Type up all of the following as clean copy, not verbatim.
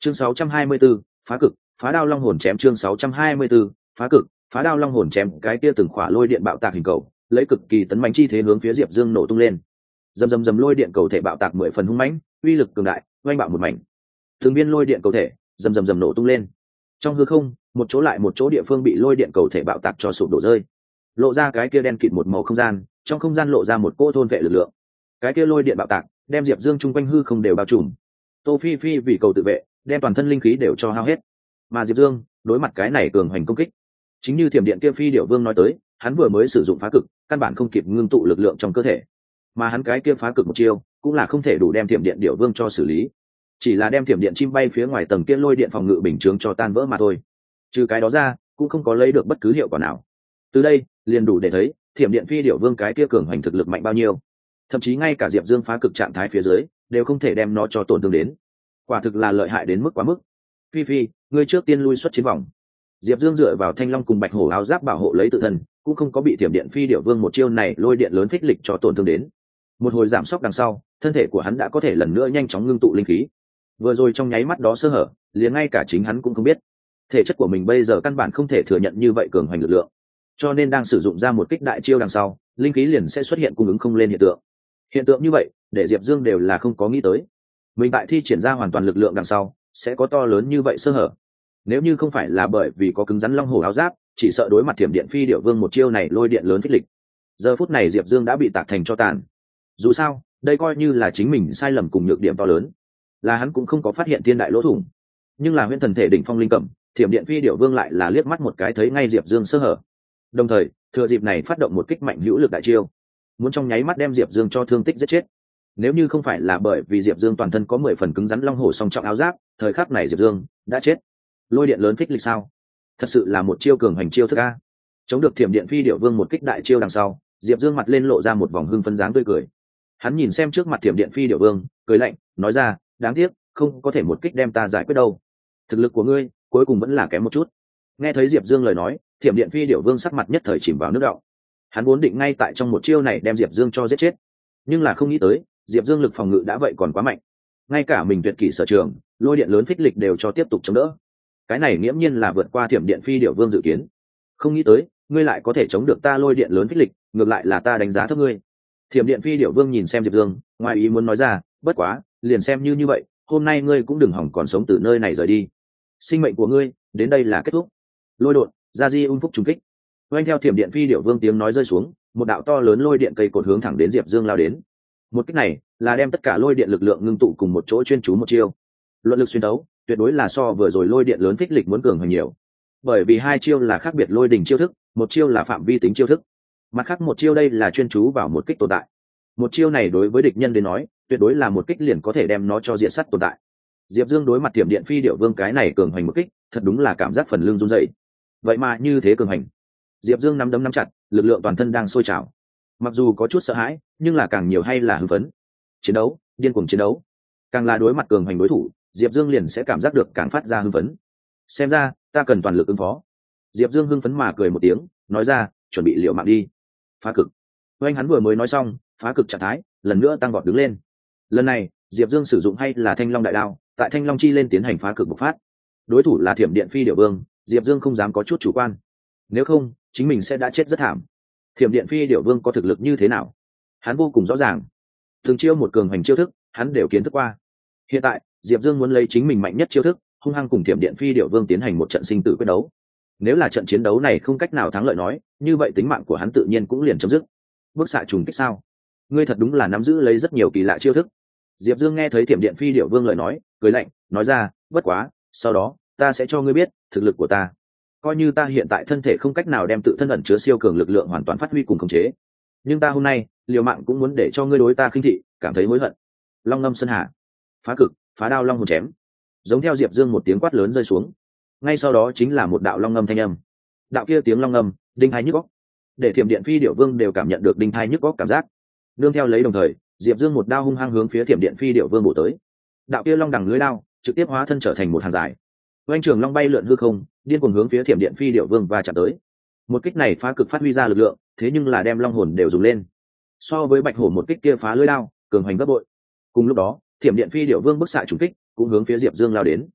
Chương 624, phá cực, phá đao long hồn chém. Chương 624, phá cực, phá đao long hồn chém. Cái kia từng khỏa lôi điện bạo tạc hình cầu, lấy cực kỳ tấn mãnh chi thế hướng phía Diệp Dương nổ tung lên. Dầm lôi điện cầu thể bạo tạc 10 phần hung mãnh, uy lực cường đại, oanh bạo một mảnh. Từng viên lôi điện cầu thể dầm nổ tung lên. Trong hư không, một chỗ lại một chỗ địa phương bị lôi điện cầu thể bạo tạc cho sụp đổ rơi. Lộ ra cái kia đen kịt một màu không gian, trong không gian lộ ra một cỗ thôn vệ lực lượng. Cái kia lôi điện bạo tạc, đem Diệp Dương chung quanh hư không đều bao trùm. Tô Phi Phi vì cầu tự vệ, đem toàn thân linh khí đều cho hao hết. Mà Diệp Dương, đối mặt cái này cường hoành công kích, chính như thiểm điện kia phi điểu vương nói tới, hắn vừa mới sử dụng phá cực, căn bản không kịp ngưng tụ lực lượng trong cơ thể. Mà hắn cái kia phá cực một chiêu, cũng là không thể đủ đem thiểm điện điểu vương cho xử lý, chỉ là đem thiểm điện chim bay phía ngoài tầng kia lôi điện phòng ngự bình chướng cho tan vỡ mà thôi. Trừ cái đó ra, cũng không có lấy được bất cứ hiệu quả nào. Từ đây, liền đủ để thấy thiểm điện phi điểu vương cái kia cường hoành thực lực mạnh bao nhiêu. Thậm chí ngay cả Diệp Dương phá cực trạng thái phía dưới, đều không thể đem nó cho tổn thương đến. Quả thực là lợi hại đến mức quá mức. Phi Phi, ngươi trước tiên lui xuất chiến vòng. Diệp Dương dựa vào thanh long cùng bạch hổ áo giáp bảo hộ lấy tự thân, cũng không có bị thiểm điện phi điểu vương một chiêu này lôi điện lớn phích lịch cho tổn thương đến. Một hồi giảm sốc đằng sau, thân thể của hắn đã có thể lần nữa nhanh chóng ngưng tụ linh khí. Vừa rồi trong nháy mắt đó sơ hở, liền ngay cả chính hắn cũng không biết. Thể chất của mình bây giờ căn bản không thể thừa nhận như vậy cường hoành lực lượng, cho nên đang sử dụng ra một kích đại chiêu đằng sau, linh khí liền sẽ xuất hiện cung ứng không lên hiện tượng. Hiện tượng như vậy, để Diệp Dương đều là không có nghĩ tới. Mình tại thi triển ra hoàn toàn lực lượng đằng sau, sẽ có to lớn như vậy sơ hở. Nếu như không phải là bởi vì có cứng rắn long hổ áo giáp, chỉ sợ đối mặt thiểm điện phi điểu vương một chiêu này lôi điện lớn phích lịch. Giờ phút này Diệp Dương đã bị tạc thành cho tàn. Dù sao, đây coi như là chính mình sai lầm cùng nhược điểm to lớn, là hắn cũng không có phát hiện thiên đại lỗ thủng. Nhưng là huyễn thần thể đỉnh phong linh cẩm, thiểm điện phi điểu vương lại là liếc mắt một cái thấy ngay Diệp Dương sơ hở, đồng thời thừa dịp này phát động một kích mạnh hữu lực đại chiêu, muốn trong nháy mắt đem Diệp Dương cho thương tích giết chết. Nếu như không phải là bởi vì Diệp Dương toàn thân có 10 phần cứng rắn long hổ song trọng áo giáp, thời khắc này Diệp Dương đã chết. Lôi điện lớn phích lịch sao? Thật sự là một chiêu cường hành chiêu thức a. Chống được thiểm điện phi điểu vương một kích đại chiêu đằng sau, Diệp Dương mặt lên lộ ra một vòng hưng phấn dáng tươi cười. Hắn nhìn xem trước mặt thiểm điện phi điểu vương, cười lạnh, nói ra, đáng tiếc, không có thể một kích đem ta giải quyết đâu. Thực lực của ngươi, cuối cùng vẫn là kém một chút. Nghe thấy Diệp Dương lời nói, thiểm điện phi điểu vương sắc mặt nhất thời chìm vào nước đọng. Hắn vốn định ngay tại trong một chiêu này đem Diệp Dương cho giết chết, nhưng là không nghĩ tới, Diệp Dương lực phòng ngự đã vậy còn quá mạnh. Ngay cả mình tuyệt kỹ sở trường, lôi điện lớn phích lịch đều cho tiếp tục chống đỡ. Cái này nghiễm nhiên là vượt qua thiểm điện phi điểu vương dự kiến. Không nghĩ tới, ngươi lại có thể chống được ta lôi điện lớn phích lịch, ngược lại là ta đánh giá thấp ngươi. Thiểm điện phi điểu vương nhìn xem Diệp Dương, ngoài ý muốn nói ra, bất quá, liền xem như vậy, hôm nay ngươi cũng đừng hỏng còn sống từ nơi này rời đi. Sinh mệnh của ngươi, đến đây là kết thúc. Lôi đột, gia di un phúc trùng kích. Oanh theo thiểm điện phi điểu vương tiếng nói rơi xuống, một đạo to lớn lôi điện cây cột hướng thẳng đến Diệp Dương lao đến. Một kích này là đem tất cả lôi điện lực lượng ngưng tụ cùng một chỗ chuyên chú một chiêu. Luận lực xuyên đấu, tuyệt đối là so vừa rồi lôi điện lớn phích lịch muốn cường hơn nhiều. Bởi vì hai chiêu là khác biệt lôi đỉnh chiêu thức, một chiêu là phạm vi tính chiêu thức, mặt khác một chiêu đây là chuyên chú vào một kích tồn tại. Một chiêu này đối với địch nhân đến nói, tuyệt đối là một kích liền có thể đem nó cho diện sắt tồn tại. Diệp Dương đối mặt thiểm điện phi điểu vương cái này cường hành một kích, thật đúng là cảm giác phần lưng run rẩy. Vậy mà như thế cường hành. Diệp Dương nắm đấm nắm chặt, lực lượng toàn thân đang sôi trào. Mặc dù có chút sợ hãi, nhưng là càng nhiều hay là hưng phấn. Chiến đấu, điên cuồng chiến đấu. Càng là đối mặt cường hành đối thủ, Diệp Dương liền sẽ cảm giác được càng phát ra hưng phấn. Xem ra, ta cần toàn lực ứng phó. Diệp Dương hưng phấn mà cười một tiếng, nói ra, chuẩn bị liều mạng đi. Phá cực. Oanh hắn vừa mới nói xong, phá cực trạng thái lần nữa tăng vọt đứng lên. Lần này, Diệp Dương sử dụng hay là Thanh Long đại đao, tại Thanh Long chi lên tiến hành phá cực bộc phát. Đối thủ là thiểm điện phi điểu vương, Diệp Dương không dám có chút chủ quan. Nếu không, chính mình sẽ đã chết rất thảm. Thiểm điện phi điểu vương có thực lực như thế nào, hắn vô cùng rõ ràng. Từng chiêu một cường hành chiêu thức, hắn đều kiến thức qua. Hiện tại, Diệp Dương muốn lấy chính mình mạnh nhất chiêu thức, hung hăng cùng thiểm điện phi điểu vương tiến hành một trận sinh tử quyết đấu. Nếu là trận chiến đấu này không cách nào thắng lợi nói, như vậy tính mạng của hắn tự nhiên cũng liền chấm dứt. Bức xạ trùng kích sao? Ngươi thật đúng là nắm giữ lấy rất nhiều kỳ lạ chiêu thức. Diệp Dương nghe thấy thiểm điện phi điểu vương lời nói, cười lạnh, nói ra, bất quá, sau đó, ta sẽ cho ngươi biết thực lực của ta. Coi như ta hiện tại thân thể không cách nào đem tự thân ẩn chứa siêu cường lực lượng hoàn toàn phát huy cùng khống chế, nhưng ta hôm nay liều mạng cũng muốn để cho ngươi đối ta khinh thị, cảm thấy hối hận. Long ngâm sơn hà, phá cực, phá đao long hồn chém. Giống theo Diệp Dương một tiếng quát lớn rơi xuống, ngay sau đó chính là một đạo long ngâm thanh âm. Đạo kia tiếng long ngâm đinh hai nhức óc, để thiểm điện phi điểu vương đều cảm nhận được đinh hai nhức óc cảm giác. Nương theo lấy đồng thời, Diệp Dương một đao hung hăng hướng phía thiểm điện phi điểu vương bổ tới. Đạo kia long đằng lưới đao trực tiếp hóa thân trở thành một hàng dài. Oanh trường long bay lượn hư không, điên cuồng hướng phía thiểm điện phi điểu vương và chạm tới. Một kích này phá cực phát huy ra lực lượng, thế nhưng là đem long hồn đều dùng lên. So với bạch hổ một kích kia phá lưới đao, cường hoành gấp bội. Cùng lúc đó, thiểm điện phi điểu vương bức xạ trùng kích cũng hướng phía Diệp Dương lao đến.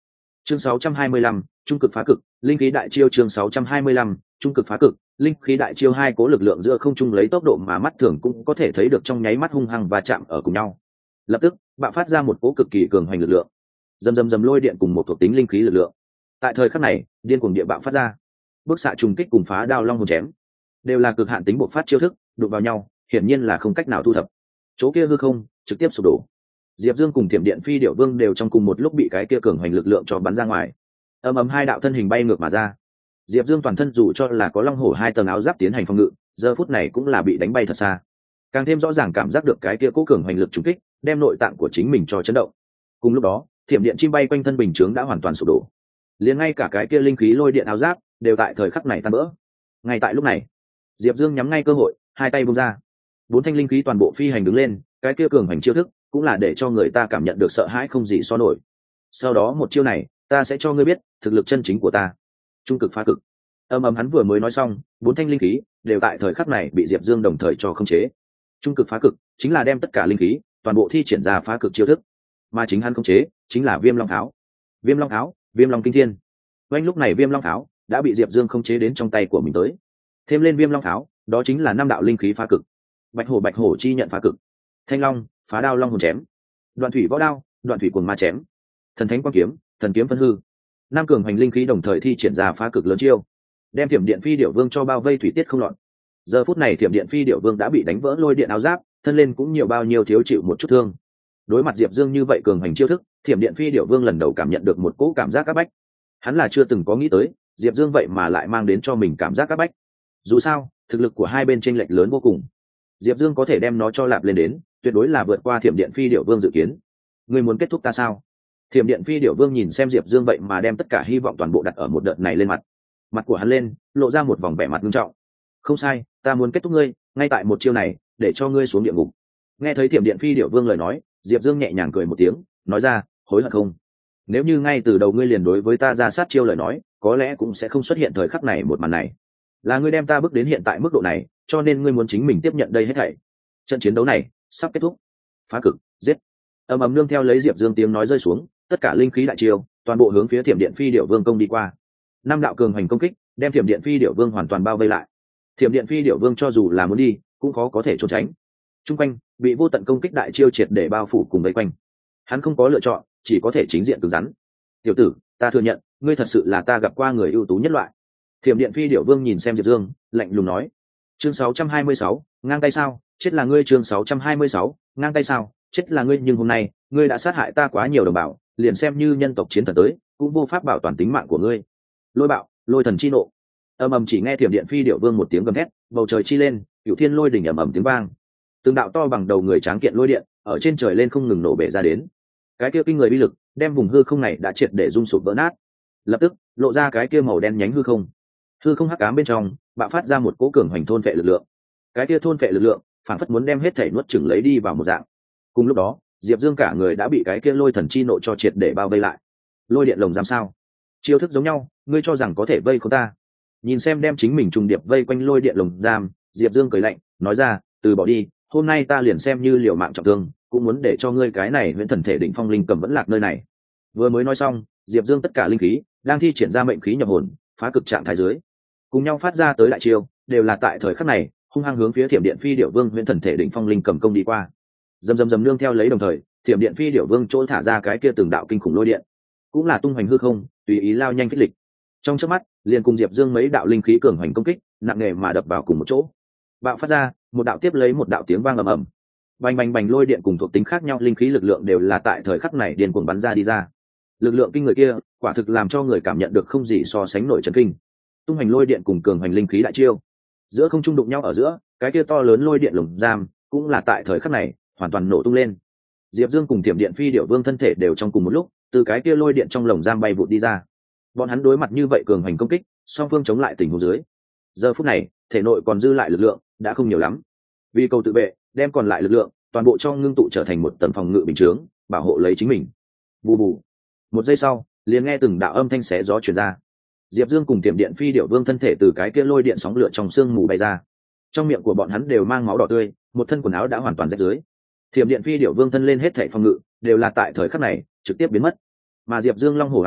chương 625, trung cực phá cực, linh khí đại chiêu. Chương 625, trung cực phá cực, linh khí đại chiêu. Hai cố lực lượng giữa không trung lấy tốc độ mà mắt thường cũng có thể thấy được trong nháy mắt hung hăng và chạm ở cùng nhau, lập tức bạo phát ra một cố cực kỳ cường hoành lực lượng. Dầm lôi điện cùng một thuộc tính linh khí lực lượng tại thời khắc này điên cuồng địa bạo phát ra. Bức xạ trùng kích cùng phá đao long hồn chém đều là cực hạn tính bộc phát chiêu thức, đụng vào nhau hiển nhiên là không cách nào thu thập. Chỗ kia hư không trực tiếp sụp đổ. Diệp Dương cùng Thiểm Điện Phi Điểu Vương đều trong cùng một lúc bị cái kia cường hoành lực lượng cho bắn ra ngoài. Ầm hai đạo thân hình bay ngược mà ra. Diệp Dương toàn thân dù cho là có long hổ hai tầng áo giáp tiến hành phòng ngự, giờ phút này cũng là bị đánh bay thật xa. Càng thêm rõ ràng cảm giác được cái kia cố cường hoành lực trùng kích, đem nội tạng của chính mình cho chấn động. Cùng lúc đó, thiểm điện chim bay quanh thân bình chướng đã hoàn toàn sụp đổ. Liền ngay cả cái kia linh khí lôi điện áo giáp đều tại thời khắc này tan vỡ. Ngay tại lúc này, Diệp Dương nhắm ngay cơ hội, hai tay buông ra. Bốn thanh linh khí toàn bộ phi hành đứng lên, cái kia cường hành chiêu thức cũng là để cho người ta cảm nhận được sợ hãi không gì so nổi. Sau đó một chiêu này, ta sẽ cho ngươi biết thực lực chân chính của ta. Trung cực phá cực. Hắn vừa mới nói xong, bốn thanh linh khí đều tại thời khắc này bị Diệp Dương đồng thời cho khống chế. Trung cực phá cực chính là đem tất cả linh khí toàn bộ thi triển ra phá cực chiêu thức, mà chính hắn khống chế chính là Viêm Long Pháo. Viêm Long Pháo, Viêm Long Kinh Thiên. Oanh lúc này Viêm Long Pháo đã bị Diệp Dương khống chế đến trong tay của mình tới. Thêm lên Viêm Long Pháo, đó chính là 5 đạo linh khí phá cực. Bạch hổ chi nhận phá cực. Thanh Long, phá đao long hồn chém. Đoạn thủy võ đao, đoạn thủy cuồng ma chém. Thần thánh quang kiếm, thần kiếm phân hư. 5 cường hành linh khí đồng thời thi triển ra phá cực lớn chiêu, đem Thiểm Điện Phi Điểu Vương cho bao vây thủy tiết không loạn. Giờ phút này Thiểm Điện Phi Điểu Vương đã bị đánh vỡ lôi điện áo giáp, thân lên cũng nhiều bao nhiêu thiếu chịu một chút thương. Đối mặt Diệp Dương như vậy cường hành chiêu thức, Thiểm Điện Phi Điểu Vương lần đầu cảm nhận được một cỗ cảm giác áp bách. Hắn là chưa từng có nghĩ tới, Diệp Dương vậy mà lại mang đến cho mình cảm giác áp bách. Dù sao, thực lực của hai bên chênh lệch lớn vô cùng. Diệp Dương có thể đem nó cho lạp lên đến, tuyệt đối là vượt qua Thiểm Điện Phi Điểu Vương dự kiến. Ngươi muốn kết thúc ta sao? Thiểm Điện Phi Điểu Vương nhìn xem Diệp Dương vậy mà đem tất cả hy vọng toàn bộ đặt ở một đợt này lên mặt. Mặt của hắn lên, lộ ra một vòng vẻ mặt nghiêm trọng. Không sai, ta muốn kết thúc ngươi, ngay tại một chiêu này, để cho ngươi xuống địa ngục. Nghe thấy Thiểm Điện Phi Điểu Vương lời nói, Diệp Dương nhẹ nhàng cười một tiếng, nói ra, hối hận không? Nếu như ngay từ đầu ngươi liền đối với ta ra sát chiêu lời nói, có lẽ cũng sẽ không xuất hiện thời khắc này một màn này. Là ngươi đem ta bước đến hiện tại mức độ này, cho nên ngươi muốn chính mình tiếp nhận đây hết thảy. Trận chiến đấu này sắp kết thúc. Phá cực, giết. Nương theo lấy Diệp Dương tiếng nói rơi xuống, tất cả linh khí đại chiêu toàn bộ hướng phía Thiểm Điện Phi Điểu Vương công đi qua. 5 đạo cường hành công kích, đem Thiểm Điện Phi Điểu Vương hoàn toàn bao vây lại. Thiểm Điện Phi Điểu Vương cho dù là muốn đi, cũng khó có thể trốn tránh. Trung quanh bị vô tận công kích đại chiêu triệt để bao phủ cùng vây quanh. Hắn không có lựa chọn, chỉ có thể chính diện cứng rắn. Tiểu tử, ta thừa nhận, ngươi thật sự là ta gặp qua người ưu tú nhất loại. Thiểm Điện Phi Điểu Vương nhìn xem Diệp Dương, lạnh lùng nói. Chương 626, ngang tay sao, chết là ngươi. Chương 626, ngang tay sao, chết là ngươi. Nhưng hôm nay, ngươi đã sát hại ta quá nhiều đồng bào, liền xem như nhân tộc chiến thần tới, cũng vô pháp bảo toàn tính mạng của ngươi. Lôi bạo, lôi thần chi nộ. Chỉ nghe Thiểm Điện Phi Điểu Vương một tiếng gầm thét, bầu trời chi lên, cửu thiên lôi đỉnh ầm tiếng vang. Từng đạo to bằng đầu người tráng kiện lôi điện ở trên trời lên không ngừng nổ bể ra đến. Cái kia kinh người uy lực đem vùng hư không này đã triệt để rung sụp vỡ nát, lập tức lộ ra cái kia màu đen nhánh hư không. Hư không hắc ám bên trong bạo phát ra một cỗ cường hoành thôn phệ lực lượng. Cái kia thôn phệ lực lượng phản phất muốn đem hết thể nuốt chửng lấy đi vào một dạng. Cùng lúc đó, Diệp Dương cả người đã bị cái kia lôi thần chi nộ cho triệt để bao vây lại. Lôi điện lồng giam sao? Chiêu thức giống nhau, ngươi cho rằng có thể vây không ta? Nhìn xem đem chính mình trùng điệp vây quanh lôi điện lồng giam, Diệp Dương cười lạnh, nói ra, từ bỏ đi, hôm nay ta liền xem như liều mạng trọng thương, cũng muốn để cho ngươi cái này huyễn thần thể định phong linh cầm vẫn lạc nơi này. Vừa mới nói xong, Diệp Dương tất cả linh khí đang thi triển ra mệnh khí nhập hồn, phá cực trạng thái dưới, cùng nhau phát ra tới đại chiêu, đều là tại thời khắc này, hung hăng hướng phía Thiểm Điện Phi Điểu Vương huyễn thần thể định phong linh cầm công đi qua. Dầm nương theo lấy đồng thời, Thiểm Điện Phi Điểu Vương chỗ thả ra cái kia từng đạo kinh khủng lôi điện, cũng là tung hoành hư không, tùy ý lao nhanh phích lịch. Trong chớp mắt, liền cùng Diệp Dương mấy đạo linh khí cường hoành công kích, nặng nề mà đập vào cùng một chỗ. Bạo phát ra, một đạo tiếp lấy một đạo tiếng vang ầm ầm. Bành lôi điện cùng thuộc tính khác nhau linh khí lực lượng đều là tại thời khắc này điên cuồng bắn ra đi ra. Lực lượng kinh người kia, quả thực làm cho người cảm nhận được không gì so sánh nổi chấn kinh. Tung hoành lôi điện cùng cường hoành linh khí đại chiêu, giữa không trung đụng nhau ở giữa, cái kia to lớn lôi điện lồng giam, cũng là tại thời khắc này hoàn toàn nổ tung lên. Diệp Dương cùng Thiểm Điện Phi Điểu Vương thân thể đều trong cùng một lúc, từ cái kia lôi điện trong lồng giam bay vụt đi ra. Bọn hắn đối mặt như vậy cường hành công kích, song phương chống lại tình huống dưới. Giờ phút này, thể nội còn dư lại lực lượng đã không nhiều lắm. Vì cầu tự vệ, đem còn lại lực lượng toàn bộ cho ngưng tụ trở thành một tầng phòng ngự bình chướng, bảo hộ lấy chính mình. Bù bù. Một giây sau, liền nghe từng đạo âm thanh xé gió truyền ra. Diệp Dương cùng Thiểm Điện Phi Điểu Vương thân thể từ cái kia lôi điện sóng lửa trong sương mù bay ra. Trong miệng của bọn hắn đều mang máu đỏ tươi, một thân quần áo đã hoàn toàn rách rưới. Thiểm Điện Phi Điểu Vương thân lên hết thảy phòng ngự đều là tại thời khắc này trực tiếp biến mất. Mà Diệp Dương long hổ áo giáp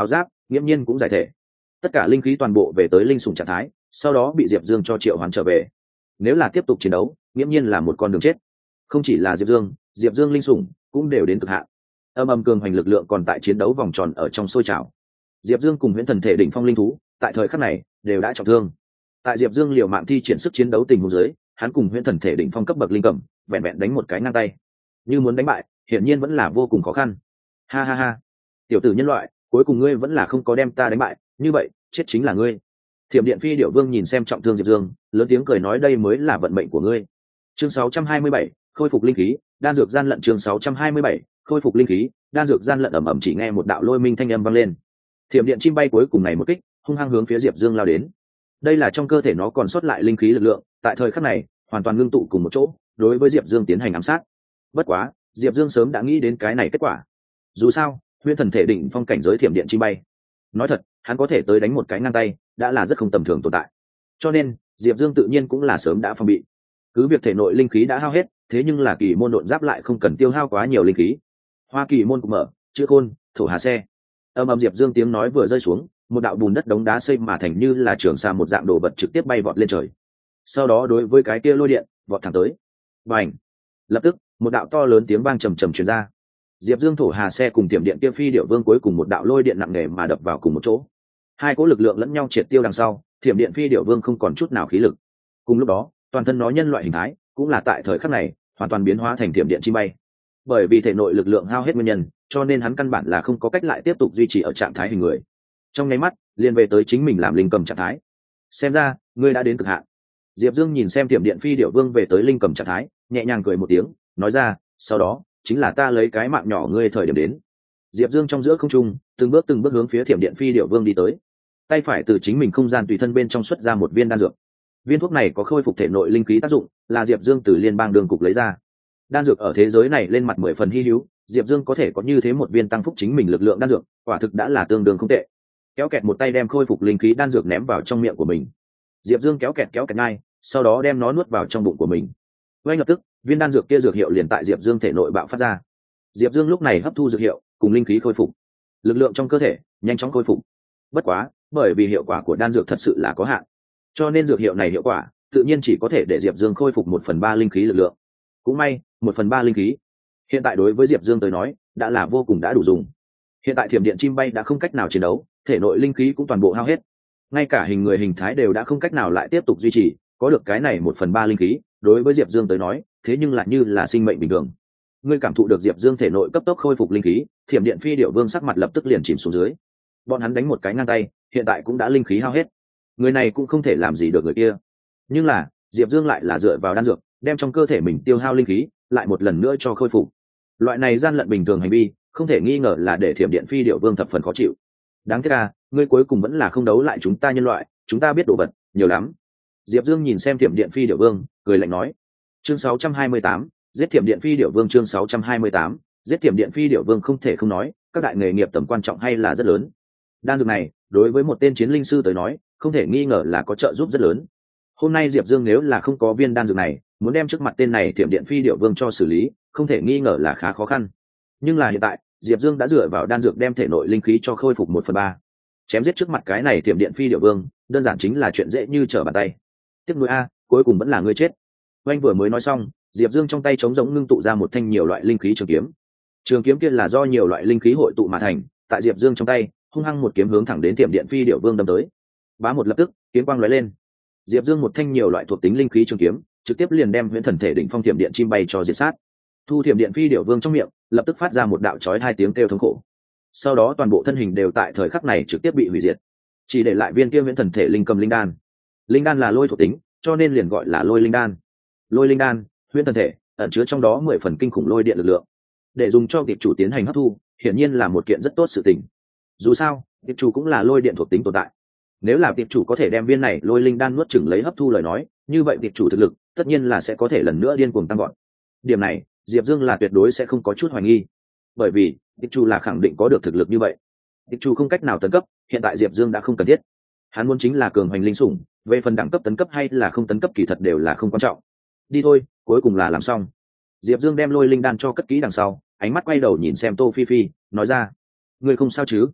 nghiễm nhiên cũng giải thể. Tất cả linh khí toàn bộ về tới linh sủng trạng thái, sau đó bị Diệp Dương cho triệu hoán trở về. Nếu là tiếp tục chiến đấu, nghiễm nhiên là một con đường chết. Không chỉ là Diệp Dương linh sủng cũng đều đến cực hạn. Âm cường hoành lực lượng còn tại chiến đấu vòng tròn ở trong sôi trào. Diệp Dương cùng huyễn thần thể đỉnh phong linh thú, tại thời khắc này đều đã trọng thương. Tại Diệp Dương liều mạng thi triển sức chiến đấu tình huống dưới, hắn cùng huyễn thần thể đỉnh phong cấp bậc linh cẩm, vẹn vẹn đánh một cái ngang tay. Như muốn đánh bại, hiển nhiên vẫn là vô cùng khó khăn. Ha ha ha, tiểu tử nhân loại, cuối cùng ngươi vẫn là không có đem ta đánh bại, như vậy, chết chính là ngươi. Thiểm Điện Phi Điểu Vương nhìn xem trọng thương Diệp Dương, lớn tiếng cười nói đây mới là vận mệnh của ngươi. Chương 627, khôi phục linh khí, đan dược gian lận. Chương 627, khôi phục linh khí, đan dược gian lận. Ầm chỉ nghe một đạo lôi minh thanh âm vang lên. Thiểm điện chim bay cuối cùng này một kích, hung hăng hướng phía Diệp Dương lao đến. Đây là trong cơ thể nó còn sót lại linh khí lực lượng, tại thời khắc này, hoàn toàn ngưng tụ cùng một chỗ, đối với Diệp Dương tiến hành ám sát. Bất quá, Diệp Dương sớm đã nghĩ đến cái này kết quả. Dù sao, huyễn thần thể đỉnh phong cảnh giới thiểm điện chim bay, nói thật, hắn có thể tới đánh một cái ngang tay, đã là rất không tầm thường tồn tại. Cho nên, Diệp Dương tự nhiên cũng là sớm đã phòng bị. Cứ việc thể nội linh khí đã hao hết, thế nhưng là kỳ môn độn giáp lại không cần tiêu hao quá nhiều linh khí. Hoa kỳ môn cũng mở, chữ khôn, thổ hà xe. Diệp Dương tiếng nói vừa rơi xuống, một đạo bùn đất đống đá xây mà thành như là trường xa một dạng đồ vật trực tiếp bay vọt lên trời. Sau đó đối với cái kia lôi điện, vọt thẳng tới. Bành! Lập tức, một đạo to lớn tiếng vang trầm trầm truyền ra. Diệp Dương thổ hà xe cùng tiềm điện kia phi điểu vương cuối cùng một đạo lôi điện nặng nề mà đập vào cùng một chỗ. Hai cỗ lực lượng lẫn nhau triệt tiêu đằng sau, thiểm điện phi điểu vương không còn chút nào khí lực. Cùng lúc đó, toàn thân nó nhân loại hình thái cũng là tại thời khắc này hoàn toàn biến hóa thành thiểm điện chim bay. Bởi vì thể nội lực lượng hao hết nguyên nhân, cho nên hắn căn bản là không có cách lại tiếp tục duy trì ở trạng thái hình người. Trong nháy mắt, liền về tới chính mình làm linh cầm trạng thái. Xem ra, ngươi đã đến cực hạn. Diệp Dương nhìn xem thiểm điện phi điểu vương về tới linh cầm trạng thái, nhẹ nhàng cười một tiếng, nói ra, sau đó chính là ta lấy cái mạng nhỏ ngươi thời điểm đến. Diệp Dương trong giữa không trung, từng bước hướng phía thiểm điện phi điểu vương đi tới. Tay phải từ chính mình không gian tùy thân bên trong xuất ra một viên đan dược. Viên thuốc này có khôi phục thể nội linh khí tác dụng, là Diệp Dương từ liên bang đường cục lấy ra. Đan dược ở thế giới này lên mặt 10 phần hi hữu, Diệp Dương có thể có như thế một viên tăng phúc chính mình lực lượng đan dược, quả thực đã là tương đương không tệ. Kéo kẹt một tay đem khôi phục linh khí đan dược ném vào trong miệng của mình. Diệp Dương kéo kẹt ngay, sau đó đem nó nuốt vào trong bụng của mình. Ngay lập tức, viên đan dược kia dược hiệu liền tại Diệp Dương thể nội bạo phát ra. Diệp Dương lúc này hấp thu dược hiệu, cùng linh khí khôi phục, lực lượng trong cơ thể nhanh chóng khôi phục. Bất quá, bởi vì hiệu quả của đan dược thật sự là có hạn, cho nên dược hiệu này hiệu quả tự nhiên chỉ có thể để Diệp Dương khôi phục 1/3 linh khí lực lượng. Cũng may, 1/3 linh khí hiện tại đối với Diệp Dương tới nói đã là vô cùng đã đủ dùng. Hiện tại thiểm điện chim bay đã không cách nào chiến đấu, thể nội linh khí cũng toàn bộ hao hết, ngay cả hình người hình thái đều đã không cách nào lại tiếp tục duy trì. Có được cái này 1/3 linh khí, đối với Diệp Dương tới nói, thế nhưng lại như là sinh mệnh bình thường. Ngươi cảm thụ được Diệp Dương thể nội cấp tốc khôi phục linh khí, thiểm điện phi điểu vương sắc mặt lập tức liền chìm xuống dưới. Bọn hắn đánh một cái ngang tay, hiện tại cũng đã linh khí hao hết, người này cũng không thể làm gì được người kia. Nhưng là Diệp Dương lại là dựa vào đan dược, đem trong cơ thể mình tiêu hao linh khí lại một lần nữa cho khôi phục. Loại này gian lận bình thường hành vi, không thể nghi ngờ là để thiểm điện phi điểu vương thập phần khó chịu. Đáng tiếc à, ngươi cuối cùng vẫn là không đấu lại chúng ta nhân loại, chúng ta biết đồ vật nhiều lắm. Diệp Dương nhìn xem thiểm điện phi điểu vương, cười lạnh nói. Chương 628, giết thiểm điện phi điểu vương. Chương 628, giết thiểm điện phi điểu vương. Không thể không nói, các đại nghề nghiệp tầm quan trọng hay là rất lớn. Đan dược này đối với một tên chiến linh sư tới nói, không thể nghi ngờ là có trợ giúp rất lớn. Hôm nay Diệp Dương nếu là không có viên đan dược này, muốn đem trước mặt tên này thiểm điện phi điểu vương cho xử lý, không thể nghi ngờ là khá khó khăn. Nhưng là hiện tại, Diệp Dương đã dựa vào đan dược đem thể nội linh khí cho khôi phục 1/3. Chém giết trước mặt cái này thiểm điện phi điểu vương, đơn giản chính là chuyện dễ như trở bàn tay. Tiếc nuối a, cuối cùng vẫn là ngươi chết. Oanh vừa mới nói xong, Diệp Dương trong tay trống rỗng ngưng tụ ra một thanh nhiều loại linh khí trường kiếm. Trường kiếm kia là do nhiều loại linh khí hội tụ mà thành, tại Diệp Dương trong tay, hung hăng một kiếm hướng thẳng đến thiểm điện phi điểu vương đâm tới. Bá một lập tức, kiếm quang lóe lên. Diệp Dương một thanh nhiều loại thuộc tính linh khí trường kiếm, trực tiếp liền đem huyễn thần thể đỉnh phong thiểm điện chim bay cho diệt sát. Thu thiểm điện phi điểu vương trong miệng, lập tức phát ra một đạo chói hai tiếng kêu thống khổ. Sau đó toàn bộ thân hình đều tại thời khắc này trực tiếp bị hủy diệt, chỉ để lại viên kia huyễn thần thể linh cầm linh đan. Linh đan là lôi thuộc tính, cho nên liền gọi là lôi linh đan. Lôi linh đan, huyễn thần thể, ẩn chứa trong đó 10 phần kinh khủng lôi điện lực lượng, để dùng cho tiệp chủ tiến hành hấp thu, hiển nhiên là một kiện rất tốt sự tình. Dù sao, tiệp chủ cũng là lôi điện thuộc tính tồn tại. Nếu là tiệp chủ có thể đem viên này lôi linh đan nuốt chửng lấy hấp thu lời nói, như vậy tiệp chủ thực lực tất nhiên là sẽ có thể lần nữa điên cuồng tăng gọn. Điểm này, Diệp Dương là tuyệt đối sẽ không có chút hoài nghi, bởi vì tiệp chủ là khẳng định có được thực lực như vậy. Tiệp chủ không cách nào tấn cấp, hiện tại Diệp Dương đã không cần thiết. Hắn muốn chính là cường hoành linh sủng, về phần đẳng cấp tấn cấp hay là không tấn cấp kỳ thật đều là không quan trọng. Đi thôi, cuối cùng là làm xong. Diệp Dương đem lôi linh đan cho cất kỹ đằng sau, ánh mắt quay đầu nhìn xem Tô Phi Phi, nói ra: "Ngươi không sao chứ?"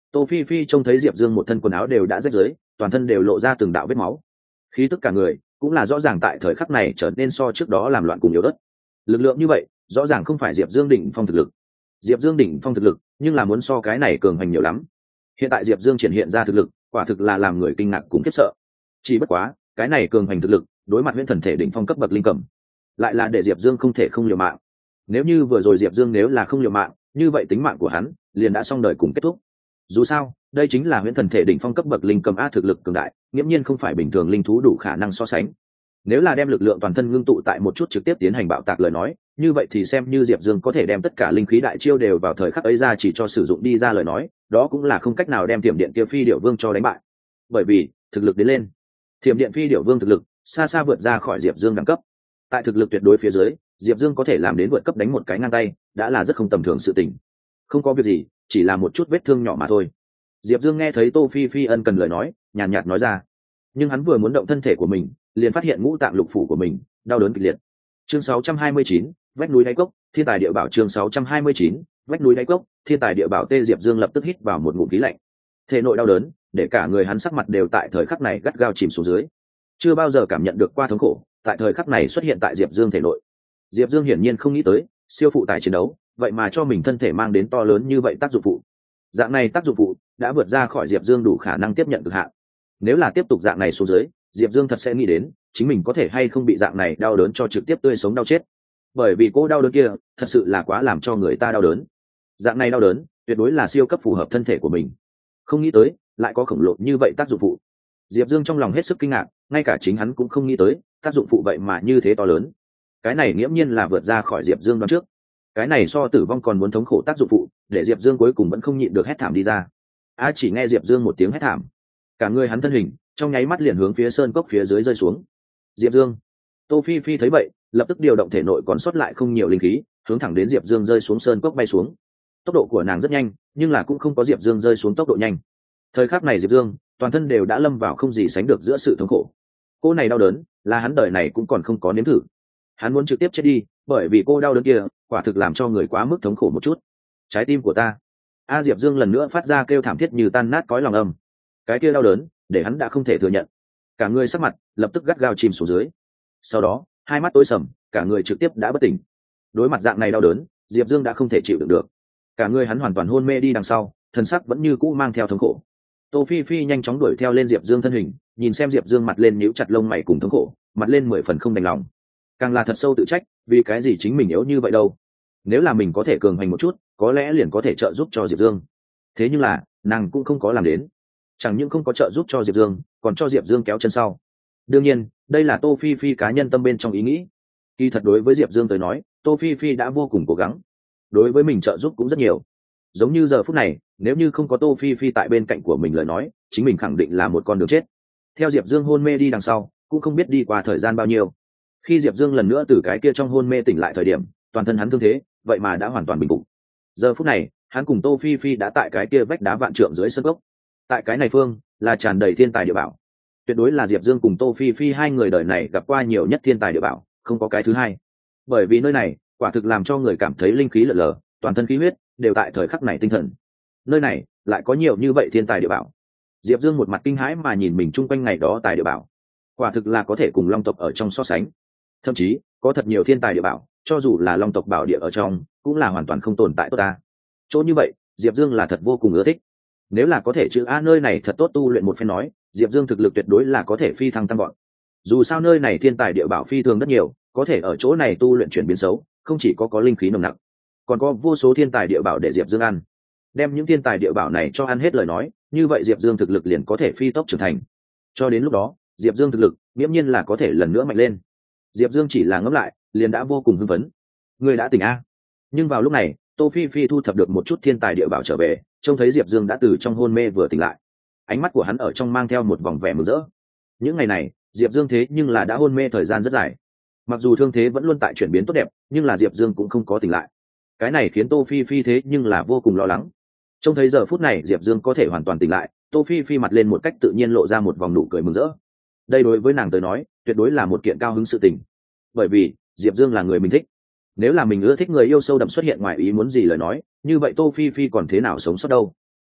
Tô Phi Phi trông thấy Diệp Dương một thân quần áo đều đã rách rưới, toàn thân đều lộ ra từng đạo vết máu, khí tức cả người cũng là rõ ràng tại thời khắc này trở nên so trước đó làm loạn cùng yếu đất. Lực lượng như vậy rõ ràng không phải Diệp Dương đỉnh phong thực lực. Diệp Dương đỉnh phong thực lực nhưng là muốn so cái này cường hành nhiều lắm. Hiện tại Diệp Dương triển hiện ra thực lực quả thực là làm người kinh ngạc cũng khiếp sợ. Chỉ bất quá cái này cường hành thực lực đối mặt huyễn thần thể đỉnh phong cấp bậc linh cầm lại là để Diệp Dương không thể không liều mạng. Nếu như vừa rồi Diệp Dương nếu là không liều mạng, như vậy tính mạng của hắn liền đã xong đời cùng kết thúc. Dù sao đây chính là huyễn thần thể đỉnh phong cấp bậc linh cầm a, thực lực cường đại nghiễm nhiên không phải bình thường linh thú đủ khả năng so sánh. Nếu là đem lực lượng toàn thân ngưng tụ tại một chút trực tiếp tiến hành bạo tạc lời nói, như vậy thì xem như Diệp Dương có thể đem tất cả linh khí đại chiêu đều vào thời khắc ấy ra chỉ cho sử dụng đi ra lời nói, đó cũng là không cách nào đem Thiểm Điện kia Phi Điểu Vương cho đánh bại. Bởi vì thực lực đến lên, Thiểm Điện Phi Điểu Vương thực lực xa xa vượt ra khỏi Diệp Dương đẳng cấp. Tại thực lực tuyệt đối phía dưới, Diệp Dương có thể làm đến vượt cấp đánh một cái ngang tay, đã là rất không tầm thường sự tình. Không có việc gì, chỉ là một chút vết thương nhỏ mà thôi. Diệp Dương nghe thấy Tô Phi Phi ân cần lời nói, nhàn nhạt nói ra. Nhưng hắn vừa muốn động thân thể của mình, liền phát hiện ngũ tạng lục phủ của mình đau đớn kịch liệt. Chương 629, vách núi đáy cốc, thiên tài địa bảo. Chương 629, vách núi đáy cốc, thiên tài địa bảo. Tê Diệp Dương lập tức hít vào một ngụm khí lạnh. Thể nội đau đớn, để cả người hắn sắc mặt đều tại thời khắc này gắt gao chìm xuống dưới. Chưa bao giờ cảm nhận được qua thống khổ, tại thời khắc này xuất hiện tại Diệp Dương thể nội. Diệp Dương hiển nhiên không nghĩ tới, siêu phụ tải chiến đấu, vậy mà cho mình thân thể mang đến to lớn như vậy tác dụng phụ. Dạng này tác dụng phụ đã vượt ra khỏi Diệp Dương đủ khả năng tiếp nhận cực hạn. Nếu là tiếp tục dạng này xuống dưới, Diệp Dương thật sẽ nghĩ đến chính mình có thể hay không bị dạng này đau đớn cho trực tiếp tươi sống đau chết. Bởi vì cô đau đớn kia thật sự là quá làm cho người ta đau đớn. Dạng này đau đớn tuyệt đối là siêu cấp phù hợp thân thể của mình. Không nghĩ tới lại có khổng lồ như vậy tác dụng phụ. Diệp Dương trong lòng hết sức kinh ngạc, ngay cả chính hắn cũng không nghĩ tới tác dụng phụ vậy mà như thế to lớn. Cái này nghiễm nhiên là vượt ra khỏi Diệp Dương đoán trước. Cái này so tử vong còn muốn thống khổ tác dụng phụ, để Diệp Dương cuối cùng vẫn không nhịn được hét thảm đi ra. Chỉ nghe Diệp Dương một tiếng hét thảm, cả người hắn thân hình trong nháy mắt liền hướng phía sơn cốc phía dưới rơi xuống. Diệp Dương. Tô Phi Phi thấy vậy, lập tức điều động thể nội còn sót lại không nhiều linh khí, hướng thẳng đến Diệp Dương rơi xuống sơn cốc bay xuống. Tốc độ của nàng rất nhanh, nhưng là cũng không có Diệp Dương rơi xuống tốc độ nhanh. Thời khắc này Diệp Dương toàn thân đều đã lâm vào không gì sánh được giữa sự thống khổ. Cô này đau đớn là hắn đời này cũng còn không có nếm thử. Hắn muốn trực tiếp chết đi, bởi vì cô đau đớn kia quả thực làm cho người quá mức thống khổ một chút. Trái tim của ta. Diệp Dương lần nữa phát ra kêu thảm thiết như tan nát cõi lòng âm. Cái kia đau đớn để hắn đã không thể thừa nhận, cả người sắc mặt lập tức gắt gao chìm xuống dưới. Sau đó hai mắt tối sầm, cả người trực tiếp đã bất tỉnh. Đối mặt dạng này đau đớn, Diệp Dương đã không thể chịu đựng được, cả người hắn hoàn toàn hôn mê đi đằng sau, thân sắc vẫn như cũ mang theo thống khổ. Tô Phi Phi nhanh chóng đuổi theo lên Diệp Dương thân hình, nhìn xem Diệp Dương mặt lên nhíu chặt lông mày cùng thống khổ, mặt lên 10 phần không đành lòng, càng là thật sâu tự trách, vì cái gì chính mình yếu như vậy đâu. Nếu là mình có thể cường hành một chút, có lẽ liền có thể trợ giúp cho Diệp Dương. Thế nhưng là nàng cũng không có làm đến, chẳng những không có trợ giúp cho Diệp Dương, còn cho Diệp Dương kéo chân sau. Đương nhiên đây là Tô Phi Phi cá nhân tâm bên trong ý nghĩ. Kỳ thật đối với Diệp Dương tới nói, Tô Phi Phi đã vô cùng cố gắng, đối với mình trợ giúp cũng rất nhiều. Giống như giờ phút này, nếu như không có Tô Phi Phi tại bên cạnh của mình lời nói, chính mình khẳng định là một con đường chết. Theo Diệp Dương hôn mê đi đằng sau, cũng không biết đi qua thời gian bao nhiêu. Khi Diệp Dương lần nữa từ cái kia trong hôn mê tỉnh lại thời điểm, toàn thân hắn thương thế vậy mà đã hoàn toàn bình phục. Giờ phút này, hắn cùng Tô Phi Phi đã tại cái kia vách đá vạn trượng dưới sân cốc. Tại cái này phương là tràn đầy thiên tài địa bảo, tuyệt đối là Diệp Dương cùng Tô Phi Phi hai người đời này gặp qua nhiều nhất thiên tài địa bảo, không có cái thứ hai. Bởi vì nơi này quả thực làm cho người cảm thấy linh khí lở lờ, toàn thân khí huyết đều tại thời khắc này tinh thần. Nơi này lại có nhiều như vậy thiên tài địa bảo. Diệp Dương một mặt kinh hãi mà nhìn mình chung quanh ngày đó tài địa bảo, quả thực là có thể cùng Long tộc ở trong so sánh. Thậm chí có thật nhiều thiên tài địa bảo, cho dù là Long tộc bảo địa ở trong cũng là hoàn toàn không tồn tại tốt ta. Chỗ như vậy Diệp Dương là thật vô cùng ưa thích. Nếu là có thể chữ nơi này thật tốt tu luyện một phen nói, Diệp Dương thực lực tuyệt đối là có thể phi thăng tăng gọn. Dù sao nơi này thiên tài địa bảo phi thường rất nhiều, có thể ở chỗ này tu luyện chuyển biến xấu, không chỉ có linh khí nồng nặc, còn có vô số thiên tài địa bảo để Diệp Dương ăn. Đem những thiên tài địa bảo này cho ăn hết lời nói, như vậy Diệp Dương thực lực liền có thể phi tốc trưởng thành. Cho đến lúc đó, Diệp Dương thực lực nghiễm nhiên là có thể lần nữa mạnh lên. Diệp Dương chỉ là ngẫm lại, liền đã vô cùng hưng phấn. Người đã tỉnh a? Nhưng vào lúc này, Tô Phi Phi thu thập được một chút thiên tài địa bảo trở về, trông thấy Diệp Dương đã từ trong hôn mê vừa tỉnh lại. Ánh mắt của hắn ở trong mang theo một vòng vẻ mừng rỡ. Những ngày này, Diệp Dương thế nhưng là đã hôn mê thời gian rất dài. Mặc dù thương thế vẫn luôn tại chuyển biến tốt đẹp, nhưng là Diệp Dương cũng không có tỉnh lại. Cái này khiến Tô Phi Phi thế nhưng là vô cùng lo lắng. Trông thấy giờ phút này Diệp Dương có thể hoàn toàn tỉnh lại, Tô Phi Phi mặt lên một cách tự nhiên lộ ra một vòng nụ cười mừng rỡ. Đây đối với nàng tới nói, tuyệt đối là một kiện cao hứng sự tình. Bởi vì Diệp Dương là người mình thích. Nếu là mình ưa thích người yêu sâu đậm xuất hiện ngoài ý muốn gì lời nói, như vậy Tô Phi Phi còn thế nào sống sót đâu.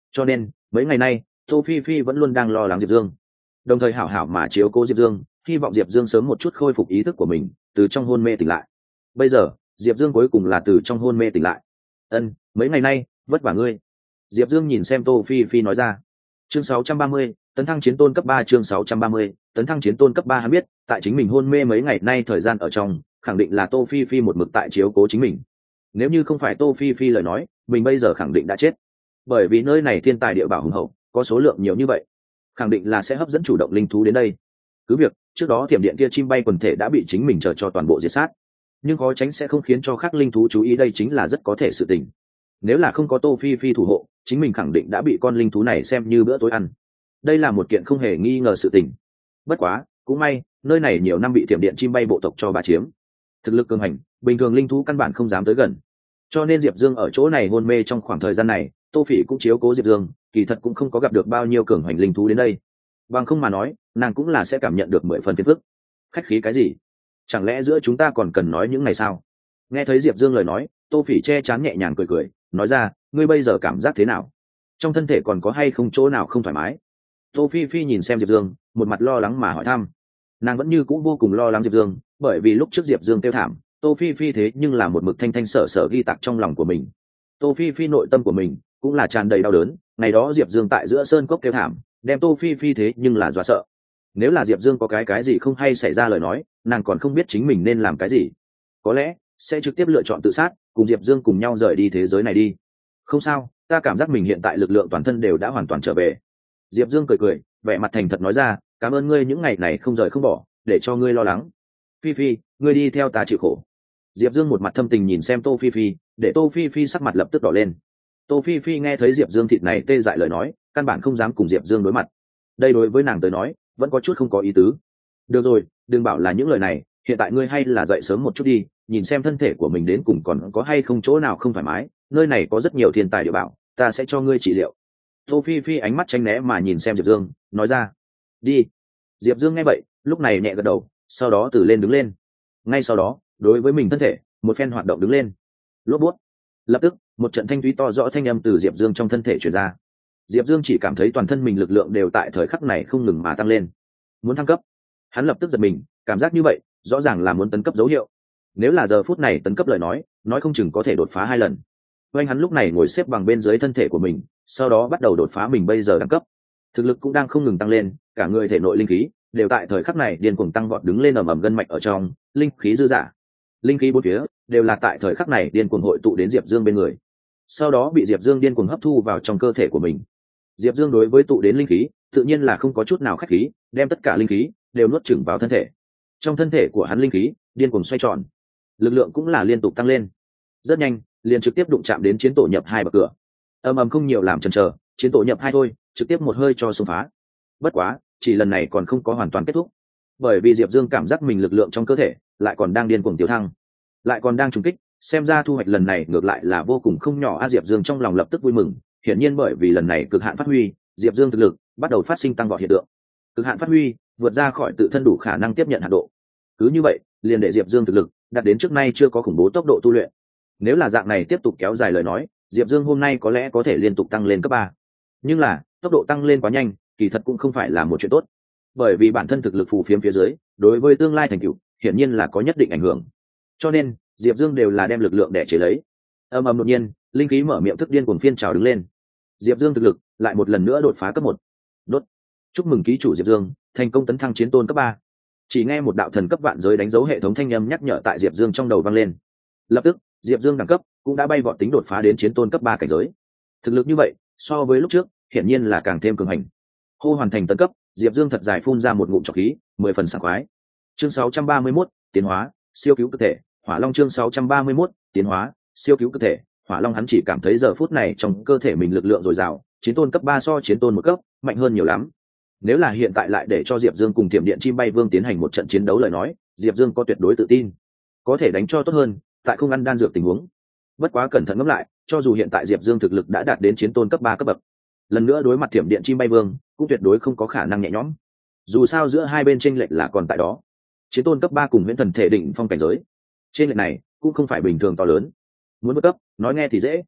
Cho nên mấy ngày nay tô phi phi vẫn luôn đang lo lắng diệp dương, đồng thời hảo hảo mà chiếu cố diệp dương, hy vọng diệp dương sớm một chút khôi phục ý thức của mình, từ trong hôn mê tỉnh lại. Bây giờ diệp dương cuối cùng là từ trong hôn mê tỉnh lại. Mấy ngày nay vất vả ngươi. Diệp dương nhìn xem tô phi phi nói ra. Chương 630, tấn thăng chiến tôn cấp 3. Chương 630, tấn thăng chiến tôn cấp 3. Hắn biết tại chính mình hôn mê mấy ngày nay thời gian ở trong, khẳng định là tô phi phi một mực tại chiếu cố chính mình. Nếu như không phải tô phi phi lời nói, mình bây giờ khẳng định đã chết. Bởi vì nơi này thiên tài địa bảo hùng hậu, có số lượng nhiều như vậy, khẳng định là sẽ hấp dẫn chủ động linh thú đến đây. Cứ việc trước đó thiểm điện kia chim bay quần thể đã bị chính mình chờ cho toàn bộ diệt sát, nhưng khó tránh sẽ không khiến cho khác linh thú chú ý, đây chính là rất có thể sự tình. Nếu là không có tô phi phi thủ hộ, chính mình khẳng định đã bị con linh thú này xem như bữa tối ăn. Đây là một kiện không hề nghi ngờ sự tình. Bất quá cũng may nơi này nhiều năm bị thiểm điện chim bay bộ tộc cho bà chiếm, thực lực cường hành, bình thường linh thú căn bản không dám tới gần. Cho nên diệp dương ở chỗ này hôn mê trong khoảng thời gian này, tô phỉ cũng chiếu cố diệp dương, kỳ thật cũng không có gặp được bao nhiêu cường hành linh thú đến đây. Bằng không mà nói nàng cũng là sẽ cảm nhận được 10 phần phiền phức. Khách khí cái gì? Chẳng lẽ giữa chúng ta còn cần nói những ngày sao? Nghe thấy diệp dương lời nói, tô phỉ che chắn nhẹ nhàng cười cười, nói ra, ngươi bây giờ cảm giác thế nào? Trong thân thể còn có hay không chỗ nào không thoải mái? Tô phi phi nhìn xem diệp dương, một mặt lo lắng mà hỏi thăm. Nàng vẫn như cũ vô cùng lo lắng diệp dương, bởi vì lúc trước diệp dương kêu thảm, tô phi phi thế nhưng là một mực thanh thanh sở sở ghi tạc trong lòng của mình. Tô phi phi nội tâm của mình cũng là tràn đầy đau đớn. Ngày đó diệp dương tại giữa sơn cốc kêu thảm, đem tô phi phi thế nhưng là dọa sợ. Nếu là diệp dương có cái gì không hay xảy ra lời nói, nàng còn không biết chính mình nên làm cái gì, có lẽ sẽ trực tiếp lựa chọn tự sát, cùng diệp dương cùng nhau rời đi thế giới này đi. Không sao, ta cảm giác mình hiện tại lực lượng toàn thân đều đã hoàn toàn trở về. Diệp dương cười cười, vẻ mặt thành thật nói ra, cảm ơn ngươi những ngày này không rời không bỏ, để cho ngươi lo lắng. Phi phi, ngươi đi theo ta chịu khổ. Diệp dương một mặt thâm tình nhìn xem tô phi phi, để tô phi phi sắc mặt lập tức đỏ lên. Tô phi phi nghe thấy diệp dương thịt này tê dại lời nói, căn bản không dám cùng diệp dương đối mặt. Đây đối với nàng tới nói vẫn có chút không có ý tứ. Được rồi, đừng bảo là những lời này, hiện tại ngươi hay là dậy sớm một chút đi, nhìn xem thân thể của mình đến cùng còn có hay không chỗ nào không thoải mái, nơi này có rất nhiều thiên tài địa bảo, ta sẽ cho ngươi trị liệu. Tô phi phi ánh mắt tranh né mà nhìn xem diệp dương, nói ra. Đi. Diệp dương nghe vậy lúc này nhẹ gật đầu, sau đó từ lên đứng lên. Ngay sau đó đối với mình thân thể một phen hoạt động đứng lên. Lốp bút. Lập tức một trận thanh thúy to rõ thanh âm từ diệp dương trong thân thể truyền ra. Diệp dương chỉ cảm thấy toàn thân mình lực lượng đều tại thời khắc này không ngừng mà tăng lên. Muốn thăng cấp. Hắn lập tức giật mình, cảm giác như vậy rõ ràng là muốn tấn cấp dấu hiệu. Nếu là giờ phút này tấn cấp lời nói không chừng có thể đột phá 2 lần. Oanh hắn lúc này ngồi xếp bằng bên dưới thân thể của mình, sau đó bắt đầu đột phá mình bây giờ đẳng cấp. Thực lực cũng đang không ngừng tăng lên, cả người thể nội linh khí đều tại thời khắc này điên cuồng tăng vọt đứng lên, ầm ầm gân mạch ở trong, linh khí dư dả. Linh khí bốn phía đều là tại thời khắc này điên cuồng hội tụ đến Diệp Dương bên người. Sau đó bị Diệp Dương điên cuồng hấp thu vào trong cơ thể của mình. Diệp Dương đối với tụ đến linh khí, tự nhiên là không có chút nào khách khí, đem tất cả linh khí đều nuốt chửng vào thân thể. Trong thân thể của hắn linh khí điên cuồng xoay tròn, lực lượng cũng là liên tục tăng lên. Rất nhanh, liền trực tiếp đụng chạm đến chiến tổ nhập 2 bậc cửa. Ầm ầm không nhiều làm chần chờ, chiến tổ nhập 2 thôi, trực tiếp một hơi cho xông phá. Bất quá, chỉ lần này còn không có hoàn toàn kết thúc, bởi vì Diệp Dương cảm giác mình lực lượng trong cơ thể lại còn đang điên cuồng tiêu thăng, lại còn đang trùng kích, xem ra thu hoạch lần này ngược lại là vô cùng không nhỏ. Diệp Dương trong lòng lập tức vui mừng, hiển nhiên bởi vì lần này cực hạn phát huy, Diệp Dương thực lực bắt đầu phát sinh tăng vọt hiện tượng. Cực hạn phát huy vượt ra khỏi tự thân đủ khả năng tiếp nhận hạn độ. Cứ như vậy, liền để Diệp Dương thực lực đạt đến trước nay chưa có khủng bố tốc độ tu luyện. Nếu là dạng này tiếp tục kéo dài lời nói, Diệp Dương hôm nay có lẽ có thể liên tục tăng lên cấp 3. Nhưng là, tốc độ tăng lên quá nhanh, kỳ thật cũng không phải là một chuyện tốt. Bởi vì bản thân thực lực phù phiếm phía dưới, đối với tương lai thành tựu, hiển nhiên là có nhất định ảnh hưởng. Cho nên, Diệp Dương đều là đem lực lượng để chế lấy. Ầm ầm đột nhiên, linh khí mở miệng thức điên cuồng phiên trào đứng lên. Diệp Dương thực lực lại một lần nữa đột phá cấp 1. Đốt. Chúc mừng ký chủ Diệp Dương, thành công tấn thăng chiến tôn cấp 3. Chỉ nghe một đạo thần cấp vạn giới đánh dấu hệ thống thanh âm nhắc nhở tại Diệp Dương trong đầu vang lên. Lập tức, Diệp Dương đẳng cấp cũng đã bay vọt tính đột phá đến chiến tôn cấp 3 cảnh giới. Thực lực như vậy, so với lúc trước, hiển nhiên là càng thêm cường hành. Hô hoàn thành tấn cấp, Diệp Dương thật dài phun ra một ngụm trọc khí, 10 phần sảng khoái. Chương 631, tiến hóa, siêu cứu cơ thể, Hỏa Long. Chương 631, tiến hóa, siêu cứu cơ thể, Hỏa Long. Hắn chỉ cảm thấy giờ phút này trong cơ thể mình lực lượng dồi dào, chiến tôn cấp 3 so chiến tôn một cấp mạnh hơn nhiều lắm. Nếu là hiện tại lại để cho Diệp Dương cùng Tiệm Điện Chim Bay Vương tiến hành một trận chiến đấu lời nói, Diệp Dương có tuyệt đối tự tin có thể đánh cho tốt hơn, tại không ăn đan dược tình huống. Bất quá cẩn thận ngẫm lại, cho dù hiện tại Diệp Dương thực lực đã đạt đến chiến tôn cấp 3 cấp bậc, lần nữa đối mặt Tiệm Điện Chim Bay Vương cũng tuyệt đối không có khả năng nhẹ nhõm. Dù sao giữa hai bên chênh lệch là còn tại đó. Chiến tôn cấp 3 cùng Huyễn Thần Thể đỉnh phong cảnh giới, chênh lệch này cũng không phải bình thường to lớn. Muốn vượt cấp, nói nghe thì dễ,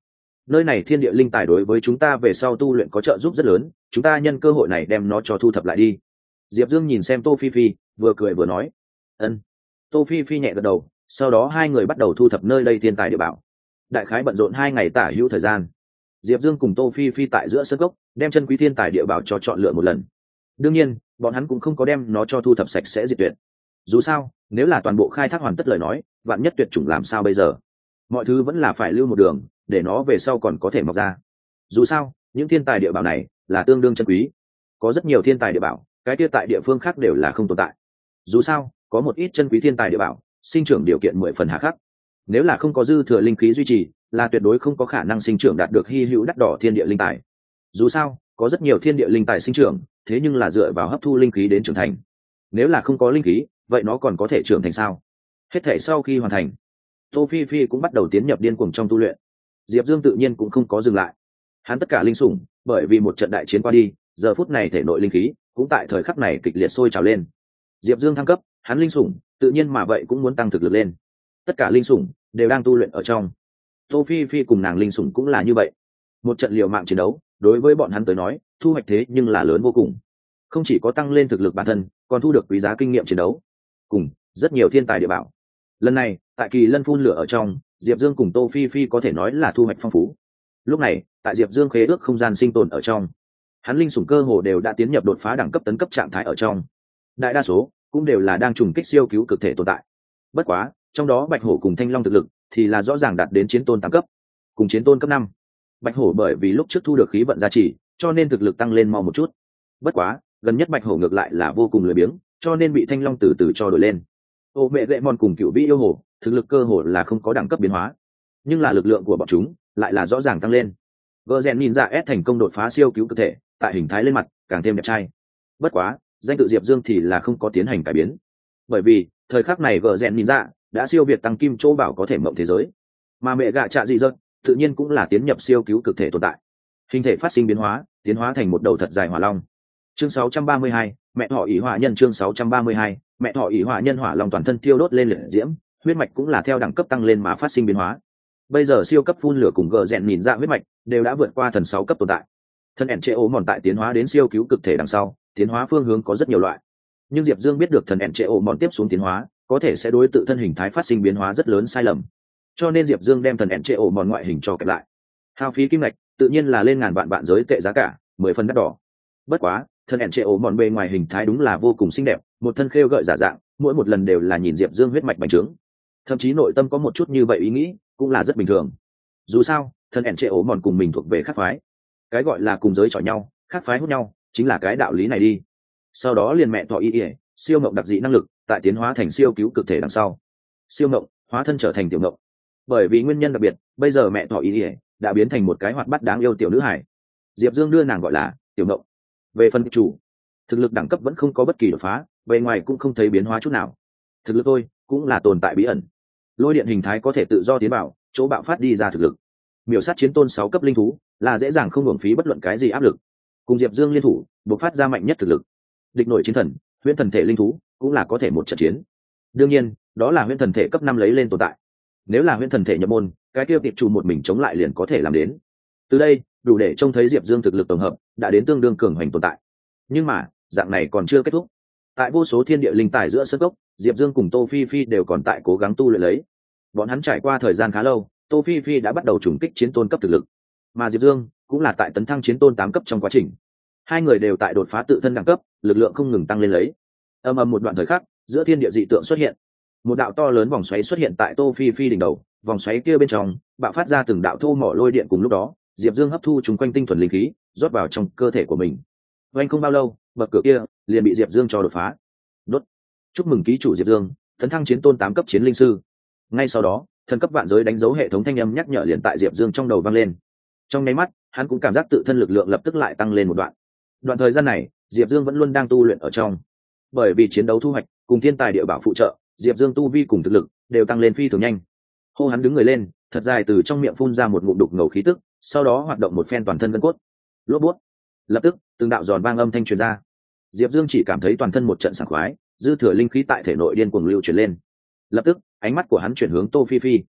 nơi này thiên địa linh tài đối với chúng ta về sau tu luyện có trợ giúp rất lớn, chúng ta nhân cơ hội này đem nó cho thu thập lại đi. Diệp Dương nhìn xem Tô Phi Phi, vừa cười vừa nói. Ân. Tô Phi Phi nhẹ gật đầu, sau đó hai người bắt đầu thu thập nơi đây thiên tài địa bảo. Đại khái bận rộn 2 ngày tả hữu thời gian. Diệp Dương cùng Tô Phi Phi tại giữa sân gốc, đem chân quý thiên tài địa bảo cho chọn lựa một lần. Đương nhiên, bọn hắn cũng không có đem nó cho thu thập sạch sẽ diệt tuyệt. Dù sao, nếu là toàn bộ khai thác hoàn tất lời nói, vạn nhất tuyệt chủng làm sao bây giờ? Mọi thứ vẫn là phải lưu một đường, để nó về sau còn có thể mọc ra. Dù sao, những thiên tài địa bảo này là tương đương chân quý. Có rất nhiều thiên tài địa bảo, cái kia tại địa phương khác đều là không tồn tại. Dù sao, có một ít chân quý thiên tài địa bảo, sinh trưởng điều kiện 10 phần hà khắc. Nếu là không có dư thừa linh khí duy trì, là tuyệt đối không có khả năng sinh trưởng đạt được hy hữu đắt đỏ thiên địa linh tài. Dù sao, có rất nhiều thiên địa linh tài sinh trưởng, thế nhưng là dựa vào hấp thu linh khí đến trưởng thành. Nếu là không có linh khí, vậy nó còn có thể trưởng thành sao? Hết thể sau khi hoàn thành, Tô Phi Phi cũng bắt đầu tiến nhập điên cuồng trong tu luyện. Diệp Dương tự nhiên cũng không có dừng lại. Hắn tất cả linh sủng, bởi vì một trận đại chiến qua đi, giờ phút này thể nội linh khí cũng tại thời khắc này kịch liệt sôi trào lên. Diệp Dương thăng cấp, hắn linh sủng tự nhiên mà vậy cũng muốn tăng thực lực lên. Tất cả linh sủng đều đang tu luyện ở trong. Tô Phi Phi cùng nàng linh sủng cũng là như vậy. Một trận liều mạng chiến đấu, đối với bọn hắn tới nói, thu hoạch thế nhưng là lớn vô cùng. Không chỉ có tăng lên thực lực bản thân, còn thu được quý giá kinh nghiệm chiến đấu, cùng rất nhiều thiên tài địa bảo. Lần này, tại Kỳ Lân phun lửa ở trong, Diệp Dương cùng Tô Phi Phi có thể nói là thu hoạch phong phú. Lúc này, tại Diệp Dương khế ước không gian sinh tồn ở trong, hắn linh sủng cơ hồ đều đã tiến nhập đột phá đẳng cấp tấn cấp trạng thái ở trong. Đại đa số cũng đều là đang trùng kích siêu cứu cực thể tồn tại. Bất quá, trong đó Bạch Hổ cùng Thanh Long thực lực thì là rõ ràng đạt đến chiến tôn 8 cấp, cùng chiến tôn cấp 5. Bạch Hổ bởi vì lúc trước thu được khí vận gia trì, cho nên thực lực tăng lên mau một chút. Bất quá, gần nhất Bạch Hổ ngược lại là vô cùng lười biếng, cho nên bị Thanh Long từ từ cho đổi lên. Ô mẹ gậy mòn cùng Cửu Vĩ yêu hổ, thực lực cơ hồ là không có đẳng cấp biến hóa, nhưng là lực lượng của bọn chúng lại là rõ ràng tăng lên. Gơ rèn nhìn ra S thành công đột phá siêu cứu cực thể, tại hình thái lên mặt càng thêm đẹp trai. Bất quá, danh tự Diệp Dương thì là không có tiến hành cải biến, bởi vì thời khắc này Gơ rèn nhìn ra đã siêu việt tăng kim chỗ bảo có thể mộng thế giới, mà mẹ gạ trạ dị dật tự nhiên cũng là tiến nhập siêu cứu cực thể tồn tại, hình thể phát sinh biến hóa, tiến hóa thành một đầu thật dài hỏa long. Chương 632, mẹ thọ ỷ hỏa nhân. Chương 632, mẹ thọ ỷ hỏa nhân. Hỏa long toàn thân thiêu đốt lên liệt diễm, huyết mạch cũng là theo đẳng cấp tăng lên mà phát sinh biến hóa. Bây giờ siêu cấp phun lửa cùng gờ rèn nhìn ra huyết mạch đều đã vượt qua thần 6 cấp tồn tại. Thân ẻn trệ ố mòn tại tiến hóa đến siêu cứu cực thể đằng sau, tiến hóa phương hướng có rất nhiều loại, nhưng Diệp Dương biết được thần ẻn trệ ố mòn tiếp xuống tiến hóa có thể sẽ đối tự thân hình thái phát sinh biến hóa rất lớn sai lầm, cho nên Diệp Dương đem thần ẻn trệ ố mòn ngoại hình cho kẹp lại. Hao phí kim ngạch tự nhiên là lên ngàn vạn giới tệ giá cả, 10 phần đắt đỏ. Bất quá, thân ẻn trệ ố mòn bề ngoài hình thái đúng là vô cùng xinh đẹp, một thân khêu gợi giả dạng, mỗi một lần đều là nhìn Diệp Dương huyết mạch bành trướng, thậm chí nội tâm có một chút như vậy ý nghĩ cũng là rất bình thường. Dù sao, thân ẻn trệ ố mòn cùng mình thuộc về khác phái, cái gọi là cùng giới chọi nhau, khác phái hút nhau, chính là cái đạo lý này đi. Sau đó liền mẹ thọ y ỉa siêu mộng đặc dị năng lực tại tiến hóa thành siêu cứu cực thể đằng sau, siêu mộng hóa thân trở thành tiểu mộng. Bởi vì nguyên nhân đặc biệt, bây giờ mẹ thọ y ỉa đã biến thành một cái hoạt bát đáng yêu tiểu nữ hải. Diệp Dương đưa nàng gọi là tiểu mộng. Về phần chủ, thực lực đẳng cấp vẫn không có bất kỳ đột phá, bề ngoài cũng không thấy biến hóa chút nào. Thực lực tôi cũng là tồn tại bí ẩn, lôi điện hình thái có thể tự do tiến vào chỗ bạo phát đi ra thực lực. Miểu sát chiến tôn 6 cấp linh thú là dễ dàng không hưởng phí bất luận cái gì áp lực. Cùng Diệp Dương liên thủ bộc phát ra mạnh nhất thực lực, địch nổi chiến thần huyễn thần thể linh thú cũng là có thể một trận chiến. Đương nhiên, đó là huyễn thần thể cấp 5 lấy lên tồn tại. Nếu là huyễn thần thể nhập môn, cái kia tiệp chủ một mình chống lại liền có thể làm đến. Từ đây đủ để trông thấy Diệp Dương thực lực tổng hợp đã đến tương đương cường hoành tồn tại. Nhưng mà dạng này còn chưa kết thúc. Tại vô số thiên địa linh tài giữa sân gốc, Diệp Dương cùng Tô Phi Phi đều còn tại cố gắng tu luyện lấy. Bọn hắn trải qua thời gian khá lâu, Tô Phi Phi đã bắt đầu trùng kích chiến tôn cấp thực lực, mà Diệp Dương cũng là tại tấn thăng chiến tôn 8 cấp trong quá trình. Hai người đều tại đột phá tự thân đẳng cấp, lực lượng không ngừng tăng lên lấy. Ầm ầm một đoạn thời khắc, giữa thiên địa dị tượng xuất hiện. Một đạo to lớn vòng xoáy xuất hiện tại Tô Phi Phi đỉnh đầu, vòng xoáy kia bên trong bạo phát ra từng đạo thô mỏ lôi điện. Cùng lúc đó, Diệp Dương hấp thu chúng quanh tinh thuần linh khí, rót vào trong cơ thể của mình. Vành không bao lâu, bậc cửa kia liền bị Diệp Dương cho đột phá. Đốt. Chúc mừng ký chủ Diệp Dương, tấn thăng chiến tôn 8 cấp chiến linh sư. Ngay sau đó, thần cấp vạn giới đánh dấu hệ thống thanh âm nhắc nhở liền tại Diệp Dương trong đầu vang lên. Trong nháy mắt, hắn cũng cảm giác tự thân lực lượng lập tức lại tăng lên một đoạn. Đoạn thời gian này, Diệp Dương vẫn luôn đang tu luyện ở trong. Bởi vì chiến đấu thu hoạch cùng thiên tài địa bảo phụ trợ, Diệp Dương tu vi cùng thực lực đều tăng lên phi thường nhanh. Hô, hắn đứng người lên, thật dài từ trong miệng phun ra một ngụm đục ngầu khí tức, sau đó hoạt động một phen toàn thân gân cốt. Lốp bút. Lập tức, từng đạo giòn vang âm thanh truyền ra. Diệp Dương chỉ cảm thấy toàn thân một trận sảng khoái, dư thừa linh khí tại thể nội điên cuồng lưu chuyển lên. Lập tức, ánh mắt của hắn chuyển hướng Tô Phi Phi.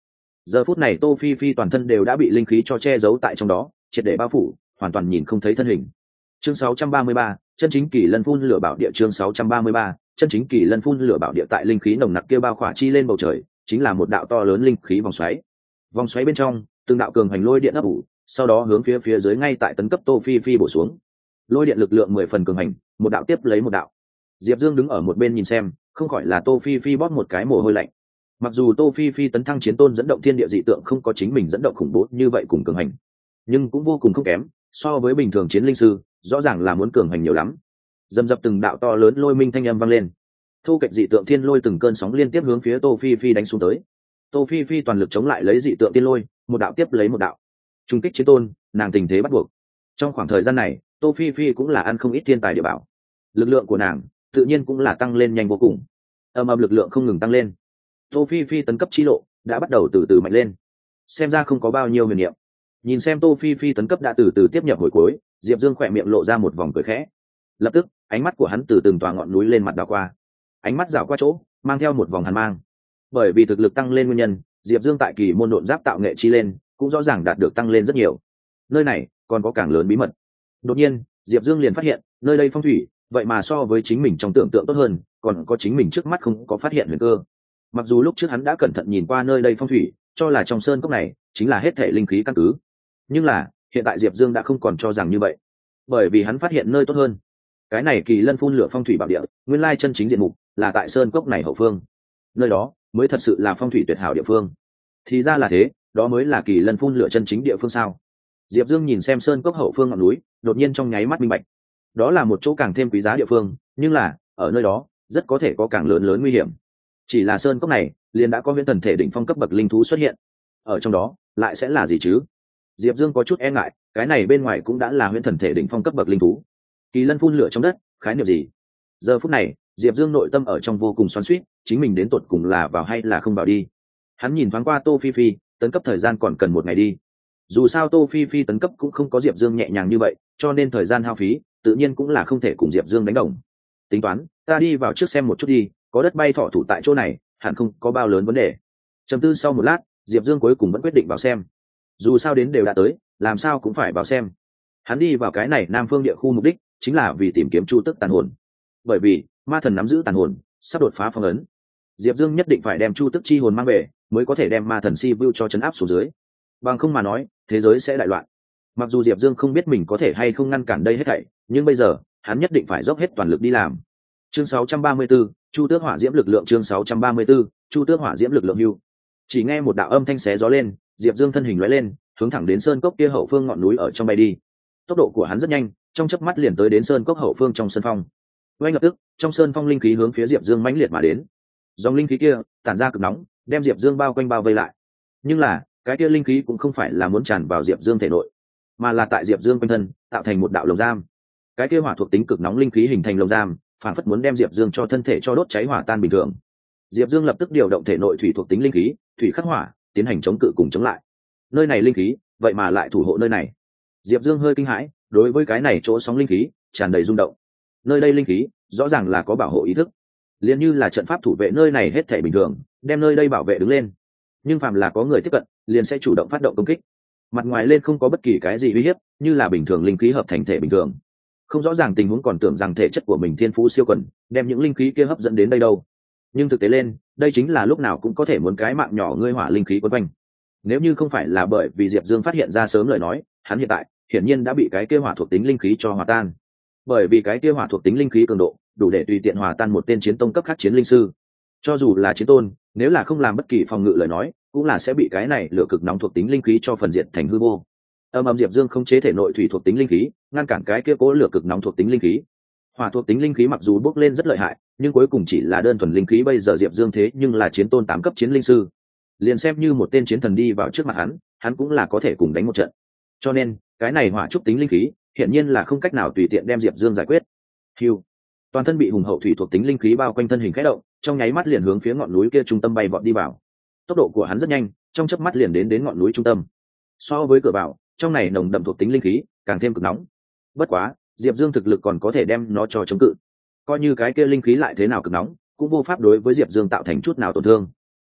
Giờ phút này Tô Phi Phi toàn thân đều đã bị linh khí cho che giấu tại trong đó, triệt để bao phủ, hoàn toàn nhìn không thấy thân hình. Chương 633, chân chính kỳ lân phun lửa bảo địa. Chương 633, chân chính kỳ lân phun lửa bảo địa. Tại linh khí nồng nặc kia bao khỏa chi lên bầu trời, chính là một đạo to lớn linh khí vòng xoáy. Vòng xoáy bên trong, từng đạo cường hành lôi điện ấp ủ, sau đó hướng phía dưới ngay tại tấn cấp Tô Phi Phi bổ xuống. Lôi điện lực lượng 10 phần cường hành, một đạo tiếp lấy một đạo. Diệp Dương đứng ở một bên nhìn xem, không khỏi là Tô Phi Phi bóp một cái mồ hôi lạnh. Mặc dù Tô Phi Phi tấn thăng chiến tôn dẫn động thiên địa dị tượng không có chính mình dẫn động khủng bố như vậy cùng cường hành, nhưng cũng vô cùng không kém, so với bình thường chiến linh sư, rõ ràng là muốn cường hành nhiều lắm. Dầm dập từng đạo to lớn lôi minh thanh âm vang lên. Thu kịch dị tượng thiên lôi từng cơn sóng liên tiếp hướng phía Tô Phi Phi đánh xuống tới. Tô Phi Phi toàn lực chống lại lấy dị tượng thiên lôi, một đạo tiếp lấy một đạo. Trung kích chiến tôn, nàng tình thế bắt buộc. Trong khoảng thời gian này, Tô Phi Phi cũng là ăn không ít thiên tài địa bảo. Lực lượng của nàng tự nhiên cũng là tăng lên nhanh vô cùng. Âm lực lượng không ngừng tăng lên. Tô Phi Phi tấn cấp chi lộ đã bắt đầu từ từ mạnh lên. Xem ra không có bao nhiêu huyền niệm. Nhìn xem Tô Phi Phi tấn cấp đã từ từ tiếp nhập hồi cuối, Diệp Dương khỏe miệng lộ ra một vòng cười khẽ. Lập tức, ánh mắt của hắn từ từng tòa ngọn núi lên mặt đảo qua. Ánh mắt dạo qua chỗ, mang theo một vòng hàn mang. Bởi vì thực lực tăng lên nguyên nhân, Diệp Dương tại kỳ môn độn giáp tạo nghệ chi lên, cũng rõ ràng đạt được tăng lên rất nhiều. Nơi này còn có càng lớn bí mật. Đột nhiên, Diệp Dương liền phát hiện, nơi đây phong thủy, vậy mà so với chính mình trong tưởng tượng tốt hơn, còn có chính mình trước mắt không có phát hiện huyền cơ. Mặc dù lúc trước hắn đã cẩn thận nhìn qua nơi đây phong thủy, cho là trong sơn cốc này chính là hết thể linh khí căn cứ, nhưng là hiện tại Diệp Dương đã không còn cho rằng như vậy, bởi vì hắn phát hiện nơi tốt hơn. Cái này kỳ lân phun lửa phong thủy bảo địa, nguyên lai chân chính diện mục là tại sơn cốc này hậu phương, nơi đó mới thật sự là phong thủy tuyệt hảo địa phương. Thì ra là thế, đó mới là kỳ lân phun lửa chân chính địa phương sao? Diệp Dương nhìn xem sơn cốc hậu phương ngọn núi, đột nhiên trong nháy mắt minh bạch, đó là một chỗ càng thêm quý giá địa phương, nhưng là ở nơi đó rất có thể có càng lớn nguy hiểm. Chỉ là sơn cốc này liền đã có huyễn thần thể đỉnh phong cấp bậc linh thú xuất hiện, ở trong đó lại sẽ là gì chứ? Diệp Dương có chút e ngại, cái này bên ngoài cũng đã là huyễn thần thể đỉnh phong cấp bậc linh thú, kỳ lân phun lửa trong đất, khái niệm gì? Giờ phút này, Diệp Dương nội tâm ở trong vô cùng xoắn xuýt, chính mình đến tột cùng là vào hay là không vào đi. Hắn nhìn thoáng qua Tô Phi Phi, tấn cấp thời gian còn cần 1 ngày đi. Dù sao Tô Phi Phi tấn cấp cũng không có Diệp Dương nhẹ nhàng như vậy, cho nên thời gian hao phí, tự nhiên cũng là không thể cùng Diệp Dương đánh đồng. Tính toán, ta đi vào trước xem một chút đi, có đất bay thỏ thủ tại chỗ này, hẳn không có bao lớn vấn đề. Trầm tư sau một lát, Diệp Dương cuối cùng vẫn quyết định vào xem. Dù sao đến đều đã tới, làm sao cũng phải vào xem. Hắn đi vào cái này Nam Phương địa khu mục đích chính là vì tìm kiếm Chu Tức tàn hồn. Bởi vì ma thần nắm giữ tàn hồn, sắp đột phá phong ấn. Diệp Dương nhất định phải đem Chu Tức chi hồn mang về, mới có thể đem ma thần si vu cho trấn áp xuống dưới. Bằng không mà nói, thế giới sẽ đại loạn. Mặc dù Diệp Dương không biết mình có thể hay không ngăn cản đây hết thảy, nhưng bây giờ, hắn nhất định phải dốc hết toàn lực đi làm. Chương 634, Chu Tước hỏa diễm lực lượng. Chương 634, Chu Tước hỏa diễm lực lượng hưu. Chỉ nghe một đạo âm thanh xé gió lên, Diệp Dương thân hình lóe lên, hướng thẳng đến sơn cốc kia hậu phương ngọn núi ở trong bay đi. Tốc độ của hắn rất nhanh, trong chớp mắt liền tới đến sơn cốc hậu phương trong sơn phong. Ngay lập tức, trong sơn phong linh khí hướng phía Diệp Dương mãnh liệt mà đến. Dòng linh khí kia tản ra cực nóng, đem Diệp Dương bao quanh bao vây lại. Nhưng là, cái kia linh khí cũng không phải là muốn tràn vào Diệp Dương thể nội, mà là tại Diệp Dương quanh thân tạo thành một đạo lồng giam. Cái kia hỏa thuộc tính cực nóng linh khí hình thành lồng giam, phản phất muốn đem Diệp Dương cho thân thể cho đốt cháy hỏa tan bình thường. Diệp Dương lập tức điều động thể nội thủy thuộc tính linh khí, thủy khắc hỏa, tiến hành chống cự cùng chống lại. Nơi này linh khí, vậy mà lại thủ hộ nơi này. Diệp Dương hơi kinh hãi, đối với cái này chỗ sóng linh khí tràn đầy rung động. Nơi đây linh khí, rõ ràng là có bảo hộ ý thức, liền như là trận pháp thủ vệ nơi này hết thảy bình thường, đem nơi đây bảo vệ đứng lên. Nhưng phàm là có người tiếp cận, liền sẽ chủ động phát động công kích. Mặt ngoài lên không có bất kỳ cái gì uy hiếp, như là bình thường linh khí hợp thành thể bình thường. Không rõ ràng tình huống còn tưởng rằng thể chất của mình thiên phú siêu quần, đem những linh khí kia hấp dẫn đến đây đâu. Nhưng thực tế lên, đây chính là lúc nào cũng có thể muốn cái mạng nhỏ ngươi hỏa linh khí quấn quanh. Nếu như không phải là bởi vì Diệp Dương phát hiện ra sớm lời nói, hắn hiện tại hiển nhiên đã bị cái kia hỏa thuộc tính linh khí cho hòa tan. Bởi vì cái kia hỏa thuộc tính linh khí cường độ đủ để tùy tiện hòa tan một tên chiến tông cấp khác chiến linh sư. Cho dù là chiến tôn, nếu là không làm bất kỳ phòng ngự lời nói, cũng là sẽ bị cái này lửa cực nóng thuộc tính linh khí cho phần diệt thành hư vô. Diệp Dương không chế thể nội thủy thuộc tính linh khí, ngăn cản cái kia cố lửa cực nóng thuộc tính linh khí. Hỏa thuộc tính linh khí mặc dù bốc lên rất lợi hại, nhưng cuối cùng chỉ là đơn thuần linh khí. Bây giờ Diệp Dương thế nhưng là chiến tôn 8 cấp chiến linh sư, liền xem như một tên chiến thần đi vào trước mặt hắn cũng là có thể cùng đánh một trận. Cho nên cái này hỏa trúc tính linh khí hiển nhiên là không cách nào tùy tiện đem Diệp Dương giải quyết. Hưu, toàn thân bị hùng hậu thủy thuộc tính linh khí bao quanh thân hình khẽ động, trong nháy mắt liền hướng phía ngọn núi kia trung tâm bay vọt đi vào. Tốc độ của hắn rất nhanh, trong chớp mắt liền đến ngọn núi trung tâm. So với cửa vào, trong này nồng đậm thuộc tính linh khí càng thêm cực nóng. Bất quá, Diệp Dương thực lực còn có thể đem nó cho chống cự. Coi như cái kia linh khí lại thế nào cực nóng, cũng vô pháp đối với Diệp Dương tạo thành chút nào tổn thương.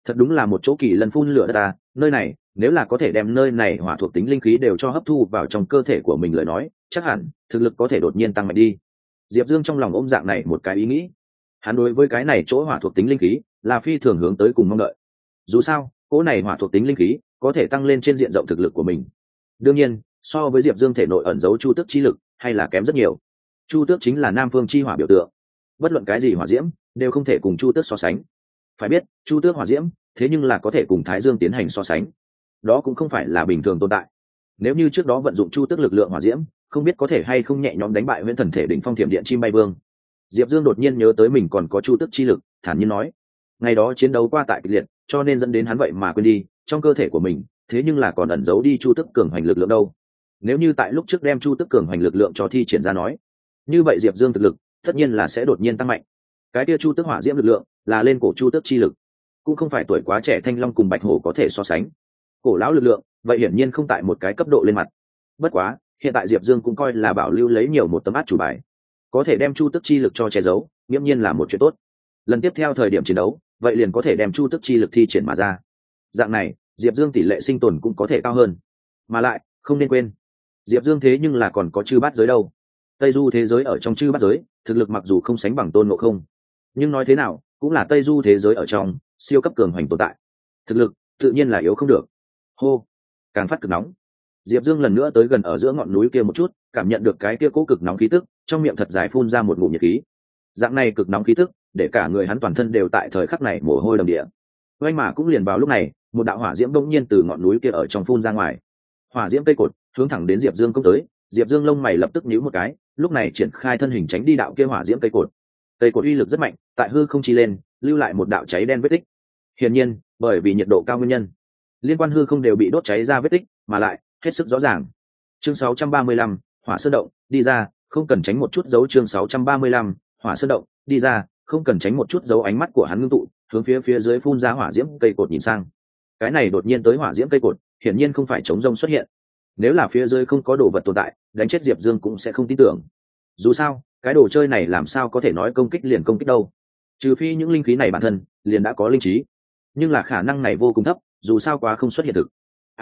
Thật đúng là một chỗ kỳ lân phun lửa đất ta, nơi này nếu là có thể đem nơi này hỏa thuộc tính linh khí đều cho hấp thu vào trong cơ thể của mình lời nói, chắc hẳn thực lực có thể đột nhiên tăng mạnh đi. Diệp Dương trong lòng ôm dạng này một cái ý nghĩ. Hắn đối với cái này chỗ hỏa thuộc tính linh khí là phi thường hướng tới cùng mong đợi. Dù sao cỗ này hỏa thuộc tính linh khí có thể tăng lên trên diện rộng thực lực của mình. Đương nhiên so với Diệp Dương thể nội ẩn giấu chu tước chi lực hay là kém rất nhiều. Chu tước chính là nam phương chi hỏa biểu tượng, bất luận cái gì hỏa diễm đều không thể cùng chu tước so sánh. Phải biết chu tước hỏa diễm thế nhưng là có thể cùng thái dương tiến hành so sánh, đó cũng không phải là bình thường tồn tại. Nếu như trước đó vận dụng chu tước lực lượng hỏa diễm, không biết có thể hay không nhẹ nhõm đánh bại huyễn thần thể đỉnh phong thiểm điện chim bay vương. Diệp Dương đột nhiên nhớ tới mình còn có chu tước chi lực, thản nhiên nói: ngày đó chiến đấu qua tại kịch liệt, cho nên dẫn đến hắn vậy mà quên đi trong cơ thể của mình thế nhưng là còn ẩn giấu đi chu tước cường hoành lực lượng đâu. Nếu như tại lúc trước đem chu tước cường hoành lực lượng cho thi triển ra nói, như vậy Diệp Dương thực lực tất nhiên là sẽ đột nhiên tăng mạnh. Cái kia chu tước hỏa diễm lực lượng là lên cổ chu tước chi lực, cũng không phải tuổi quá trẻ thanh long cùng bạch hổ có thể so sánh. Cổ lão lực lượng vậy hiển nhiên không tại một cái cấp độ lên mặt. Bất quá hiện tại Diệp Dương cũng coi là bảo lưu lấy nhiều một tấm át chủ bài, có thể đem chu tước chi lực cho che giấu, nghiễm nhiên là một chuyện tốt. Lần tiếp theo thời điểm chiến đấu vậy liền có thể đem chu tước chi lực thi triển mà ra. Dạng này Diệp Dương tỷ lệ sinh tồn cũng có thể cao hơn. Mà lại không nên quên, Diệp Dương thế nhưng là còn có chư bát giới đâu. Tây du thế giới ở trong chư bát giới thực lực mặc dù không sánh bằng Tôn Ngộ Không, nhưng nói thế nào cũng là Tây du thế giới ở trong siêu cấp cường hoành tồn tại, thực lực tự nhiên là yếu không được. Hô, càng phát cực nóng. Diệp Dương lần nữa tới gần ở giữa ngọn núi kia một chút, cảm nhận được cái kia cố cực nóng khí tức, trong miệng thật dài phun ra một ngụm nhiệt khí. Dạng này cực nóng khí tức để cả người hắn toàn thân đều tại thời khắc này mồ hôi đầm địa. Oanh mà cũng liền vào lúc này, một đạo hỏa diễm bỗng nhiên từ ngọn núi kia ở trong phun ra ngoài. Hỏa diễm cây cột hướng thẳng đến Diệp Dương công tới. Diệp Dương lông mày lập tức nhíu một cái, lúc này triển khai thân hình tránh đi đạo kia hỏa diễm cây cột. Cây cột uy lực rất mạnh, tại hư không chi lên lưu lại một đạo cháy đen vết tích. Hiển nhiên bởi vì nhiệt độ cao nguyên nhân, liên quan hư không đều bị đốt cháy ra vết tích, mà lại hết sức rõ ràng. Chương 635, Hỏa Sơn động, đi ra, không cần tránh một chút dấu. Chương 635, Hỏa Sơn động, đi ra, không cần tránh một chút dấu. Ánh mắt của hắn ngưng tụ, hướng phía dưới phun ra hỏa diễm cây cột nhìn sang. Cái này đột nhiên tới hỏa diễm cây cột, hiển nhiên không phải chống rông xuất hiện. Nếu là phía dưới không có đồ vật tồn tại, đánh chết Diệp Dương cũng sẽ không tin tưởng. Dù sao cái đồ chơi này làm sao có thể nói công kích liền công kích đâu, trừ phi những linh khí này bản thân liền đã có linh trí, nhưng là khả năng này vô cùng thấp, dù sao quá không xuất hiện thực.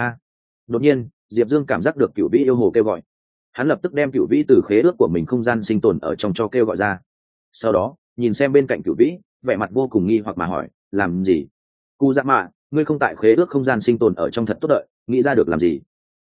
Đột nhiên Diệp Dương cảm giác được cửu vĩ yêu hồ kêu gọi. Hắn lập tức đem cửu vĩ từ khế ước của mình không gian sinh tồn ở trong cho kêu gọi ra. Sau đó nhìn xem bên cạnh cửu vĩ, vẻ mặt vô cùng nghi hoặc mà hỏi: làm gì? Cụ Dạ Mạ, ngươi không tại khế ước không gian sinh tồn ở trong thật tốt đợi, nghĩ ra được làm gì?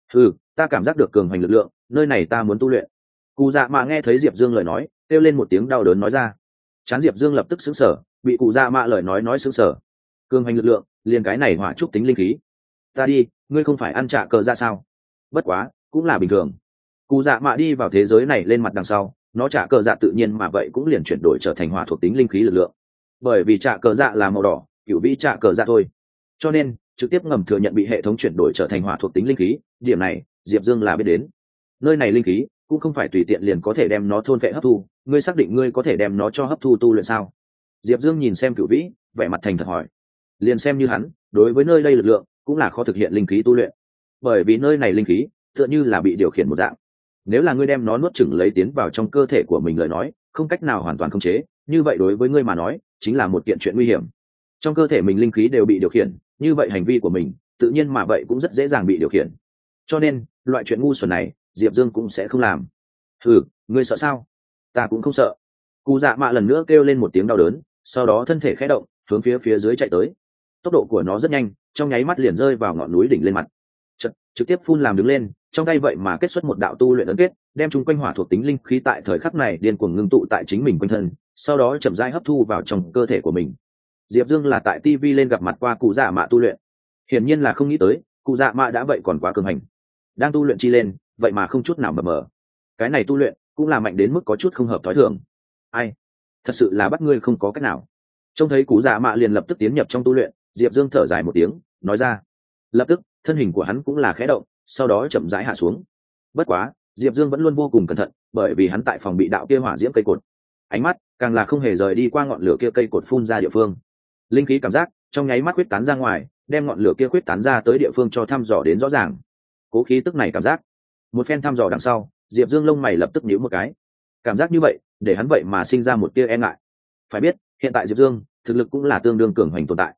Ta cảm giác được cường hoành lực lượng, nơi này ta muốn tu luyện. Cụ Dạ Mạ nghe thấy Diệp Dương lời nói, kêu lên một tiếng đau đớn nói ra. Chán Diệp Dương lập tức sững sờ, bị Cụ Dạ Mạ lời nói sững sờ. Cường hoành lực lượng, liền cái này hỏa trúc tính linh khí. Ta đi, ngươi không phải ăn trả cờ ra sao? Bất quá cũng là bình thường. Cụ Dạ Mạ đi vào thế giới này lên mặt đằng sau, nó trả cờ dạ tự nhiên mà vậy cũng liền chuyển đổi trở thành hỏa thuộc tính linh khí lực lượng. Bởi vì trả cờ dạ là màu đỏ, cửu vĩ trả cờ dạ thôi, cho nên trực tiếp ngầm thừa nhận bị hệ thống chuyển đổi trở thành hỏa thuộc tính linh khí. Điểm này Diệp Dương là biết đến. Nơi này linh khí cũng không phải tùy tiện liền có thể đem nó thôn phệ hấp thu, ngươi xác định ngươi có thể đem nó cho hấp thu tu luyện sao? Diệp Dương nhìn xem cửu vĩ, vẻ mặt thành thật hỏi. Liền xem như hắn đối với nơi đây lực lượng cũng là khó thực hiện linh khí tu luyện, bởi vì nơi này linh khí tựa như là bị điều khiển một dạng. Nếu là ngươi đem nó nuốt chửng lấy tiến vào trong cơ thể của mình lời nói, không cách nào hoàn toàn khống chế, như vậy đối với ngươi mà nói chính là một kiện chuyện nguy hiểm. Trong cơ thể mình linh khí đều bị điều khiển, như vậy hành vi của mình tự nhiên mà vậy cũng rất dễ dàng bị điều khiển. Cho nên loại chuyện ngu xuẩn này Diệp Dương cũng sẽ không làm. Ngươi sợ sao? Ta cũng không sợ. Cụ Dạ Mạ lần nữa kêu lên một tiếng đau đớn, sau đó thân thể khẽ động, hướng phía dưới chạy tới. Tốc độ của nó rất nhanh, trong nháy mắt liền rơi vào ngọn núi đỉnh lên mặt. Trực tiếp phun làm đứng lên, trong tay vậy mà kết xuất một đạo tu luyện ấn kết, đem chung quanh hỏa thuộc tính linh khí tại thời khắc này điên cuồng ngưng tụ tại chính mình quanh thân, sau đó chậm rãi hấp thu vào trong cơ thể của mình. Diệp Dương là tại TV lên gặp mặt qua Cụ Dạ Mạ tu luyện, hiển nhiên là không nghĩ tới Cụ Dạ Mạ đã vậy còn quá cường hành, đang tu luyện chi lên vậy mà không chút nào mờ mờ. Cái này tu luyện cũng là mạnh đến mức có chút không hợp thói thường. Ai, thật sự là bắt ngươi không có cách nào. Trông thấy Cụ Dạ Mạ liền lập tức tiến nhập trong tu luyện, Diệp Dương thở dài một tiếng, nói ra. Lập tức thân hình của hắn cũng là khẽ động, sau đó chậm rãi hạ xuống. Bất quá Diệp Dương vẫn luôn vô cùng cẩn thận, bởi vì hắn tại phòng bị đạo kia hỏa diễm cây cột, ánh mắt càng là không hề rời đi qua ngọn lửa kia cây cột phun ra địa phương. Linh khí cảm giác trong nháy mắt quyết tán ra ngoài, đem ngọn lửa kia quyết tán ra tới địa phương cho thăm dò đến rõ ràng. Cố khí tức này cảm giác, một phen thăm dò đằng sau, Diệp Dương lông mày lập tức nhíu một cái. Cảm giác như vậy để hắn vậy mà sinh ra một tia e ngại. Phải biết hiện tại Diệp Dương thực lực cũng là tương đương cường hoành tồn tại,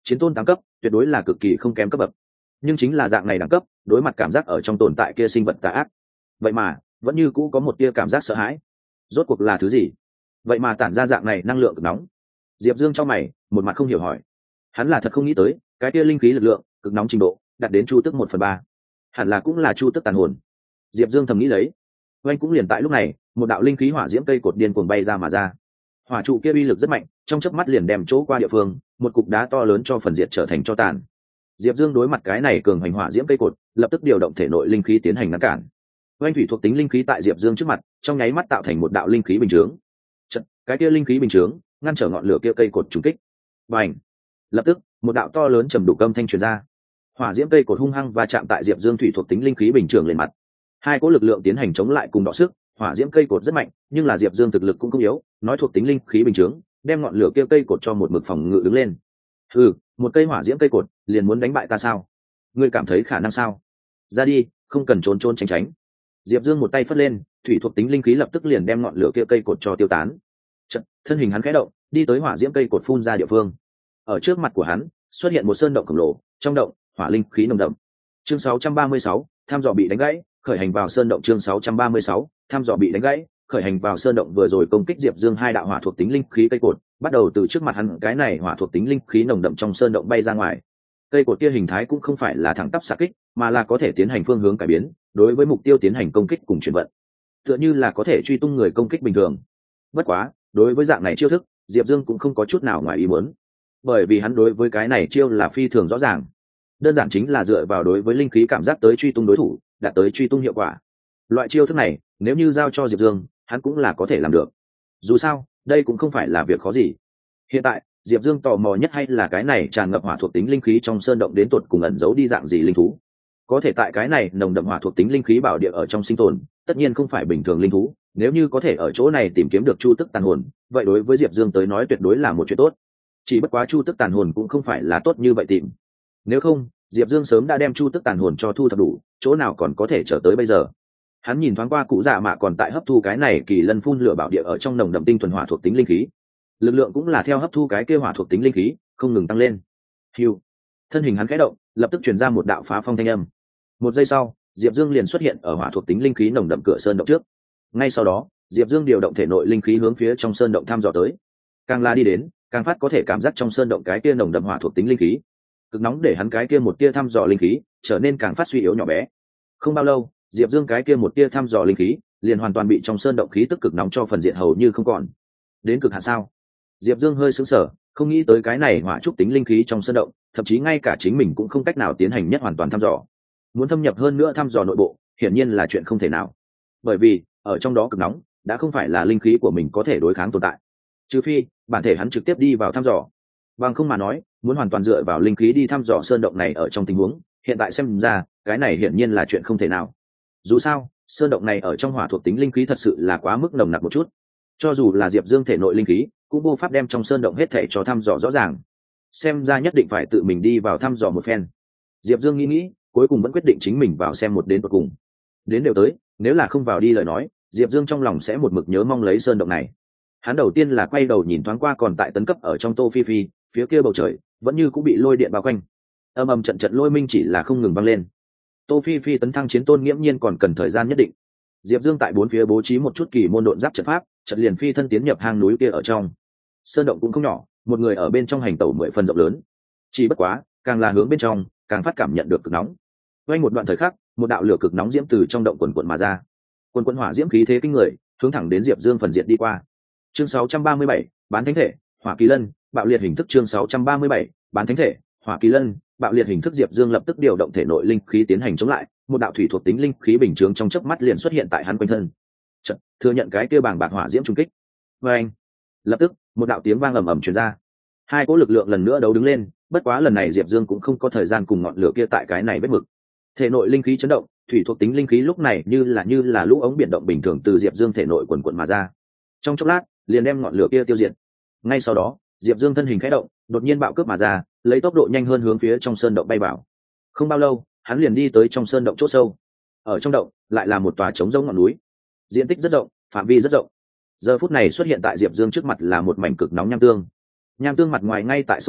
chiến tôn 8 cấp tuyệt đối là cực kỳ không kém cấp bậc, nhưng chính là dạng này đẳng cấp, đối mặt cảm giác ở trong tồn tại kia sinh vật tà ác, vậy mà vẫn như cũ có một tia cảm giác sợ hãi. Rốt cuộc là thứ gì vậy mà tản ra dạng này năng lượng cực nóng? Diệp Dương trong mày một mặt không hiểu hỏi. Hắn là thật không nghĩ tới cái tia linh khí lực lượng cực nóng trình độ đạt đến chu tức 1/3, hẳn là cũng là chu tức tàn hồn. Diệp Dương thầm nghĩ lấy. Oanh cũng liền tại lúc này, một đạo linh khí hỏa diễm cây cột điên cuồng bay ra mà ra. Hỏa trụ kia uy lực rất mạnh, trong chớp mắt liền đem chỗ qua địa phương một cục đá to lớn cho phần diệt trở thành tro tàn. Diệp Dương đối mặt cái này cường hành hỏa diễm cây cột, lập tức điều động thể nội linh khí tiến hành ngăn cản. Oanh thủy thuộc tính linh khí tại Diệp Dương trước mặt, trong nháy mắt tạo thành một đạo linh khí bình chướng. Cái kia linh khí bình chướng ngăn trở ngọn lửa kia cây cột trùng kích. Bành! Lập tức, một đạo to lớn trầm đục âm thanh truyền ra. Hỏa diễm cây cột hung hăng va chạm tại Diệp Dương thủy thuộc tính linh khí bình chướng lên mặt. Hai cỗ lực lượng tiến hành chống lại cùng đọ sức, hỏa diễm cây cột rất mạnh, nhưng là Diệp Dương thực lực cũng không yếu, nói thuộc tính linh khí bình chướng, đem ngọn lửa kia cây cột cho một mực phòng ngự đứng lên. Ừ, một cây hỏa diễm cây cột, liền muốn đánh bại ta sao? Ngươi cảm thấy khả năng sao? Ra đi, không cần trốn trốn tránh tránh. Diệp Dương một tay phất lên, thủy thuộc tính linh khí lập tức liền đem ngọn lửa kia cây cột cho tiêu tán. Chợt, thân hình hắn khẽ động, đi tới hỏa diễm cây cột phun ra địa phương. Ở trước mặt của hắn, xuất hiện một sơn động khổng lồ, trong động, hỏa linh khí nồng đậm. Chương 636, tham dò bị đánh gãy, khởi hành vào sơn động. Chương 636, tham dò bị đánh gãy, khởi hành vào sơn động. Vừa rồi công kích Diệp Dương hai đạo hỏa thuộc tính linh khí cây cột, bắt đầu từ trước mặt hắn, cái này hỏa thuộc tính linh khí nồng đậm trong sơn động bay ra ngoài. Cây cột kia hình thái cũng không phải là thẳng tắp xạ kích, mà là có thể tiến hành phương hướng cải biến, đối với mục tiêu tiến hành công kích cùng chuyển vận, tựa như là có thể truy tung người công kích bình thường. Bất quá, đối với dạng này chiêu thức, Diệp Dương cũng không có chút nào ngoài ý muốn, bởi vì hắn đối với cái này chiêu là phi thường rõ ràng, đơn giản chính là dựa vào đối với linh khí cảm giác tới truy tung đối thủ, đạt tới truy tung hiệu quả. Loại chiêu thức này, nếu như giao cho Diệp Dương, hắn cũng là có thể làm được. Dù sao, đây cũng không phải là việc khó gì. Hiện tại, Diệp Dương tò mò nhất hay là cái này tràn ngập hỏa thuộc tính linh khí trong sơn động đến tột cùng ẩn giấu đi dạng gì linh thú. Có thể tại cái này nồng đậm hỏa thuộc tính linh khí bảo địa ở trong sinh tồn, tất nhiên không phải bình thường linh thú, nếu như có thể ở chỗ này tìm kiếm được chu tức tàn hồn, vậy đối với Diệp Dương tới nói tuyệt đối là một chuyện tốt. Chỉ bất quá chu tức tàn hồn cũng không phải là tốt như vậy tìm. Nếu không, Diệp Dương sớm đã đem chu tức tàn hồn cho thu thập đủ, chỗ nào còn có thể trở tới bây giờ. Hắn nhìn thoáng qua cụ già mạ còn tại hấp thu cái này kỳ lân phun lửa bảo địa ở trong nồng đậm tinh thuần hỏa thuộc tính linh khí, lực lượng cũng là theo hấp thu cái kia hỏa thuộc tính linh khí không ngừng tăng lên. Hưu, thân hình hắn khẽ động, lập tức truyền ra một đạo phá phong thanh âm. Một giây sau, Diệp Dương liền xuất hiện ở hỏa thuộc tính linh khí nồng đậm cửa sơn động trước. Ngay sau đó, Diệp Dương điều động thể nội linh khí hướng phía trong sơn động thăm dò tới. Càng la đi đến, càng phát có thể cảm giác trong sơn động cái kia nồng đậm hỏa thuộc tính linh khí cực nóng, để hắn cái kia một tia thăm dò linh khí trở nên càng phát suy yếu nhỏ bé. Không bao lâu, Diệp Dương cái kia một tia thăm dò linh khí liền hoàn toàn bị trong sơn động khí tức cực nóng cho phần diện hầu như không còn. Đến cực hạn sao? Diệp Dương hơi sững sờ, không nghĩ tới cái này hỏa trúc tính linh khí trong sơn động, thậm chí ngay cả chính mình cũng không cách nào tiến hành nhất hoàn toàn thăm dò. Muốn thâm nhập hơn nữa thăm dò nội bộ, hiển nhiên là chuyện không thể nào. Bởi vì, ở trong đó cực nóng, đã không phải là linh khí của mình có thể đối kháng tồn tại. Trừ phi, bản thể hắn trực tiếp đi vào thăm dò. Bằng không mà nói, muốn hoàn toàn dựa vào linh khí đi thăm dò sơn động này ở trong tình huống, hiện tại xem ra, cái này hiển nhiên là chuyện không thể nào. Dù sao, sơn động này ở trong hỏa thuộc tính linh khí thật sự là quá mức nồng nặc một chút. Cho dù là Diệp Dương thể nội linh khí, cũng vô pháp đem trong sơn động hết thảy cho thăm dò rõ ràng. Xem ra nhất định phải tự mình đi vào thăm dò một phen. Diệp Dương nghĩ, cuối cùng vẫn quyết định chính mình vào xem một đến tận cùng. Đến đều tới, nếu là không vào đi lời nói, Diệp Dương trong lòng sẽ một mực nhớ mong lấy sơn động này. Hắn đầu tiên là quay đầu nhìn thoáng qua còn tại tấn cấp ở trong Tô Phi Phi, phía kia bầu trời vẫn như cũng bị lôi điện bao quanh. Âm ầm trận trận lôi minh chỉ là không ngừng vang lên. Tô Phi Phi tấn thăng chiến tôn nghiễm nhiên còn cần thời gian nhất định. Diệp Dương tại bốn phía bố trí một chút kỳ môn độn giáp trận pháp, trận liền phi thân tiến nhập hang núi kia ở trong. Sơn động cũng không nhỏ, một người ở bên trong hành tẩu 10 phần rộng lớn. Chỉ bất quá, càng là hướng bên trong, càng phát cảm nhận được cực nóng. Quanh một đoạn thời khắc, một đạo lửa cực nóng diễm từ trong động quần quần mà ra. Quần quần hỏa diễm khí thế kinh người, hướng thẳng đến Diệp Dương phần diệt đi qua. Chương 637, bán thánh thể, Hỏa Kỳ Lân, bạo liệt hình thức. Chương 637, bán thánh thể, Hỏa Kỳ Lân, bạo liệt hình thức. Diệp Dương lập tức điều động thể nội linh khí tiến hành chống lại, một đạo thủy thuộc tính linh khí bình chướng trong chớp mắt liền xuất hiện tại hắn quanh thân. Chợt, thừa nhận cái kia bàng bạc hỏa diễm trung kích. Và anh, lập tức, một đạo tiếng vang ầm ầm truyền ra. Hai cỗ lực lượng lần nữa đấu đứng lên, bất quá lần này Diệp Dương cũng không có thời gian cùng ngọn lửa kia tại cái này vết mực. Thể nội linh khí chấn động, thủy thuộc tính linh khí lúc này như là lũ ống biển động bình thường từ Diệp Dương thể nội quần quần mà ra. Trong chốc lát, liền đem ngọn lửa kia tiêu diệt. Ngay sau đó, Diệp Dương thân hình khẽ động, đột nhiên bạo cướp mà ra, lấy tốc độ nhanh hơn hướng phía trong sơn động bay vào. Không bao lâu, hắn liền đi tới trong sơn động chỗ sâu. Ở trong động, lại là một tòa trống rỗng ngọn núi. Diện tích rất rộng, phạm vi rất rộng. Giờ phút này xuất hiện tại Diệp Dương trước mặt là một mảnh cực nóng nham tương. Nham tương mặt ngoài ngay tại sôi trào,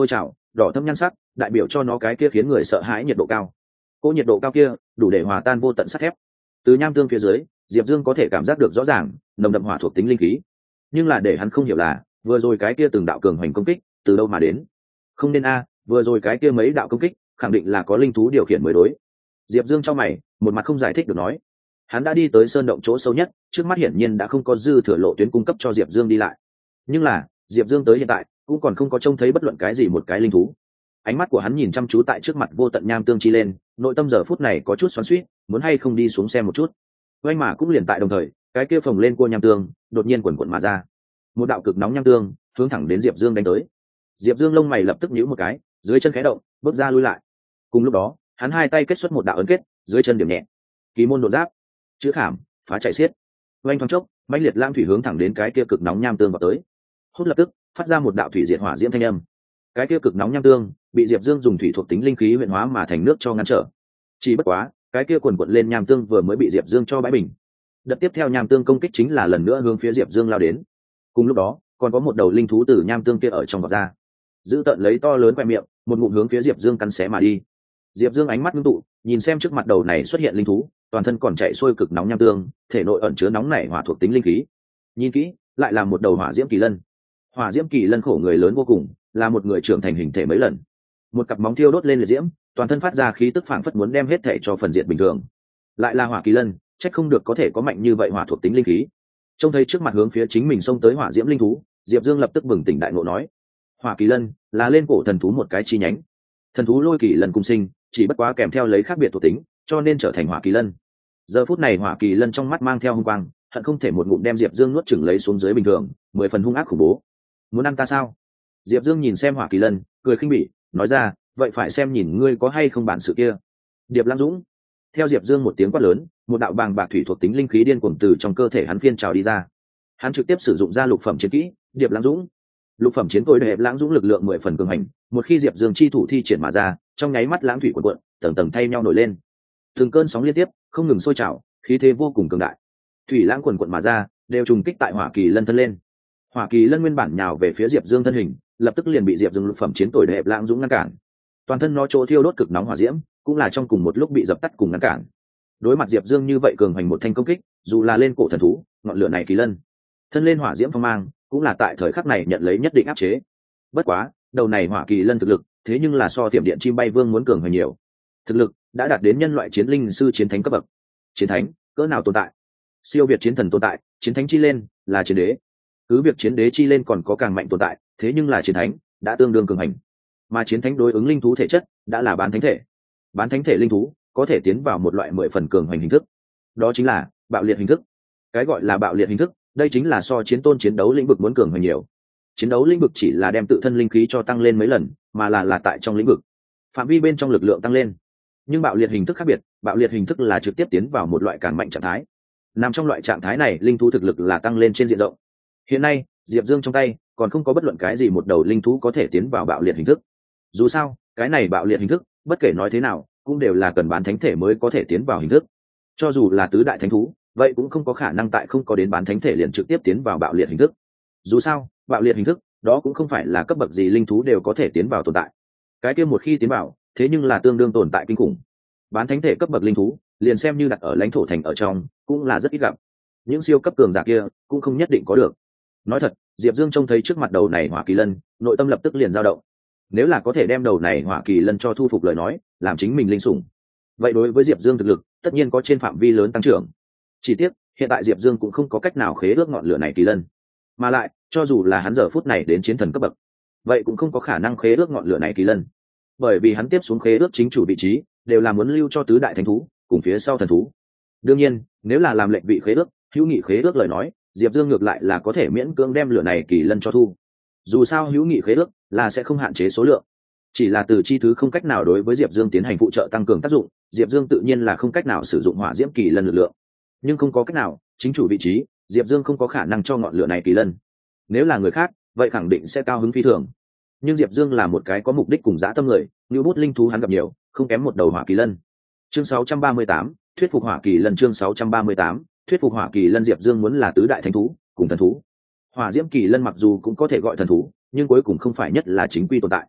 đỏ thâm nhan sắc đại biểu cho nó cái kia khiến người sợ hãi nhiệt độ cao. Cô nhiệt độ cao kia đủ để hòa tan vô tận sắt thép. Từ nham tương phía dưới, Diệp Dương có thể cảm giác được rõ ràng nồng đậm hỏa thuộc tính linh khí. Nhưng là để hắn không hiểu là vừa rồi cái kia từng đạo cường hoành công kích từ đâu mà đến. Không nên vừa rồi cái kia mấy đạo công kích khẳng định là có linh thú điều khiển mới đối. Diệp Dương trong mày, một mặt không giải thích được nói. Hắn đã đi tới sơn động chỗ sâu nhất, trước mắt hiển nhiên đã không có dư thừa lộ tuyến cung cấp cho Diệp Dương đi lại. Nhưng là Diệp Dương tới hiện tại cũng còn không có trông thấy bất luận cái gì một cái linh thú. Ánh mắt của hắn nhìn chăm chú tại trước mặt vô tận nham tương chi lên, nội tâm giờ phút này có chút xoắn xuýt, muốn hay không đi xuống xem một chút. Oanh mà cũng liền tại đồng thời, cái kia phồng lên cua nham tương đột nhiên quần quần mà ra. Một đạo cực nóng nham tương hướng thẳng đến Diệp Dương đánh tới. Diệp Dương lông mày lập tức nhíu một cái, dưới chân khẽ động, bước ra lui lại. Cùng lúc đó, hắn hai tay kết xuất một đạo ấn kết, dưới chân điểm nhẹ. Kỳ môn đột giáp, chữ khảm, phá chạy xiết. Oanh thoáng chốc, mãnh liệt lam thủy hướng thẳng đến cái kia cực nóng nham tương vào tới. Hút lập tức phát ra một đạo thủy diệt hỏa diễm thanh âm. Cái kia cực nóng nham tương bị Diệp Dương dùng thủy thuộc tính linh khí luyện hóa mà thành nước cho ngăn trở. Chỉ bất quá, cái kia quần quật lên nham tương vừa mới bị Diệp Dương cho bãi bình. Đợt tiếp theo nham tương công kích chính là lần nữa hướng phía Diệp Dương lao đến. Cùng lúc đó, còn có một đầu linh thú từ nham tương kia ở trong vọt ra, giữ tận lấy to lớn quai miệng, một ngụm hướng phía Diệp Dương cắn xé mà đi. Diệp Dương ánh mắt ngưng tụ, nhìn xem trước mặt đầu này xuất hiện linh thú, toàn thân còn chạy xuôi cực nóng nham tương, thể nội ẩn chứa nóng nảy hỏa thuộc tính linh khí. Nhìn kỹ, lại là một đầu hỏa diễm kỳ lân. Hỏa diễm kỳ lân khổ người lớn vô cùng, là một người trưởng thành hình thể mấy lần. Một cặp móng thiêu đốt lên liệt diễm, toàn thân phát ra khí tức phảng phất muốn đem hết thể cho phần diệt bình thường. Lại là hỏa kỳ lân, trách không được có thể có mạnh như vậy hỏa thuộc tính linh khí. Trông thấy trước mặt hướng phía chính mình xông tới hỏa diễm linh thú, Diệp Dương lập tức bừng tỉnh đại ngộ nói: hỏa kỳ lân là lên cổ thần thú một cái chi nhánh. Thần thú lôi kỳ lân cùng sinh, chỉ bất quá kèm theo lấy khác biệt thuộc tính, cho nên trở thành hỏa kỳ lân. Giờ phút này hỏa kỳ lân trong mắt mang theo hung quang, hận không thể một ngụm đem Diệp Dương nuốt chửng lấy xuống dưới bình thường, 10 phần hung ác khủng bố. Muốn ăn ta sao? Diệp Dương nhìn xem hỏa kỳ lân, cười khinh bỉ, nói ra: vậy phải xem nhìn ngươi có hay không bản sự kia. Điệp Lãng Dũng. Theo Diệp Dương một tiếng quát lớn, một đạo bàng bạc thủy thuộc tính linh khí điên cuồng từ trong cơ thể hắn phiên trào đi ra. Hắn trực tiếp sử dụng ra lục phẩm chiến kỹ Điệp Lãng Dũng. Lục phẩm chiến cối Điệp Lãng Dũng lực lượng 10 phần cường hành, một khi Diệp Dương chi thủ thi triển mà ra, trong nháy mắt lãng thủy cuộn cuộn, tầng tầng thay nhau nổi lên. Từng cơn sóng liên tiếp, không ngừng sôi trào, khí thế vô cùng cường đại. Thủy lãng cuộn cuộn mà ra, đều trùng kích tại hỏa kỳ lân thân lên. Hỏa kỳ lân nguyên bản nhào về phía Diệp Dương thân hình, lập tức liền bị Diệp Dương lục phẩm chiến cối Điệp Lãng Dũng ngăn cản. Toàn thân nó chỗ thiêu đốt cực nóng hỏa diễm, cũng là trong cùng một lúc bị dập tắt cùng ngăn cản. Đối mặt Diệp Dương như vậy cường hành một thanh công kích, dù là lên cổ thần thú, ngọn lửa này kỳ lân thân lên hỏa diễm phong mang, cũng là tại thời khắc này nhận lấy nhất định áp chế. Bất quá, đầu này hỏa kỳ lân thực lực, thế nhưng là so tiệm điện chim bay vương muốn cường hơn nhiều. Thực lực đã đạt đến nhân loại chiến linh sư chiến thánh cấp bậc. Chiến thánh cỡ nào tồn tại? Siêu việt chiến thần tồn tại, chiến thánh chi lên là chiến đế. Cứ việc chiến đế chi lên còn có càng mạnh tồn tại, thế nhưng là chiến thánh đã tương đương cường hành. Mà chiến thánh đối ứng linh thú thể chất đã là bán thánh thể. Bán thánh thể linh thú có thể tiến vào một loại 10 phần cường hành hình thức, đó chính là bạo liệt hình thức. Cái gọi là bạo liệt hình thức, đây chính là so chiến tôn chiến đấu lĩnh vực muốn cường hơn nhiều. Chiến đấu lĩnh vực chỉ là đem tự thân linh khí cho tăng lên mấy lần, mà là tại trong lĩnh vực phạm vi bên trong lực lượng tăng lên. Nhưng bạo liệt hình thức khác biệt, bạo liệt hình thức là trực tiếp tiến vào một loại càng mạnh trạng thái. Nằm trong loại trạng thái này, linh thú thực lực là tăng lên trên diện rộng. Hiện nay Diệp Dương trong tay còn không có bất luận cái gì một đầu linh thú có thể tiến vào bạo liệt hình thức. Dù sao cái này bạo liệt hình thức, bất kể nói thế nào cũng đều là cần bán thánh thể mới có thể tiến vào hình thức. Cho dù là tứ đại thánh thú, vậy cũng không có khả năng tại không có đến bán thánh thể liền trực tiếp tiến vào bạo liệt hình thức. Dù sao bạo liệt hình thức đó cũng không phải là cấp bậc gì linh thú đều có thể tiến vào tồn tại. Cái kia một khi tiến vào, thế nhưng là tương đương tồn tại kinh khủng. Bán thánh thể cấp bậc linh thú, liền xem như đặt ở lãnh thổ thành ở trong, cũng là rất ít gặp. Những siêu cấp cường giả kia cũng không nhất định có được. Nói thật, Diệp Dương trông thấy trước mặt đầu này hỏa kỳ lân, nội tâm lập tức liền dao động. Nếu là có thể đem đầu này hỏa kỳ lân cho thu phục lời nói, làm chính mình linh sủng, vậy đối với Diệp Dương thực lực tất nhiên có trên phạm vi lớn tăng trưởng. Chỉ tiếc hiện tại Diệp Dương cũng không có cách nào khế ước ngọn lửa này kỳ lân, mà lại cho dù là hắn giờ phút này đến chiến thần cấp bậc, vậy cũng không có khả năng khế ước ngọn lửa này kỳ lân, bởi vì hắn tiếp xuống khế ước chính chủ vị trí đều là muốn lưu cho tứ đại thánh thú cùng phía sau thần thú. Đương nhiên nếu là làm lệnh vị khế ước, hữu nghị khế ước lời nói, Diệp Dương ngược lại là có thể miễn cưỡng đem lửa này kỳ lân cho thu. Dù sao hữu nghị khế ước là sẽ không hạn chế số lượng, chỉ là từ chi thứ không cách nào đối với Diệp Dương tiến hành phụ trợ tăng cường tác dụng, Diệp Dương tự nhiên là không cách nào sử dụng hỏa diễm kỳ lân lực lượng. Nhưng không có cách nào, chính chủ vị trí Diệp Dương không có khả năng cho ngọn lửa này kỳ lân. Nếu là người khác, vậy khẳng định sẽ cao hứng phi thường. Nhưng Diệp Dương là một cái có mục đích cùng dã tâm người, như bút linh thú hắn gặp nhiều, không kém một đầu hỏa kỳ lân. Chương 638, thuyết phục hỏa kỳ lân. Chương 638, thuyết phục hỏa kỳ lân. Diệp Dương muốn là tứ đại thánh thú cùng thần thú. Hỏa diễm kỳ lân mặc dù cũng có thể gọi thần thú, nhưng cuối cùng không phải nhất là chính quy tồn tại.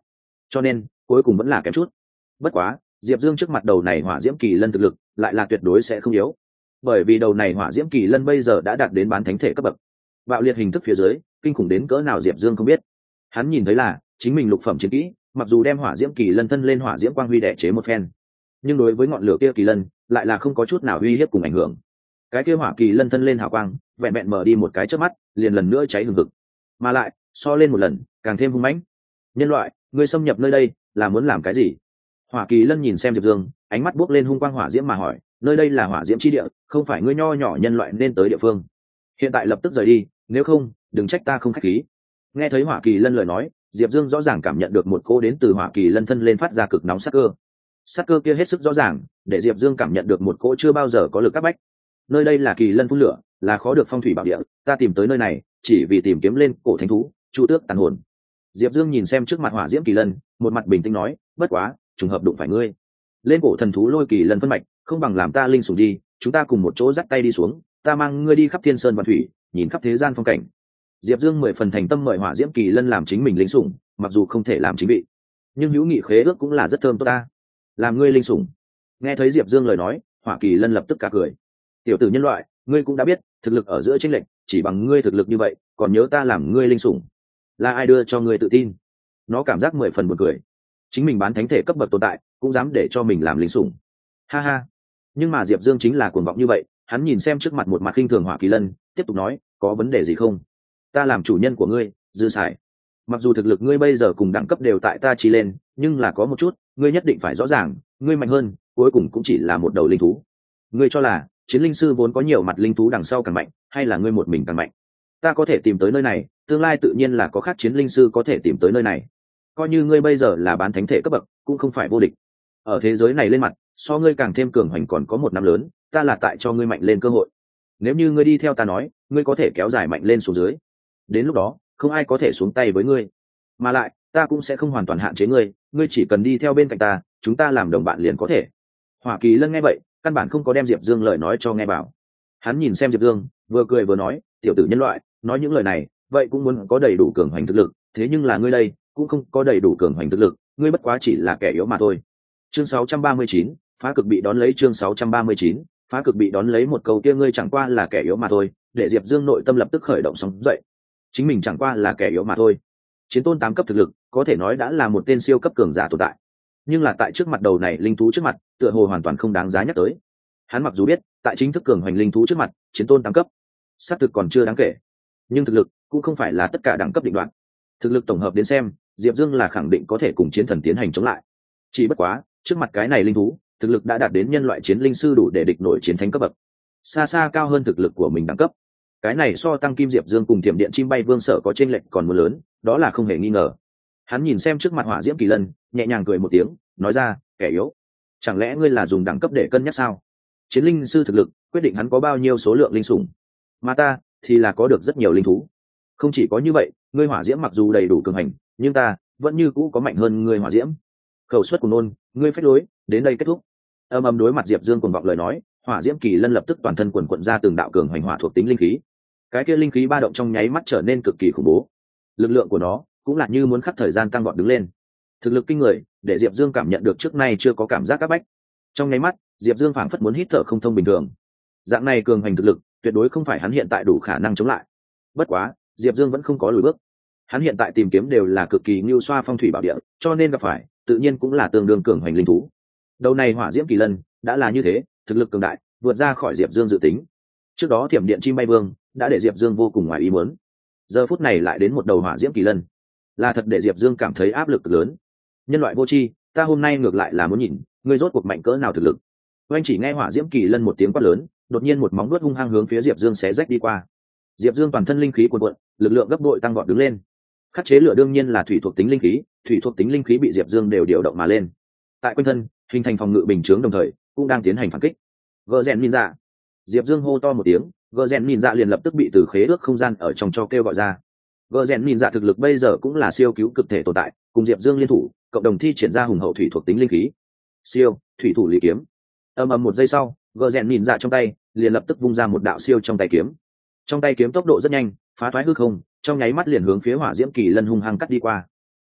cho nên cuối cùng vẫn là kém chút. Bất quá diệp dương trước mặt đầu này hỏa diễm kỳ lân thực lực lại là tuyệt đối sẽ không yếu, bởi vì đầu này hỏa diễm kỳ lân bây giờ đã đạt đến bán thánh thể cấp bậc. Bạo liệt hình thức phía dưới kinh khủng đến cỡ nào diệp dương không biết. Hắn nhìn thấy là chính mình lục phẩm chiến kỹ mặc dù đem hỏa diễm kỳ lân thân lên hỏa diễm quang huy đẻ chế một phen, nhưng đối với ngọn lửa kia kỳ lân lại là không có chút nào uy hiếp cùng ảnh hưởng. Cái kia hỏa kỳ lân thân lên hào quang vẹn vẹn mở đi một cái chớp mắt liền lần nữa cháy hừng hực, mà lại so lên một lần càng thêm hung mãnh. Nhân loại, ngươi xâm nhập nơi đây là muốn làm cái gì? Hỏa kỳ lân nhìn xem diệp dương, ánh mắt buốc lên hung quang hỏa diễm mà hỏi. Nơi đây là hỏa diễm chi địa, không phải ngươi nho nhỏ nhân loại nên tới địa phương. Hiện tại lập tức rời đi, nếu không đừng trách ta không khách khí. Nghe thấy hỏa kỳ lân lời nói, diệp dương rõ ràng cảm nhận được một cô đến từ hỏa kỳ lân thân lên phát ra cực nóng sát cơ. Sát cơ kia hết sức rõ ràng, để diệp dương cảm nhận được một cỗ chưa bao giờ có lực áp bách. Nơi đây là kỳ lân phun lửa, là khó được phong thủy bảo địa, ta tìm tới nơi này chỉ vì tìm kiếm lên cổ thánh thú chu tước tàn hồn. Diệp dương nhìn xem trước mặt hỏa diễm kỳ lân, một mặt bình tĩnh nói, bất quá trùng hợp đụng phải ngươi. Lên cổ thần thú lôi kỳ lân phân mạch, không bằng làm ta linh sủng đi, chúng ta cùng một chỗ dắt tay đi xuống, ta mang ngươi đi khắp thiên sơn và thủy, nhìn khắp thế gian phong cảnh. Diệp dương 10 phần thành tâm mời hỏa diễm kỳ lân làm chính mình linh sủng, mặc dù không thể làm chính vị, nhưng hữu nghị khế ước cũng là rất thơm tốt ta. Làm ngươi linh sủng. Nghe thấy diệp dương lời nói, hỏa kỳ lân lập tức cả cười. Tiểu tử nhân loại, ngươi cũng đã biết thực lực ở giữa chênh lệch, chỉ bằng ngươi thực lực như vậy còn nhớ ta làm ngươi linh sủng, là ai đưa cho ngươi tự tin? Nó cảm giác 10 phần buồn cười, chính mình bán thánh thể cấp bậc tồn tại cũng dám để cho mình làm linh sủng, ha ha. Nhưng mà diệp dương chính là cuồng vọng như vậy, hắn nhìn xem trước mặt một mặt khinh thường hỏa kỳ lân, tiếp tục nói, có vấn đề gì không? Ta làm chủ nhân của ngươi dư xài, mặc dù thực lực ngươi bây giờ cùng đẳng cấp đều tại ta chi lên, nhưng là có một chút ngươi nhất định phải rõ ràng, ngươi mạnh hơn cuối cùng cũng chỉ là một đầu linh thú. Ngươi cho là chiến linh sư vốn có nhiều mặt linh thú đằng sau càng mạnh, hay là ngươi một mình càng mạnh? Ta có thể tìm tới nơi này, tương lai tự nhiên là có khác chiến linh sư có thể tìm tới nơi này. Coi như ngươi bây giờ là bán thánh thể cấp bậc cũng không phải vô địch. Ở thế giới này lên mặt, so ngươi càng thêm cường hoành còn có một năm lớn, ta là tại cho ngươi mạnh lên cơ hội. Nếu như ngươi đi theo ta nói, ngươi có thể kéo dài mạnh lên xuống dưới, đến lúc đó không ai có thể xuống tay với ngươi, mà lại ta cũng sẽ không hoàn toàn hạn chế ngươi, ngươi chỉ cần đi theo bên cạnh ta, chúng ta làm đồng bạn liền có thể. Hỏa kỳ lân nghe vậy căn bản không có đem diệp dương lời nói cho nghe vào. Hắn nhìn xem diệp dương vừa cười vừa nói, tiểu tử nhân loại, nói những lời này vậy cũng muốn có đầy đủ cường hoành thực lực, thế nhưng là ngươi đây cũng không có đầy đủ cường hoành thực lực, ngươi bất quá chỉ là kẻ yếu mà thôi. Chương 639, phá cực bị đón lấy. Chương 639, phá cực bị đón lấy. Một câu kia ngươi chẳng qua là kẻ yếu mà thôi, để diệp dương nội tâm lập tức khởi động sóng dậy. Chính mình chẳng qua là kẻ yếu mà thôi. Chiến tôn 8 cấp thực lực có thể nói đã là một tên siêu cấp cường giả tồn tại, nhưng là tại trước mặt đầu này linh thú trước mặt tựa hồ hoàn toàn không đáng giá nhắc tới. Hắn mặc dù biết tại chính thức cường hoành linh thú trước mặt chiến tôn 8 cấp xác thực còn chưa đáng kể, nhưng thực lực cũng không phải là tất cả đẳng cấp định đoạn. Thực lực tổng hợp đến xem, diệp dương là khẳng định có thể cùng chiến thần tiến hành chống lại. Chỉ bất quá trước mặt cái này linh thú thực lực đã đạt đến nhân loại chiến linh sư đủ để địch nổi chiến thánh cấp bậc, xa xa cao hơn thực lực của mình đẳng cấp. Cái này so tăng kim diệp dương cùng thiểm điện chim bay vương sở có chênh lệch còn một lớn, đó là không hề nghi ngờ. Hắn nhìn xem trước mặt hỏa diễm kỳ lân, nhẹ nhàng cười một tiếng, nói ra, kẻ yếu, chẳng lẽ ngươi là dùng đẳng cấp để cân nhắc sao? Chiến linh sư thực lực quyết định hắn có bao nhiêu số lượng linh sủng, mà ta thì là có được rất nhiều linh thú. Không chỉ có như vậy, ngươi hỏa diễm mặc dù đầy đủ cường hành, nhưng ta vẫn như cũ có mạnh hơn ngươi hỏa diễm. Khẩu suất của nôn, ngươi phách lối, đến đây kết thúc. Âm âm đối mặt diệp dương cuồng vọng lời nói, hỏa diễm kỳ lân lập tức toàn thân quần quận ra từng đạo cường hành hỏa thuộc tính linh khí. Cái kia linh khí ba động trong nháy mắt trở nên cực kỳ khủng bố, lực lượng của nó cũng là như muốn khắp thời gian tăng vọt đứng lên. Thực lực kinh người để diệp dương cảm nhận được trước nay chưa có cảm giác áp bách. Trong nháy mắt diệp dương phảng phất muốn hít thở không thông bình thường. Dạng này cường hành thực lực tuyệt đối không phải hắn hiện tại đủ khả năng chống lại. Bất quá diệp dương vẫn không có lùi bước. Hắn hiện tại tìm kiếm đều là cực kỳ ngưu xoa phong thủy bảo địa, cho nên gặp phải tự nhiên cũng là tương đương cường hành linh thú. Đầu này hỏa diễm kỳ lân đã là như thế, thực lực cường đại vượt ra khỏi diệp dương dự tính. Trước đó thiểm điện chim bay vương đã để diệp dương vô cùng ngoài ý muốn, giờ phút này lại đến một đầu hỏa diễm kỳ lân, là thật để diệp dương cảm thấy áp lực lớn. Nhân loại vô tri, ta hôm nay ngược lại là muốn nhìn ngươi rốt cuộc mạnh cỡ nào thực lực. Oanh chỉ nghe hỏa diễm kỳ lân một tiếng quát lớn, đột nhiên một móng vuốt hung hăng hướng phía diệp dương xé rách đi qua. Diệp dương toàn thân linh khí cuồn cuộn, lực lượng gấp bội tăng vọt đứng lên. Khắc chế lửa đương nhiên là thủy thuộc tính linh khí, thủy thuộc tính linh khí bị diệp dương đều điều động mà lên, tại quanh thân hình thành phòng ngự bình chướng, đồng thời cũng đang tiến hành phản kích. Gờ rèn nhìn dạ, diệp dương hô to một tiếng, gờ rèn nhìn dạ liền lập tức bị từ khế ước không gian ở trong cho kêu gọi ra. Gờ rèn nhìn dạ thực lực bây giờ cũng là siêu cứu cực thể tồn tại, cùng diệp dương liên thủ cộng đồng thi triển ra hùng hậu thủy thuộc tính linh khí. Siêu thủy thủ lý kiếm. Ầm ầm một giây sau, gờ rèn nhìn dạ trong tay liền lập tức vung ra một đạo siêu trong tay kiếm. Trong tay kiếm tốc độ rất nhanh, phá thoái hư không, trong nháy mắt liền hướng phía hỏa diễm kỳ lân hung hăng cắt đi qua.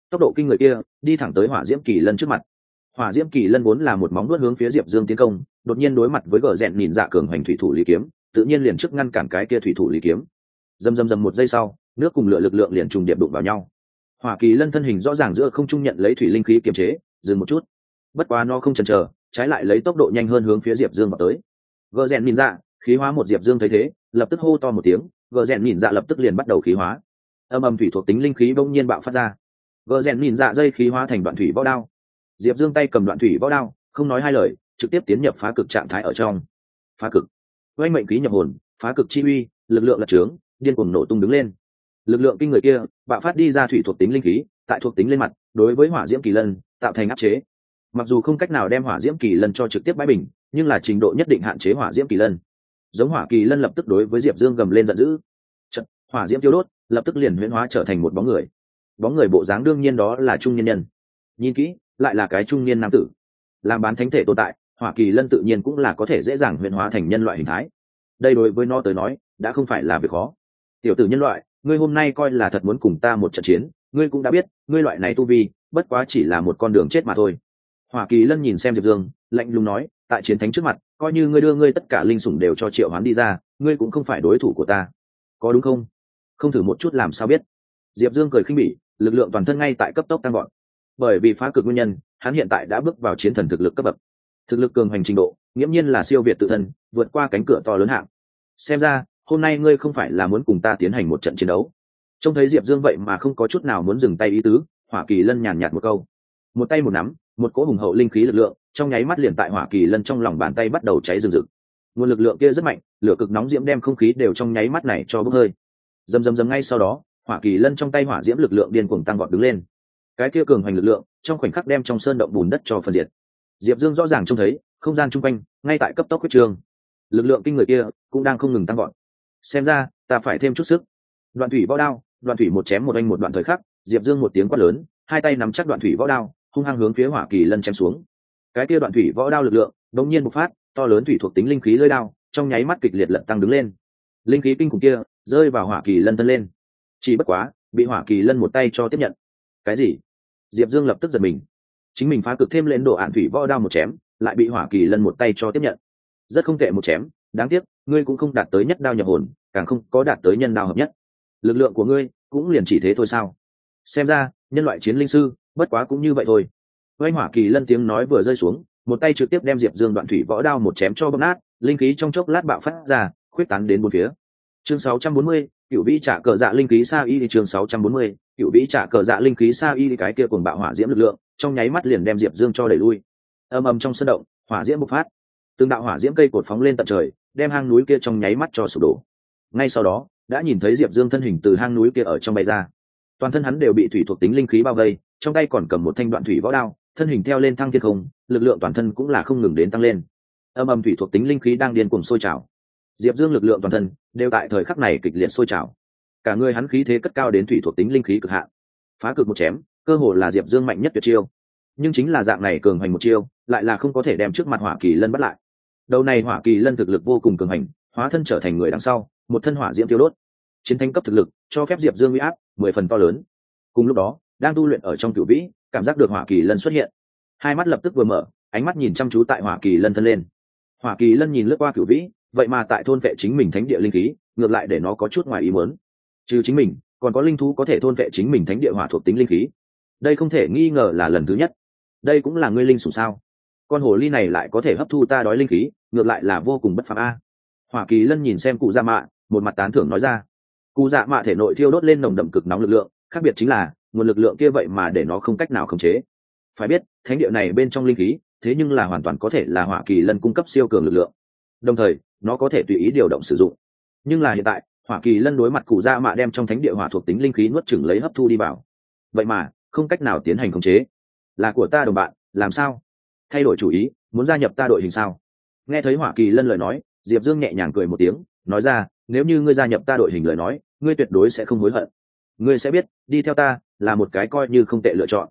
tốc độ kinh người kia đi thẳng tới hỏa diễm kỳ lân trước mặt. Hỏa diễm kỳ lân vốn là một móng vuốt hướng phía Diệp Dương tiến công, đột nhiên đối mặt với gờ rèn nhìn dạ cường hành thủy thủ lý kiếm, tự nhiên liền trước ngăn cản cái kia thủy thủ lý kiếm. Dầm một giây sau, nước cùng lửa lực lượng liền trùng điệp đụng vào nhau. Hỏa kỳ lân thân hình rõ ràng giữa không trung nhận lấy thủy linh khí kiềm chế, dừng một chút. Bất quá nó không chần chờ, trái lại lấy tốc độ nhanh hơn hướng phía Diệp Dương vào tới. Gờ rèn nhìn dạ, khí hóa một Diệp Dương thấy thế, lập tức hô to một tiếng, gờ rèn nhìn dạ lập tức liền bắt đầu khí hóa. Âm thủy thuộc tính linh khí bỗng nhiên bạo phát ra. Gờ rèn nhìn dạ dây khí hóa thành đoạn thủy võ đao. Diệp Dương tay cầm đoạn thủy võ đao, không nói hai lời, trực tiếp tiến nhập phá cực trạng thái ở trong. Phá cực, oanh mệnh khí nhập hồn, phá cực chi uy, lực lượng lật trướng, điên cuồng nổ tung đứng lên. Lực lượng kinh người kia bạo phát đi ra thủy thuộc tính linh khí, tại thuộc tính lên mặt, đối với hỏa diễm kỳ lân tạo thành áp chế. Mặc dù không cách nào đem hỏa diễm kỳ lân cho trực tiếp bãi bình, nhưng là trình độ nhất định hạn chế hỏa diễm kỳ lân. Giống hỏa kỳ lân lập tức đối với Diệp Dương gầm lên giận dữ. Chợt, hỏa diễm tiêu đốt, lập tức liền huyễn hóa trở thành một bóng người. Bóng người bộ dáng đương nhiên đó là trung niên nhân. Nhìn kỹ, lại là cái trung niên nam tử. Làm bán thánh thể tồn tại, hỏa kỳ lân tự nhiên cũng là có thể dễ dàng huyễn hóa thành nhân loại hình thái. Đây đối với nó tới nói, đã không phải là việc khó. Tiểu tử nhân loại, ngươi hôm nay coi là thật muốn cùng ta một trận chiến, ngươi cũng đã biết, ngươi loại này tu vi, bất quá chỉ là một con đường chết mà thôi. Hỏa kỳ lân nhìn xem Diệp Dương, lạnh lùng nói, tại chiến thánh trước mặt, coi như ngươi đưa ngươi tất cả linh sủng đều cho triệu hoán đi ra, ngươi cũng không phải đối thủ của ta, có đúng không? Không thử một chút làm sao biết? Diệp Dương cười khinh bỉ, lực lượng toàn thân ngay tại cấp tốc tăng vọt. Bởi vì phá cực nguyên nhân, hắn hiện tại đã bước vào chiến thần thực lực cấp bậc. Thực lực cường hành trình độ, nghiễm nhiên là siêu việt tự thân, vượt qua cánh cửa to lớn hạng. Xem ra, hôm nay ngươi không phải là muốn cùng ta tiến hành một trận chiến đấu. Trông thấy Diệp Dương vậy mà không có chút nào muốn dừng tay ý tứ, Hỏa Kỳ Lân nhàn nhạt một câu. Một tay một nắm, một cỗ hùng hậu linh khí lực lượng, trong nháy mắt liền tại Hỏa Kỳ Lân trong lòng bàn tay bắt đầu cháy rừng rực. Nguồn lực lượng kia rất mạnh, lửa cực nóng diễm đem không khí đều trong nháy mắt này cho bốc hơi. Rầm ngay sau đó, Hỏa Kỳ Lân trong tay hỏa diễm lực lượng điên cuồng tăng vọt đứng lên. Cái kia cường hành lực lượng, trong khoảnh khắc đem trong sơn động bùn đất cho phân diệt. Diệp Dương rõ ràng trông thấy, không gian chung quanh ngay tại cấp tốc huyết trường, lực lượng kinh người kia cũng đang không ngừng tăng vọt. Xem ra, ta phải thêm chút sức. Đoạn thủy võ đao, đoạn thủy một chém một anh một đoạn thời khắc, Diệp Dương một tiếng quát lớn, hai tay nắm chắc đoạn thủy võ đao, hung hăng hướng phía Hỏa Kỳ Lân chém xuống. Cái kia đoạn thủy võ đao lực lượng đột nhiên bộc phát, to lớn thủy thuộc tính linh khí lưỡi đao, trong nháy mắt kịch liệt lật tăng đứng lên. Linh khí kinh khủng kia rơi vào Hỏa Kỳ Lân thân lên. Chỉ bất quá, bị Hỏa Kỳ Lân một tay cho tiếp nhận. Cái gì? Diệp Dương lập tức giật mình. Chính mình phá cực thêm lên độ ạn thủy võ đao một chém, lại bị Hỏa Kỳ Lân một tay cho tiếp nhận. Rất không tệ một chém, đáng tiếc, ngươi cũng không đạt tới nhất đao nhập hồn, càng không có đạt tới nhân đao hợp nhất. Lực lượng của ngươi cũng liền chỉ thế thôi sao? Xem ra, nhân loại chiến linh sư, bất quá cũng như vậy thôi. Oanh Hỏa Kỳ Lân tiếng nói vừa rơi xuống, một tay trực tiếp đem Diệp Dương đoạn thủy võ đao một chém cho bóp nát, linh khí trong chốc lát bạo phát ra, khuyết tán đến bốn phía. Chương 640, Cửu Vĩ Trả Cờ Dạ linh khí sa y. Chương 640, Cửu Vĩ Trả Cờ Dạ linh khí sa y. Cái kia cuồng bạo hỏa diễm lực lượng, trong nháy mắt liền đem Diệp Dương cho đẩy lui. Ầm trong sân động, hỏa diễm bộc phát, từng đạo hỏa diễm cây cột phóng lên tận trời, đem hang núi kia trong nháy mắt cho sụp đổ. Ngay sau đó, đã nhìn thấy Diệp Dương thân hình từ hang núi kia ở trong bay ra. Toàn thân hắn đều bị thủy thuộc tính linh khí bao vây, trong tay còn cầm một thanh đoạn thủy võ đao, thân hình theo lên thăng thiên không, lực lượng toàn thân cũng là không ngừng đến tăng lên. Thủy thuộc tính linh khí đang điên cuồng sôi trào. Diệp Dương lực lượng toàn thân đều tại thời khắc này kịch liệt sôi trào. Cả người hắn khí thế cất cao đến thủy thuộc tính linh khí cực hạn. Phá cực một chém, cơ hồ là Diệp Dương mạnh nhất tuyệt chiêu. Nhưng chính là dạng này cường hành một chiêu, lại là không có thể đem trước mặt Hỏa Kỳ Lân bắt lại. Đầu này Hỏa Kỳ Lân thực lực vô cùng cường hành, hóa thân trở thành người đằng sau, một thân hỏa diễm tiêu đốt. Chiến thánh cấp thực lực, cho phép Diệp Dương uy áp 10 phần to lớn. Cùng lúc đó, đang tu luyện ở trong Cửu Vĩ, cảm giác được Hỏa Kỳ Lân xuất hiện, hai mắt lập tức vừa mở, ánh mắt nhìn chăm chú tại Hỏa Kỳ Lân thân lên. Hỏa Kỳ Lân nhìn lướt qua Cửu Vĩ, vậy mà tại thôn vệ chính mình thánh địa linh khí, ngược lại để nó có chút ngoài ý muốn. Trừ chính mình, còn có linh thú có thể thôn vệ chính mình thánh địa hỏa thuộc tính linh khí. Đây không thể nghi ngờ là lần thứ nhất. Đây cũng là ngươi linh sủng sao? Con hồ ly này lại có thể hấp thu ta đói linh khí, ngược lại là vô cùng bất phàm a. Hỏa Kỳ Lân nhìn xem Cụ Dạ Mạ, một mặt tán thưởng nói ra. Cụ Dạ Mạ thể nội thiêu đốt lên nồng đậm cực nóng lực lượng, khác biệt chính là nguồn lực lượng kia vậy mà để nó không cách nào khống chế. Phải biết, thánh địa này bên trong linh khí, thế nhưng là hoàn toàn có thể là Hỏa Kỳ Lân cung cấp siêu cường lực lượng. Đồng thời, nó có thể tùy ý điều động sử dụng. Nhưng là hiện tại, Hỏa Kỳ Lân đối mặt Cụ Dạ Mạ đem trong thánh địa hỏa thuộc tính linh khí nuốt chửng lấy hấp thu đi vào. Vậy mà, không cách nào tiến hành khống chế. Là của ta đồng bạn, làm sao? Thay đổi chủ ý, muốn gia nhập ta đội hình sao? Nghe thấy Hỏa Kỳ Lân lời nói, Diệp Dương nhẹ nhàng cười một tiếng, nói ra, nếu như ngươi gia nhập ta đội hình lời nói, ngươi tuyệt đối sẽ không hối hận. Ngươi sẽ biết, đi theo ta là một cái coi như không tệ lựa chọn.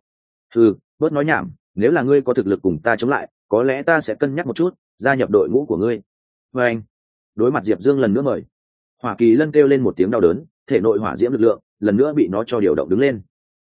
Bớt nói nhảm, nếu là ngươi có thực lực cùng ta chống lại, có lẽ ta sẽ cân nhắc một chút, gia nhập đội ngũ của ngươi. Và anh, đối mặt Diệp Dương lần nữa mời. Hỏa Kỳ Lân kêu lên một tiếng đau đớn, thể nội hỏa diễm lực lượng lần nữa bị nó cho điều động đứng lên.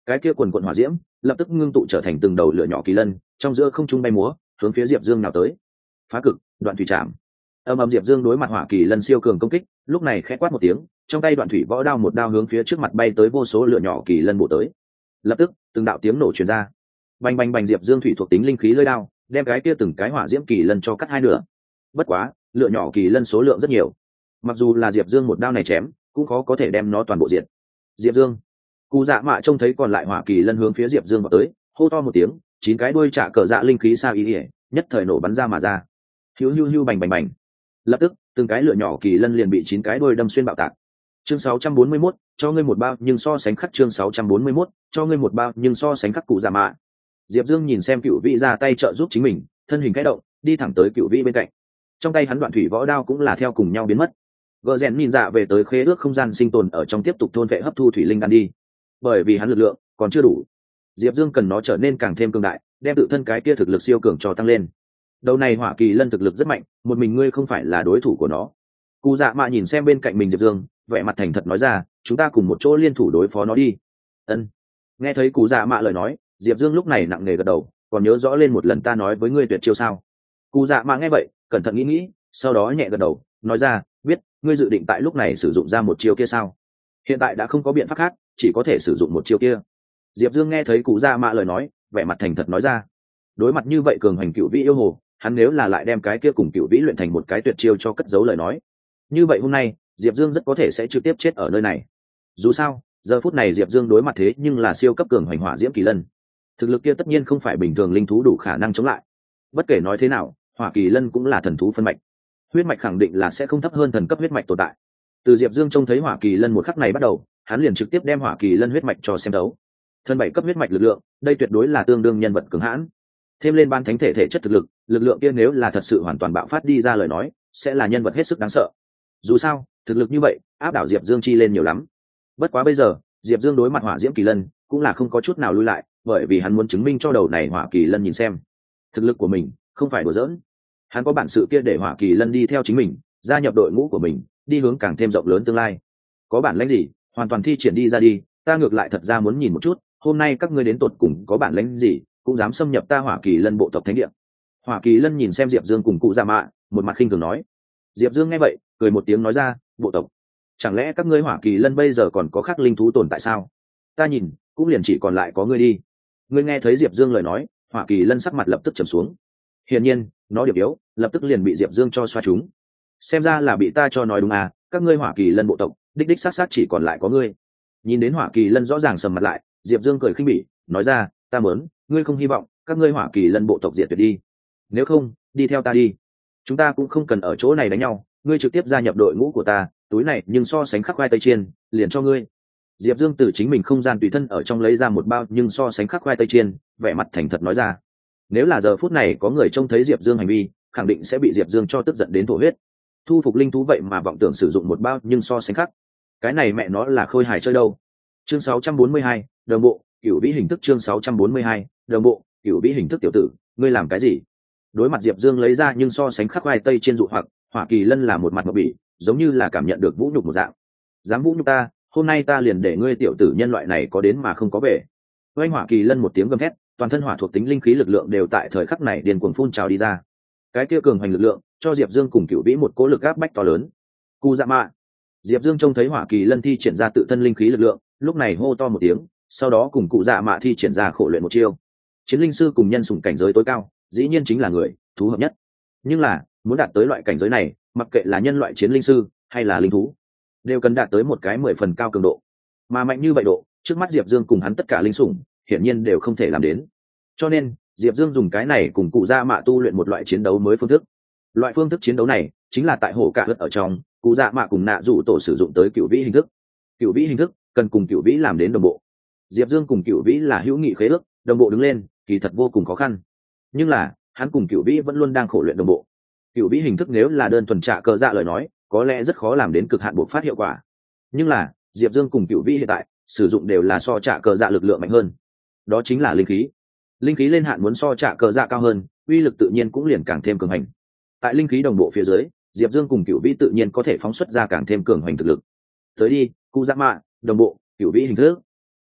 cái kia quần quần hỏa diễm lập tức ngưng tụ trở thành từng đầu lửa nhỏ kỳ lân, trong giữa không trung bay múa, hướng phía Diệp Dương nào tới. Phá cực, đoạn thủy trảm. Âm ầm, Diệp Dương đối mặt hỏa kỳ lân siêu cường công kích, lúc này khẽ quát một tiếng, trong tay đoạn thủy võ đao một đao hướng phía trước mặt bay tới vô số lửa nhỏ kỳ lân bổ tới. Lập tức, từng đạo tiếng nổ truyền ra. Bành bành bành, Diệp Dương thủy thuộc tính linh khí lưỡi đao, đem cái kia từng cái hỏa diễm kỳ lân cho cắt hai nửa. Bất quá, lửa nhỏ kỳ lân số lượng rất nhiều. Mặc dù là Diệp Dương một đao này chém, cũng khó có thể đem nó toàn bộ diệt. Diệp Dương, Cú Dạ Mạ trông thấy còn lại hỏa kỳ lân hướng phía Diệp Dương vào tới, hô to một tiếng, 9 cái đuôi trả cờ dạ linh khí sao ý ỉa, nhất thời nổ bắn ra mà ra. Hiu hiu hiu, bành bành bành. Lập tức, từng cái lửa nhỏ kỳ lân liền bị 9 cái đuôi đâm xuyên bạo tạc. Chương 641, cho ngươi một bao nhưng so sánh khắc. Chương 641, cho ngươi một bao nhưng so sánh khắc. Cụ Dạ Mạ. Diệp Dương nhìn xem Cửu Vĩ ra tay trợ giúp chính mình, thân hình khẽ động, đi thẳng tới Cửu Vĩ bên cạnh. Trong tay hắn đoạn thủy võ đao cũng là theo cùng nhau biến mất. Gờ rèn nhìn dạ về tới khế ước không gian sinh tồn ở trong, tiếp tục thôn vệ hấp thu thủy linh đan đi. Bởi vì hắn lực lượng còn chưa đủ, Diệp Dương cần nó trở nên càng thêm cường đại, đem tự thân cái kia thực lực siêu cường cho tăng lên. Đầu này hỏa kỳ lân thực lực rất mạnh, một mình ngươi không phải là đối thủ của nó. Cụ Dạ Mạ nhìn xem bên cạnh mình Diệp Dương, vẻ mặt thành thật nói ra, chúng ta cùng một chỗ liên thủ đối phó nó đi. Ân. Nghe thấy Cụ Dạ Mạ lời nói, Diệp Dương lúc này nặng nề gật đầu, còn nhớ rõ lên một lần ta nói với ngươi tuyệt chiêu sao? Cụ Dạ Mạ nghe vậy, cẩn thận nghĩ, sau đó nhẹ gật đầu, nói ra, biết. Ngươi dự định tại lúc này sử dụng ra một chiêu kia sao? Hiện tại đã không có biện pháp khác, chỉ có thể sử dụng một chiêu kia. Diệp Dương nghe thấy Cụ Dạ Mạ lời nói, vẻ mặt thành thật nói ra. Đối mặt như vậy cường hành Cửu Vĩ yêu hồ, hắn nếu là lại đem cái kia cùng Cửu Vĩ luyện thành một cái tuyệt chiêu cho cất giấu lời nói, như vậy hôm nay Diệp Dương rất có thể sẽ trực tiếp chết ở nơi này. Dù sao, giờ phút này Diệp Dương đối mặt thế nhưng là siêu cấp cường hành hỏa diễm kỳ lân, thực lực kia tất nhiên không phải bình thường linh thú đủ khả năng chống lại. Bất kể nói thế nào, hỏa kỳ lân cũng là thần thú phân mạch, huyết mạch khẳng định là sẽ không thấp hơn thần cấp huyết mạch tồn tại. Từ Diệp Dương trông thấy hỏa kỳ lân một khắc này bắt đầu, hắn liền trực tiếp đem hỏa kỳ lân huyết mạch cho xem đấu. Thân 7 cấp huyết mạch lực lượng, đây tuyệt đối là tương đương nhân vật cường hãn. Thêm lên ban thánh thể thể chất thực lực, lực lượng kia nếu là thật sự hoàn toàn bạo phát đi ra lời nói, sẽ là nhân vật hết sức đáng sợ. Dù sao, thực lực như vậy, áp đảo Diệp Dương chi lên nhiều lắm. Bất quá bây giờ, Diệp Dương đối mặt hỏa diễm kỳ lân, cũng là không có chút nào lui lại, bởi vì hắn muốn chứng minh cho đầu này hỏa kỳ lân nhìn xem, thực lực của mình không phải đùa giỡn. Hắn có bản sự kia để hỏa kỳ lân đi theo chính mình, gia nhập đội ngũ của mình, đi hướng càng thêm rộng lớn tương lai. Có bản lĩnh gì, hoàn toàn thi triển đi ra đi, ta ngược lại thật ra muốn nhìn một chút, hôm nay các ngươi đến tột cùng có bản lĩnh gì, cũng dám xâm nhập ta hỏa kỳ lân bộ tộc thánh địa. Hỏa kỳ lân nhìn xem Diệp Dương cùng Cụ Dạ Mạ, một mặt khinh thường nói. Diệp Dương nghe vậy, cười một tiếng nói ra, bộ tộc? Chẳng lẽ các ngươi hỏa kỳ lân bây giờ còn có khác linh thú tồn tại sao? Ta nhìn, cũng liền chỉ còn lại có ngươi đi. Ngươi nghe thấy Diệp Dương lời nói, hỏa kỳ lân sắc mặt lập tức trầm xuống. Hiển nhiên, nó điểm yếu, lập tức liền bị Diệp Dương cho xoa trúng. Xem ra là bị ta cho nói đúng à, các ngươi hỏa kỳ lân bộ tộc, đích đích xác xác chỉ còn lại có ngươi. Nhìn đến hỏa kỳ lân rõ ràng sầm mặt lại, Diệp Dương cười khinh bỉ, nói ra, ta muốn, ngươi không hy vọng các ngươi hỏa kỳ lân bộ tộc diệt tuyệt đi. Nếu không, đi theo ta đi. Chúng ta cũng không cần ở chỗ này đánh nhau, ngươi trực tiếp gia nhập đội ngũ của ta, túi này nhưng so sánh khắc khoai tây chiên, liền cho ngươi. Diệp Dương từ chính mình không gian tùy thân ở trong lấy ra một bao nhưng so sánh khắc khoai tây chiên, vẻ mặt thành thật nói ra. Nếu là giờ phút này có người trông thấy Diệp Dương hành vi, khẳng định sẽ bị Diệp Dương cho tức giận đến thổ huyết. Thu phục linh thú vậy mà vọng tưởng sử dụng một bao nhưng so sánh khắc, cái này mẹ nó là khôi hài chơi đâu. Chương 642, đồng bộ, Cửu Vĩ hình thức. Chương 642, đồng bộ, Cửu Vĩ hình thức. Tiểu tử, ngươi làm cái gì? Đối mặt Diệp Dương lấy ra nhưng so sánh khắc khoai tây trên dụ hoặc, hỏa kỳ lân là một mặt ngọc bỉ, giống như là cảm nhận được vũ nhục một dạng. Dám vũ nhục ta, hôm nay ta liền để ngươi tiểu tử nhân loại này có đến mà không có về. Oanh, hỏa kỳ lân một tiếng gầm thét, toàn thân hỏa thuộc tính linh khí lực lượng đều tại thời khắc này điên cuồng phun trào đi ra. Cái kia cường hành lực lượng cho Diệp Dương cùng Cửu Vĩ một cỗ lực áp bách to lớn. Cụ Dạ Mạ. Diệp Dương trông thấy hỏa kỳ lân thi triển ra tự thân linh khí lực lượng, lúc này hô to một tiếng, sau đó cùng Cụ Dạ Mạ thi triển ra khổ luyện một chiêu. Chiến linh sư cùng nhân sủng cảnh giới tối cao, dĩ nhiên chính là người thú hợp nhất. Nhưng là, muốn đạt tới loại cảnh giới này, mặc kệ là nhân loại chiến linh sư hay là linh thú, đều cần đạt tới một cái 10 phần cao cường độ. Mà mạnh như vậy độ, trước mắt Diệp Dương cùng hắn tất cả linh sủng, hiển nhiên đều không thể làm đến. Cho nên, Diệp Dương dùng cái này cùng Cụ Dạ Mạ tu luyện một loại chiến đấu mới phương thức. Loại phương thức chiến đấu này chính là tại hồ cả hất ở trong, Cụ Dạ Mạ cùng Nạ Dụ Tổ sử dụng tới Cửu Vĩ hình thức. Cửu Vĩ hình thức cần cùng Cửu Vĩ làm đến đồng bộ. Diệp Dương cùng Cửu Vĩ là hữu nghị khế ước, đồng bộ đứng lên, kỳ thật vô cùng khó khăn. Nhưng là, hắn cùng Cửu Vĩ vẫn luôn đang khổ luyện đồng bộ. Cửu Vĩ hình thức nếu là đơn thuần trạ cờ dạ lời nói, có lẽ rất khó làm đến cực hạn bộc phát hiệu quả. Nhưng là, Diệp Dương cùng Cửu Vĩ hiện tại sử dụng đều là so trạ cờ dạ lực lượng mạnh hơn. Đó chính là linh khí. Linh khí lên hạn muốn so trạ cờ dạ cao hơn, uy lực tự nhiên cũng liền càng thêm cường hành. Tại linh khí đồng bộ phía dưới, Diệp Dương cùng Cửu Vĩ tự nhiên có thể phóng xuất ra càng thêm cường hành thực lực. Tới đi, Cụ Dạ Mạ, đồng bộ, Cửu Vĩ hình thức.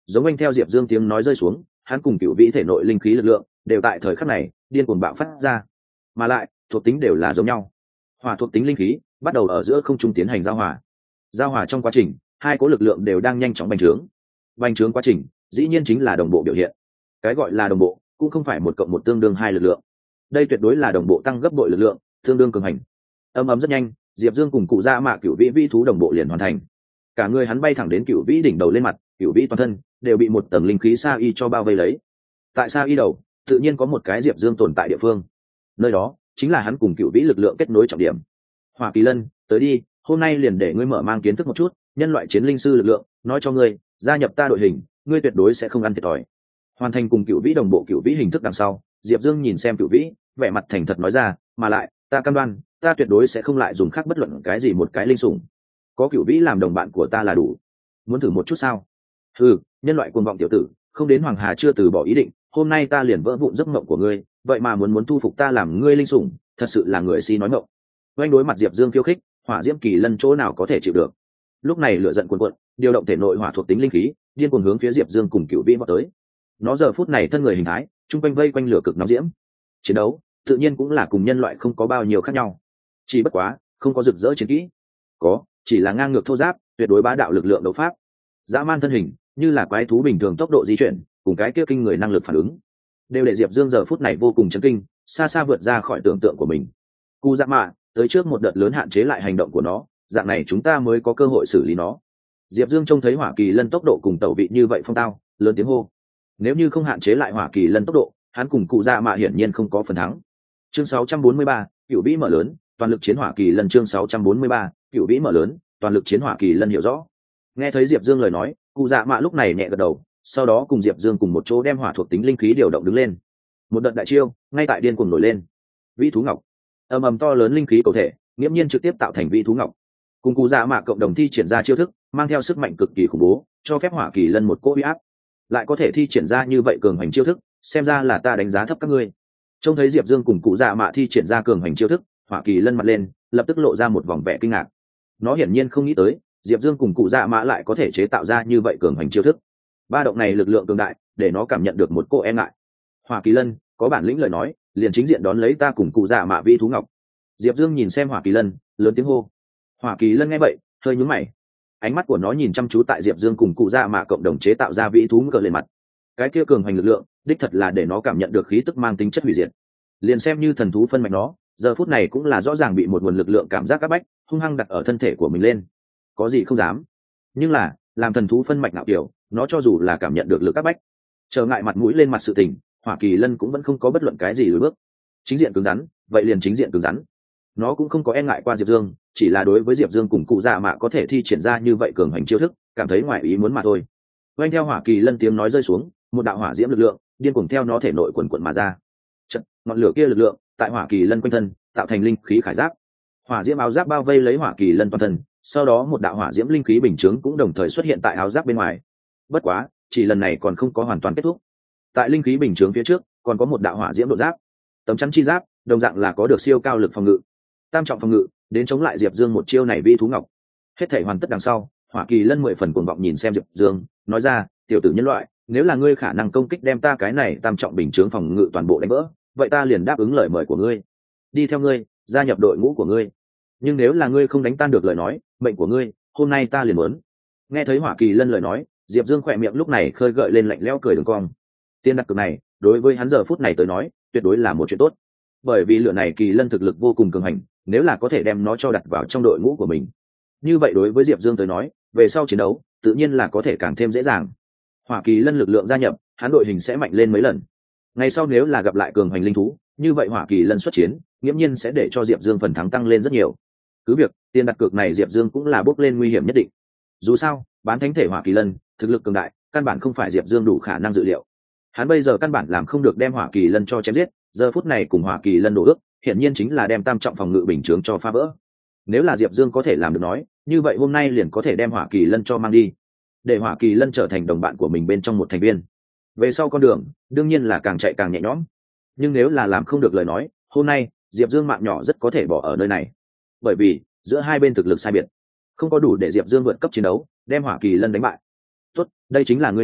giống anh theo Diệp Dương tiếng nói rơi xuống, hắn cùng Cửu Vĩ thể nội linh khí lực lượng đều tại thời khắc này điên cuồng bạo phát ra, mà lại thuộc tính đều là giống nhau. Hỏa thuộc tính linh khí bắt đầu ở giữa không trung tiến hành giao hòa. Giao hòa trong quá trình, hai cỗ lực lượng đều đang nhanh chóng bành trướng. Bành trướng quá trình, dĩ nhiên chính là đồng bộ biểu hiện. Cái gọi là đồng bộ, cũng không phải 1+1 tương đương 2 lực lượng. Đây tuyệt đối là đồng bộ tăng gấp bội lực lượng, tương đương cường hành. Ầm ầm rất nhanh, Diệp Dương cùng cụ Dạ Mạ Cửu Vĩ vi thú đồng bộ liền hoàn thành. Cả người hắn bay thẳng đến Cửu Vĩ đỉnh đầu lên mặt, Cửu Vĩ toàn thân đều bị một tầng linh khí sa y cho bao vây lấy. Tại sa y đầu, tự nhiên có một cái Diệp Dương tồn tại địa phương. Nơi đó chính là hắn cùng Cửu Vĩ lực lượng kết nối trọng điểm. Hỏa Kỳ Lân, tới đi, hôm nay liền để ngươi mở mang kiến thức một chút nhân loại chiến linh sư lực lượng, nói cho ngươi, gia nhập ta đội hình, ngươi tuyệt đối sẽ không ăn thiệt thòi. Hoàn thành cùng Cửu Vĩ đồng bộ Cửu Vĩ hình thức đằng sau, Diệp Dương nhìn xem Cửu Vĩ, vẻ mặt thành thật nói ra, mà lại, ta cam đoan, ta tuyệt đối sẽ không lại dùng khác bất luận cái gì một cái linh sủng. Có Cửu Vĩ làm đồng bạn của ta là đủ. Muốn thử một chút sao? Ừ, nhân loại cuồng vọng tiểu tử, không đến Hoàng Hà chưa từ bỏ ý định, hôm nay ta liền vỡ vụn giấc mộng của ngươi, vậy mà muốn thu phục ta làm ngươi linh sủng, thật sự là người si nói mộng. Oanh đối mặt Diệp Dương khiêu khích, Hỏa Diễm Kỳ Lân chỗ nào có thể chịu được. Lúc này lửa giận cuồn cuộn, điều động thể nội hỏa thuộc tính linh khí, điên cuồng hướng phía Diệp Dương cùng Cửu Vĩ vọt tới. Nó giờ phút này thân người hình thái, trung quanh vây quanh lửa cực nóng diễm. Chiến đấu, tự nhiên cũng là cùng nhân loại không có bao nhiêu khác nhau. Chỉ bất quá, không có rực rỡ chiến kỹ, có, chỉ là ngang ngược thô giáp, tuyệt đối bá đạo lực lượng đấu pháp. Dã man thân hình, như là quái thú bình thường tốc độ di chuyển, cùng cái kia kinh người năng lực phản ứng, đều để Diệp Dương giờ phút này vô cùng chấn kinh, xa xa vượt ra khỏi tưởng tượng của mình. Cụ Dạ Mạ, tới trước một đợt lớn hạn chế lại hành động của nó, dạng này chúng ta mới có cơ hội xử lý nó. Diệp Dương trông thấy Hỏa Kỳ Lân tốc độ cùng tẩu vị như vậy phong tao, lớn tiếng hô. Nếu như không hạn chế lại Hỏa Kỳ Lân tốc độ, hắn cùng Cụ Dạ Mạ hiển nhiên không có phần thắng. Chương 643, Cửu Vĩ mở lớn, toàn lực chiến Hỏa Kỳ Lân. Chương 643, Cửu Vĩ mở lớn, toàn lực chiến Hỏa Kỳ Lân. Hiểu rõ. Nghe thấy Diệp Dương lời nói, Cụ Dạ Mạ lúc này nhẹ gật đầu, sau đó cùng Diệp Dương cùng một chỗ đem hỏa thuộc tính linh khí điều động đứng lên. Một đợt đại chiêu, ngay tại điên cuồng nổi lên. Vĩ thú ngọc, ầm ầm to lớn linh khí cầu thể, nghiễm nhiên trực tiếp tạo thành Vĩ thú ngọc. Cùng Cụ Dạ Mạ cộng đồng thi triển ra chiêu thức, mang theo sức mạnh cực kỳ khủng bố, cho phép Hỏa Kỳ Lân một cỗ uy áp, lại có thể thi triển ra như vậy cường hành chiêu thức, xem ra là ta đánh giá thấp các ngươi. Trông thấy Diệp Dương cùng Cụ Dạ Mạ thi triển ra cường hành chiêu thức, Hỏa Kỳ Lân mặt lên, lập tức lộ ra một vòng vẻ kinh ngạc. Nó hiển nhiên không nghĩ tới, Diệp Dương cùng Cụ Dạ Mạ lại có thể chế tạo ra như vậy cường hành chiêu thức. Ba động này lực lượng cường đại, để nó cảm nhận được một cô e ngại. Hỏa Kỳ Lân, có bản lĩnh lời nói, liền chính diện đón lấy ta cùng Cụ Dạ Mạ Vĩ thú ngọc. Diệp Dương nhìn xem Hỏa Kỳ Lân, lớn tiếng hô. Hỏa Kỳ Lân nghe vậy, hơi nhướng mày. Ánh mắt của nó nhìn chăm chú tại Diệp Dương cùng Cụ Dạ Mạ cộng đồng chế tạo ra Vĩ thú cờ lên mặt. Cái kia cường hành lực lượng, đích thật là để nó cảm nhận được khí tức mang tính chất hủy diệt. Liền xem như thần thú phân mạch nó, giờ phút này cũng là rõ ràng bị một nguồn lực lượng cảm giác áp bách, hung hăng đặt ở thân thể của mình lên. Có gì không dám, nhưng là làm thần thú phân mạch nào kiểu, nó cho dù là cảm nhận được lực áp bách, trở ngại mặt mũi lên mặt sự tình, Hỏa Kỳ Lân cũng vẫn không có bất luận cái gì lùi bước. Chính diện cứng rắn, vậy liền chính diện cứng rắn. Nó cũng không có e ngại qua Diệp Dương, chỉ là đối với Diệp Dương cùng Cụ Dạ Mạ có thể thi triển ra như vậy cường hành chiêu thức, cảm thấy ngoài ý muốn mà thôi. Quanh theo Hỏa Kỳ Lân tiếng nói rơi xuống, một đạo hỏa diễm lực lượng điên cuồng theo nó thể nội quần quần mà ra. Chật, ngọn lửa kia lực lượng tại Hỏa Kỳ Lân quanh thân tạo thành linh khí khải giáp. Hỏa diễm áo giáp bao vây lấy Hỏa Kỳ Lân toàn thân, sau đó một đạo hỏa diễm linh khí bình chướng cũng đồng thời xuất hiện tại áo giáp bên ngoài. Bất quá, chỉ lần này còn không có hoàn toàn kết thúc. Tại linh khí bình chướng phía trước, còn có một đạo hỏa diễm độ giáp. Tấm chắn chi giáp, đồng dạng là có được siêu cao lực phòng ngự. Tam trọng phòng ngự, đến chống lại Diệp Dương một chiêu này Vĩ thú ngọc. Hết thể hoàn tất đằng sau, Hỏa Kỳ Lân 10 phần cuồng vọng nhìn xem Diệp Dương, nói ra, tiểu tử nhân loại, nếu là ngươi khả năng công kích đem ta cái này tam trọng bình chướng phòng ngự toàn bộ đánh vỡ, vậy ta liền đáp ứng lời mời của ngươi, đi theo ngươi, gia nhập đội ngũ của ngươi. Nhưng nếu là ngươi không đánh tan được lời nói, mệnh của ngươi, hôm nay ta liền muốn. Nghe thấy Hỏa Kỳ Lân lời nói, Diệp Dương khỏe miệng lúc này khơi gợi lên lạnh lẽo cười đường cong. Tiền đặt cược này, đối với hắn giờ phút này tới nói, tuyệt đối là một chuyện tốt. Bởi vì lửa này Kỳ Lân thực lực vô cùng cường hành, nếu là có thể đem nó cho đặt vào trong đội ngũ của mình, như vậy đối với Diệp Dương tới nói, về sau chiến đấu, tự nhiên là có thể càng thêm dễ dàng. Hỏa Kỳ Lân lực lượng gia nhập, hắn đội hình sẽ mạnh lên mấy lần. Ngày sau nếu là gặp lại cường hành linh thú, như vậy Hỏa Kỳ Lân xuất chiến, nghiễm nhiên sẽ để cho Diệp Dương phần thắng tăng lên rất nhiều. Cứ việc, tiền đặt cược này Diệp Dương cũng là bước lên nguy hiểm nhất định. Dù sao, bán thánh thể Hỏa Kỳ Lân, thực lực cường đại, căn bản không phải Diệp Dương đủ khả năng dự liệu. Hắn bây giờ căn bản làm không được đem Hỏa Kỳ Lân cho chém giết, giờ phút này cùng Hỏa Kỳ Lân đổ ước, hiển nhiên chính là đem tam trọng phòng ngự bình chướng cho phá vỡ. Nếu là Diệp Dương có thể làm được nói, như vậy hôm nay liền có thể đem Hỏa Kỳ Lân cho mang đi, để Hỏa Kỳ Lân trở thành đồng bạn của mình bên trong một thành viên. Về sau con đường, đương nhiên là càng chạy càng nhẹ nhõm. Nhưng nếu là làm không được lời nói, hôm nay Diệp Dương mạng nhỏ rất có thể bỏ ở nơi này. Bởi vì giữa hai bên thực lực sai biệt, không có đủ để Diệp Dương vượt cấp chiến đấu, đem Hỏa Kỳ Lân đánh bại. Tốt, đây chính là ngươi nói,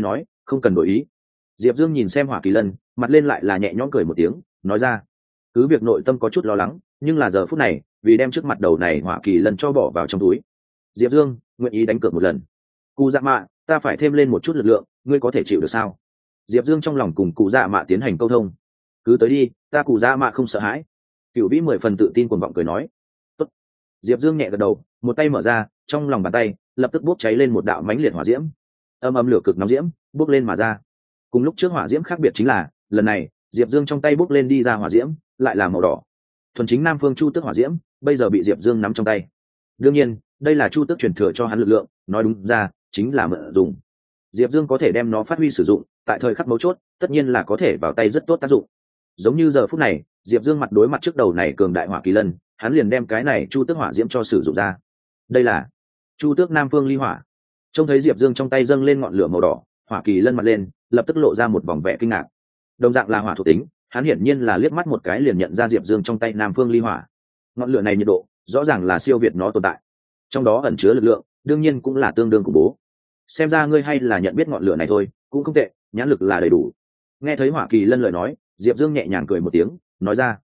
không cần đổi ý. Diệp Dương nhìn xem Hỏa Kỳ Lân, mặt lên lại là nhẹ nhõm cười một tiếng, nói ra. Cứ việc nội tâm có chút lo lắng, nhưng là giờ phút này, vì đem trước mặt đầu này Hỏa Kỳ Lân cho bỏ vào trong túi. Diệp Dương nguyện ý đánh cược một lần. Cụ Dạ Mạ, ta phải thêm lên một chút lực lượng, ngươi có thể chịu được sao? Diệp Dương trong lòng cùng Cụ Dạ Mạ tiến hành câu thông. Cứ tới đi, ta Cụ Dạ Mạ không sợ hãi. Cửu Vĩ 10 phần tự tin cuồng vọng cười nói. Tốt. Diệp Dương nhẹ gật đầu, một tay mở ra, trong lòng bàn tay lập tức bốc cháy lên một đạo mãnh liệt hỏa diễm. Âm âm lửa cực nóng diễm bốc lên mà ra. Cùng lúc trước hỏa diễm khác biệt chính là, lần này Diệp Dương trong tay bốc lên đi ra hỏa diễm lại là màu đỏ. Thuần chính Nam Phương Chu Tước hỏa diễm, bây giờ bị Diệp Dương nắm trong tay. Đương nhiên, đây là Chu Tước truyền thừa cho hắn lực lượng, nói đúng ra chính là mượn dùng. Diệp Dương có thể đem nó phát huy sử dụng, tại thời khắc mấu chốt, tất nhiên là có thể vào tay rất tốt tác dụng. Giống như giờ phút này, Diệp Dương mặt đối mặt trước đầu này cường đại Hỏa Kỳ Lân, hắn liền đem cái này Chu Tước hỏa diễm cho sử dụng ra. Đây là Chu Tước Nam Phương Ly Hỏa. Trông thấy Diệp Dương trong tay dâng lên ngọn lửa màu đỏ, Hỏa Kỳ Lân mặt lên, lập tức lộ ra một vòng vẻ kinh ngạc. Đồng dạng là hỏa thuộc tính, hắn hiển nhiên là liếc mắt một cái liền nhận ra Diệp Dương trong tay Nam Phương Ly Hỏa. Ngọn lửa này nhiệt độ, rõ ràng là siêu việt nó tồn tại. Trong đó ẩn chứa lực lượng, đương nhiên cũng là tương đương khủng bố. Xem ra ngươi hay là nhận biết ngọn lửa này thôi, cũng không tệ, nhãn lực là đầy đủ. Nghe thấy Hỏa Kỳ Lân lời nói, Diệp Dương nhẹ nhàng cười một tiếng, nói ra.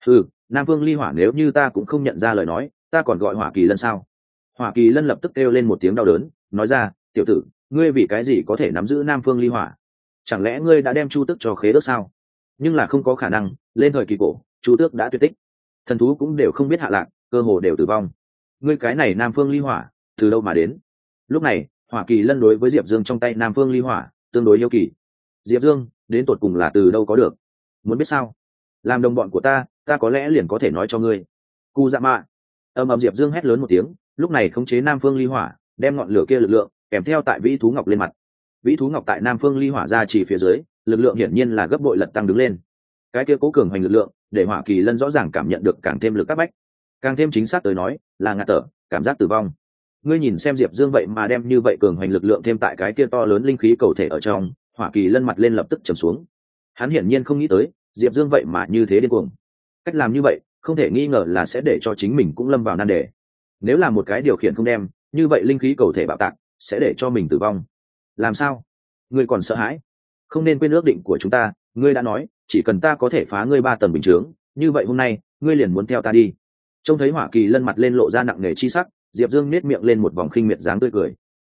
Nam Phương Ly Hỏa nếu như ta cũng không nhận ra lời nói, ta còn gọi Hỏa Kỳ Lân sao? Hỏa Kỳ Lân lập tức kêu lên một tiếng đau đớn, nói ra, tiểu tử, ngươi vì cái gì có thể nắm giữ Nam Phương Ly Hỏa? Chẳng lẽ ngươi đã đem Chu Tước cho khế ước sao? Nhưng là không có khả năng, lên thời kỳ cổ, Chu Tước đã tuyệt tích, thần thú cũng đều không biết hạ lạc, cơ hồ đều tử vong. Ngươi cái này Nam Phương Ly Hỏa, từ đâu mà đến? Lúc này, Hỏa Kỳ Lân đối với Diệp Dương trong tay Nam Phương Ly Hỏa, tương đối yêu kỳ. Diệp Dương, đến tột cùng là từ đâu có được? Muốn biết sao? Làm đồng bọn của ta có lẽ liền có thể nói cho ngươi. Cụ Dạ Mạ. Diệp Dương hét lớn một tiếng, lúc này khống chế Nam Phương Ly Hỏa, đem ngọn lửa kia lực lượng kèm theo tại Vĩ Thú Ngọc lên mặt. Vĩ Thú Ngọc tại Nam Phương Ly Hỏa ra chỉ phía dưới, lực lượng hiển nhiên là gấp bội lật tăng đứng lên. Cái kia cố cường hành lực lượng, để Hỏa Kỳ Lân rõ ràng cảm nhận được càng thêm lực áp bách. Càng thêm chính xác tới nói, là ngạt thở, cảm giác tử vong. Ngươi nhìn xem Diệp Dương vậy mà đem như vậy cường hành lực lượng thêm tại cái kia to lớn linh khí cầu thể ở trong, Hỏa Kỳ Lân mặt lên lập tức trầm xuống. Hắn hiển nhiên không nghĩ tới, Diệp Dương vậy mà như thế điên cuồng. Cách làm như vậy, không thể nghi ngờ là sẽ để cho chính mình cũng lâm vào nan đề. Nếu là một cái điều khiển không đem, như vậy linh khí cầu thể bạo tạc sẽ để cho mình tử vong. Làm sao? Ngươi còn sợ hãi? Không nên quên ước định của chúng ta, ngươi đã nói, chỉ cần ta có thể phá ngươi 3 tầng bình chướng, như vậy hôm nay, ngươi liền muốn theo ta đi. Trông thấy Hỏa Kỳ Lân mặt lên lộ ra nặng nề chi sắc, Diệp Dương nét miệng lên một vòng khinh miệt dáng tươi cười.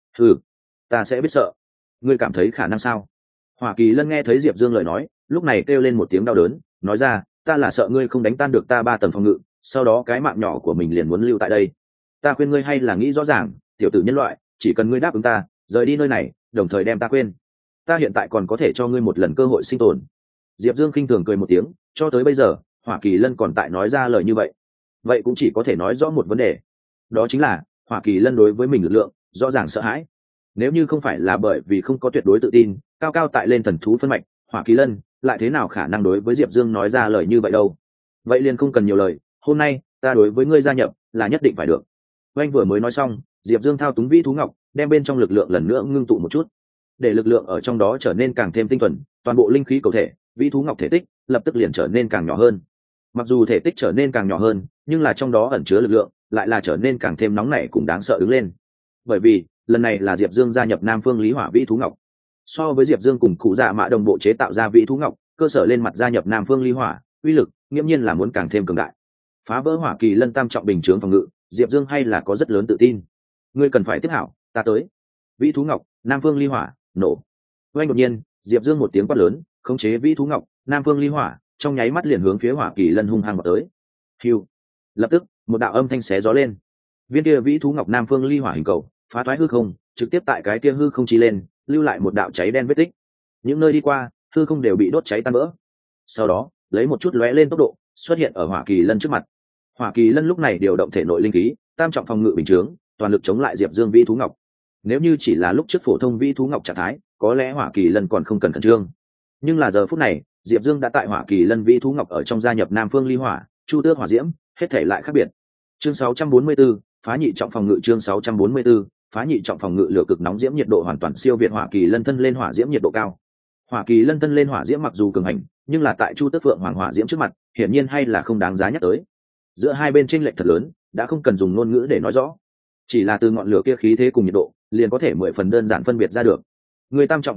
Ta sẽ biết sợ. Ngươi cảm thấy khả năng sao? Hỏa Kỳ Lân nghe thấy Diệp Dương lời nói, lúc này kêu lên một tiếng đau đớn, nói ra, ta là sợ ngươi không đánh tan được ta 3 tầng phòng ngự, sau đó cái mạng nhỏ của mình liền muốn lưu tại đây. Ta khuyên ngươi hay là nghĩ rõ ràng, tiểu tử nhân loại, chỉ cần ngươi đáp ứng ta, rời đi nơi này, đồng thời đem ta quên. Ta hiện tại còn có thể cho ngươi một lần cơ hội sinh tồn. Diệp Dương khinh thường cười một tiếng, cho tới bây giờ, Hỏa Kỳ Lân còn tại nói ra lời như vậy. Vậy cũng chỉ có thể nói rõ một vấn đề. Đó chính là, Hỏa Kỳ Lân đối với mình lực lượng, rõ ràng sợ hãi. Nếu như không phải là bởi vì không có tuyệt đối tự tin, cao cao tại lên thần thú phân mạch, Hỏa Kỳ Lân lại thế nào khả năng đối với Diệp Dương nói ra lời như vậy đâu. Vậy liền không cần nhiều lời, hôm nay, ta đối với ngươi gia nhập, là nhất định phải được. Oanh vừa mới nói xong, Diệp Dương thao túng Vĩ Thú Ngọc, đem bên trong lực lượng lần nữa ngưng tụ một chút, để lực lượng ở trong đó trở nên càng thêm tinh thuần, toàn bộ linh khí cầu thể, Vĩ Thú Ngọc thể tích lập tức liền trở nên càng nhỏ hơn. Mặc dù thể tích trở nên càng nhỏ hơn, nhưng là trong đó ẩn chứa lực lượng lại là trở nên càng thêm nóng nảy cùng đáng sợ đứng lên. Bởi vì, lần này là Diệp Dương gia nhập Nam Phương Lý Hỏa Vĩ Thú Ngọc. So với Diệp Dương cùng Cụ Dạ Mạ đồng bộ chế tạo ra Vĩ Thú Ngọc, cơ sở lên mặt gia nhập Nam Phương Ly Hỏa, uy lực nghiễm nhiên là muốn càng thêm cường đại. Phá vỡ Hỏa Kỳ Lân tam trọng bình chướng phòng ngự, Diệp Dương hay là có rất lớn tự tin. Ngươi cần phải tiếp hảo, ta tới. Vĩ Thú Ngọc, Nam Phương Ly Hỏa, nổ. Oanh đột nhiên, Diệp Dương một tiếng quát lớn, khống chế Vĩ Thú Ngọc, Nam Phương Ly Hỏa, trong nháy mắt liền hướng phía Hỏa Kỳ Lân hung hăng vào tới. Hưu. Lập tức, một đạo âm thanh xé gió lên. Viên kia Vĩ Thú Ngọc Nam Phương Ly Hỏa hình cầu, phá thoái hư không, trực tiếp tại cái kia hư không chi lên, lưu lại một đạo cháy đen vết tích. Những nơi đi qua, hư không đều bị đốt cháy tan vỡ. Sau đó, lấy một chút lóe lên tốc độ, xuất hiện ở Hỏa Kỳ Lân trước mặt. Hỏa Kỳ Lân lúc này điều động thể nội linh khí, tam trọng phòng ngự bình chướng, toàn lực chống lại Diệp Dương Vĩ Thú Ngọc. Nếu như chỉ là lúc trước phổ thông Vĩ Thú Ngọc trạng thái, có lẽ Hỏa Kỳ Lân còn không cần khẩn trương. Nhưng là giờ phút này, Diệp Dương đã tại Hỏa Kỳ Lân Vĩ Thú Ngọc ở trong gia nhập Nam Phương Ly Hỏa, Chu Tước Hỏa Diễm, hết thể lại khác biệt. Chương 644, phá nhị trọng phòng ngự chương 644, phá nhị trọng phòng ngự lửa cực nóng diễm nhiệt độ hoàn toàn siêu việt Hỏa Kỳ Lân thân lên hỏa diễm nhiệt độ cao. Hỏa Kỳ Lân thân lên hỏa diễm mặc dù cường hành, nhưng là tại Chu Tước Phượng Hoàng hỏa diễm trước mặt, hiển nhiên hay là không đáng giá nhắc tới. Giữa hai bên chênh lệch thật lớn, đã không cần dùng ngôn ngữ để nói rõ. Chỉ là từ ngọn lửa kia khí thế cùng nhiệt độ, liền có thể 10 phần đơn giản phân biệt ra được. Người tam trọng phòng ngự,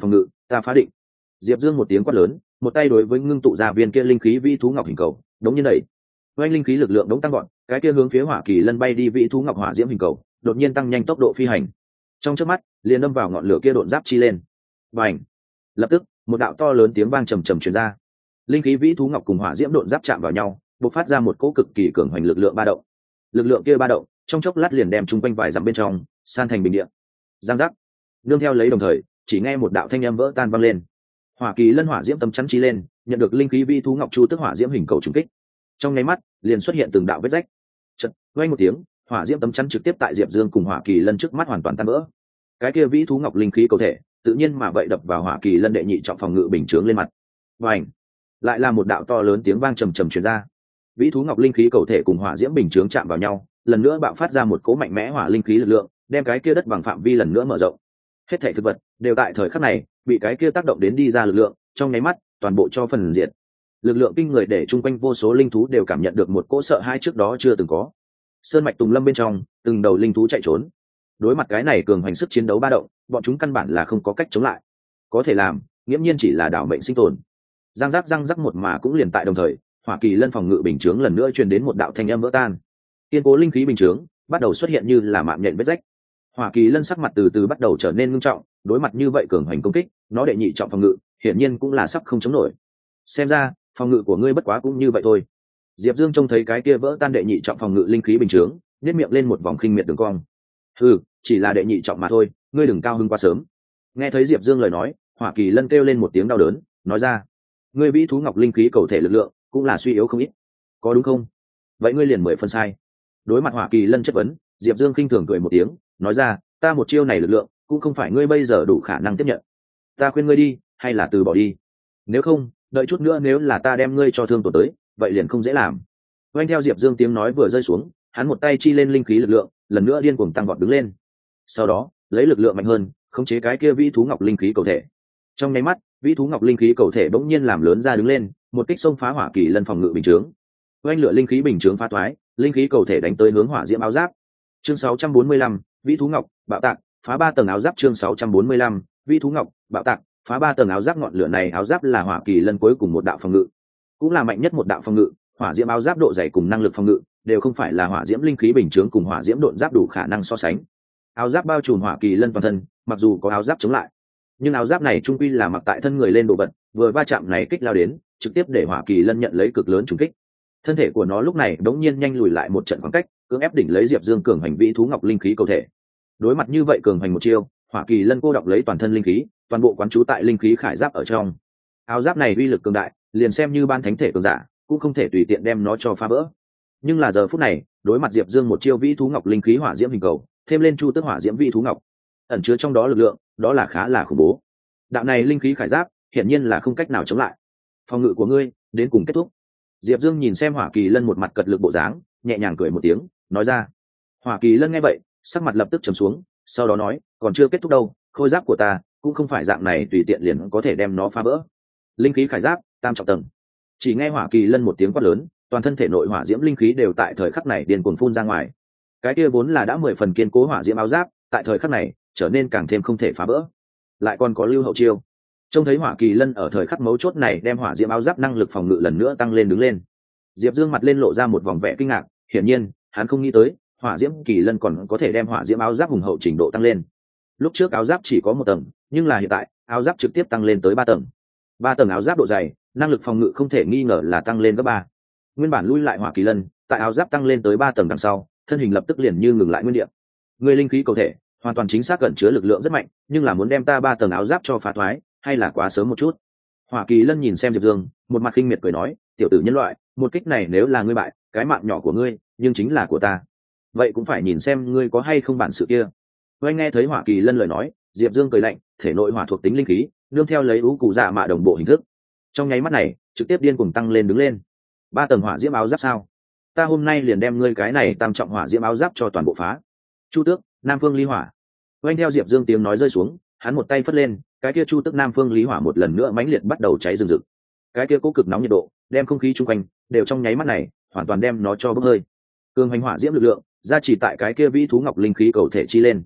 ta phá định. Diệp Dương một tiếng quát lớn, một tay đối với ngưng tụ ra viên kia linh khí vĩ thú ngọc hình cầu đống nhiên đẩy. Oanh linh khí lực lượng đống tăng gọn, cái kia hướng phía hỏa kỳ lân bay đi vĩ thú ngọc hỏa diễm hình cầu đột nhiên tăng nhanh tốc độ phi hành, trong chớp mắt liền đâm vào ngọn lửa kia độn giáp chi lên. Bành! Lập tức một đạo to lớn tiếng vang trầm trầm truyền ra, linh khí vĩ thú ngọc cùng hỏa diễm độn giáp chạm vào nhau, bộc phát ra một cỗ cực kỳ cường hoành lực lượng ba động. Lực lượng kia ba động trong chốc lát liền đem chung quanh vài dặm bên trong san thành bình địa. Giang giác! Nương theo lấy đồng thời, chỉ nghe một đạo thanh âm vỡ tan vang lên. Hỏa kỳ lân hỏa diễm tâm chắn chi lên, nhận được linh khí vĩ thú ngọc chu tức hỏa diễm hình cầu trùng kích, trong nháy mắt liền xuất hiện từng đạo vết rách. Chợt, vang một tiếng, hỏa diễm tâm chắn trực tiếp tại Diệp Dương cùng hỏa kỳ lân trước mắt hoàn toàn tan vỡ. Cái kia vĩ thú ngọc linh khí cầu thể tự nhiên mà vậy đập vào hỏa kỳ lân đệ nhị trọng phòng ngự bình chướng lên mặt. Vành! Lại là một đạo to lớn tiếng vang trầm trầm truyền ra. Vĩ thú ngọc linh khí cầu thể cùng hỏa diễm bình chướng chạm vào nhau, lần nữa bạo phát ra một cỗ mạnh mẽ hỏa linh khí lực lượng, đem cái kia đất bằng phạm vi lần nữa mở rộng. Hết thảy thực vật đều tại thời khắc này bị cái kia tác động đến đi ra lực lượng, trong nháy mắt toàn bộ cho phần diệt. Lực lượng kinh người để chung quanh vô số linh thú đều cảm nhận được một cỗ sợ hãi trước đó chưa từng có. Sơn mạch tùng lâm bên trong, từng đầu linh thú chạy trốn. Đối mặt cái này cường hành sức chiến đấu ba động, bọn chúng căn bản là không có cách chống lại. Có thể làm, nghiễm nhiên chỉ là đảo mệnh sinh tồn. Răng rắc một mà cũng liền tại đồng thời, hỏa kỳ lân phòng ngự bình chướng lần nữa truyền đến một đạo thanh âm vỡ tan. Kiên cố linh khí bình chướng bắt đầu xuất hiện như là mạng nhện vết rách. Hỏa kỳ lân sắc mặt từ từ bắt đầu trở nên nghiêm trọng, đối mặt như vậy cường hành công kích, nó đệ nhị trọng phòng ngự hiển nhiên cũng là sắp không chống nổi. Xem ra phòng ngự của ngươi bất quá cũng như vậy thôi. Diệp Dương trông thấy cái kia vỡ tan đệ nhị trọng phòng ngự linh khí bình chướng, nhếch miệng lên một vòng khinh miệt đường cong. Hừ, chỉ là đệ nhị trọng mà thôi, ngươi đừng cao hứng quá sớm. Nghe thấy Diệp Dương lời nói, hỏa kỳ lân kêu lên một tiếng đau đớn, nói ra: ngươi vĩ thú ngọc linh khí cầu thể lực lượng cũng là suy yếu không ít, có đúng không? Vậy ngươi liền 10 phân sai. Đối mặt hỏa kỳ lân chất vấn, Diệp Dương khinh thường cười một tiếng, nói ra: ta một chiêu này lực lượng cũng không phải ngươi bây giờ đủ khả năng tiếp nhận. Ta khuyên ngươi đi, hay là từ bỏ đi. Nếu không, đợi chút nữa nếu là ta đem ngươi cho thương tổn tới, vậy liền không dễ làm. Oanh theo Diệp Dương tiếng nói vừa rơi xuống, hắn một tay chi lên linh khí lực lượng, lần nữa điên cuồng tăng vọt đứng lên. Sau đó, lấy lực lượng mạnh hơn, khống chế cái kia vĩ thú ngọc linh khí cầu thể. Trong nháy mắt, vĩ thú ngọc linh khí cầu thể bỗng nhiên làm lớn ra đứng lên, một kích xông phá hỏa kỳ lân phòng ngự bình chướng. Oanh lửa linh khí bình chướng phá toái, linh khí cầu thể đánh tới hướng hỏa diễm áo giáp. Chương 645, vĩ thú ngọc bạo tạc phá 3 tầng áo giáp. Chương 645, vĩ thú ngọc bạo tạc phá 3 tầng áo giáp. Ngọn lửa này áo giáp là hỏa kỳ lân cuối cùng một đạo phòng ngự, cũng là mạnh nhất một đạo phòng ngự. Hỏa diễm áo giáp độ dày cùng năng lực phòng ngự đều không phải là hỏa diễm linh khí bình chướng cùng hỏa diễm độn giáp đủ khả năng so sánh. Áo giáp bao trùm hỏa kỳ lân toàn thân, mặc dù có áo giáp chống lại, nhưng áo giáp này trung quy là mặc tại thân người lên đồ vật, vừa va chạm này kích lao đến, trực tiếp để hỏa kỳ lân nhận lấy cực lớn trùng kích. Thân thể của nó lúc này đống nhiên nhanh lùi lại một trận khoảng cách, cưỡng ép đỉnh lấy Diệp Dương cường hành vĩ thú ngọc linh khí cầu thể. Đối mặt như vậy cường hành một chiêu, hỏa kỳ lân cô đọng lấy toàn thân linh khí, toàn bộ quán trú tại linh khí khải giáp ở trong. Áo giáp này uy lực cường đại, liền xem như ban thánh thể cường giả cũng không thể tùy tiện đem nó cho phá vỡ. Nhưng là giờ phút này, đối mặt Diệp Dương một chiêu vĩ thú ngọc linh khí hỏa diễm hình cầu, thêm lên chu tức hỏa diễm vĩ thú ngọc, ẩn chứa trong đó lực lượng, đó là khá là khủng bố. Đạo này linh khí khải giáp, hiển nhiên là không cách nào chống lại. Phòng ngự của ngươi đến cùng kết thúc. Diệp Dương nhìn xem hỏa kỳ lân một mặt cật lực bộ dáng, nhẹ nhàng cười một tiếng, nói ra. Hỏa kỳ lân nghe vậy, sắc mặt lập tức trầm xuống, sau đó nói: còn chưa kết thúc đâu, khôi giáp của ta cũng không phải dạng này tùy tiện liền có thể đem nó phá vỡ. Linh khí khải giáp tam trọng tầng. Chỉ nghe hỏa kỳ lân một tiếng quát lớn, toàn thân thể nội hỏa diễm linh khí đều tại thời khắc này điên cuồng phun ra ngoài. Cái kia vốn là đã 10 phần kiên cố hỏa diễm áo giáp, tại thời khắc này trở nên càng thêm không thể phá vỡ. Lại còn có lưu hậu chiêu. Trông thấy hỏa kỳ lân ở thời khắc mấu chốt này đem hỏa diễm áo giáp năng lực phòng ngự lần nữa tăng lên đứng lên, Diệp Dương mặt lên lộ ra một vòng vẻ kinh ngạc, hiển nhiên hắn không nghĩ tới hỏa diễm kỳ lân còn có thể đem hỏa diễm áo giáp hùng hậu trình độ tăng lên. Lúc trước áo giáp chỉ có 1 tầng, nhưng là hiện tại áo giáp trực tiếp tăng lên tới 3 tầng. 3 tầng áo giáp độ dày, năng lực phòng ngự không thể nghi ngờ là tăng lên gấp 3. Nguyên bản lui lại hỏa kỳ lân, tại áo giáp tăng lên tới 3 tầng đằng sau, thân hình lập tức liền như ngừng lại nguyên địa. Người linh khí cầu thể hoàn toàn chính xác cẩn chứa lực lượng rất mạnh, nhưng là muốn đem ta 3 tầng áo giáp cho phá thoái, hay là quá sớm một chút. Hỏa kỳ lân nhìn xem Diệp Dương, một mặt khinh miệt cười nói: tiểu tử nhân loại, một kích này nếu là ngươi bại, cái mạng nhỏ của ngươi nhưng chính là của ta, vậy cũng phải nhìn xem ngươi có hay không bản sự kia. Ngươi nghe thấy hỏa kỳ lân lời nói, Diệp Dương cười lạnh, thể nội hỏa thuộc tính linh khí nương theo lấy ú cụ dạ mạ đồng bộ hình thức, trong nháy mắt này trực tiếp điên cuồng tăng lên đứng lên. 3 tầng hỏa diễm áo giáp sao? Ta hôm nay liền đem ngươi cái này tam trọng hỏa diễm áo giáp cho toàn bộ phá. Chu tước Nam Phương Ly Hỏa. Ngươi theo Diệp Dương tiếng nói rơi xuống, hắn một tay phất lên, cái kia chu tước Nam Phương Lý Hỏa một lần nữa mãnh liệt bắt đầu cháy rừng rực. Cái kia cố cực nóng nhiệt độ đem không khí chung quanh đều trong nháy mắt này hoàn toàn đem nó cho bốc hơi. Cường hành hỏa diễm lực lượng gia trì tại cái kia vĩ thú ngọc linh khí cầu thể chi lên.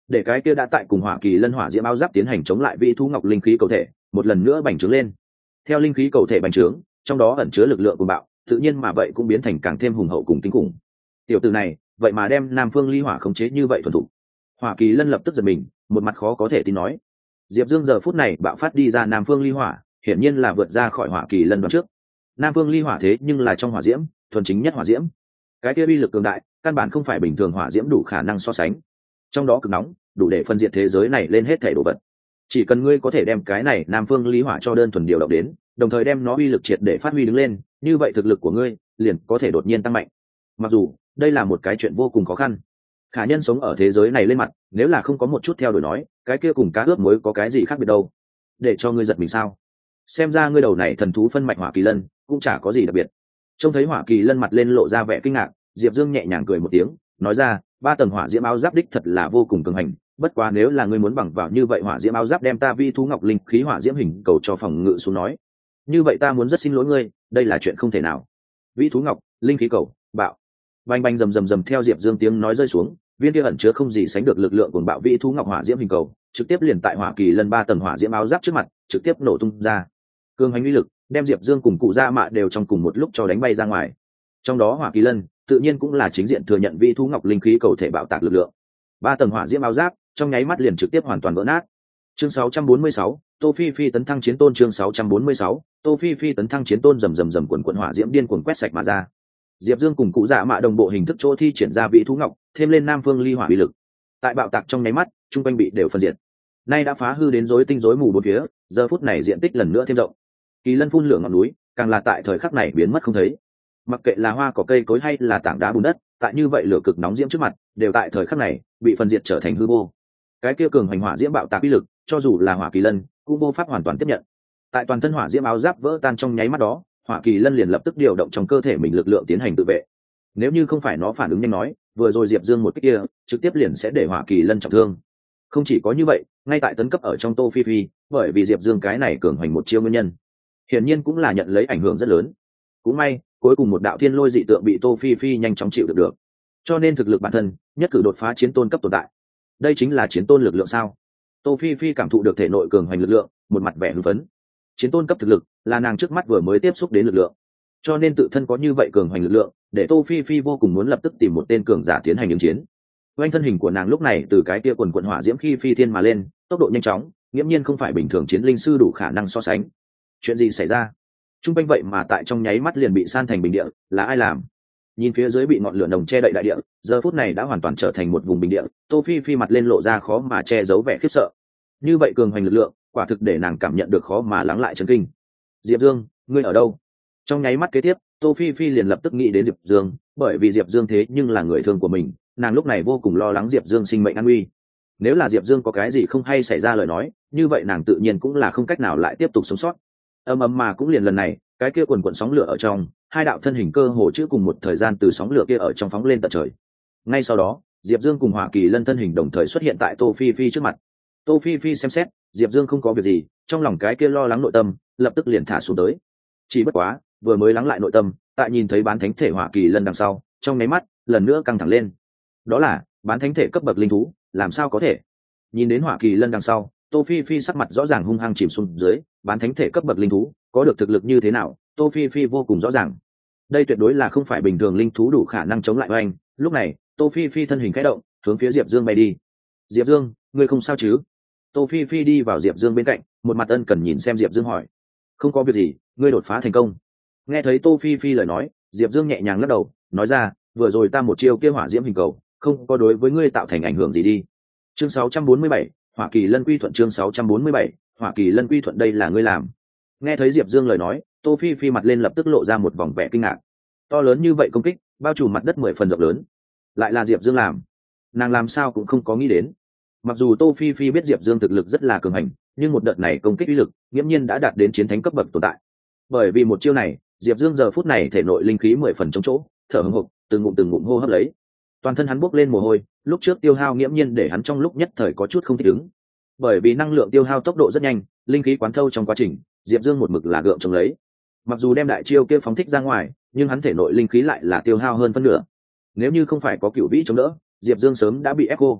để cái kia đã tại cùng hỏa kỳ lân hỏa diễm áo giáp tiến hành chống lại vị thú ngọc linh khí cầu thể một lần nữa bành trướng lên. Theo linh khí cầu thể bành trướng, trong đó ẩn chứa lực lượng cuồng bạo, tự nhiên mà vậy cũng biến thành càng thêm hùng hậu cùng kinh khủng. Tiểu tử này vậy mà đem Nam Phương Ly Hỏa khống chế như vậy thuần thục. Hỏa kỳ lân lập tức giật mình, một mặt khó có thể tin nói. Diệp Dương giờ phút này bạo phát đi ra Nam Phương Ly Hỏa, hiển nhiên là vượt ra khỏi hỏa kỳ lân đoạn trước. Nam Phương Ly Hỏa thế nhưng là trong hỏa diễm thuần chính nhất hỏa diễm, cái kia uy lực cường đại căn bản không phải bình thường hỏa diễm đủ khả năng so sánh. Trong đó cực nóng đủ để phân diệt thế giới này lên hết thảy đồ vật. Chỉ cần ngươi có thể đem cái này Nam Phương Ly Hỏa cho đơn thuần điều động đến, đồng thời đem nó uy lực triệt để phát huy đứng lên, như vậy thực lực của ngươi liền có thể đột nhiên tăng mạnh. Mặc dù đây là một cái chuyện vô cùng khó khăn, khả nhân sống ở thế giới này lên mặt, nếu là không có một chút theo đuổi nói, cái kia cùng cá ướp muối có cái gì khác biệt đâu. Để cho ngươi giật mình sao? Xem ra ngươi đầu này thần thú phân mạch hỏa kỳ lân cũng chả có gì đặc biệt. Trông thấy hỏa kỳ lân mặt lên lộ ra vẻ kinh ngạc, Diệp Dương nhẹ nhàng cười một tiếng, nói ra, 3 tầng hỏa diễm áo giáp đích thật là vô cùng cường hành, bất quá nếu là ngươi muốn bằng vào như vậy hỏa diễm áo giáp đem ta vi thú ngọc linh khí hỏa diễm hình cầu cho phòng ngự xuống nói, như vậy ta muốn rất xin lỗi ngươi, đây là chuyện không thể nào. Vi thú ngọc linh khí cầu bạo, bành bành rầm rầm rầm, theo Diệp Dương tiếng nói rơi xuống, viên kia ẩn chứa không gì sánh được lực lượng của bạo vi thú ngọc hỏa diễm hình cầu trực tiếp liền tại hỏa kỳ lân 3 tầng hỏa diễm áo giáp trước mặt trực tiếp nổ tung ra. Cường hành uy lực đem Diệp Dương cùng cụ Dạ Mạ đều trong cùng một lúc cho đánh bay ra ngoài. Trong đó hỏa kỳ lân tự nhiên cũng là chính diện thừa nhận vi thú ngọc linh khí cầu thể bạo tạc lực lượng. 3 tầng hỏa diễm áo giáp trong nháy mắt liền trực tiếp hoàn toàn vỡ nát. Chương 646, Tô Phi Phi tấn thăng chiến tôn. Chương 646, Tô Phi Phi tấn thăng chiến tôn. Rầm rầm rầm, quần hỏa diễm điên cuồng quét sạch mà ra. Diệp Dương cùng cụ Dạ Mạ đồng bộ hình thức chỗ thi triển ra vị thú ngọc, thêm lên Nam Phương Ly Hỏa uy lực. Tại bạo tạc trong nháy mắt, trung quanh bị đều phân diệt. Nay đã phá hư đến rối tinh rối mù bốn phía, giờ phút này diện tích lần nữa thêm rộng. Kỳ lân phun lửa ngọn núi, càng là tại thời khắc này biến mất không thấy. Mặc kệ là hoa cỏ cây cối hay là tảng đá bùn đất, tại như vậy lửa cực nóng diễm trước mặt, đều tại thời khắc này bị phân diệt trở thành hư vô. Cái kia cường hành hỏa diễm bạo tạc uy lực, cho dù là hỏa kỳ lân cũng vô pháp hoàn toàn tiếp nhận. Tại toàn thân hỏa diễm áo giáp vỡ tan trong nháy mắt đó, hỏa kỳ lân liền lập tức điều động trong cơ thể mình lực lượng tiến hành tự vệ. Nếu như không phải nó phản ứng nhanh nói, vừa rồi Diệp Dương một cái kia trực tiếp liền sẽ để hỏa kỳ lân trọng thương. Không chỉ có như vậy, ngay tại tấn cấp ở trong Tô Phi Phi, bởi vì Diệp Dương cái này cường hành một chiêu nguyên nhân, hiển nhiên cũng là nhận lấy ảnh hưởng rất lớn. Cũng may cuối cùng một đạo thiên lôi dị tượng bị Tô Phi Phi nhanh chóng chịu được, cho nên thực lực bản thân nhất cử đột phá chiến tôn cấp tồn tại. Đây chính là chiến tôn lực lượng sao? Tô Phi Phi cảm thụ được thể nội cường hành lực lượng, một mặt vẻ hưng phấn. Chiến tôn cấp thực lực là nàng trước mắt vừa mới tiếp xúc đến lực lượng, cho nên tự thân có như vậy cường hành lực lượng, để Tô Phi Phi vô cùng muốn lập tức tìm một tên cường giả tiến hành ứng chiến. Quanh thân hình của nàng lúc này từ cái kia quần hỏa diễm khi phi thiên mà lên, tốc độ nhanh chóng, nghiễm nhiên không phải bình thường chiến linh sư đủ khả năng so sánh. Chuyện gì xảy ra? Trung quanh vậy mà tại trong nháy mắt liền bị san thành bình địa, là ai làm? Nhìn phía dưới bị ngọn lửa nồng che đậy đại địa, giờ phút này đã hoàn toàn trở thành một vùng bình địa, Tô Phi Phi mặt lên lộ ra khó mà che giấu vẻ khiếp sợ. Như vậy cường hành lực lượng, quả thực để nàng cảm nhận được khó mà lắng lại chấn kinh. Diệp Dương, ngươi ở đâu? Trong nháy mắt kế tiếp, Tô Phi Phi liền lập tức nghĩ đến Diệp Dương, bởi vì Diệp Dương thế nhưng là người thương của mình, nàng lúc này vô cùng lo lắng Diệp Dương sinh mệnh an nguy. Nếu là Diệp Dương có cái gì không hay xảy ra lời nói, như vậy nàng tự nhiên cũng là không cách nào lại tiếp tục sống sót. Ầm ầm, mà cũng liền lần này, cái kia quần sóng lửa ở trong, hai đạo thân hình cơ hồ chữ cùng một thời gian từ sóng lửa kia ở trong phóng lên tận trời. Ngay sau đó, Diệp Dương cùng Hỏa Kỳ Lân thân hình đồng thời xuất hiện tại Tô Phi Phi trước mặt. Tô Phi Phi xem xét, Diệp Dương không có việc gì, trong lòng cái kia lo lắng nội tâm lập tức liền thả xuống tới. Chỉ bất quá, vừa mới lắng lại nội tâm, tại nhìn thấy bán thánh thể Hỏa Kỳ Lân đằng sau, trong nháy mắt lần nữa căng thẳng lên. Đó là bán thánh thể cấp bậc linh thú, làm sao có thể? Nhìn đến Hỏa Kỳ Lân đằng sau, Tô Phi Phi sắc mặt rõ ràng hung hăng chìm xuống dưới, bán thánh thể cấp bậc linh thú có được thực lực như thế nào, Tô Phi Phi vô cùng rõ ràng. Đây tuyệt đối là không phải bình thường linh thú đủ khả năng chống lại oanh. Lúc này, Tô Phi Phi thân hình khẽ động, hướng phía Diệp Dương bay đi. Diệp Dương, ngươi không sao chứ? Tô Phi Phi đi vào Diệp Dương bên cạnh, một mặt ân cần nhìn xem Diệp Dương hỏi. Không có việc gì, ngươi đột phá thành công. Nghe thấy Tô Phi Phi lời nói, Diệp Dương nhẹ nhàng lắc đầu, nói ra, vừa rồi ta một chiêu kia hỏa diễm hình cầu, không có đối với ngươi tạo thành ảnh hưởng gì đi. Chương 647, Hỏa Kỳ Lân quy thuận. Chương 647, Hỏa Kỳ Lân quy thuận, đây là ngươi làm. Nghe thấy Diệp Dương lời nói, Tô Phi Phi mặt lên lập tức lộ ra một vòng vẻ kinh ngạc. To lớn như vậy công kích, bao trùm mặt đất 10 phần rộng lớn, lại là Diệp Dương làm. Nàng làm sao cũng không có nghĩ đến. Mặc dù Tô Phi Phi biết Diệp Dương thực lực rất là cường hành, nhưng một đợt này công kích uy lực, nghiễm nhiên đã đạt đến chiến thánh cấp bậc tồn tại. Bởi vì một chiêu này, Diệp Dương giờ phút này thể nội linh khí 10 phần chống chỗ, thở hổn hộc, từng ngụm hô hấp lấy. Toàn thân hắn bốc lên mồ hôi, lúc trước tiêu hao nghiễm nhiên để hắn trong lúc nhất thời có chút không thích ứng. Bởi vì năng lượng tiêu hao tốc độ rất nhanh, linh khí quán thâu trong quá trình, Diệp Dương một mực là gượng chống lấy. Mặc dù đem đại chiêu kia phóng thích ra ngoài, nhưng hắn thể nội linh khí lại là tiêu hao hơn phân nửa. Nếu như không phải có cửu vĩ chống đỡ, Diệp Dương sớm đã bị ép cô.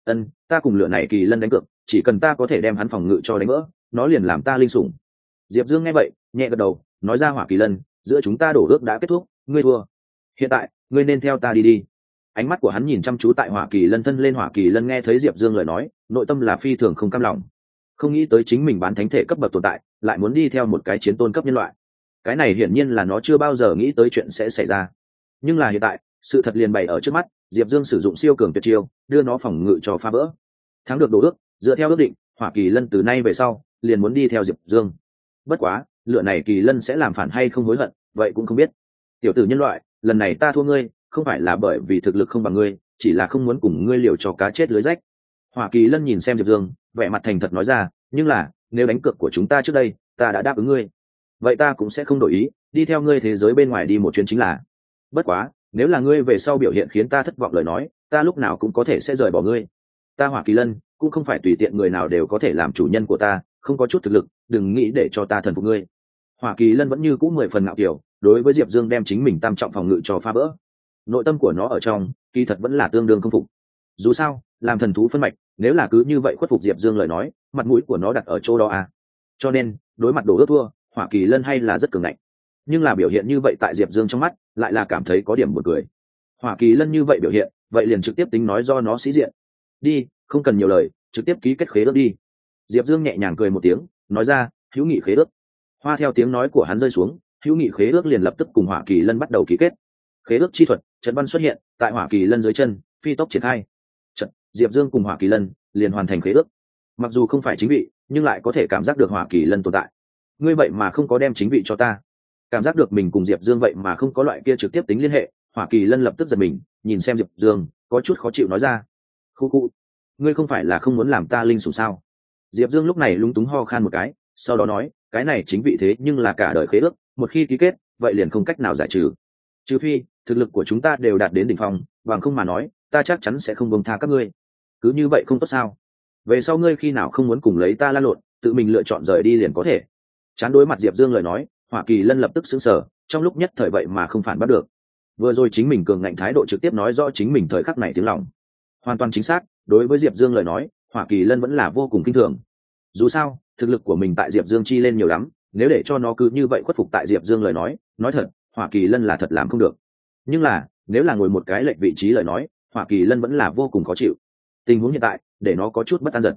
Ta cùng lựa này kỳ lân đánh cược, chỉ cần ta có thể đem hắn phòng ngự cho đánh vỡ, nó liền làm ta linh sủng. Diệp Dương nghe vậy nhẹ gật đầu, nói ra Hỏa Kỳ Lân, giữa chúng ta đổ ước đã kết thúc, ngươi thua. Hiện tại ngươi nên theo ta đi đi. Ánh mắt của hắn nhìn chăm chú tại Hỏa Kỳ Lân thân lên. Hỏa Kỳ Lân nghe thấy Diệp Dương lời nói, nội tâm là phi thường không cam lòng, không nghĩ tới chính mình bán thánh thể cấp bậc tồn tại lại muốn đi theo một cái chiến tôn cấp nhân loại. Cái này hiển nhiên là nó chưa bao giờ nghĩ tới chuyện sẽ xảy ra. Nhưng là hiện tại sự thật liền bày ở trước mắt, Diệp Dương sử dụng siêu cường tuyệt chiêu đưa nó phòng ngự cho phá vỡ. Thắng được đồ ước, dựa theo ước định, Hỏa Kỳ Lân từ nay về sau liền muốn đi theo Diệp Dương. Bất quá lựa này Kỳ Lân sẽ làm phản hay không hối hận, vậy cũng không biết. Tiểu tử nhân loại, lần này ta thua ngươi không phải là bởi vì thực lực không bằng ngươi, chỉ là không muốn cùng ngươi liều cho cá chết lưới rách. Hỏa Kỳ Lân nhìn xem Diệp Dương, vẻ mặt thành thật nói ra, nhưng là nếu đánh cược của chúng ta trước đây ta đã đáp ứng ngươi, vậy ta cũng sẽ không đổi ý, đi theo ngươi thế giới bên ngoài đi một chuyến chính là. Bất quá nếu là ngươi về sau biểu hiện khiến ta thất vọng lời nói, ta lúc nào cũng có thể sẽ rời bỏ ngươi. Ta Hỏa Kỳ Lân cũng không phải tùy tiện người nào đều có thể làm chủ nhân của ta, không có chút thực lực đừng nghĩ để cho ta thần phục ngươi. Hỏa Kỳ Lân vẫn như cũ 10 phần ngạo kiểu, đối với Diệp Dương đem chính mình tam trọng phòng ngự cho phá vỡ. Nội tâm của nó ở trong kỳ thật vẫn là tương đương không phục. Dù sao làm thần thú phân mạch, nếu là cứ như vậy khuất phục Diệp Dương lời nói, mặt mũi của nó đặt ở chỗ đó à. Cho nên đối mặt đồ ước thua, Hỏa Kỳ Lân hay là rất cường ngạnh, nhưng là biểu hiện như vậy tại Diệp Dương trong mắt lại là cảm thấy có điểm buồn cười. Hỏa Kỳ Lân như vậy biểu hiện, vậy liền trực tiếp tính nói do nó sĩ diện. Đi, không cần nhiều lời, trực tiếp ký kết khế ước đi. Diệp Dương nhẹ nhàng cười một tiếng, nói ra, hữu nghị khế ước. Hoa theo tiếng nói của hắn rơi xuống, hữu nghị khế ước liền lập tức cùng Hỏa Kỳ Lân bắt đầu ký kết. Khế ước chi thuật trận văn xuất hiện tại Hỏa Kỳ Lân dưới chân, phi tốc triển khai. Diệp Dương cùng Hỏa Kỳ Lân liền hoàn thành khế ước. Mặc dù không phải chính vị, nhưng lại có thể cảm giác được Hỏa Kỳ Lân tồn tại. Ngươi vậy mà không có đem chính vị cho ta. Cảm giác được mình cùng Diệp Dương vậy mà không có loại kia trực tiếp tính liên hệ, Hỏa Kỳ Lân lập tức giật mình, nhìn xem Diệp Dương, có chút khó chịu nói ra, khu khu, ngươi không phải là không muốn làm ta linh sủng sao? Diệp Dương lúc này lúng túng ho khan một cái, sau đó nói, cái này chính vị thế nhưng là cả đời khế ước, một khi ký kết vậy liền không cách nào giải trừ, trừ phi thực lực của chúng ta đều đạt đến đỉnh phong, bằng không mà nói ta chắc chắn sẽ không buông tha các ngươi. Cứ như vậy không tốt sao? Về sau ngươi khi nào không muốn cùng lấy ta lan lộn, tự mình lựa chọn rời đi liền có thể. Chán đối mặt Diệp Dương lời nói, Hỏa Kỳ Lân lập tức sững sờ, trong lúc nhất thời vậy mà không phản bắt được. Vừa rồi chính mình cường ngạnh thái độ trực tiếp nói rõ chính mình thời khắc này tiếng lòng. Hoàn toàn chính xác, đối với Diệp Dương lời nói, Hỏa Kỳ Lân vẫn là vô cùng kinh thường. Dù sao, thực lực của mình tại Diệp Dương chi lên nhiều lắm, nếu để cho nó cứ như vậy khuất phục tại Diệp Dương lời nói thật, Hỏa Kỳ Lân là thật làm không được. Nhưng là, nếu là ngồi một cái lệch vị trí lời nói, Hỏa Kỳ Lân vẫn là vô cùng khó chịu. Tình huống hiện tại, để nó có chút bất an giật.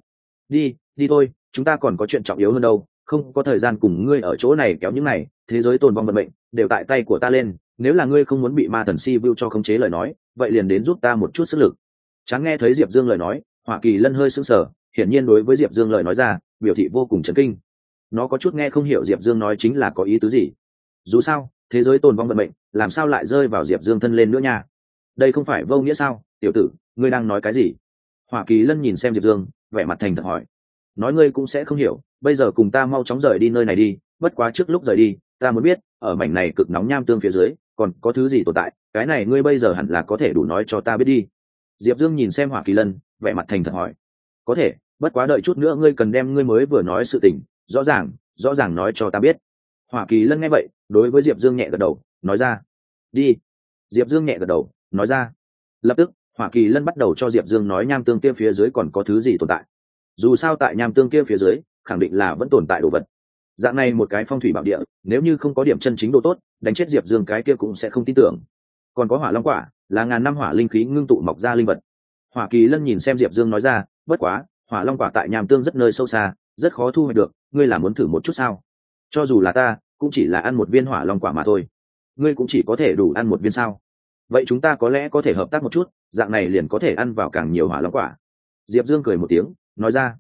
Đi thôi, chúng ta còn có chuyện trọng yếu hơn đâu, không có thời gian cùng ngươi ở chỗ này kéo những này, thế giới tồn vong vận mệnh đều tại tay của ta lên, nếu là ngươi không muốn bị ma thần si vu cho khống chế lời nói, vậy liền đến giúp ta một chút sức lực. Chán nghe thấy Diệp Dương lời nói, Hỏa Kỳ Lân hơi sững sờ, hiển nhiên đối với Diệp Dương lời nói ra, biểu thị vô cùng chấn kinh. Nó có chút nghe không hiểu Diệp Dương nói chính là có ý tứ gì. Dù sao, thế giới tồn vong vận mệnh, làm sao lại rơi vào Diệp Dương thân lên nữa nha? Đây không phải vô nghĩa sao? Tiểu tử, ngươi đang nói cái gì? Hỏa Kỳ Lân nhìn xem Diệp Dương, vẻ mặt thành thật hỏi. Nói ngươi cũng sẽ không hiểu, bây giờ cùng ta mau chóng rời đi nơi này đi, bất quá trước lúc rời đi, ta muốn biết, ở mảnh này cực nóng nham tương phía dưới, còn có thứ gì tồn tại, cái này ngươi bây giờ hẳn là có thể đủ nói cho ta biết đi. Diệp Dương nhìn xem Hỏa Kỳ Lân, vẻ mặt thành thật hỏi. Có thể, bất quá đợi chút nữa ngươi cần đem ngươi mới vừa nói sự tình, rõ ràng nói cho ta biết. Hỏa Kỳ Lân nghe vậy, đối với Diệp Dương nhẹ gật đầu, nói ra. Đi. Diệp Dương nhẹ gật đầu, nói ra. Lập tức, Hỏa Kỳ Lân bắt đầu cho Diệp Dương nói nham tương kia phía dưới còn có thứ gì tồn tại. Dù sao tại nham tương kia phía dưới, khẳng định là vẫn tồn tại đồ vật. Dạng này một cái phong thủy bảo địa, nếu như không có điểm chân chính độ tốt, đánh chết Diệp Dương cái kia cũng sẽ không tin tưởng. Còn có Hỏa Long Quả, là ngàn năm hỏa linh khí ngưng tụ mọc ra linh vật. Hỏa Kỳ Lân nhìn xem Diệp Dương nói ra, bất quá, Hỏa Long Quả tại nham tương rất nơi sâu xa, rất khó thu hoạch được, ngươi là muốn thử một chút sao? Cho dù là ta, cũng chỉ là ăn một viên Hỏa Long Quả mà thôi. Ngươi cũng chỉ có thể đủ ăn một viên sao? Vậy chúng ta có lẽ có thể hợp tác một chút, dạng này liền có thể ăn vào càng nhiều Hỏa Long Quả. Diệp Dương cười một tiếng, nói ra.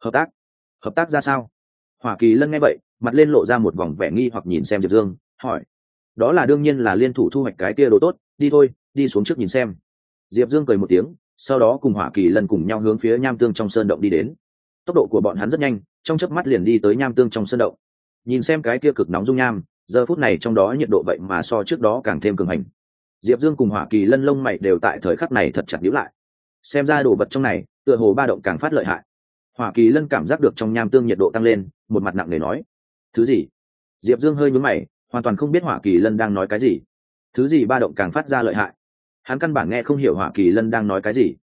Hợp tác ra sao? Hỏa Kỳ Lân nghe vậy, mặt lên lộ ra một vòng vẻ nghi hoặc nhìn xem Diệp Dương, hỏi. Đó là đương nhiên là liên thủ thu hoạch cái kia đồ tốt, đi thôi, đi xuống trước nhìn xem. Diệp Dương cười một tiếng, sau đó cùng Hỏa Kỳ Lân cùng nhau hướng phía nham tương trong sơn động đi đến. Tốc độ của bọn hắn rất nhanh, trong chớp mắt liền đi tới nham tương trong sơn động. Nhìn xem cái kia cực nóng dung nham, giờ phút này trong đó nhiệt độ vậy mà so trước đó càng thêm cường hành. Diệp Dương cùng Hỏa Kỳ Lân lông mày đều tại thời khắc này thật chặt nhíu lại. Xem ra đồ vật trong này, tựa hồ ba động càng phát lợi hại. Hỏa Kỳ Lân cảm giác được trong nham tương nhiệt độ tăng lên, một mặt nặng nề nói. Thứ gì? Diệp Dương hơi nhướng mày, hoàn toàn không biết Hỏa Kỳ Lân đang nói cái gì. Thứ gì ba động càng phát ra lợi hại? Hắn căn bản nghe không hiểu Hỏa Kỳ Lân đang nói cái gì.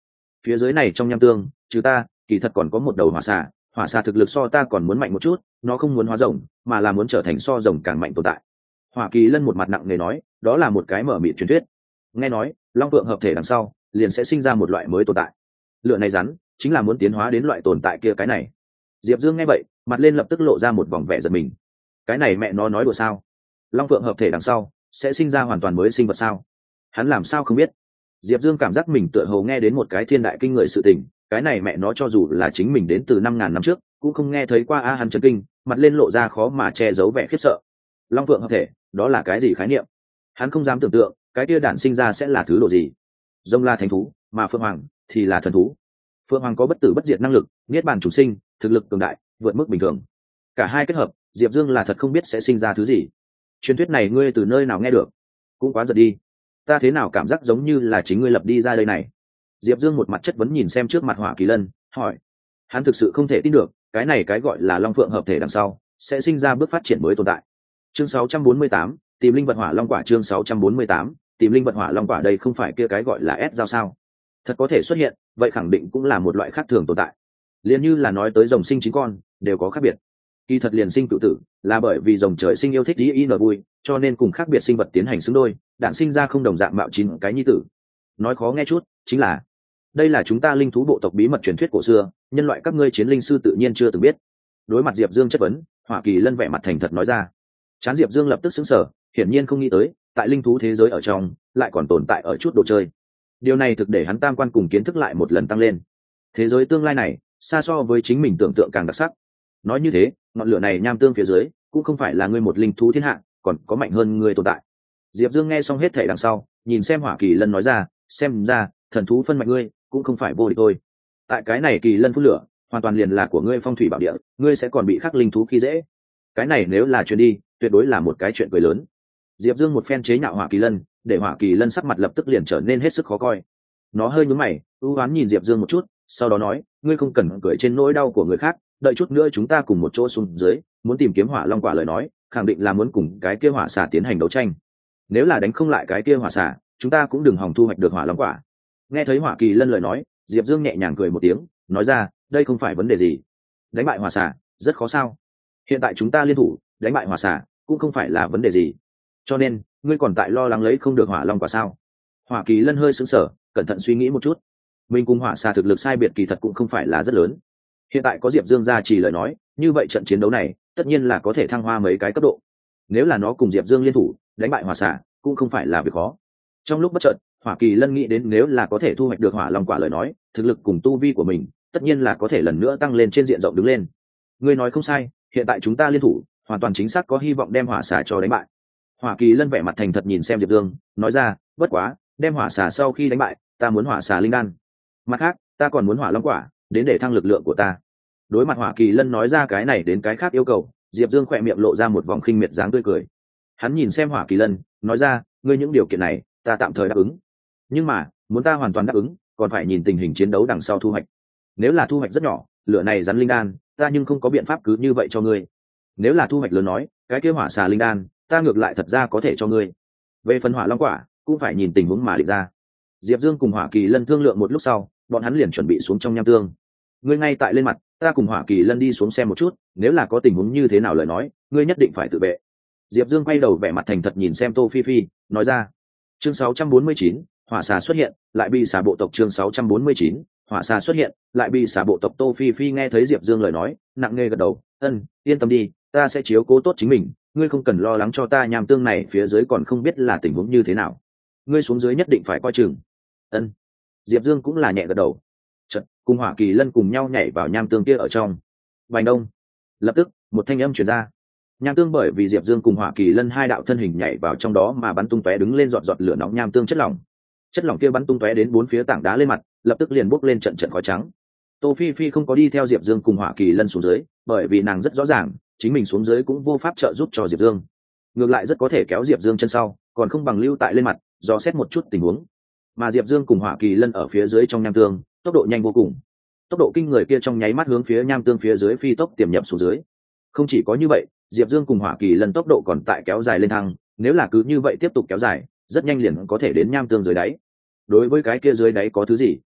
phía dưới này trong nham tương trừ ta kỳ thật còn có một đầu hỏa xà thực lực so ta còn muốn mạnh một chút, nó không muốn hóa rồng mà là muốn trở thành so rồng càng mạnh tồn tại. Hỏa Kỳ Lân một mặt nặng nề nói, đó là một cái mở mịt truyền thuyết. Nghe nói long phượng hợp thể đằng sau liền sẽ sinh ra một loại mới tồn tại, lựa này rắn chính là muốn tiến hóa đến loại tồn tại kia. Cái này Diệp Dương nghe vậy mặt lên lập tức lộ ra một vòng vẻ giận mình. Cái này mẹ nó nói đùa sao? Long phượng hợp thể đằng sau sẽ sinh ra hoàn toàn mới sinh vật sao? Hắn làm sao không biết? Diệp Dương cảm giác mình tựa hồ nghe đến một cái thiên đại kinh người sự tình. Cái này mẹ nó cho dù là chính mình đến từ 5.000 năm trước cũng không nghe thấy qua. Hắn chấn kinh, mặt lên lộ ra khó mà che giấu vẻ khiếp sợ. Long phượng hợp thể, đó là cái gì khái niệm? Hắn không dám tưởng tượng cái kia đản sinh ra sẽ là thứ độ gì. Rồng là thánh thú, mà phượng hoàng thì là thần thú. Phượng hoàng có bất tử bất diệt năng lực, niết bàn chủ sinh, thực lực cường đại vượt mức bình thường. Cả hai kết hợp, Diệp Dương là thật không biết sẽ sinh ra thứ gì. Truyền thuyết này ngươi từ nơi nào nghe được? Cũng quá giật đi, ta thế nào cảm giác giống như là chính ngươi lập đi ra đây này. Diệp Dương một mặt chất vấn nhìn xem trước mặt Hỏa Kỳ Lân, hỏi. Hắn thực sự không thể tin được, cái này cái gọi là long phượng hợp thể đằng sau sẽ sinh ra bước phát triển mới tồn tại. Chương 648, tìm linh vật hỏa long quả. Chương 648, tìm linh vật hỏa long quả. Đây không phải kia cái gọi là S giao sao? Thật có thể xuất hiện, vậy khẳng định cũng là một loại khác thường tồn tại. Liền như là nói tới rồng sinh 9 con đều có khác biệt, kỳ thật liền sinh cựu tử là bởi vì rồng trời sinh yêu thích ý nở vui, cho nên cùng khác biệt sinh vật tiến hành xứng đôi, đản sinh ra không đồng dạng mạo 9 cái nhi tử. Nói khó nghe chút chính là đây là chúng ta linh thú bộ tộc bí mật truyền thuyết cổ xưa, nhân loại các ngươi chiến linh sư tự nhiên chưa từng biết. Đối mặt Diệp Dương chất vấn, Hỏa Kỳ Lân vẻ mặt thành thật nói ra. Chán Diệp Dương lập tức sững sờ, hiển nhiên không nghĩ tới tại linh thú thế giới ở trong lại còn tồn tại ở chút đồ chơi. Điều này thực để hắn tam quan cùng kiến thức lại một lần tăng lên. Thế giới tương lai này xa so với chính mình tưởng tượng càng đặc sắc. Nói như thế, ngọn lửa này nham tương phía dưới cũng không phải là ngươi một linh thú thiên hạ, còn có mạnh hơn ngươi tồn tại. Diệp Dương nghe xong hết thảy đằng sau, nhìn xem Hỏa Kỳ Lân nói ra, xem ra thần thú phân mạnh ngươi cũng không phải vô địch thôi. Tại cái này Kỳ Lân phun lửa hoàn toàn liền là của ngươi phong thủy bảo địa, ngươi sẽ còn bị khắc linh thú khi dễ. Cái này nếu là chuyện đi, tuyệt đối là một cái chuyện cười lớn. Diệp Dương một phen chế nhạo Hỏa Kỳ Lân, để Hỏa Kỳ Lân sắc mặt lập tức liền trở nên hết sức khó coi. Nó hơi nhướng mày, ưu ám nhìn Diệp Dương một chút, sau đó nói, ngươi không cần cười trên nỗi đau của người khác, đợi chút nữa chúng ta cùng một chỗ xuống dưới, muốn tìm kiếm hỏa long quả lời nói, khẳng định là muốn cùng cái kia hỏa xà tiến hành đấu tranh. Nếu là đánh không lại cái kia hỏa xà, chúng ta cũng đừng hòng thu hoạch được hỏa long quả. Nghe thấy Hỏa Kỳ Lân lời nói, Diệp Dương nhẹ nhàng cười một tiếng, nói ra, đây không phải vấn đề gì. Đánh bại hỏa xà rất khó sao? Hiện tại chúng ta liên thủ, đánh bại hỏa xà cũng không phải là vấn đề gì. Cho nên, ngươi còn tại lo lắng lấy không được hỏa long quả sao? Hỏa Kỳ Lân hơi sững sờ, cẩn thận suy nghĩ một chút. Mình cùng hỏa xà thực lực sai biệt kỳ thật cũng không phải là rất lớn. Hiện tại có Diệp Dương gia trì lời nói, như vậy trận chiến đấu này tất nhiên là có thể thăng hoa mấy cái cấp độ. Nếu là nó cùng Diệp Dương liên thủ đánh bại hỏa xà cũng không phải là việc khó. Trong lúc bất chợt, Hỏa Kỳ Lân nghĩ đến nếu là có thể thu hoạch được hỏa long quả lời nói, thực lực cùng tu vi của mình tất nhiên là có thể lần nữa tăng lên trên diện rộng đứng lên. Ngươi nói không sai, hiện tại chúng ta liên thủ hoàn toàn chính xác có hy vọng đem hỏa xà cho đánh bại. Hỏa Kỳ Lân vẻ mặt thành thật nhìn xem Diệp Dương, nói ra, bất quá đem hỏa xà sau khi đánh bại, ta muốn hỏa xà linh đan. Mặt khác, ta còn muốn hỏa long quả đến để thăng lực lượng của ta. Đối mặt Hỏa Kỳ Lân nói ra cái này đến cái khác yêu cầu, Diệp Dương khỏe miệng lộ ra một vòng khinh miệt dáng tươi cười. Hắn nhìn xem Hỏa Kỳ Lân, nói ra, ngươi những điều kiện này ta tạm thời đáp ứng, nhưng mà muốn ta hoàn toàn đáp ứng còn phải nhìn tình hình chiến đấu đằng sau thu hoạch. Nếu là thu hoạch rất nhỏ, lửa này rắn linh đan ta nhưng không có biện pháp cứ như vậy cho ngươi. Nếu là thu hoạch lớn nói, cái kia hỏa xà linh đan ta ngược lại thật ra có thể cho ngươi. Về phần hỏa long quả cũng phải nhìn tình huống mà định ra. Diệp Dương cùng Hỏa Kỳ Lân thương lượng một lúc sau, bọn hắn liền chuẩn bị xuống trong nham tương. Ngươi ngay tại lên mặt, ta cùng Hỏa Kỳ Lân đi xuống xem một chút, nếu là có tình huống như thế nào lời nói, ngươi nhất định phải tự vệ. Diệp Dương quay đầu vẻ mặt thành thật nhìn xem Tô Phi Phi, nói ra. Chương 649, hỏa xà xuất hiện, lại bị xà bộ tộc. Chương 649, hỏa xà xuất hiện, lại bị xà bộ tộc. Tô Phi Phi nghe thấy Diệp Dương lời nói, nặng nề gật đầu, yên tâm đi, ta sẽ chiếu cố tốt chính mình, ngươi không cần lo lắng cho ta, nham tương này phía dưới còn không biết là tình huống như thế nào, ngươi xuống dưới nhất định phải coi chừng. Diệp Dương cũng là nhẹ gật đầu. Chợt, cùng Hỏa Kỳ Lân cùng nhau nhảy vào nham tương kia ở trong. Bành đông, lập tức một thanh âm truyền ra. Nham tương bởi vì Diệp Dương cùng Hỏa Kỳ Lân hai đạo thân hình nhảy vào trong đó mà bắn tung tóe đứng lên giọt giọt lửa nóng nham tương chất lỏng. Chất lỏng kia bắn tung tóe đến bốn phía tảng đá lên mặt, lập tức liền bốc lên trận trận khói trắng. Tô Phi Phi không có đi theo Diệp Dương cùng Hỏa Kỳ Lân xuống dưới, bởi vì nàng rất rõ ràng, chính mình xuống dưới cũng vô pháp trợ giúp cho Diệp Dương. Ngược lại rất có thể kéo Diệp Dương chân sau, còn không bằng lưu tại lên mặt, dò xét một chút tình huống. Mà Diệp Dương cùng Hỏa Kỳ Lân ở phía dưới trong nham tương, tốc độ nhanh vô cùng. Tốc độ kinh người kia trong nháy mắt hướng phía nham tương phía dưới phi tốc tiềm nhập xuống dưới. Không chỉ có như vậy, Diệp Dương cùng Hỏa Kỳ Lân tốc độ còn tại kéo dài lên thăng, nếu là cứ như vậy tiếp tục kéo dài, rất nhanh liền có thể đến nham tương dưới đáy. Đối với cái kia dưới đáy có thứ gì?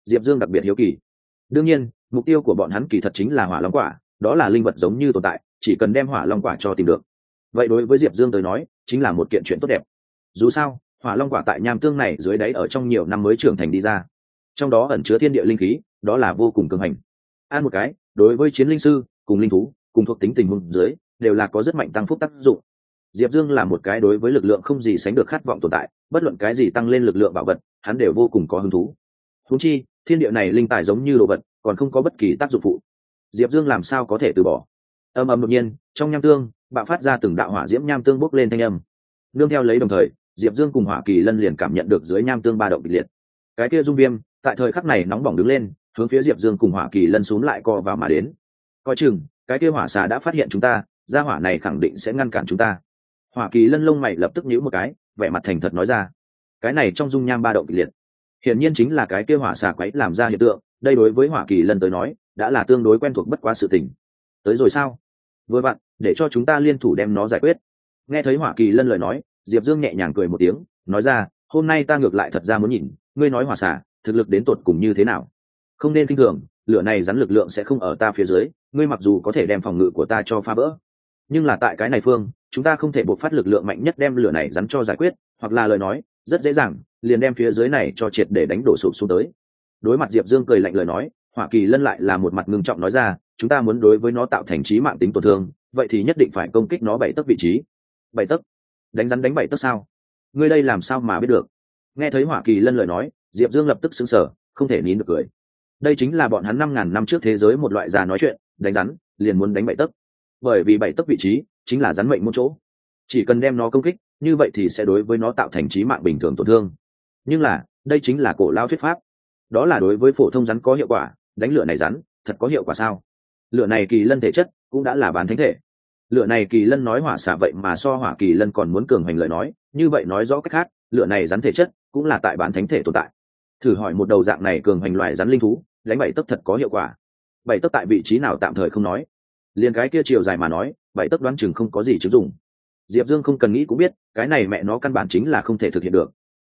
Diệp Dương đặc biệt hiếu kỳ. Đương nhiên mục tiêu của bọn hắn kỳ thật chính là hỏa long quả, đó là linh vật giống như tồn tại, chỉ cần đem hỏa long quả cho tìm được, vậy đối với Diệp Dương tới nói chính là một kiện chuyện tốt đẹp. Dù sao hỏa long quả tại nham tương này dưới đáy ở trong nhiều năm mới trưởng thành đi ra, trong đó ẩn chứa thiên địa linh khí, đó là vô cùng cường hành. Ăn một cái đối với chiến linh sư cùng linh thú cùng thuộc tính tình huống dưới đều là có rất mạnh tăng phúc tác dụng. Diệp Dương là một cái đối với lực lượng không gì sánh được khát vọng tồn tại, bất luận cái gì tăng lên lực lượng bảo vật hắn đều vô cùng có hứng thú. Huống chi thiên địa này linh tài giống như đồ vật, còn không có bất kỳ tác dụng phụ, Diệp Dương làm sao có thể từ bỏ. Ầm ầm đột nhiên trong nham tương bạo phát ra từng đạo hỏa diễm nham tương bốc lên thanh âm, nương theo lấy đồng thời Diệp Dương cùng Hỏa Kỳ Lân liền cảm nhận được dưới nham tương ba động kịch liệt. Cái kia dung viêm tại thời khắc này nóng bỏng đứng lên, hướng phía Diệp Dương cùng Hỏa Kỳ Lân xuống lại co vào mà đến. Coi chừng, cái kia hỏa xà đã phát hiện chúng ta, gia hỏa này khẳng định sẽ ngăn cản chúng ta. Hỏa Kỳ Lân lông mày lập tức nhíu một cái, vẻ mặt thành thật nói ra. Cái này trong dung nham ba động kịch liệt, hiển nhiên chính là cái kia hỏa xà quấy làm ra hiện tượng, đây đối với Hỏa Kỳ Lân tới nói, đã là tương đối quen thuộc bất quá sự tình. Tới rồi sao? Vừa vặn, để cho chúng ta liên thủ đem nó giải quyết. Nghe thấy Hỏa Kỳ Lân lời nói, Diệp Dương nhẹ nhàng cười một tiếng, nói ra, hôm nay ta ngược lại thật ra muốn nhìn, ngươi nói hỏa xà thực lực đến tột cùng như thế nào. Không nên kinh thường, lửa này rắn lực lượng sẽ không ở ta phía dưới, ngươi mặc dù có thể đem phòng ngự của ta cho phá vỡ, nhưng là tại cái này phương, chúng ta không thể bộc phát lực lượng mạnh nhất đem lửa này rắn cho giải quyết, hoặc là lời nói, rất dễ dàng, liền đem phía dưới này cho triệt để đánh đổ sụp xuống tới. Đối mặt Diệp Dương cười lạnh lời nói, Hỏa Kỳ Lân lại là một mặt ngưng trọng nói ra, chúng ta muốn đối với nó tạo thành chí mạng tính tổn thương, vậy thì nhất định phải công kích nó 7 tấc vị trí. 7 tấc? Đánh rắn đánh 7 tấc sao? Ngươi đây làm sao mà biết được? Nghe thấy Hỏa Kỳ Lân lời nói, Diệp Dương lập tức sững sờ, không thể nín được cười. Đây chính là bọn hắn 5000 năm trước thế giới một loại già nói chuyện, đánh rắn liền muốn đánh 7 tấc. Bởi vì 7 tấc vị trí chính là rắn mệnh môn chỗ. Chỉ cần đem nó công kích, như vậy thì sẽ đối với nó tạo thành chí mạng bình thường tổn thương. Nhưng là, đây chính là cổ lao thuyết pháp. Đó là đối với phổ thông rắn có hiệu quả, đánh lửa này rắn, thật có hiệu quả sao? Lửa này Kỳ Lân thể chất cũng đã là bán thánh thể. Lửa này Kỳ Lân nói hỏa xả vậy mà so Hỏa Kỳ Lân còn muốn cường hành lời nói, như vậy nói rõ cách khác, lửa này rắn thể chất cũng là tại bán thánh thể tồn tại. Thử hỏi một đầu dạng này cường hành loài rắn linh thú, đánh 7 tấc thật có hiệu quả. 7 tấc tại vị trí nào tạm thời không nói, liền cái kia chiều dài mà nói, 7 tấc đoán chừng không có gì chứng dụng. Diệp Dương không cần nghĩ cũng biết, cái này mẹ nó căn bản chính là không thể thực hiện được.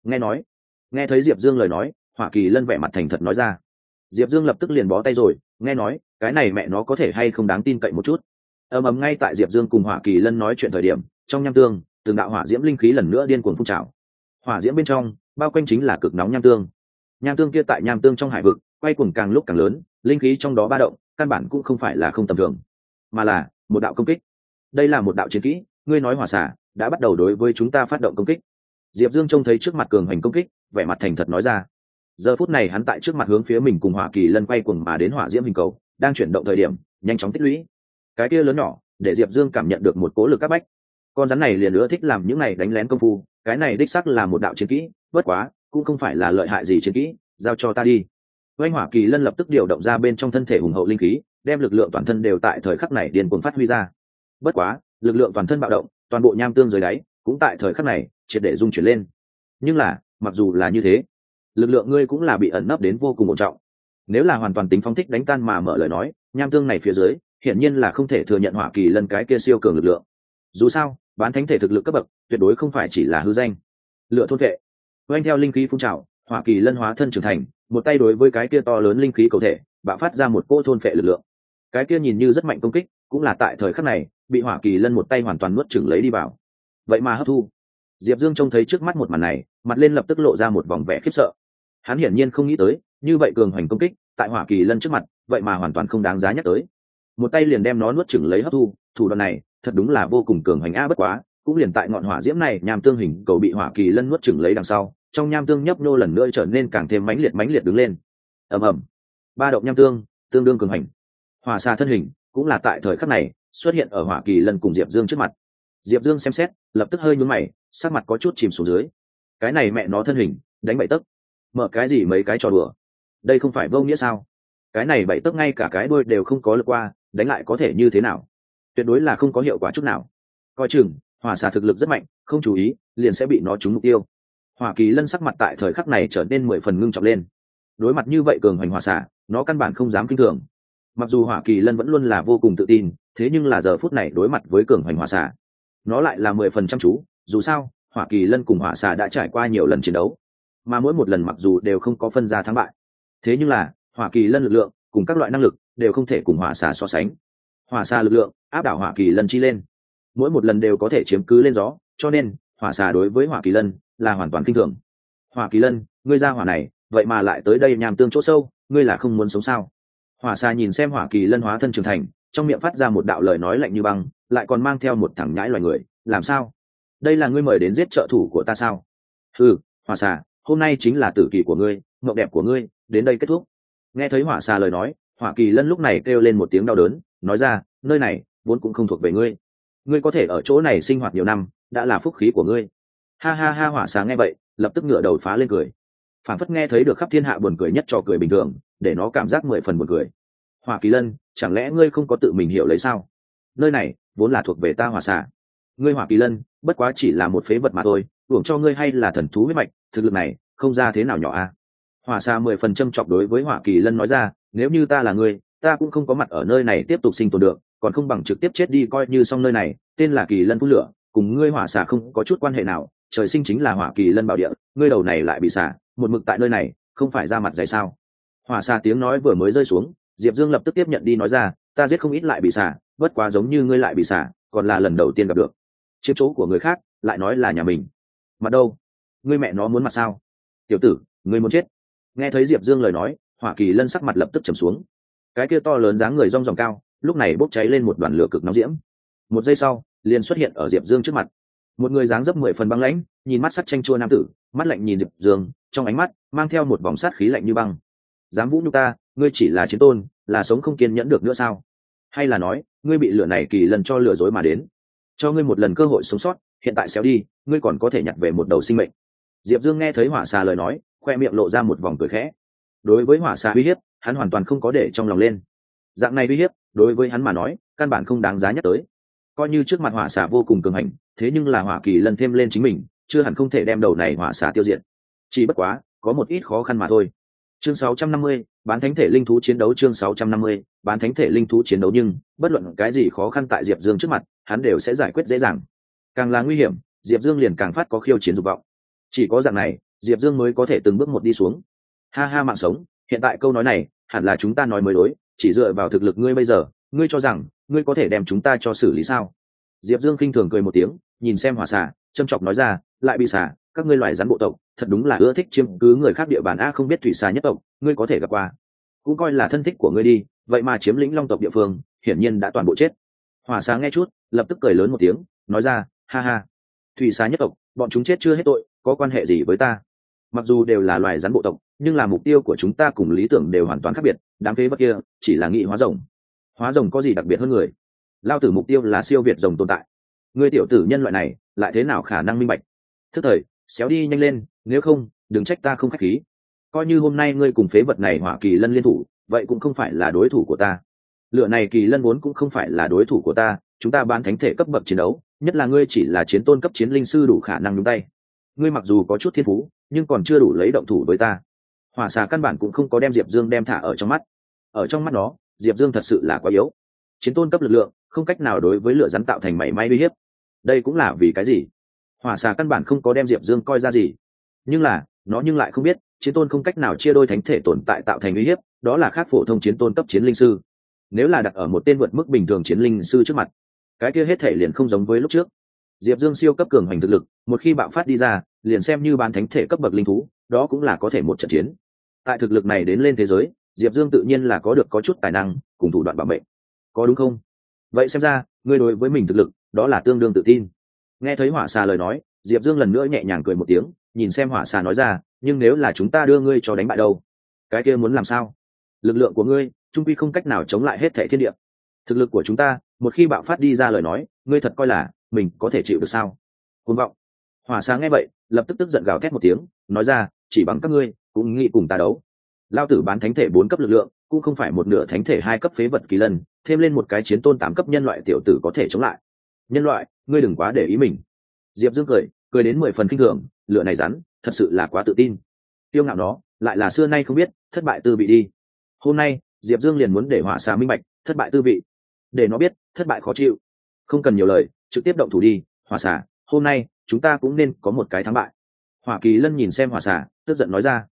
Nghe thấy Diệp Dương lời nói, Hỏa Kỳ Lân vẻ mặt thành thật nói ra. Diệp Dương lập tức liền bó tay rồi, nghe nói, cái này mẹ nó có thể hay không đáng tin cậy một chút. Ầm ngay tại Diệp Dương cùng Hỏa Kỳ Lân nói chuyện thời điểm, trong nham tương, từng đạo hỏa diễm linh khí lần nữa điên cuồng phun trào. Hỏa diễm bên trong, bao quanh chính là cực nóng nham tương. Nham tương kia tại nham tương trong hải vực, quay cuồng càng lúc càng lớn, linh khí trong đó ba động, căn bản cũng không phải là không tầm thường, mà là một đạo công kích. Đây là một đạo chiến kỹ, ngươi nói hỏa xả đã bắt đầu đối với chúng ta phát động công kích. Diệp Dương trông thấy trước mặt cường hành công kích, vẻ mặt thành thật nói ra. Giờ phút này hắn tại trước mặt hướng phía mình cùng Hỏa Kỳ Lân quay cuồng mà đến hỏa diễm hình cầu, đang chuyển động thời điểm, nhanh chóng tích lũy. Cái kia lớn nhỏ, để Diệp Dương cảm nhận được một cố lực áp bách. Con rắn này liền nữa thích làm những này đánh lén công phu, cái này đích xác là một đạo chiến kỹ, bất quá, cũng không phải là lợi hại gì chiến kỹ, giao cho ta đi. Oanh Hỏa Kỳ Lân lập tức điều động ra bên trong thân thể hùng hậu linh khí, đem lực lượng toàn thân đều tại thời khắc này điên cuồng phát huy ra. Bất quá, lực lượng toàn thân bạo động, toàn bộ nham tương dưới đáy, cũng tại thời khắc này triệt để rung chuyển lên. Nhưng là, mặc dù là như thế, lực lượng ngươi cũng là bị ẩn nấp đến vô cùng ổn trọng. Nếu là hoàn toàn tính phóng thích đánh tan mà mở lời nói, nham tương này phía dưới, hiển nhiên là không thể thừa nhận Hỏa Kỳ Lân cái kia siêu cường lực lượng. Dù sao, bán thánh thể thực lực cấp bậc, tuyệt đối không phải chỉ là hư danh. Lựa thôn vệ. Oanh theo linh khí phun trào, Hỏa Kỳ Lân hóa thân trưởng thành, một tay đối với cái kia to lớn linh khí cầu thể, bạo phát ra một cỗ thôn phệ lực lượng. Cái kia nhìn như rất mạnh công kích, cũng là tại thời khắc này, bị Hỏa Kỳ Lân một tay hoàn toàn nuốt chửng lấy đi vào. Vậy mà hấp thu. Diệp Dương trông thấy trước mắt một màn này, mặt lên lập tức lộ ra một vòng vẻ khiếp sợ. Hắn hiển nhiên không nghĩ tới, như vậy cường hành công kích, tại Hỏa Kỳ Lân trước mặt, vậy mà hoàn toàn không đáng giá nhắc tới. Một tay liền đem nó nuốt chửng lấy hấp thu, thủ đoạn này, thật đúng là vô cùng cường hành a, bất quá, cũng liền tại ngọn hỏa diễm này, nham tương hình cầu bị Hỏa Kỳ Lân nuốt chửng lấy đằng sau, trong nham tương nhấp nhô lần nữa trở nên càng thêm mãnh liệt đứng lên. Ầm, ba động nham tương tương đương cường hành. Hỏa xà thân hình cũng là tại thời khắc này xuất hiện ở Hỏa Kỳ Lân cùng Diệp Dương trước mặt. Diệp Dương xem xét, lập tức hơi nhướng mày, sắc mặt có chút chìm xuống dưới. Cái này mẹ nó thân hình đánh 7 tấc, mở cái gì mấy cái trò đùa, đây không phải vô nghĩa sao? Cái này 7 tấc ngay cả cái đuôi đều không có lướt qua, đánh lại có thể như thế nào? Tuyệt đối là không có hiệu quả chút nào. Coi chừng, hỏa xà thực lực rất mạnh, không chú ý liền sẽ bị nó trúng mục tiêu. Hỏa Kỳ Lân sắc mặt tại thời khắc này trở nên 10 phần ngưng trọng lên. Đối mặt như vậy cường hành hỏa xà, nó căn bản không dám kinh thường. Mặc dù Hỏa Kỳ Lân vẫn luôn là vô cùng tự tin, thế nhưng là giờ phút này đối mặt với cường hành hỏa xà, nó lại là 10 phần chăm chú. Dù sao, Hỏa Kỳ Lân cùng hỏa xà đã trải qua nhiều lần chiến đấu, mà mỗi một lần mặc dù đều không có phân ra thắng bại, thế nhưng là hỏa kỳ lân lực lượng cùng các loại năng lực đều không thể cùng hỏa xà so sánh. Hỏa xà lực lượng áp đảo hỏa kỳ lân chi lên, mỗi một lần đều có thể chiếm cứ lên gió, cho nên hỏa xà đối với hỏa kỳ lân là hoàn toàn kinh thường. Hỏa kỳ lân, ngươi ra hỏa này vậy mà lại tới đây nham tương chỗ sâu, ngươi là không muốn sống sao? Hỏa xà nhìn xem hỏa kỳ lân hóa thân trưởng thành, trong miệng phát ra một đạo lời nói lạnh như băng, lại còn mang theo một thằng nhãi loài người. Làm sao? Đây là ngươi mời đến giết trợ thủ của ta sao? Ừ, hỏa xà, hôm nay chính là tử kỳ của ngươi, mộng đẹp của ngươi đến đây kết thúc. Nghe thấy hỏa xà lời nói, hỏa kỳ lân lúc này kêu lên một tiếng đau đớn, nói ra, nơi này vốn cũng không thuộc về ngươi, ngươi có thể ở chỗ này sinh hoạt nhiều năm đã là phúc khí của ngươi. Ha ha ha, hỏa xà nghe vậy lập tức ngửa đầu phá lên cười, phản phất nghe thấy được khắp thiên hạ buồn cười nhất trò cười bình thường, để nó cảm giác 10 phần buồn cười. Hỏa kỳ lân, chẳng lẽ ngươi không có tự mình hiểu lấy sao? Nơi này vốn là thuộc về ta hỏa xà, ngươi hỏa kỳ lân bất quá chỉ là một phế vật mà thôi, hưởng cho ngươi hay là thần thú huyết mạch, thực lực này không ra thế nào nhỏ a. Hỏa xà 10 phần châm chọc đối với hỏa kỳ lân nói ra, nếu như ta là ngươi, ta cũng không có mặt ở nơi này tiếp tục sinh tồn được, còn không bằng trực tiếp chết đi coi như xong. Nơi này tên là kỳ lân phun lửa, cùng ngươi hỏa xà không có chút quan hệ nào, trời sinh chính là hỏa kỳ lân bảo địa, ngươi đầu này lại bị xả một mực tại nơi này, không phải ra mặt dày sao? Hỏa xà tiếng nói vừa mới rơi xuống, Diệp Dương lập tức tiếp nhận đi nói ra, ta giết không ít lại bị xả, bất quá giống như ngươi lại bị xả còn là lần đầu tiên gặp được. Chiếm chỗ của người khác lại nói là nhà mình, mặt đâu? Ngươi mẹ nó muốn mặt sao? Tiểu tử, ngươi muốn chết? Nghe thấy Diệp Dương lời nói, hỏa kỳ lân sắc mặt lập tức trầm xuống, cái kia to lớn dáng người rong ròng cao lúc này bốc cháy lên một đoàn lửa cực nóng diễm. Một giây sau liền xuất hiện ở Diệp Dương trước mặt, một người dáng dấp 10 phần băng lãnh, nhìn mắt sắc chanh chua nam tử, mắt lạnh nhìn Diệp Dương, trong ánh mắt mang theo một vòng sát khí lạnh như băng. Dám vũ nhục ta, ngươi chỉ là chiến tôn, là sống không kiên nhẫn được nữa sao? Hay là nói ngươi bị lửa này kỳ lân cho lừa dối mà đến? Cho ngươi một lần cơ hội sống sót, hiện tại xéo đi, ngươi còn có thể nhặt về một đầu sinh mệnh. Diệp Dương nghe thấy hỏa xà lời nói, khoe miệng lộ ra một vòng cười khẽ. Đối với hỏa xà uy hiếp, hắn hoàn toàn không có để trong lòng lên. Dạng này uy hiếp đối với hắn mà nói căn bản không đáng giá nhắc tới. Coi như trước mặt hỏa xà vô cùng cường hành, thế nhưng là hỏa kỳ lân thêm lên chính mình, chưa hẳn không thể đem đầu này hỏa xà tiêu diệt. Chỉ bất quá có một ít khó khăn mà thôi. Chương 650, bán thánh thể linh thú chiến đấu. Chương 650, bán thánh thể linh thú chiến đấu. Nhưng bất luận cái gì khó khăn tại Diệp Dương trước mặt, hắn đều sẽ giải quyết dễ dàng. Càng là nguy hiểm, Diệp Dương liền càng phát có khiêu chiến dục vọng. Chỉ có dạng này, Diệp Dương mới có thể từng bước một đi xuống. Ha ha, mạng sống, hiện tại câu nói này hẳn là chúng ta nói mới đối, chỉ dựa vào thực lực ngươi bây giờ, ngươi cho rằng ngươi có thể đem chúng ta cho xử lý sao? Diệp Dương khinh thường cười một tiếng, nhìn xem hỏa xà, châm chọc nói ra, lại bị xà, các ngươi loài rắn bộ tộc thật đúng là ưa thích chiếm cứ người khác địa bàn a, không biết thủy xà nhất tộc ngươi có thể gặp qua, cũng coi là thân thích của ngươi đi, vậy mà chiếm lĩnh long tộc địa phương, hiển nhiên đã toàn bộ chết. Hỏa xà nghe chút lập tức cười lớn một tiếng, nói ra, ha ha, thủy xà nhất tộc bọn chúng chết chưa hết tội, có quan hệ gì với ta? Mặc dù đều là loài rắn bộ tộc, nhưng là mục tiêu của chúng ta cùng lý tưởng đều hoàn toàn khác biệt. Đám phế vật kia chỉ là nghị hóa rồng, hóa rồng có gì đặc biệt hơn người? Lao tử mục tiêu là siêu việt rồng tồn tại. Ngươi tiểu tử nhân loại này lại thế nào khả năng minh bạch? Thức thời xéo đi nhanh lên, nếu không đừng trách ta không khách khí. Coi như hôm nay ngươi cùng phế vật này hỏa kỳ lân liên thủ, vậy cũng không phải là đối thủ của ta. Lửa này kỳ lân vốn cũng không phải là đối thủ của ta, chúng ta bán thánh thể cấp bậc chiến đấu, nhất là ngươi chỉ là chiến tôn cấp chiến linh sư đủ khả năng nhúng tay. Ngươi mặc dù có chút thiên phú, nhưng còn chưa đủ lấy động thủ với ta. Hỏa xà căn bản cũng không có đem Diệp Dương đem thả ở trong mắt. Ở trong mắt nó, Diệp Dương thật sự là quá yếu, chiến tôn cấp lực lượng không cách nào đối với lửa rắn tạo thành mảy may uy hiếp. Đây cũng là vì cái gì hỏa xà căn bản không có đem Diệp Dương coi ra gì, nhưng là nó nhưng lại không biết chiến tôn không cách nào chia đôi thánh thể tồn tại tạo thành uy hiếp, đó là khác phổ thông chiến tôn cấp chiến linh sư. Nếu là đặt ở một tên vượt mức bình thường chiến linh sư trước mặt, cái kia hết thể liền không giống với lúc trước. Diệp Dương siêu cấp cường hành thực lực, một khi bạo phát đi ra, liền xem như bán thánh thể cấp bậc linh thú, đó cũng là có thể một trận chiến. Tại thực lực này đến lên thế giới, Diệp Dương tự nhiên là có chút tài năng cùng thủ đoạn bảo mệnh, có đúng không? Vậy xem ra ngươi đối với mình thực lực đó là tương đương tự tin. Nghe thấy hỏa xà lời nói, Diệp Dương lần nữa nhẹ nhàng cười một tiếng, nhìn xem hỏa xà nói ra, nhưng nếu là chúng ta đưa ngươi cho đánh bại đâu? Cái kia muốn làm sao? Lực lượng của ngươi trung quy không cách nào chống lại hết thảy thiên địa. Thực lực của chúng ta một khi bạo phát đi ra lời nói, ngươi thật coi là mình có thể chịu được sao? Cuồng vọng. Hỏa xà nghe vậy lập tức tức giận gào thét một tiếng, nói ra, chỉ bằng các ngươi cũng nghĩ cùng ta đấu? Lao tử bán thánh thể 4 cấp lực lượng cũng không phải một nửa thánh thể 2 cấp phế vật kỳ lân, thêm lên một cái chiến tôn 8 cấp nhân loại tiểu tử có thể chống lại. Nhân loại, ngươi đừng quá để ý mình. Diệp Dương cười đến 10 phần kinh thường, lựa này rắn thật sự là quá tự tin. Tiêu ngạo nó lại là xưa nay không biết thất bại tư vị đi. Hôm nay Diệp Dương liền muốn để hỏa xà minh bạch thất bại tư vị, để nó biết thất bại khó chịu. Không cần nhiều lời, trực tiếp động thủ đi. Hỏa xà, hôm nay chúng ta cũng nên có một cái thắng bại. Hỏa kỳ lân nhìn xem hỏa xà, tức giận nói ra.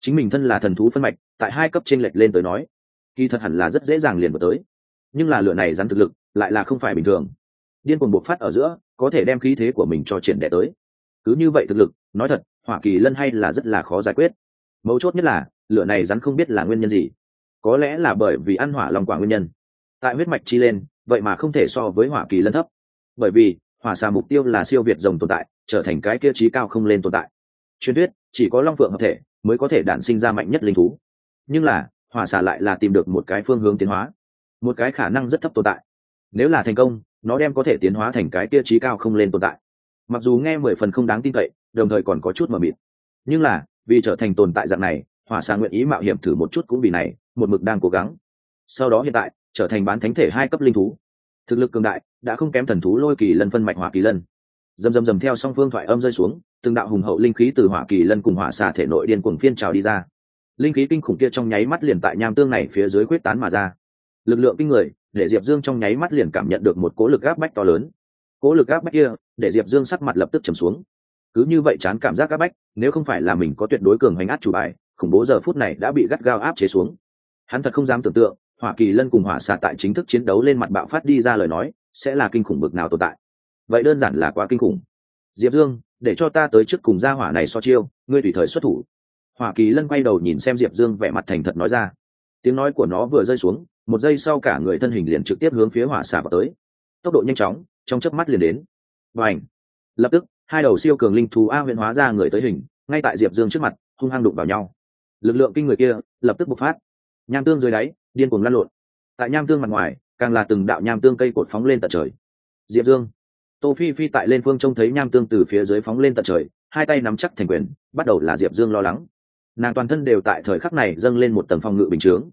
chính mình thân là thần thú phân mạch, tại 2 cấp trên lệch lên tới nói kỳ thật hẳn là rất dễ dàng liền vào tới, nhưng là lửa này rắn thực lực lại là không phải bình thường, điên cuồng bộc phát ở giữa có thể đem khí thế của mình cho triển đệ tới. Cứ như vậy thực lực, nói thật hỏa kỳ lân hay là rất là khó giải quyết. Mấu chốt nhất là lửa này rắn không biết là nguyên nhân gì, có lẽ là bởi vì ăn hỏa long quả nguyên nhân, tại huyết mạch chi lên vậy mà không thể so với hỏa kỳ lân thấp, bởi vì hỏa xà mục tiêu là siêu việt rồng tồn tại, trở thành cái kia trí cao không lên tồn tại. Truyền thuyết chỉ có long phượng hợp thể mới có thể đản sinh ra mạnh nhất linh thú, nhưng là hỏa xà lại là tìm được một cái phương hướng tiến hóa, một cái khả năng rất thấp tồn tại. Nếu là thành công, nó đem có thể tiến hóa thành cái kia trí cao không lên tồn tại. Mặc dù nghe 10 phần không đáng tin cậy, đồng thời còn có chút mờ mịt, nhưng là vì trở thành tồn tại dạng này, hỏa xà nguyện ý mạo hiểm thử một chút cũng vì này, một mực đang cố gắng. Sau đó hiện tại trở thành bán thánh thể 2 cấp linh thú, thực lực cường đại đã không kém thần thú lôi kỳ lân phân mạch hỏa kỳ lân. Dầm theo song phương thoại âm rơi xuống, từng đạo hùng hậu linh khí từ hỏa kỳ lân cùng hỏa xà thể nội điên cuồng phiên trào đi ra. Linh khí kinh khủng kia trong nháy mắt liền tại nham tương này phía dưới quyết tán mà ra. Lực lượng kinh người để Diệp Dương trong nháy mắt liền cảm nhận được một cỗ lực áp bách to lớn. Cỗ lực áp bách kia để Diệp Dương sắc mặt lập tức trầm xuống. Cứ như vậy chán cảm giác áp bách, nếu không phải là mình có tuyệt đối cường hành át chủ bài, khủng bố giờ phút này đã bị gắt gao áp chế xuống. Hắn thật không dám tưởng tượng, hỏa kỳ lân cùng hỏa xà tại chính thức chiến đấu lên mặt bạo phát đi ra lời nói, sẽ là kinh khủng bực nào tồn tại. Vậy đơn giản là quá kinh khủng. Diệp Dương, để cho ta tới trước cùng gia hỏa này so chiêu, ngươi tùy thời xuất thủ. Hỏa kỳ lân quay đầu nhìn xem Diệp Dương, vẻ mặt thành thật nói ra. Tiếng nói của nó vừa rơi xuống, một giây sau cả người thân hình liền trực tiếp hướng phía hỏa xà vào tới. Tốc độ nhanh chóng, trong chớp mắt liền đến. Bành! Lập tức, 2 đầu siêu cường linh thú a huyễn hóa ra người tới hình, ngay tại Diệp Dương trước mặt, hung hăng đụng vào nhau. Lực lượng kinh người kia lập tức bộc phát. Nham tương dưới đáy điên cuồng lăn lộn, tại nham tương mặt ngoài càng là từng đạo nham tương cây cột phóng lên tận trời. Diệp Dương, Tô Phi Phi tại lên phương trông thấy nham tương từ phía dưới phóng lên tận trời, 2 tay nắm chắc thành quyền, bắt đầu là Diệp Dương lo lắng. Nàng toàn thân đều tại thời khắc này dâng lên một tầng phòng ngự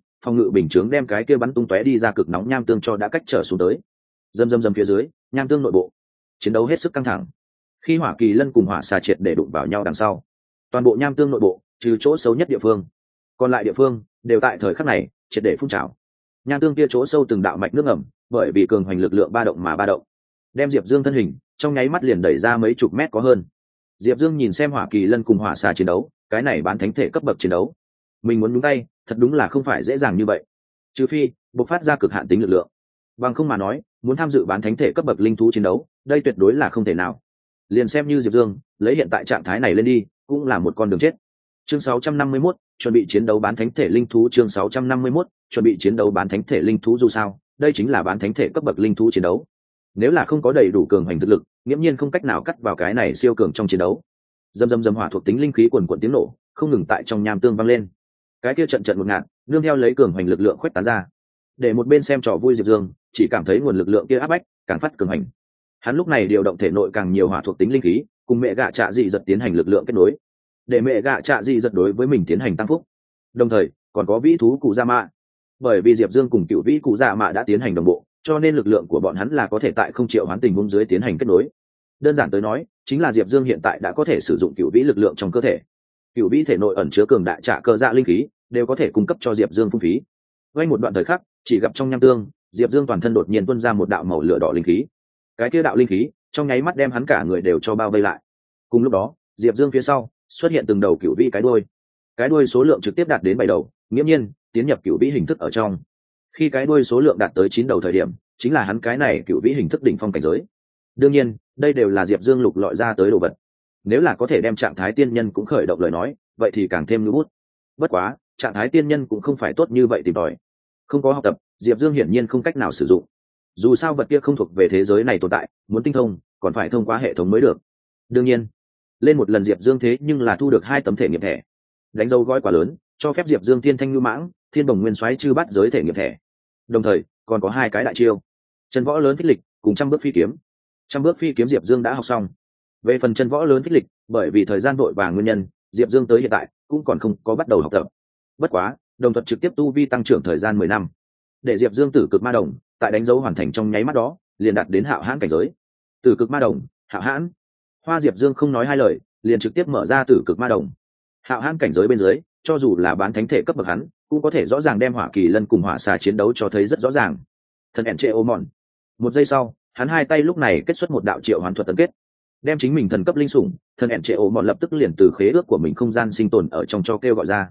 bình chướng đem cái kia bắn tung tóe đi ra cực nóng nham tương cho đã cách trở xuống tới. Dầm phía dưới nham tương nội bộ chiến đấu hết sức căng thẳng. Khi hỏa kỳ lân cùng hỏa xà triệt để đụng vào nhau đằng sau, toàn bộ nham tương nội bộ trừ chỗ xấu nhất địa phương, còn lại địa phương đều tại thời khắc này triệt để phun trào. Nham tương kia chỗ sâu từng đạo mạch nước ẩm, bởi vì cường hoành lực lượng ba động mà ba động, đem Diệp Dương thân hình trong nháy mắt liền đẩy ra mấy chục mét có hơn. Diệp Dương nhìn xem hỏa kỳ lân cùng hỏa xà chiến đấu, cái này bán thánh thể cấp bậc chiến đấu, mình muốn nhúng tay thật đúng là không phải dễ dàng như vậy, trừ phi bộc phát ra cực hạn tính lực lượng, bằng không mà nói muốn tham dự bán thánh thể cấp bậc linh thú chiến đấu, đây tuyệt đối là không thể nào. Liền xem như Diệp Dương lấy hiện tại trạng thái này lên đi, cũng là một con đường chết. Chương 651, chuẩn bị chiến đấu bán thánh thể linh thú. Chương 651, chuẩn bị chiến đấu bán thánh thể linh thú. Dù sao đây chính là bán thánh thể cấp bậc linh thú chiến đấu, nếu là không có đầy đủ cường hành thực lực, nghiễm nhiên không cách nào cắt vào cái này siêu cường trong chiến đấu. Dầm hỏa thuộc tính linh khí quần quần tiếng nổ không ngừng tại trong nham tương vang lên, cái kia trận một ngạt nương theo lấy cường hành lực lượng khuếch tán ra. Để một bên xem trò vui Diệp Dương chỉ cảm thấy nguồn lực lượng kia áp bách càng phát cường hành. Hắn lúc này điều động thể nội càng nhiều hỏa thuộc tính linh khí, cùng mẹ gạ trạ dị giật tiến hành lực lượng kết nối, để mẹ gạ trạ dị giật đối với mình tiến hành tăng phúc. Đồng thời còn có vĩ thú cụ gia mạ, bởi vì Diệp Dương cùng cựu vĩ cụ gia mạ đã tiến hành đồng bộ, cho nên lực lượng của bọn hắn là có thể tại không triệu hoán tình huống dưới tiến hành kết nối. Đơn giản tới nói chính là Diệp Dương hiện tại đã có thể sử dụng cựu vĩ lực lượng trong cơ thể. Cựu vĩ thể nội ẩn chứa cường đại trả cơ dạ linh khí đều có thể cung cấp cho Diệp Dương phung phí. Quanh một đoạn thời khắc, chỉ gặp trong nham tương, Diệp Dương toàn thân đột nhiên tuôn ra một đạo màu lửa đỏ linh khí. Cái kia đạo linh khí trong nháy mắt đem hắn cả người đều cho bao vây lại. Cùng lúc đó Diệp Dương phía sau xuất hiện từng đầu cựu vĩ cái đuôi số lượng trực tiếp đạt đến 7 đầu, nghiễm nhiên tiến nhập cựu vĩ hình thức ở trong. Khi cái đuôi số lượng đạt tới 9 đầu thời điểm, chính là hắn cái này cựu vĩ hình thức đỉnh phong cảnh giới. Đương nhiên đây đều là Diệp Dương lục lọi ra tới đồ vật, nếu là có thể đem trạng thái tiên nhân cũng khởi động lời nói, vậy thì càng thêm lưu bút. Bất quá trạng thái tiên nhân cũng không phải tốt như vậy tìm tòi, không có học tập Diệp Dương hiển nhiên không cách nào sử dụng. Dù sao vật kia không thuộc về thế giới này tồn tại, muốn tinh thông còn phải thông qua hệ thống mới được. Đương nhiên lên một lần Diệp Dương thế nhưng là thu được 2 tấm thể nghiệm thẻ, đánh dấu gói quá lớn, cho phép Diệp Dương thiên thanh ngưu mãng, thiên bồng nguyên soái chư bát giới thể nghiệm thẻ, đồng thời còn có 2 cái đại chiêu, chân võ lớn phích lịch cùng trăm bước phi kiếm. Trăm bước phi kiếm Diệp Dương đã học xong. Về phần chân võ lớn phích lịch, bởi vì thời gian vội vàng nguyên nhân, Diệp Dương tới hiện tại cũng còn không có bắt đầu học tập. Bất quá đồng thuật trực tiếp tu vi tăng trưởng thời gian 10 năm, để Diệp Dương tử cực ma đồng tại đánh dấu hoàn thành trong nháy mắt đó liền đạt đến hạo hãn cảnh giới. Tử cực ma đồng, hạo hãn. Hoa Diệp Dương không nói hai lời, liền trực tiếp mở ra tử cực ma đồng. Hạo hãn cảnh giới bên dưới, cho dù là bán thánh thể cấp bậc hắn, cũng có thể rõ ràng đem hỏa kỳ lân cùng hỏa xà chiến đấu cho thấy rất rõ ràng. Thần ẻn trệ ô mòn. Một giây sau, hắn 2 tay lúc này kết xuất một đạo triệu hoán thuật tấn kết, đem chính mình thần cấp linh sủng thần ẻn trệ ô mòn lập tức liền từ khế ước của mình không gian sinh tồn ở trong cho kêu gọi ra.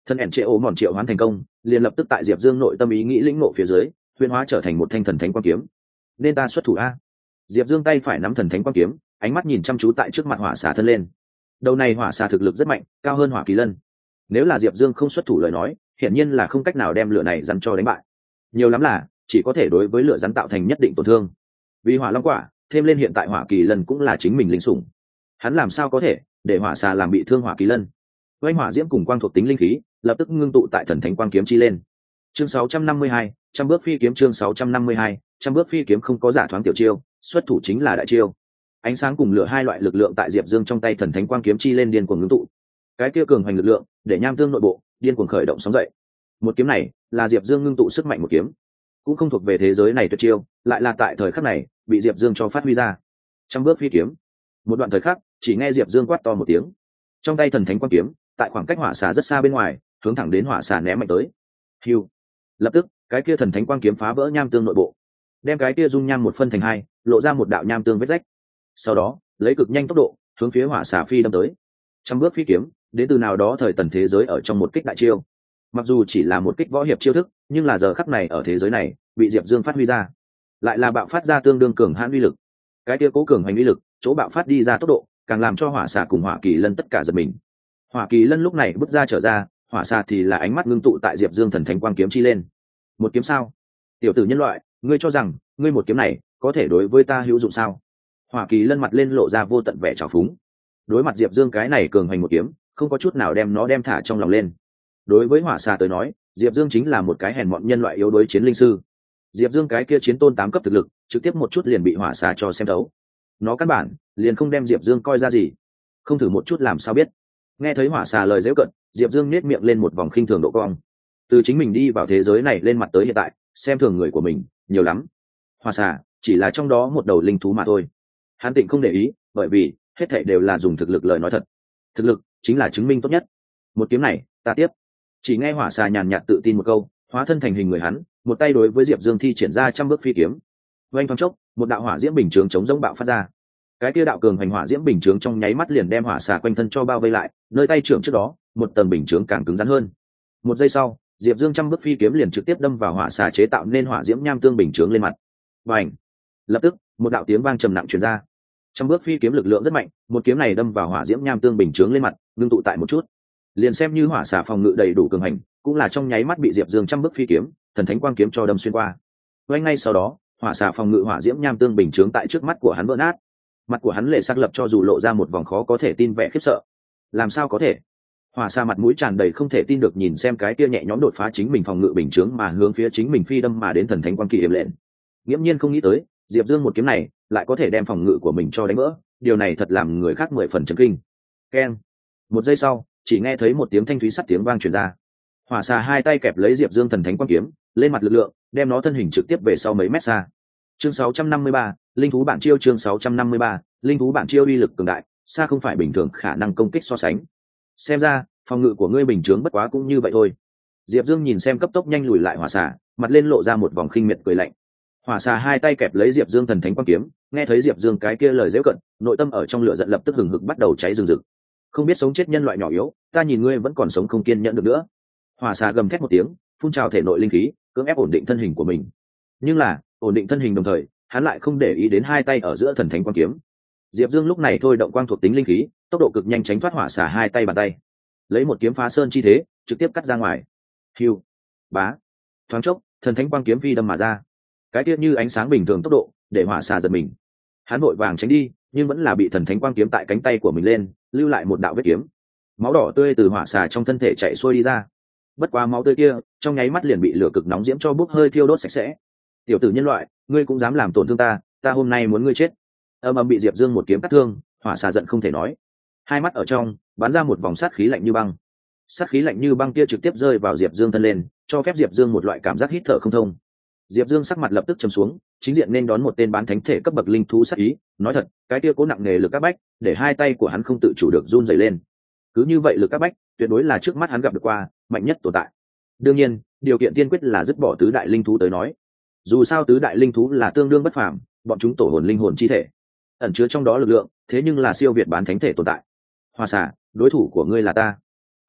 Thân ẻn trệ ố mòn triệu hoán thành công, liền lập tức tại Diệp Dương nội tâm ý nghĩ lĩnh ngộ phía dưới, huyễn hóa trở thành một thanh thần thánh quang kiếm. Nên ta xuất thủ a? Diệp Dương tay phải nắm thần thánh quang kiếm, ánh mắt nhìn chăm chú tại trước mặt hỏa xà thân lên. Đầu này hỏa xà thực lực rất mạnh, cao hơn Hỏa Kỳ Lân. Nếu là Diệp Dương không xuất thủ lời nói, hiển nhiên là không cách nào đem lửa này rắn cho đánh bại. Nhiều lắm là chỉ có thể đối với lửa rắn tạo thành nhất định tổn thương. Vì Hỏa Long Quả, thêm lên hiện tại Hỏa Kỳ Lân cũng là chính mình linh sủng, hắn làm sao có thể để hỏa xà làm bị thương Hỏa Kỳ Lân? Oanh hỏa diễm cùng quang thuộc tính linh khí, lập tức ngưng tụ tại thần thánh quang kiếm chi lên. Chương 652, trăm bước phi kiếm. Chương 652, trăm bước phi kiếm không có giả thoáng tiểu chiêu, xuất thủ chính là đại chiêu. Ánh sáng cùng lửa hai loại lực lượng tại Diệp Dương trong tay thần thánh quang kiếm chi lên điên cuồng ngưng tụ. Cái kia cường hoành lực lượng để nham tương nội bộ điên cuồng khởi động sóng dậy. Một kiếm này là Diệp Dương ngưng tụ sức mạnh một kiếm, cũng không thuộc về thế giới này tuyệt chiêu, lại là tại thời khắc này bị Diệp Dương cho phát huy ra. Trăm bước phi kiếm. Một đoạn thời khắc, chỉ nghe Diệp Dương quát to một tiếng, trong tay thần thánh quang kiếm tại khoảng cách hỏa xà rất xa bên ngoài, hướng thẳng đến hỏa xà ném mạnh tới. Hưu. Lập tức, cái kia thần thánh quang kiếm phá vỡ nham tương nội bộ, đem cái kia dung nham một phân thành hai, lộ ra một đạo nham tương vết rách. Sau đó, lấy cực nhanh tốc độ, hướng phía hỏa xà phi đâm tới. Trăm bước phi kiếm, đến từ nào đó thời tần thế giới ở trong một kích đại chiêu. Mặc dù chỉ là một kích võ hiệp chiêu thức, nhưng là giờ khắc này ở thế giới này, bị Diệp Dương phát huy ra, lại là bạo phát ra tương đương cường hãn uy lực. Cái kia cố cường hành uy lực, chỗ bạo phát đi ra tốc độ, càng làm cho hỏa xà cùng Hỏa Kỳ Lân tất cả giật mình. Hỏa Kỳ Lân lúc này bước ra trở ra, hỏa xà thì là ánh mắt ngưng tụ tại Diệp Dương thần thánh quang kiếm chi lên. Một kiếm sao? Tiểu tử nhân loại, ngươi cho rằng ngươi một kiếm này có thể đối với ta hữu dụng sao? Hỏa Kỳ Lân mặt lên lộ ra vô tận vẻ trào phúng. Đối mặt Diệp Dương cái này cường hành một kiếm, không có chút nào đem nó đem thả trong lòng lên. Đối với hỏa xà tới nói, Diệp Dương chính là một cái hèn mọn nhân loại yếu đuối chiến linh sư. Diệp Dương cái kia chiến tôn 8 cấp thực lực, trực tiếp một chút liền bị hỏa xà cho xem thấu. Nó căn bản liền không đem Diệp Dương coi ra gì, không thử một chút làm sao biết. Nghe thấy hỏa xà lời giễu cận, Diệp Dương nhếch miệng lên một vòng khinh thường độ cong. Từ chính mình đi vào thế giới này lên mặt tới hiện tại, xem thường người của mình nhiều lắm. Hỏa xà chỉ là trong đó một đầu linh thú mà thôi. Hắn Tịnh không để ý, bởi vì hết thảy đều là dùng thực lực lời nói thật. Thực lực chính là chứng minh tốt nhất. Một kiếm này, ta tiếp. Chỉ nghe hỏa xà nhàn nhạt tự tin một câu, hóa thân thành hình người hắn, một tay đối với Diệp Dương thi triển ra trăm bước phi kiếm. Oanh thoáng chốc, một đạo hỏa diễm bình chướng chống rỗng bạo phát ra. Cái kia đạo cường hành hỏa diễm bình chướng trong nháy mắt liền đem hỏa xà quanh thân cho bao vây lại, nơi tay trưởng trước đó, một tầng bình chướng càng cứng rắn hơn. Một giây sau, Diệp Dương trăm bước phi kiếm liền trực tiếp đâm vào hỏa xà chế tạo nên hỏa diễm nham tương bình chướng lên mặt. Bành! Lập tức, một đạo tiếng vang trầm nặng truyền ra. Trăm bước phi kiếm lực lượng rất mạnh, một kiếm này đâm vào hỏa diễm nham tương bình chướng lên mặt, ngưng tụ tại một chút. Liền xem như hỏa xà phòng ngự đầy đủ cường hành, cũng là trong nháy mắt bị Diệp Dương trăm bước phi kiếm, thần thánh quang kiếm cho đâm xuyên qua. Oanh ngay sau đó, hỏa xà phòng ngự hỏa diễm nham tương bình chướng tại trước mắt của hắn vỡ nát. Mặt của hắn lệ sắc lập cho dù lộ ra một vòng khó có thể tin vẻ khiếp sợ. Làm sao có thể? Hỏa xà mặt mũi tràn đầy không thể tin được nhìn xem cái kia nhẹ nhõm đột phá chính mình phòng ngự bình chướng mà hướng phía chính mình phi đâm mà đến thần thánh quang kỳ hiểm lệnh. Nghiễm nhiên không nghĩ tới, Diệp Dương một kiếm này lại có thể đem phòng ngự của mình cho đánh vỡ, điều này thật làm người khác 10 phần chấn kinh. Keng. Một giây sau, chỉ nghe thấy một tiếng thanh thúy sắt tiếng vang truyền ra. Hỏa xà hai tay kẹp lấy Diệp Dương thần thánh quang kiếm, lên mặt lực lượng, đem nó thân hình trực tiếp về sau mấy mét xa. Chương 653, linh thú bản chiêu. Chương 653, linh thú bản chiêu uy lực cường đại, xa không phải bình thường khả năng công kích so sánh. Xem ra, phòng ngự của ngươi bình chướng bất quá cũng như vậy thôi. Diệp Dương nhìn xem cấp tốc nhanh lùi lại hỏa xà, mặt lên lộ ra một vòng khinh miệt cười lạnh. Hỏa xà hai tay kẹp lấy Diệp Dương thần thánh quang kiếm, nghe thấy Diệp Dương cái kia lời giễu cận, nội tâm ở trong lửa giận lập tức hừng hực bắt đầu cháy rừng rực. Không biết sống chết nhân loại nhỏ yếu, ta nhìn ngươi vẫn còn sống không kiên nhẫn được nữa. Hỏa xà gầm thét một tiếng, phun trào thể nội linh khí, cưỡng ép ổn định thân hình của mình. Nhưng là, ổn định thân hình đồng thời, hắn lại không để ý đến hai tay ở giữa thần thánh quang kiếm. Diệp Dương lúc này thôi động quang thuộc tính linh khí, tốc độ cực nhanh tránh thoát hỏa xà hai tay bàn tay, lấy một kiếm phá sơn chi thế, trực tiếp cắt ra ngoài. Hưu, bá, thoáng chốc, thần thánh quang kiếm phi đâm mà ra. Cái tiết như ánh sáng bình thường tốc độ, để hỏa xà giật mình. Hắn vội vàng tránh đi, nhưng vẫn là bị thần thánh quang kiếm tại cánh tay của mình lên, lưu lại một đạo vết kiếm. Máu đỏ tươi từ hỏa xà trong thân thể chảy xuôi đi ra. Bất quá máu tươi kia, trong nháy mắt liền bị lửa cực nóng diễm cho bốc hơi thiêu đốt sạch sẽ. Tiểu tử nhân loại, ngươi cũng dám làm tổn thương ta, ta hôm nay muốn ngươi chết. Âm ầm bị Diệp Dương một kiếm cắt thương, hỏa xà giận không thể nói. Hai mắt ở trong bắn ra một vòng sát khí lạnh như băng. Sát khí lạnh như băng kia trực tiếp rơi vào Diệp Dương thân lên, cho phép Diệp Dương một loại cảm giác hít thở không thông. Diệp Dương sắc mặt lập tức trầm xuống, chính diện nên đón một tên bán thánh thể cấp bậc linh thú sát ý, nói thật, cái kia cố nặng nề lực áp bách, để hai tay của hắn không tự chủ được run rẩy lên. Cứ như vậy lực áp bách, tuyệt đối là trước mắt hắn gặp được qua mạnh nhất tồn tại. Đương nhiên, điều kiện tiên quyết là dứt bỏ tứ đại linh thú tới nói. Dù sao tứ đại linh thú là tương đương bất phàm, bọn chúng tổ hồn linh hồn chi thể, ẩn chứa trong đó lực lượng, thế nhưng là siêu việt bán thánh thể tồn tại. Hoa xà, đối thủ của ngươi là ta.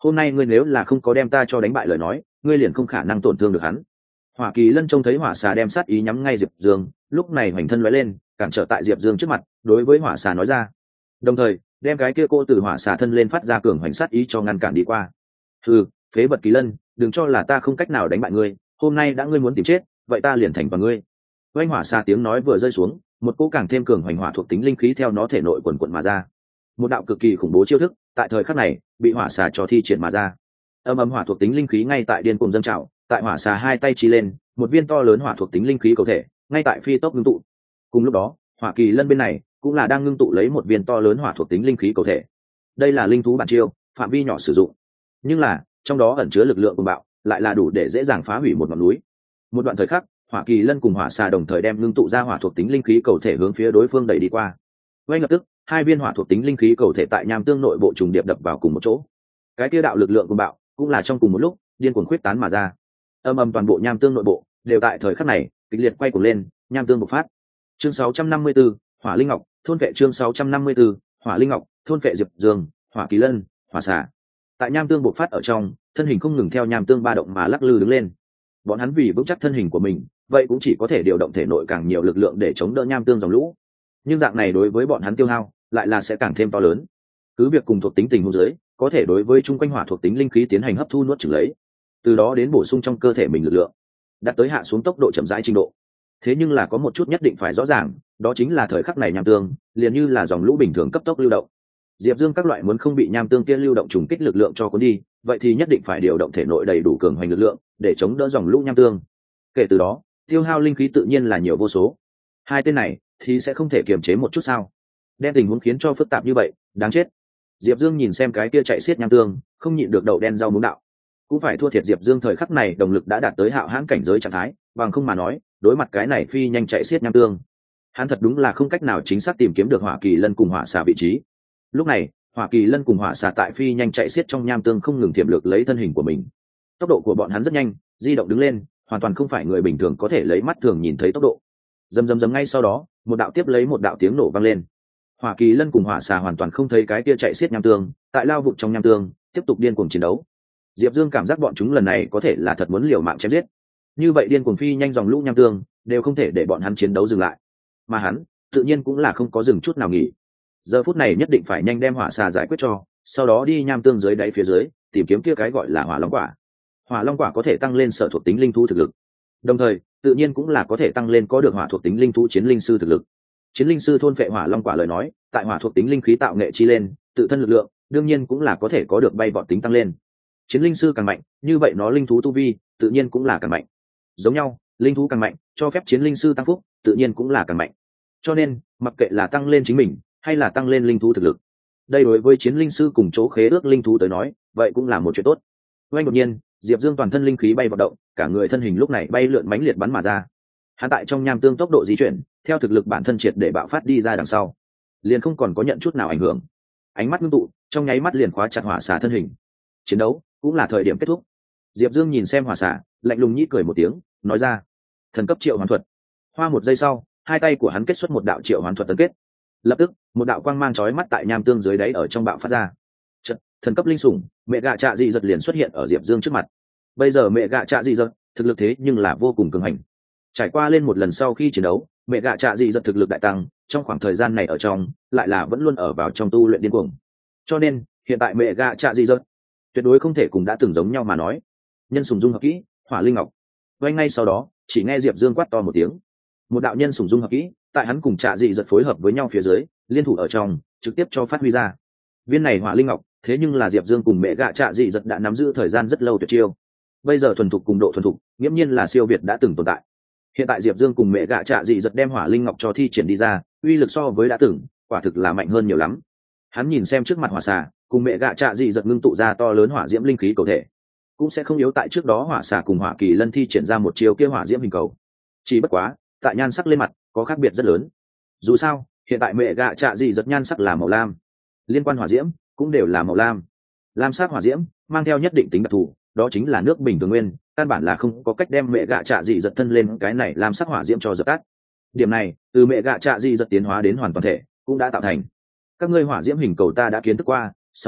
hôm nay ngươi nếu là không có đem ta cho đánh bại lời nói ngươi liền không khả năng tổn thương được hắn. Hỏa Kỳ Lân trông thấy hỏa xà đem sát ý nhắm ngay Diệp Dương, lúc này hoành thân lóe lên, cản trở tại Diệp Dương trước mặt, đối với hỏa xà nói ra. Đồng thời, đem cái kia cô từ hỏa xà thân lên phát ra cường hoành sát ý cho ngăn cản đi qua. Hừ, phế vật Kỳ Lân, đừng cho là ta không cách nào đánh bại ngươi, hôm nay đã ngươi muốn tìm chết, vậy ta liền thành vào ngươi. Oanh hỏa xà tiếng nói vừa rơi xuống, một cỗ càng thêm cường hoành hỏa thuộc tính linh khí theo nó thể nội quần quần mà ra. Một đạo cực kỳ khủng bố chiêu thức, tại thời khắc này, bị hỏa xà cho thi triển mà ra. Âm âm hỏa thuộc tính linh khí ngay tại điên cuồng dâng trào, tại hỏa xà hai tay chi lên, một viên to lớn hỏa thuộc tính linh khí cầu thể ngay tại phi tốc ngưng tụ. Cùng lúc đó, Hỏa Kỳ Lân bên này cũng là đang ngưng tụ lấy một viên to lớn hỏa thuộc tính linh khí cầu thể. Đây là linh thú bản chiêu, phạm vi nhỏ sử dụng, nhưng là trong đó ẩn chứa lực lượng cuồng bạo, lại là đủ để dễ dàng phá hủy một ngọn núi. Một đoạn thời khắc, Hỏa Kỳ Lân cùng hỏa xà đồng thời đem ngưng tụ ra hỏa thuộc tính linh khí cầu thể hướng phía đối phương đẩy đi qua. Ngay lập tức, hai viên hỏa thuộc tính linh khí cầu thể tại nham tương nội bộ trùng điệp đập vào cùng một chỗ. Cái kia đạo lực lượng cuồng bạo cũng là trong cùng một lúc điên cuồng khuyết tán mà ra. Âm âm toàn bộ nham tương nội bộ đều tại thời khắc này kịch liệt quay cuồng lên, nham tương bộc phát. Chương 654, Hỏa Linh Ngọc, thôn vệ. Chương 654, Hỏa Linh Ngọc, thôn vệ. Diệp Dương, Hỏa Kỳ Lân, hỏa xà. Tại nham tương bộc phát ở trong, thân hình không ngừng theo nham tương ba động mà lắc lư đứng lên. Bọn hắn vì vững chắc thân hình của mình, vậy cũng chỉ có thể điều động thể nội càng nhiều lực lượng để chống đỡ nham tương dòng lũ. Nhưng dạng này đối với bọn hắn tiêu hao lại là sẽ càng thêm to lớn. Cứ việc cùng thuộc tính tình huống dưới, có thể đối với chung quanh hỏa thuộc tính linh khí tiến hành hấp thu nuốt chửng lấy, từ đó đến bổ sung trong cơ thể mình lực lượng, đạt tới hạ xuống tốc độ chậm rãi trình độ. Thế nhưng là có một chút nhất định phải rõ ràng, đó chính là thời khắc này nham tương liền như là dòng lũ bình thường cấp tốc lưu động. Diệp Dương các loại muốn không bị nham tương kia lưu động trùng kích lực lượng cho cuốn đi, vậy thì nhất định phải điều động thể nội đầy đủ cường hoành lực lượng để chống đỡ dòng lũ nham tương. Kể từ đó, tiêu hao linh khí tự nhiên là nhiều vô số. Hai tên này thì sẽ không thể kiềm chế một chút sao? Đem tình huống khiến cho phức tạp như vậy, đáng chết. Diệp Dương nhìn xem cái kia chạy xiết nham tương, không nhịn được đầu đen rau muống đạo. Cũng phải thua thiệt Diệp Dương thời khắc này động lực đã đạt tới hạo hãn cảnh giới trạng thái, bằng không mà nói, đối mặt cái này phi nhanh chạy xiết nham tương, hắn thật đúng là không cách nào chính xác tìm kiếm được Hỏa Kỳ Lân cùng hỏa xà vị trí. Lúc này, Hỏa Kỳ Lân cùng hỏa xà tại phi nhanh chạy xiết trong nham tương không ngừng tiềm lực lấy thân hình của mình. Tốc độ của bọn hắn rất nhanh, di động đứng lên, hoàn toàn không phải người bình thường có thể lấy mắt thường nhìn thấy tốc độ. Rầm rầm rầm, ngay sau đó, một đạo tiếp lấy một đạo tiếng nổ vang lên. Hỏa Kỳ Lân cùng hỏa xà hoàn toàn không thấy cái kia chạy xiết nham tương, tại lao vụt trong nham tương, tiếp tục điên cuồng chiến đấu. Diệp Dương cảm giác bọn chúng lần này có thể là thật muốn liều mạng chém giết. Như vậy điên cuồng phi nhanh dòng lũ nham tương, đều không thể để bọn hắn chiến đấu dừng lại. Mà hắn, tự nhiên cũng là không có dừng chút nào nghỉ. Giờ phút này nhất định phải nhanh đem hỏa xà giải quyết cho, sau đó đi nham tương dưới đáy phía dưới, tìm kiếm kia cái gọi là hỏa long quả. Hỏa long quả có thể tăng lên sở thuộc tính linh thú thực lực, đồng thời tự nhiên cũng là có thể tăng lên có được hỏa thuộc tính linh thú chiến linh sư thực lực. Chiến linh sư thôn phệ hỏa long quả lời nói, tại hỏa thuộc tính linh khí tạo nghệ chi lên, tự thân lực lượng đương nhiên cũng là có thể có được bay vọt tính tăng lên. Chiến linh sư càng mạnh, như vậy nó linh thú tu vi tự nhiên cũng là càng mạnh. Giống nhau, linh thú càng mạnh, cho phép chiến linh sư tăng phúc, tự nhiên cũng là càng mạnh. Cho nên, mặc kệ là tăng lên chính mình, hay là tăng lên linh thú thực lực, đây đối với chiến linh sư cùng chỗ khế ước linh thú tới nói, vậy cũng là một chuyện tốt. Ngay đột nhiên, Diệp Dương toàn thân linh khí bay vận động, cả người thân hình lúc này bay lượn mãnh liệt bắn mà ra. Hắn tại trong nham tương tốc độ di chuyển, theo thực lực bản thân triệt để bạo phát đi ra đằng sau, liền không còn có nhận chút nào ảnh hưởng. Ánh mắt ngưng tụ, trong nháy mắt liền khóa chặt hỏa xà thân hình. Chiến đấu cũng là thời điểm kết thúc. Diệp Dương nhìn xem hỏa xà, lạnh lùng nhĩ cười một tiếng, nói ra: "Thần cấp triệu hoán thuật." Hoa một giây sau, hai tay của hắn kết xuất một đạo triệu hoán thuật tấn kết. Lập tức, một đạo quang mang chói mắt tại nham tương dưới đáy ở trong bạo phát ra. Chợt, thần cấp linh sủng, mẹ gạ trạ dị giật liền xuất hiện ở Diệp Dương trước mặt. Bây giờ mẹ gạ trạ dị giật, thực lực thế nhưng là vô cùng cường hành. Trải qua lên một lần sau khi chiến đấu, mẹ gạ trạ dị giật thực lực đại tăng, trong khoảng thời gian này ở trong, lại là vẫn luôn ở vào trong tu luyện điên cuồng. Cho nên, hiện tại mẹ gạ trạ dị giật tuyệt đối không thể cùng đã từng giống nhau mà nói. Nhân sủng dung hợp kỹ, Hỏa Linh Ngọc. Ngay ngay sau đó, chỉ nghe Diệp Dương quát to một tiếng. Một đạo nhân sủng dung hợp kỹ, tại hắn cùng trạ dị giật phối hợp với nhau phía dưới, liên thủ ở trong, trực tiếp cho phát huy ra. Viên này Hỏa Linh Ngọc, thế nhưng là Diệp Dương cùng mẹ gạ trạ dị giật đã nắm giữ thời gian rất lâu tuyệt chiêu. Bây giờ thuần thục cùng độ thuần thục, nghiễm nhiên là siêu việt đã từng tồn tại. Hiện tại Diệp Dương cùng mẹ gạ trạ dị giật đem Hỏa Linh Ngọc cho thi triển đi ra, uy lực so với đã từng, quả thực là mạnh hơn nhiều lắm. Hắn nhìn xem trước mặt hỏa xà, cùng mẹ gạ trạ dị giật ngưng tụ ra to lớn hỏa diễm linh khí cầu thể, cũng sẽ không yếu tại trước đó hỏa xà cùng Hỏa Kỳ Lân thi triển ra một chiêu kia hỏa diễm hình cầu. Chỉ bất quá, tại nhan sắc lên mặt có khác biệt rất lớn. Dù sao, hiện tại mẹ gạ trạ dị giật nhan sắc là màu lam, liên quan hỏa diễm cũng đều là màu lam. Lam sắc hỏa diễm mang theo nhất định tính đặc thù, đó chính là nước bình thường nguyên, căn bản là không có cách đem mẹ gạ trạ dị giật thân lên cái này lam sắc hỏa diễm cho dập tắt. Điểm này, từ mẹ gạ trạ dị giật tiến hóa đến hoàn toàn thể, cũng đã tạo thành. Các ngươi hỏa diễm hình cầu ta đã kiến thức qua, sau đó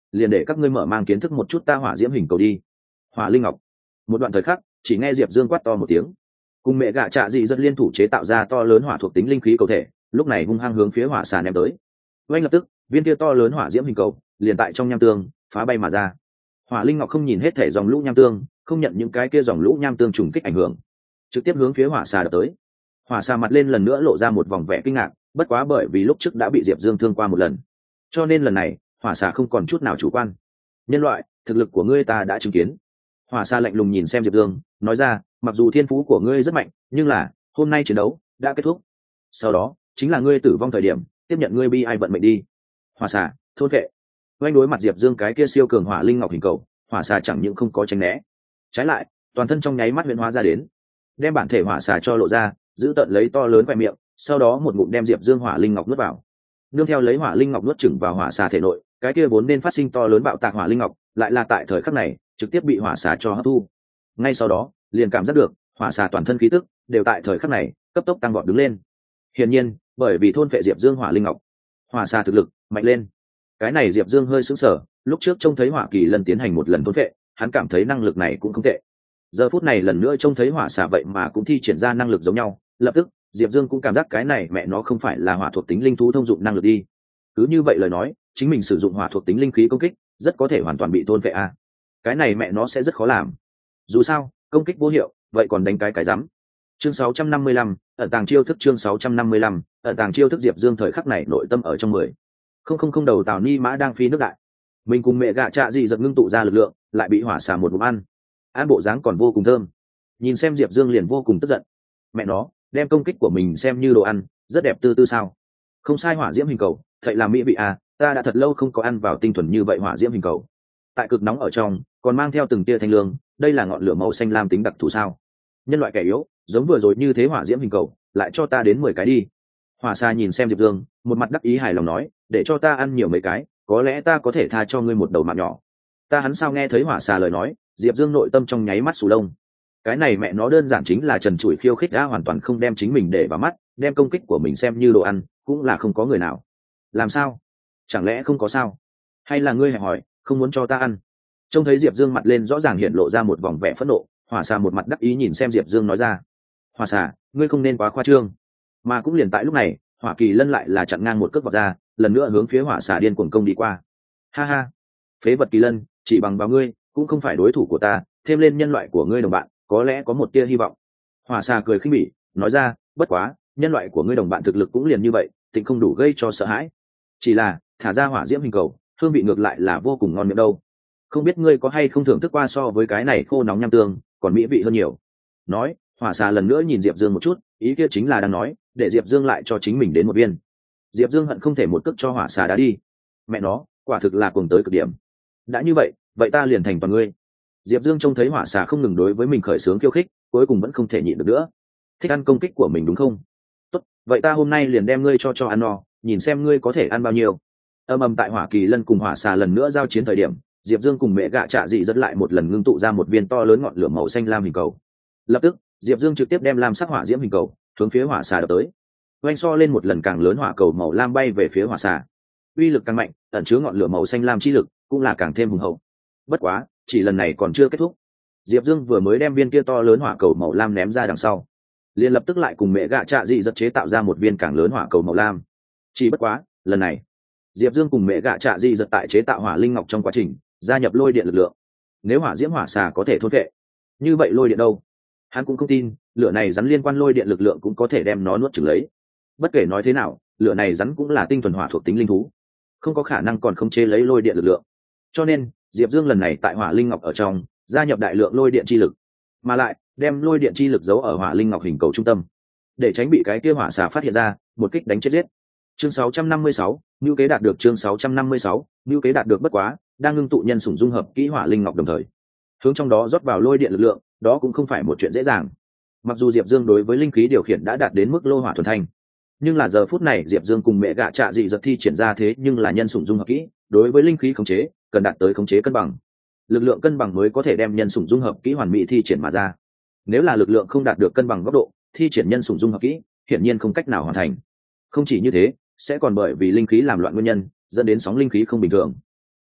liền để các ngươi mở mang kiến thức một chút ta hỏa diễm hình cầu đi. Hỏa linh ngọc. Một đoạn thời khắc, chỉ nghe Diệp Dương quát to một tiếng, cùng mẹ gạ trạ dị rất liên thủ chế tạo ra to lớn hỏa thuộc tính linh khí cầu thể, lúc này hung hăng hướng phía hỏa xà ném tới. Ngay lập tức, viên kia to lớn hỏa diễm hình cầu liền tại trong nham tương phá bay mà ra. Hỏa linh ngọc không nhìn hết thể dòng lũ nham tương, không nhận những cái kia dòng lũ nham tương trùng kích ảnh hưởng, trực tiếp hướng phía hỏa xà đập tới. Hỏa xà mặt lên lần nữa lộ ra một vòng vẻ kinh ngạc, bất quá bởi vì lúc trước đã bị Diệp Dương thương qua một lần, cho nên lần này hỏa xà không còn chút nào chủ quan. Nhân loại, thực lực của ngươi ta đã chứng kiến. Hỏa xà lạnh lùng nhìn xem Diệp Dương, nói ra, mặc dù thiên phú của ngươi rất mạnh, nhưng là hôm nay chiến đấu đã kết thúc, sau đó chính là ngươi tử vong thời điểm, tiếp nhận ngươi bi ai vận mệnh đi. Hỏa xà thôn vệ. Oanh đối mặt Diệp Dương cái kia siêu cường hỏa linh ngọc hình cầu, hỏa xà chẳng những không có tránh né, trái lại toàn thân trong nháy mắt huyễn hóa ra đến, đem bản thể hỏa xà cho lộ ra, giữ tận lấy to lớn khoe miệng, sau đó một ngụm đem Diệp Dương hỏa linh ngọc nuốt vào. Nương theo lấy hỏa linh ngọc nuốt chửng vào hỏa xà thể nội, cái kia vốn nên phát sinh to lớn bạo tạc hỏa linh ngọc, lại là tại thời khắc này trực tiếp bị hỏa xà cho hấp thu. Ngay sau đó, liền cảm giác được hỏa xà toàn thân khí tức đều tại thời khắc này cấp tốc tăng vọt đứng lên. Hiển nhiên, bởi vì thôn phệ Diệp Dương hỏa linh ngọc, hỏa xà thực lực mạnh lên. Cái này Diệp Dương hơi sững sờ, lúc trước trông thấy hỏa kỳ lần tiến hành một lần thôn phệ, hắn cảm thấy năng lực này cũng không tệ. Giờ phút này lần nữa trông thấy hỏa xà vậy mà cũng thi triển ra năng lực giống nhau, lập tức Diệp Dương cũng cảm giác cái này mẹ nó không phải là hỏa thuộc tính linh thú thông dụng năng lực đi. Cứ như vậy lời nói, chính mình sử dụng hỏa thuộc tính linh khí công kích, rất có thể hoàn toàn bị thôn phệ a. Cái này mẹ nó sẽ rất khó làm. Dù sao, công kích vô hiệu, vậy còn đánh cái rắm. Chương 655, ẩn tàng chiêu thức. Chương 655, ẩn tàng chiêu thức. Diệp Dương thời khắc này nội tâm ở trong 10,000 đầu Tào Ni mã đang phi nước đại. Mình cùng mẹ gạ trạ gì giật ngưng tụ ra lực lượng, lại bị hỏa xà một ngụm ăn. Ăn bộ dáng còn vô cùng thơm. Nhìn xem Diệp Dương liền vô cùng tức giận. Mẹ nó, đem công kích của mình xem như đồ ăn, rất đẹp tư tư sao? Không sai, hỏa diễm hình cầu, thật là mỹ vị à, ta đã thật lâu không có ăn vào tinh thuần như vậy hỏa diễm hình cầu. Tại cực nóng ở trong, còn mang theo từng tia thanh lương, đây là ngọn lửa màu xanh lam tính đặc thù sao? Nhân loại kẻ yếu, giống vừa rồi như thế hỏa diễm hình cầu, lại cho ta đến 10 cái đi. Hỏa xà nhìn xem Diệp Dương, một mặt đắc ý hài lòng nói, để cho ta ăn nhiều mấy cái, có lẽ ta có thể tha cho ngươi một đầu mạng nhỏ. Ta hắn sao nghe thấy hỏa xà lời nói, Diệp Dương nội tâm trong nháy mắt sù lông. Cái này mẹ nó đơn giản chính là trần trụi khiêu khích, đã hoàn toàn không đem chính mình để vào mắt, đem công kích của mình xem như đồ ăn, cũng là không có người nào. Làm sao? Chẳng lẽ không có sao? Hay là ngươi hẹn hỏi, không muốn cho ta ăn? Trông thấy Diệp Dương mặt lên rõ ràng hiện lộ ra một vòng vẻ phẫn nộ, hỏa xà một mặt đắc ý nhìn xem Diệp Dương nói ra, hỏa xà, ngươi không nên quá khoa trương. Mà cũng liền tại lúc này, hỏa kỳ lân lại là chặn ngang một cước vọt ra, lần nữa hướng phía hỏa xà điên cuồng công đi qua. Ha ha, phế vật kỳ lân, chỉ bằng vào ngươi cũng không phải đối thủ của ta, thêm lên nhân loại của ngươi đồng bạn, có lẽ có một tia hy vọng. Hỏa xà cười khinh bỉ, nói ra, bất quá nhân loại của ngươi đồng bạn thực lực cũng liền như vậy, tịnh không đủ gây cho sợ hãi. Chỉ là thả ra hỏa diễm hình cầu, hương vị ngược lại là vô cùng ngon miệng đâu. Không biết ngươi có hay không thưởng thức qua so với cái này khô nóng nham tương còn mỹ vị hơn nhiều. Nói, hỏa xà lần nữa nhìn Diệp Dương một chút, ý kia chính là đang nói để Diệp Dương lại cho chính mình đến một viên. Diệp Dương hận không thể một cước cho hỏa xà đá đi. Mẹ nó, quả thực là cuồng tới cực điểm. Đã như vậy, vậy ta liền thành toàn ngươi. Diệp Dương trông thấy hỏa xà không ngừng đối với mình khởi xướng khiêu khích, cuối cùng vẫn không thể nhịn được nữa. Thích ăn công kích của mình đúng không? Tốt, vậy ta hôm nay liền đem ngươi cho ăn no, nhìn xem ngươi có thể ăn bao nhiêu. Âm ầm tại hỏa kỳ lân cùng hỏa xà lần nữa giao chiến thời điểm, Diệp Dương cùng mẹ gạ trạ dị dẫn lại một lần ngưng tụ ra một viên to lớn ngọn lửa màu xanh lam hình cầu. Lập tức, Diệp Dương trực tiếp đem lam sắc hỏa diễm hình cầu hướng phía hỏa xà đập tới. Oanh so lên một lần càng lớn, hỏa cầu màu lam bay về phía hỏa xà. Uy lực càng mạnh, ẩn chứa ngọn lửa màu xanh lam chi lực cũng là càng thêm hùng hậu. Bất quá, chỉ lần này còn chưa kết thúc. Diệp Dương vừa mới đem viên kia to lớn hỏa cầu màu lam ném ra đằng sau, liền lập tức lại cùng mẹ gạ trạ dị giật chế tạo ra một viên càng lớn hỏa cầu màu lam. Chỉ bất quá, lần này Diệp Dương cùng mẹ gạ trạ dị giật tại chế tạo hỏa linh ngọc trong quá trình gia nhập lôi điện lực lượng. Nếu hỏa diễm hỏa xà có thể thôn vệ, như vậy lôi điện đâu? Hắn cũng không tin lửa này rắn liên quan lôi điện lực lượng cũng có thể đem nó nuốt chửng lấy. Bất kể nói thế nào, lửa này rắn cũng là tinh thuần hỏa thuộc tính linh thú, không có khả năng còn không chế lấy lôi điện lực lượng. Cho nên Diệp Dương lần này tại hỏa linh ngọc ở trong gia nhập đại lượng lôi điện chi lực, mà lại đem lôi điện chi lực giấu ở hỏa linh ngọc hình cầu trung tâm, để tránh bị cái kia hỏa xà phát hiện ra, một kích đánh chết giết. Chương 656, nhu kế đạt được. Chương 656, nhu kế đạt được. Bất quá, đang ngưng tụ nhân sủng dung hợp kỹ hỏa linh ngọc đồng thời, hướng trong đó rót vào lôi điện lực lượng, đó cũng không phải một chuyện dễ dàng. Mặc dù Diệp Dương đối với linh khí điều khiển đã đạt đến mức lô hỏa thuần thanh, nhưng là giờ phút này Diệp Dương cùng mẹ gạ trạ dị giật thi triển ra thế nhưng là nhân sủng dung hợp kỹ, đối với linh khí khống chế cần đạt tới khống chế cân bằng, lực lượng cân bằng mới có thể đem nhân sủng dung hợp kỹ hoàn mỹ thi triển mà ra. Nếu là lực lượng không đạt được cân bằng góc độ, thi triển nhân sủng dung hợp kỹ hiển nhiên không cách nào hoàn thành. Không chỉ như thế, sẽ còn bởi vì linh khí làm loạn nguyên nhân dẫn đến sóng linh khí không bình thường.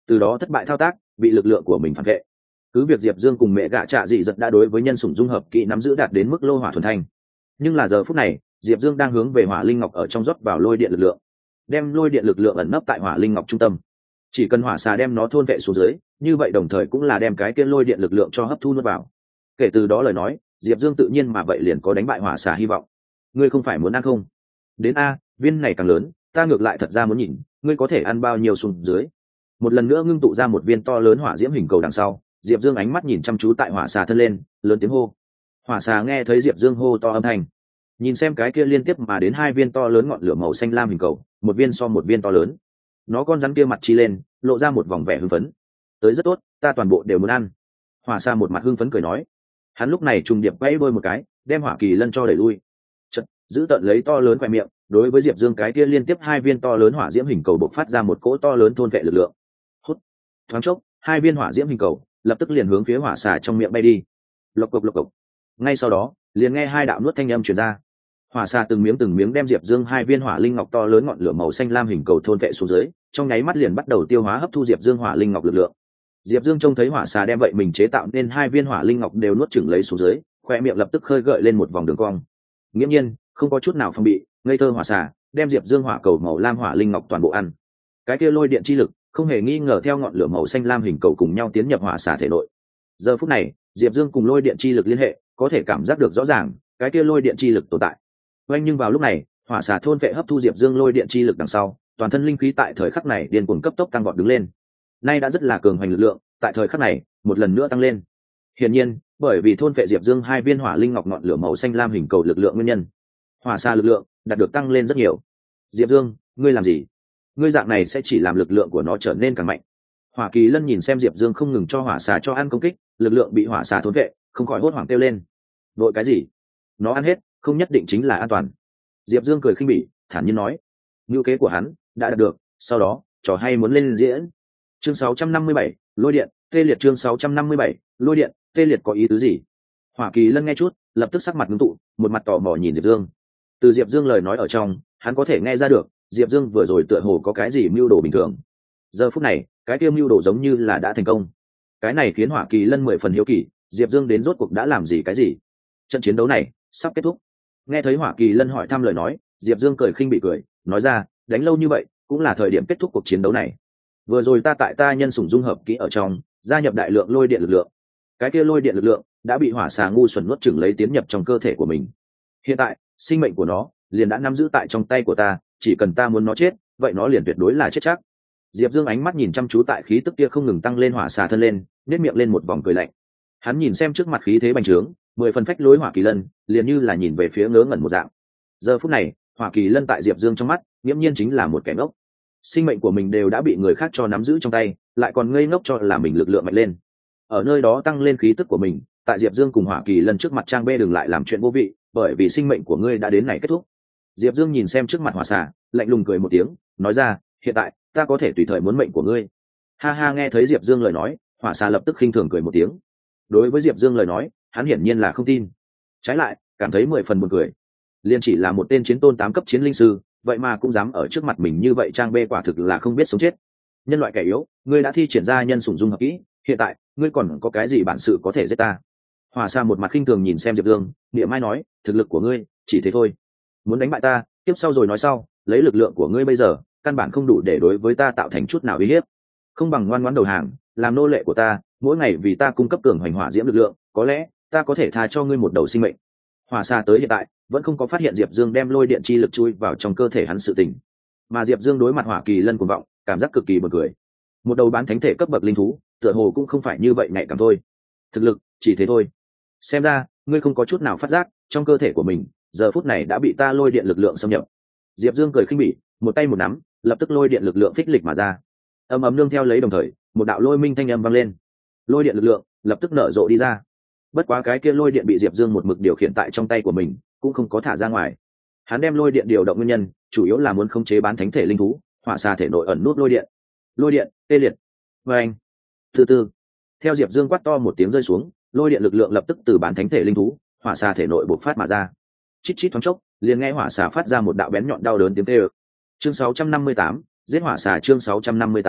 từ đó thất bại thao tác, bị lực lượng của mình phản vệ. Cứ việc Diệp Dương cùng mẹ gạ trạ dị giật đã đối với nhân sủng dung hợp kỹ nắm giữ đạt đến mức lô hỏa thuần thanh, nhưng là giờ phút này Diệp Dương đang hướng về hỏa linh ngọc ở trong rót vào lôi điện lực lượng, đem lôi điện lực lượng ẩn nấp tại hỏa linh ngọc trung tâm. Chỉ cần hỏa xà đem nó thôn vệ xuống dưới, như vậy đồng thời cũng là đem cái kia lôi điện lực lượng cho hấp thu nuốt vào. Kể từ đó lời nói, Diệp Dương tự nhiên mà vậy liền có đánh bại hỏa xà hy vọng. Ngươi không phải muốn ăn không? Đến a, viên này càng lớn, ta ngược lại thật ra muốn nhìn, ngươi có thể ăn bao nhiêu xuống dưới. Một lần nữa ngưng tụ ra một viên to lớn hỏa diễm hình cầu đằng sau, Diệp Dương ánh mắt nhìn chăm chú tại hỏa xà thân lên, lớn tiếng hô. Hỏa xà nghe thấy Diệp Dương hô to âm thanh, nhìn xem cái kia liên tiếp mà đến hai viên to lớn ngọn lửa màu xanh lam hình cầu, một viên so một viên to lớn. Nó con rắn kia mặt chi lên, lộ ra một vòng vẻ hưng phấn. Tới rất tốt, ta toàn bộ đều muốn ăn. Hỏa xà một mặt hưng phấn cười nói. Hắn lúc này trùng điệp quay đôi một cái, đem hỏa kỳ lân cho đẩy lui. Chợt, giữ tận lấy to lớn quẹt miệng, đối với Diệp Dương cái kia liên tiếp hai viên to lớn hỏa diễm hình cầu bộc phát ra một cỗ to lớn thôn vệ lực lượng. Hút. Thoáng chốc, hai viên hỏa diễm hình cầu lập tức liền hướng phía hỏa xà trong miệng bay đi. Lộc cộc lộc cộc. Ngay sau đó, liền nghe hai đạo nuốt thanh âm truyền ra. Hỏa xà từng miếng đem Diệp Dương hai viên hỏa linh ngọc to lớn ngọn lửa màu xanh lam hình cầu thôn vệ xuống dưới, trong nháy mắt liền bắt đầu tiêu hóa hấp thu Diệp Dương hỏa linh ngọc lực lượng. Diệp Dương trông thấy hỏa xà đem vậy mình chế tạo nên hai viên hỏa linh ngọc đều nuốt chửng lấy xuống dưới, khoe miệng lập tức khơi gợi lên một vòng đường cong. Nghiễm nhiên, không có chút nào phòng bị, ngây thơ hỏa xà đem Diệp Dương hỏa cầu màu lam hỏa linh ngọc toàn bộ ăn. Cái kia lôi điện chi lực không hề nghi ngờ theo ngọn lửa màu xanh lam hình cầu cùng nhau tiến nhập hỏa xà thể nội. Giờ phút này, Diệp Dương cùng lôi điện chi lực liên hệ, có thể cảm giác được rõ ràng cái kia lôi điện chi lực tồn tại. Nhưng vào lúc này, hỏa xà thôn vệ hấp thu Diệp Dương lôi điện chi lực đằng sau, toàn thân linh khí tại thời khắc này điên cuồng cấp tốc tăng vọt đứng lên. Nay đã rất là cường hoành lực lượng, tại thời khắc này một lần nữa tăng lên. Hiển nhiên, bởi vì thôn vệ Diệp Dương hai viên hỏa linh ngọc ngọn lửa màu xanh lam hình cầu lực lượng nguyên nhân, hỏa xà lực lượng đạt được tăng lên rất nhiều. Diệp Dương, ngươi làm gì? Ngươi dạng này sẽ chỉ làm lực lượng của nó trở nên càng mạnh. Hỏa Kỳ Lân nhìn xem Diệp Dương không ngừng cho hỏa xà cho ăn công kích, lực lượng bị hỏa xà thôn vệ, không khỏi hốt hoảng kêu lên. Đội cái gì? Nó ăn hết, không nhất định chính là an toàn. Diệp Dương cười khinh bỉ, thản nhiên nói. Mưu kế của hắn đã đạt được, sau đó, trò hay muốn lên diễn. Chương 657, lôi điện, tê liệt chương 657, lôi điện, tê liệt có ý tứ gì? Hỏa Kỳ Lân nghe chút, lập tức sắc mặt ngưng tụ, một mặt tò mò nhìn Diệp Dương. Từ Diệp Dương lời nói ở trong, hắn có thể nghe ra được, Diệp Dương vừa rồi tựa hồ có cái gì mưu đồ bình thường. Giờ phút này, cái kia mưu đồ giống như là đã thành công. Cái này khiến Hỏa Kỳ Lân 10 phần hiếu kỳ, Diệp Dương đến rốt cuộc đã làm gì cái gì? Trận chiến đấu này sắp kết thúc. Nghe thấy Hỏa Kỳ Lân hỏi thăm lời nói, Diệp Dương cười khinh bị cười, nói ra, đánh lâu như vậy, cũng là thời điểm kết thúc cuộc chiến đấu này. Vừa rồi ta tại ta nhân sủng dung hợp kỹ ở trong, gia nhập đại lượng lôi điện lực lượng. Cái kia lôi điện lực lượng đã bị hỏa xà ngu xuẩn nuốt chửng lấy tiến nhập trong cơ thể của mình. Hiện tại, sinh mệnh của nó liền đã nắm giữ tại trong tay của ta, chỉ cần ta muốn nó chết, vậy nó liền tuyệt đối là chết chắc. Diệp Dương ánh mắt nhìn chăm chú tại khí tức kia không ngừng tăng lên hỏa xà thân lên, nhếch miệng lên một vòng cười lạnh. Hắn nhìn xem trước mặt khí thế bành trướng, 10 phần phách lối Hỏa Kỳ Lân, liền như là nhìn về phía ngớ ngẩn một dạng. Giờ phút này, Hỏa Kỳ Lân tại Diệp Dương trong mắt, nghiễm nhiên chính là một kẻ ngốc. Sinh mệnh của mình đều đã bị người khác cho nắm giữ trong tay, lại còn ngây ngốc cho là mình lực lượng mạnh lên. Ở nơi đó tăng lên khí tức của mình, tại Diệp Dương cùng Hỏa Kỳ Lân trước mặt trang bê đừng lại làm chuyện vô vị, bởi vì sinh mệnh của ngươi đã đến này kết thúc. Diệp Dương nhìn xem trước mặt hỏa xà, lạnh lùng cười một tiếng, nói ra, hiện tại ta có thể tùy thời muốn mệnh của ngươi. Ha ha, nghe thấy Diệp Dương lời nói, hỏa xà lập tức khinh thường cười một tiếng. Đối với Diệp Dương lời nói, hắn hiển nhiên là không tin, trái lại cảm thấy 10 phần buồn cười. Liên chỉ là một tên chiến tôn 8 cấp chiến linh sư, vậy mà cũng dám ở trước mặt mình như vậy trang bê, quả thực là không biết sống chết. Nhân loại kẻ yếu, ngươi đã thi triển ra nhân sủng dung hợp kỹ, hiện tại ngươi còn có cái gì bản sự có thể giết ta? Hỏa xà một mặt khinh thường nhìn xem Diệp Dương, niệm mai nói, thực lực của ngươi chỉ thế thôi, muốn đánh bại ta, tiếp sau rồi nói sau, lấy lực lượng của ngươi bây giờ, căn bản không đủ để đối với ta tạo thành chút nào uy hiếp, không bằng ngoan ngoãn đầu hàng, làm nô lệ của ta, mỗi ngày vì ta cung cấp cường hoành hỏa diễm lực lượng, có lẽ ta có thể tha cho ngươi một đầu sinh mệnh. Hỏa xà tới hiện tại vẫn không có phát hiện Diệp Dương đem lôi điện chi lực chui vào trong cơ thể hắn sự tình, mà Diệp Dương đối mặt Hỏa Kỳ Lân cuồng vọng, cảm giác cực kỳ buồn cười. Một đầu bán thánh thể cấp bậc linh thú, tựa hồ cũng không phải như vậy nhạy cảm thôi. Thực lực chỉ thế thôi. Xem ra ngươi không có chút nào phát giác, trong cơ thể của mình giờ phút này đã bị ta lôi điện lực lượng xâm nhập. Diệp Dương cười khinh bỉ, một tay một nắm, lập tức lôi điện lực lượng phích lịch mà ra. Ầm ầm nương theo lấy đồng thời, một đạo lôi minh thanh âm vang lên. Lôi điện lực lượng lập tức nở rộ đi ra. Bất quá cái kia lôi điện bị Diệp Dương một mực điều khiển tại trong tay của mình, cũng không có thả ra ngoài. Hắn đem lôi điện điều động nguyên nhân, chủ yếu là muốn khống chế bán thánh thể linh thú, hỏa xà thể nội ẩn nút lôi điện. Lôi điện, tê liệt. Và anh. Từ từ. Theo Diệp Dương quát to một tiếng rơi xuống, lôi điện lực lượng lập tức từ bán thánh thể linh thú, hỏa xà thể nội bộc phát mà ra. Chít chít thoáng chốc, liền nghe hỏa xà phát ra một đạo bén nhọn đau đớn tiếng kêu. Chương 658, giết hỏa xà chương 658,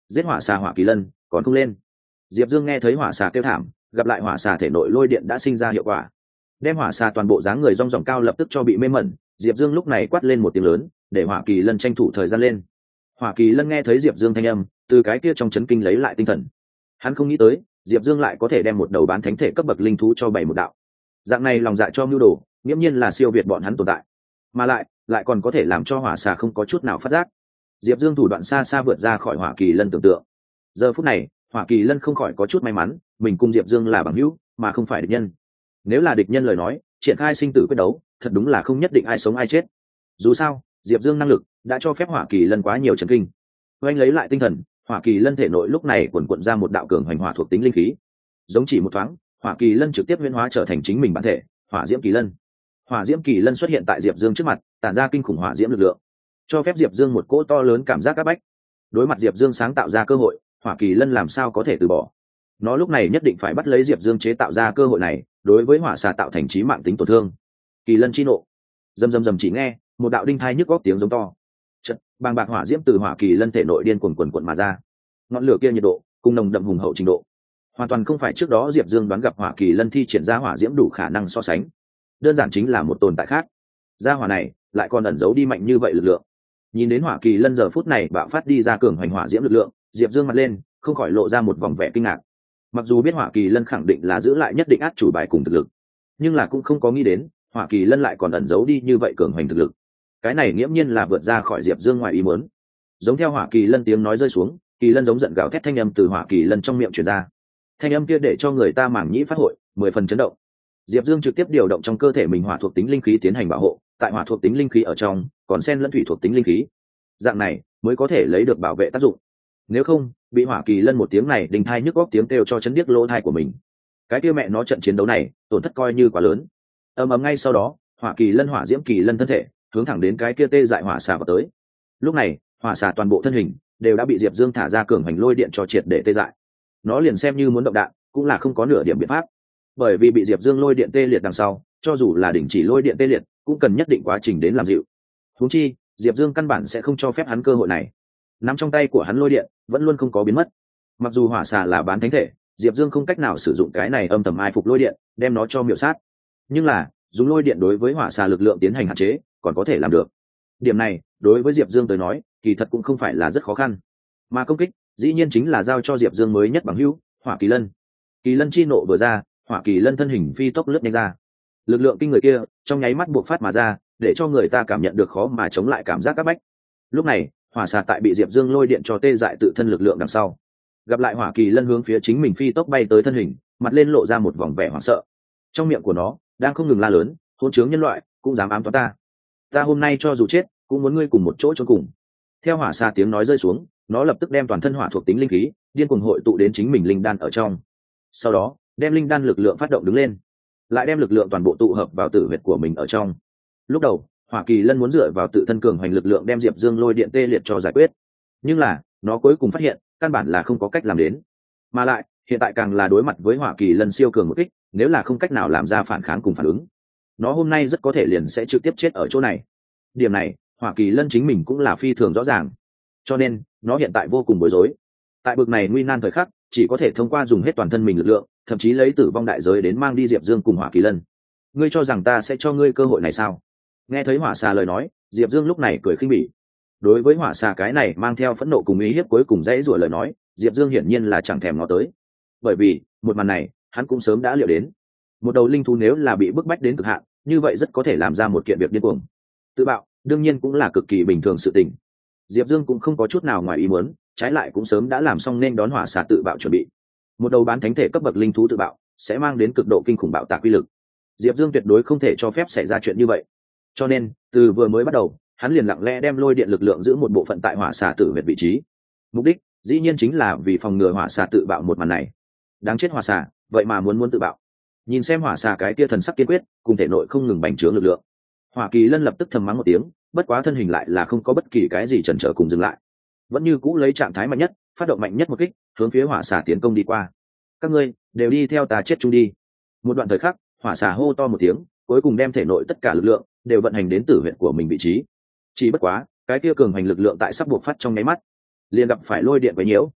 giết hỏa xà hỏa kỳ lân còn không lên. Diệp Dương nghe thấy hỏa xà kêu thảm, gặp lại hỏa xà thể nội lôi điện đã sinh ra hiệu quả, đem hỏa xà toàn bộ dáng người rong ròng cao lập tức cho bị mê mẩn. Diệp Dương lúc này quát lên một tiếng lớn để hỏa kỳ lân tranh thủ thời gian lên. Hỏa kỳ lân nghe thấy Diệp Dương thanh âm, từ cái kia trong chấn kinh lấy lại tinh thần. Hắn không nghĩ tới Diệp Dương lại có thể đem một đầu bán thánh thể cấp bậc linh thú cho bảy một đạo. Dạng này lòng dạ cho mưu đồ, nghiễm nhiên là siêu việt bọn hắn tồn tại, mà lại còn có thể làm cho hỏa xà không có chút nào phát giác. Diệp Dương thủ đoạn xa xa vượt ra khỏi hỏa kỳ lân tưởng tượng. Giờ phút này hỏa kỳ lân không khỏi có chút may mắn, mình cùng Diệp Dương là bằng hữu mà không phải địch nhân. Nếu là địch nhân lời nói, triển khai sinh tử quyết đấu thật đúng là không nhất định ai sống ai chết. Dù sao Diệp Dương năng lực đã cho phép hỏa kỳ lân quá nhiều chấn kinh. Oanh lấy lại tinh thần, hỏa kỳ lân thể nội lúc này quần quận ra một đạo cường hoành hỏa thuộc tính linh khí. Giống chỉ một thoáng, hỏa kỳ lân trực tiếp huyễn hóa trở thành chính mình bản thể, hỏa diễm kỳ lân. Hỏa diễm kỳ lân xuất hiện tại Diệp Dương trước mặt, tản ra kinh khủng hỏa diễm lực lượng, cho phép Diệp Dương một cỗ to lớn cảm giác áp bách. Đối mặt Diệp Dương sáng tạo ra cơ hội, hỏa kỳ lân làm sao có thể từ bỏ. Nó lúc này nhất định phải bắt lấy Diệp Dương chế tạo ra cơ hội này, đối với hỏa xà tạo thành chí mạng tính tổn thương. Kỳ lân chi nộ. Rầm rầm rầm, chỉ nghe một đạo đinh thai nhức góc tiếng giống to. Chợt, bàng bạc hỏa diễm từ hỏa kỳ lân thể nội điên cuồn cuộn mà ra. Ngọn lửa kia nhiệt độ cùng nồng đậm hùng hậu trình độ, hoàn toàn không phải trước đó Diệp Dương đoán gặp hỏa kỳ lân thi triển ra hỏa diễm đủ khả năng so sánh. Đơn giản chính là một tồn tại khác. Gia hỏa này lại còn ẩn giấu đi mạnh như vậy lực lượng. Nhìn đến hỏa kỳ lân giờ phút này bạo phát đi ra cường hoành hỏa diễm lực lượng, Diệp Dương mặt lên không khỏi lộ ra một vòng vẻ kinh ngạc. Mặc dù biết hỏa kỳ lân khẳng định là giữ lại nhất định át chủ bài cùng thực lực, nhưng là cũng không có nghĩ đến hỏa kỳ lân lại còn ẩn giấu đi như vậy cường hoành thực lực. Cái này nghiễm nhiên là vượt ra khỏi Diệp Dương ngoài ý muốn. Giống theo hỏa kỳ lân tiếng nói rơi xuống, kỳ lân giống giận gào thét thanh âm từ hỏa kỳ lân trong miệng truyền ra. Thanh âm kia để cho người ta mảng nhĩ phát hội, 10 phần chấn động. Diệp Dương trực tiếp điều động trong cơ thể mình hỏa thuộc tính linh khí tiến hành bảo hộ, tại hỏa thuộc tính linh khí ở trong còn xen lẫn thủy thuộc tính linh khí. Dạng này mới có thể lấy được bảo vệ tác dụng. Nếu không, bị hỏa kỳ lân một tiếng này đình thai nhức góc tiếng kêu cho chấn điếc lỗ thai của mình. Cái kia mẹ nó trận chiến đấu này, tổn thất coi như quá lớn. Ầm ầm, ngay sau đó, hỏa kỳ lân hỏa diễm kỳ lân thân thể hướng thẳng đến cái kia tê dại hỏa xà vào tới. Lúc này, hỏa xà toàn bộ thân hình đều đã bị Diệp Dương thả ra cường hành lôi điện cho triệt để tê dại. Nó liền xem như muốn động đạn, cũng là không có nửa điểm biện pháp. Bởi vì bị Diệp Dương lôi điện tê liệt đằng sau, cho dù là đình chỉ lôi điện tê liệt, cũng cần nhất định quá trình đến làm dịu. Huống chi, Diệp Dương căn bản sẽ không cho phép hắn cơ hội này. Nắm trong tay của hắn lôi điện vẫn luôn không có biến mất. Mặc dù hỏa xà là bán thánh thể, Diệp Dương không cách nào sử dụng cái này âm thầm ai phục lôi điện đem nó cho miểu sát, nhưng là dùng lôi điện đối với hỏa xà lực lượng tiến hành hạn chế còn có thể làm được. Điểm này đối với Diệp Dương tới nói kỳ thật cũng không phải là rất khó khăn, mà công kích dĩ nhiên chính là giao cho Diệp Dương mới nhất bằng hữu hỏa kỳ lân. Kỳ lân chi nộ vừa ra, hỏa kỳ lân thân hình phi tốc lướt nhanh ra, lực lượng kinh người kia trong nháy mắt buộc phát mà ra, để cho người ta cảm nhận được khó mà chống lại cảm giác áp bách. Lúc này hỏa xà tại bị Diệp Dương lôi điện cho tê dại tự thân lực lượng đằng sau, gặp lại hỏa kỳ lân hướng phía chính mình phi tốc bay tới thân hình, mặt lên lộ ra một vòng vẻ hoảng sợ. Trong miệng của nó đang không ngừng la lớn, hỗn trướng nhân loại cũng dám ám toán ta hôm nay cho dù chết cũng muốn ngươi cùng một chỗ chôn cùng. Theo hỏa xà tiếng nói rơi xuống, nó lập tức đem toàn thân hỏa thuộc tính linh khí điên cuồng hội tụ đến chính mình linh đan ở trong, sau đó đem linh đan lực lượng phát động đứng lên, lại đem lực lượng toàn bộ tụ hợp vào tử huyệt của mình ở trong. Lúc đầu hỏa kỳ lân muốn dựa vào tự thân cường hoành lực lượng đem Diệp Dương lôi điện tê liệt cho giải quyết, nhưng là nó cuối cùng phát hiện căn bản là không có cách làm đến, mà lại hiện tại càng là đối mặt với hỏa kỳ lân siêu cường một kích, nếu là không cách nào làm ra phản kháng cùng phản ứng, nó hôm nay rất có thể liền sẽ trực tiếp chết ở chỗ này. Điểm này hỏa kỳ lân chính mình cũng là phi thường rõ ràng, cho nên nó hiện tại vô cùng bối rối. Tại bực này nguy nan thời khắc, chỉ có thể thông qua dùng hết toàn thân mình lực lượng, thậm chí lấy tử vong đại giới đến mang đi Diệp Dương cùng hỏa kỳ lân. Ngươi cho rằng ta sẽ cho ngươi cơ hội này sao? Nghe thấy hỏa xà lời nói, Diệp Dương lúc này cười khinh bỉ. Đối với hỏa xà cái này mang theo phẫn nộ cùng ý hiếp cuối cùng dãy rủa lời nói, Diệp Dương hiển nhiên là chẳng thèm ngó tới. Bởi vì một màn này hắn cũng sớm đã liệu đến, một đầu linh thú nếu là bị bức bách đến cực hạn, như vậy rất có thể làm ra một kiện việc điên cuồng. Tự bạo đương nhiên cũng là cực kỳ bình thường sự tình. Diệp Dương cũng không có chút nào ngoài ý muốn, trái lại cũng sớm đã làm xong nên đón hỏa xà tự bạo chuẩn bị. Một đầu bán thánh thể cấp bậc linh thú tự bạo sẽ mang đến cực độ kinh khủng bạo tạc uy lực. Diệp Dương tuyệt đối không thể cho phép xảy ra chuyện như vậy. Cho nên, từ vừa mới bắt đầu, hắn liền lặng lẽ đem lôi điện lực lượng giữ một bộ phận tại hỏa xà tử huyệt vị trí. Mục đích, dĩ nhiên chính là vì phòng ngừa hỏa xà tự bạo một màn này. Đáng chết hỏa xà, vậy mà muốn tự bạo. Nhìn xem hỏa xà cái kia thần sắc kiên quyết, cùng thể nội không ngừng bành trướng lực lượng, hỏa kỳ lân lập tức thầm mắng một tiếng, bất quá thân hình lại là không có bất kỳ cái gì chần chờ cùng dừng lại, vẫn như cũ lấy trạng thái mạnh nhất, phát động mạnh nhất một kích, hướng phía hỏa xà tiến công đi qua. Các ngươi đều đi theo ta chết chung đi. Một đoạn thời khắc, hỏa xà hô to một tiếng, cuối cùng đem thể nội tất cả lực lượng đều vận hành đến tử huyệt của mình vị trí. Chỉ bất quá, cái kia cường hành lực lượng tại sắp buộc phát trong nháy mắt, liền gặp phải lôi điện quấy nhiễu,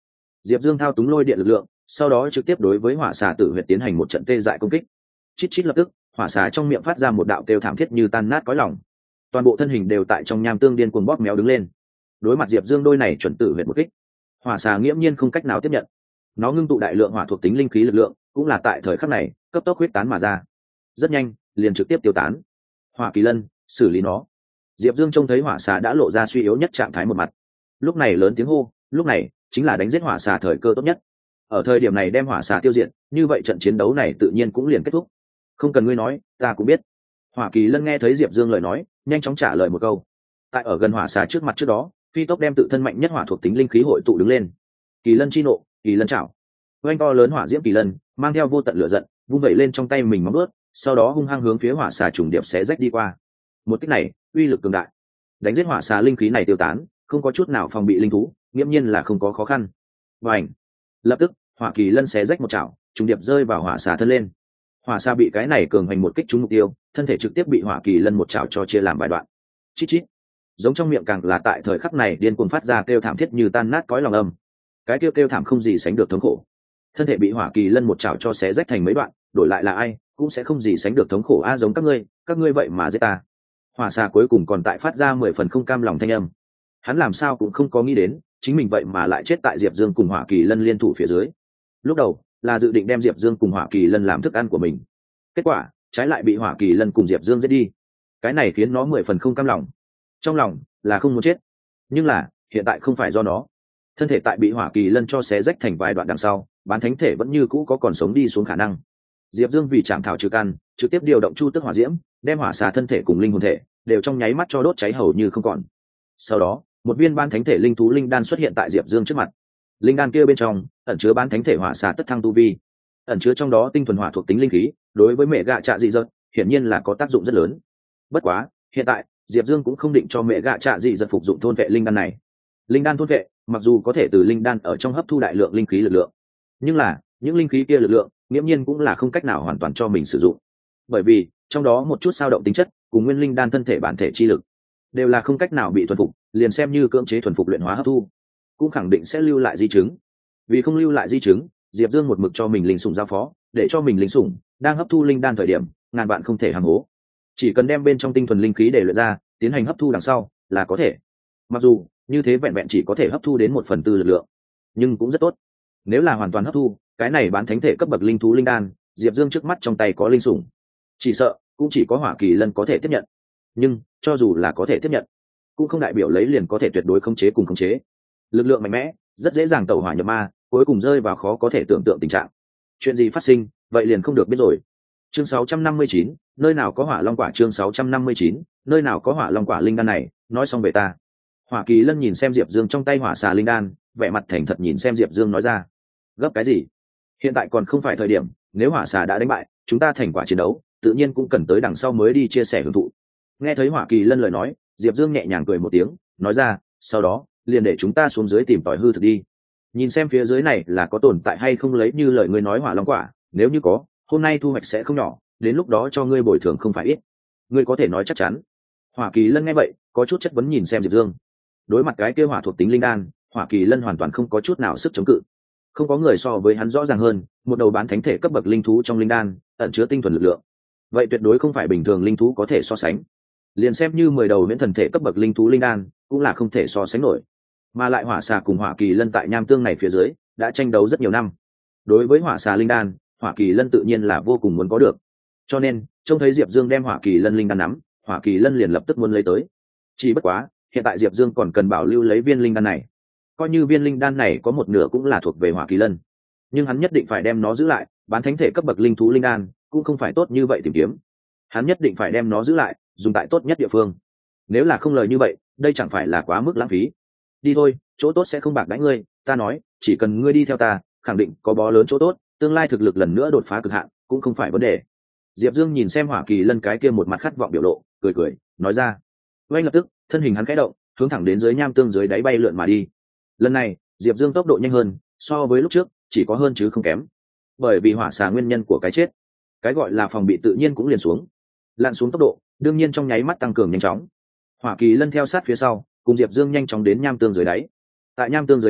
Diệp Dương thao túng lôi điện lực lượng, sau đó trực tiếp đối với hỏa xà tử huyệt tiến hành một trận tê dại công kích. Chít chít lập tức, hỏa xà trong miệng phát ra một đạo kêu thảm thiết như tan nát cõi lòng. Toàn bộ thân hình đều tại trong nham tương điên cuồng bóp méo đứng lên. Đối mặt Diệp Dương đôi này chuẩn tử huyệt một kích, hỏa xà nghiễm nhiên không cách nào tiếp nhận. Nó ngưng tụ đại lượng hỏa thuộc tính linh khí lực lượng, cũng là tại thời khắc này cấp tốc huyết tán mà ra. Rất nhanh, liền trực tiếp tiêu tán. Hỏa Kỳ Lân, xử lý nó. Diệp Dương trông thấy hỏa xà đã lộ ra suy yếu nhất trạng thái một mặt. Lúc này lớn tiếng hô, lúc này chính là đánh giết hỏa xà thời cơ tốt nhất. Ở thời điểm này đem hỏa xà tiêu diệt, như vậy trận chiến đấu này tự nhiên cũng liền kết thúc. Không cần ngươi nói, ta cũng biết. Hỏa Kỳ Lân nghe thấy Diệp Dương lời nói, nhanh chóng trả lời một câu. Tại ở gần hỏa xà trước mặt trước đó, phi tốc đem tự thân mạnh nhất hỏa thuộc tính linh khí hội tụ đứng lên. Kỳ Lân chi nộ, Kỳ Lân chảo. Oanh to lớn hỏa diễm Kỳ Lân, mang theo vô tận lửa giận, vung vẩy lên trong tay mình móng vuốt, sau đó hung hăng hướng phía hỏa xà trùng điệp xé rách đi qua. Một kích này, uy lực cường đại. Đánh giết hỏa xà linh khí này tiêu tán, không có chút nào phòng bị linh thú, nghiễm nhiên là không có khó khăn. Bành! Lập tức, hỏa Kỳ Lân xé rách một chảo, trùng điệp rơi vào hỏa xà thân lên. Hỏa xà bị cái này cường hành một kích trúng mục tiêu, thân thể trực tiếp bị hỏa Kỳ Lân một chảo cho chia làm vài đoạn. Chít chít! Giống trong miệng càng là tại thời khắc này điên cuồng phát ra kêu thảm thiết như tan nát cõi lòng âm. Cái kêu thảm không gì sánh được thống khổ. Thân thể bị hỏa Kỳ Lân một chảo cho xé rách thành mấy đoạn, đổi lại là ai cũng sẽ không gì sánh được thống khổ a, giống các ngươi vậy mà giết ta. Hỏa xà cuối cùng còn tại phát ra 10 phần không cam lòng thanh âm. Hắn làm sao cũng không có nghĩ đến, chính mình vậy mà lại chết tại Diệp Dương cùng hỏa Kỳ Lân liên thủ phía dưới. Lúc đầu là dự định đem Diệp Dương cùng hỏa Kỳ Lân làm thức ăn của mình, kết quả trái lại bị hỏa Kỳ Lân cùng Diệp Dương giết đi. Cái này khiến nó 10 phần không cam lòng, trong lòng là không muốn chết, nhưng là hiện tại không phải do nó. Thân thể tại bị hỏa Kỳ Lân cho xé rách thành vài đoạn đằng sau, bán thánh thể vẫn như cũ có còn sống đi xuống khả năng. Diệp Dương vì chạm thảo trừ căn, trực tiếp điều động chu tức hỏa diễm, đem hỏa xà thân thể cùng linh hồn thể đều trong nháy mắt cho đốt cháy hầu như không còn. Sau đó, một viên bán thánh thể linh thú linh đan xuất hiện tại Diệp Dương trước mặt. Linh đan kia bên trong ẩn chứa bán thánh thể hỏa xà tất thăng tu vi, ẩn chứa trong đó tinh thuần hỏa thuộc tính linh khí, đối với mẹ gạ trạ dị dật hiển nhiên là có tác dụng rất lớn. Bất quá, hiện tại Diệp Dương cũng không định cho mẹ gạ trạ dị dật phục dụng thôn vệ linh đan này. Linh đan thôn vệ, mặc dù có thể từ linh đan ở trong hấp thu đại lượng linh khí lực lượng, nhưng là những linh khí kia lực lượng nghiễm nhiên cũng là không cách nào hoàn toàn cho mình sử dụng, bởi vì trong đó một chút sao động tính chất cùng nguyên linh đan thân thể bản thể chi lực đều là không cách nào bị thuần phục, liền xem như cưỡng chế thuần phục luyện hóa hấp thu cũng khẳng định sẽ lưu lại di chứng. Vì không lưu lại di chứng, Diệp Dương một mực cho mình linh sủng giao phó, để cho mình linh sủng đang hấp thu linh đan thời điểm ngàn bạn không thể hàng hố, chỉ cần đem bên trong tinh thuần linh khí để luyện ra tiến hành hấp thu đằng sau là có thể. Mặc dù như thế vẹn vẹn chỉ có thể hấp thu đến 1/4 lực lượng, nhưng cũng rất tốt. Nếu là hoàn toàn hấp thu cái này bán thánh thể cấp bậc linh thú linh đan, Diệp Dương trước mắt trong tay có linh sủng, chỉ sợ cũng chỉ có hỏa Kỳ Lân có thể tiếp nhận. Nhưng cho dù là có thể tiếp nhận, cũng không đại biểu lấy liền có thể tuyệt đối khống chế cùng khống chế. Lực lượng mạnh mẽ rất dễ dàng tẩu hỏa nhập ma, cuối cùng rơi vào khó có thể tưởng tượng tình trạng. Chuyện gì phát sinh, vậy liền không được biết rồi. Chương 659, nơi nào có hỏa long quả. Chương 659, nơi nào có hỏa long quả linh đan này, nói xong về ta. Hỏa Kỳ Lân nhìn xem Diệp Dương trong tay hỏa xà linh đan, vẻ mặt thành thật nhìn xem Diệp Dương nói ra. Gấp cái gì? Hiện tại còn không phải thời điểm, nếu hỏa xà đã đánh bại, chúng ta thành quả chiến đấu, tự nhiên cũng cần tới đằng sau mới đi chia sẻ hưởng thụ. Nghe thấy Hỏa Kỳ Lân lời nói, Diệp Dương nhẹ nhàng cười một tiếng, nói ra, sau đó, liền để chúng ta xuống dưới tìm tòi hư thực đi. Nhìn xem phía dưới này là có tồn tại hay không, lấy như lời ngươi nói hỏa long quả, nếu như có, hôm nay thu hoạch sẽ không nhỏ, đến lúc đó cho ngươi bồi thường không phải ít. Ngươi có thể nói chắc chắn? Hỏa Kỳ Lân nghe vậy, có chút chất vấn nhìn xem Diệp Dương. Đối mặt cái kia hỏa thuộc tính linh đan, Hỏa Kỳ Lân hoàn toàn không có chút nào sức chống cự. Không có người so với hắn rõ ràng hơn, một đầu bán thánh thể cấp bậc linh thú trong linh đan ẩn chứa tinh thuần lực lượng, vậy tuyệt đối không phải bình thường linh thú có thể so sánh. Liền xem như 10 đầu miễn thần thể cấp bậc linh thú linh đan cũng là không thể so sánh nổi. Mà lại hỏa xà cùng Hỏa Kỳ Lân tại nham tương này phía dưới đã tranh đấu rất nhiều năm. Đối với hỏa xà linh đan, Hỏa Kỳ Lân tự nhiên là vô cùng muốn có được. Cho nên, trông thấy Diệp Dương đem Hỏa Kỳ Lân linh đan nắm, Hỏa Kỳ Lân liền lập tức muốn lấy tới. Chỉ bất quá, hiện tại Diệp Dương còn cần bảo lưu lấy viên linh đan này. Coi như viên linh đan này có một nửa cũng là thuộc về Hỏa Kỳ Lân, nhưng hắn nhất định phải đem nó giữ lại. Bán thánh thể cấp bậc linh thú linh đan cũng không phải tốt như vậy tìm kiếm, hắn nhất định phải đem nó giữ lại, dùng tại tốt nhất địa phương. Nếu là không lời như vậy, đây chẳng phải là quá mức lãng phí. Đi thôi, chỗ tốt sẽ không bạc đãi ngươi, ta nói, chỉ cần ngươi đi theo ta, khẳng định có bó lớn chỗ tốt, tương lai thực lực lần nữa đột phá cực hạn cũng không phải vấn đề. Diệp Dương nhìn xem Hỏa Kỳ Lân cái kia một mặt khát vọng biểu lộ, cười cười nói ra. Ngay lập tức, thân hình hắn khẽ động, hướng thẳng đến dưới nham tương dưới đáy bay lượn mà đi. Lần này, Diệp Dương tốc độ nhanh hơn, so với lúc trước chỉ có hơn chứ không kém. Bởi vì hỏa xà nguyên nhân của cái chết, cái gọi là phòng bị tự nhiên cũng liền xuống. Lặn xuống tốc độ, đương nhiên trong nháy mắt tăng cường nhanh chóng. Hỏa Kỳ Lân theo sát phía sau, cùng Diệp Dương nhanh chóng đến nham tương dưới đáy. Tại nham tương dưới đáy,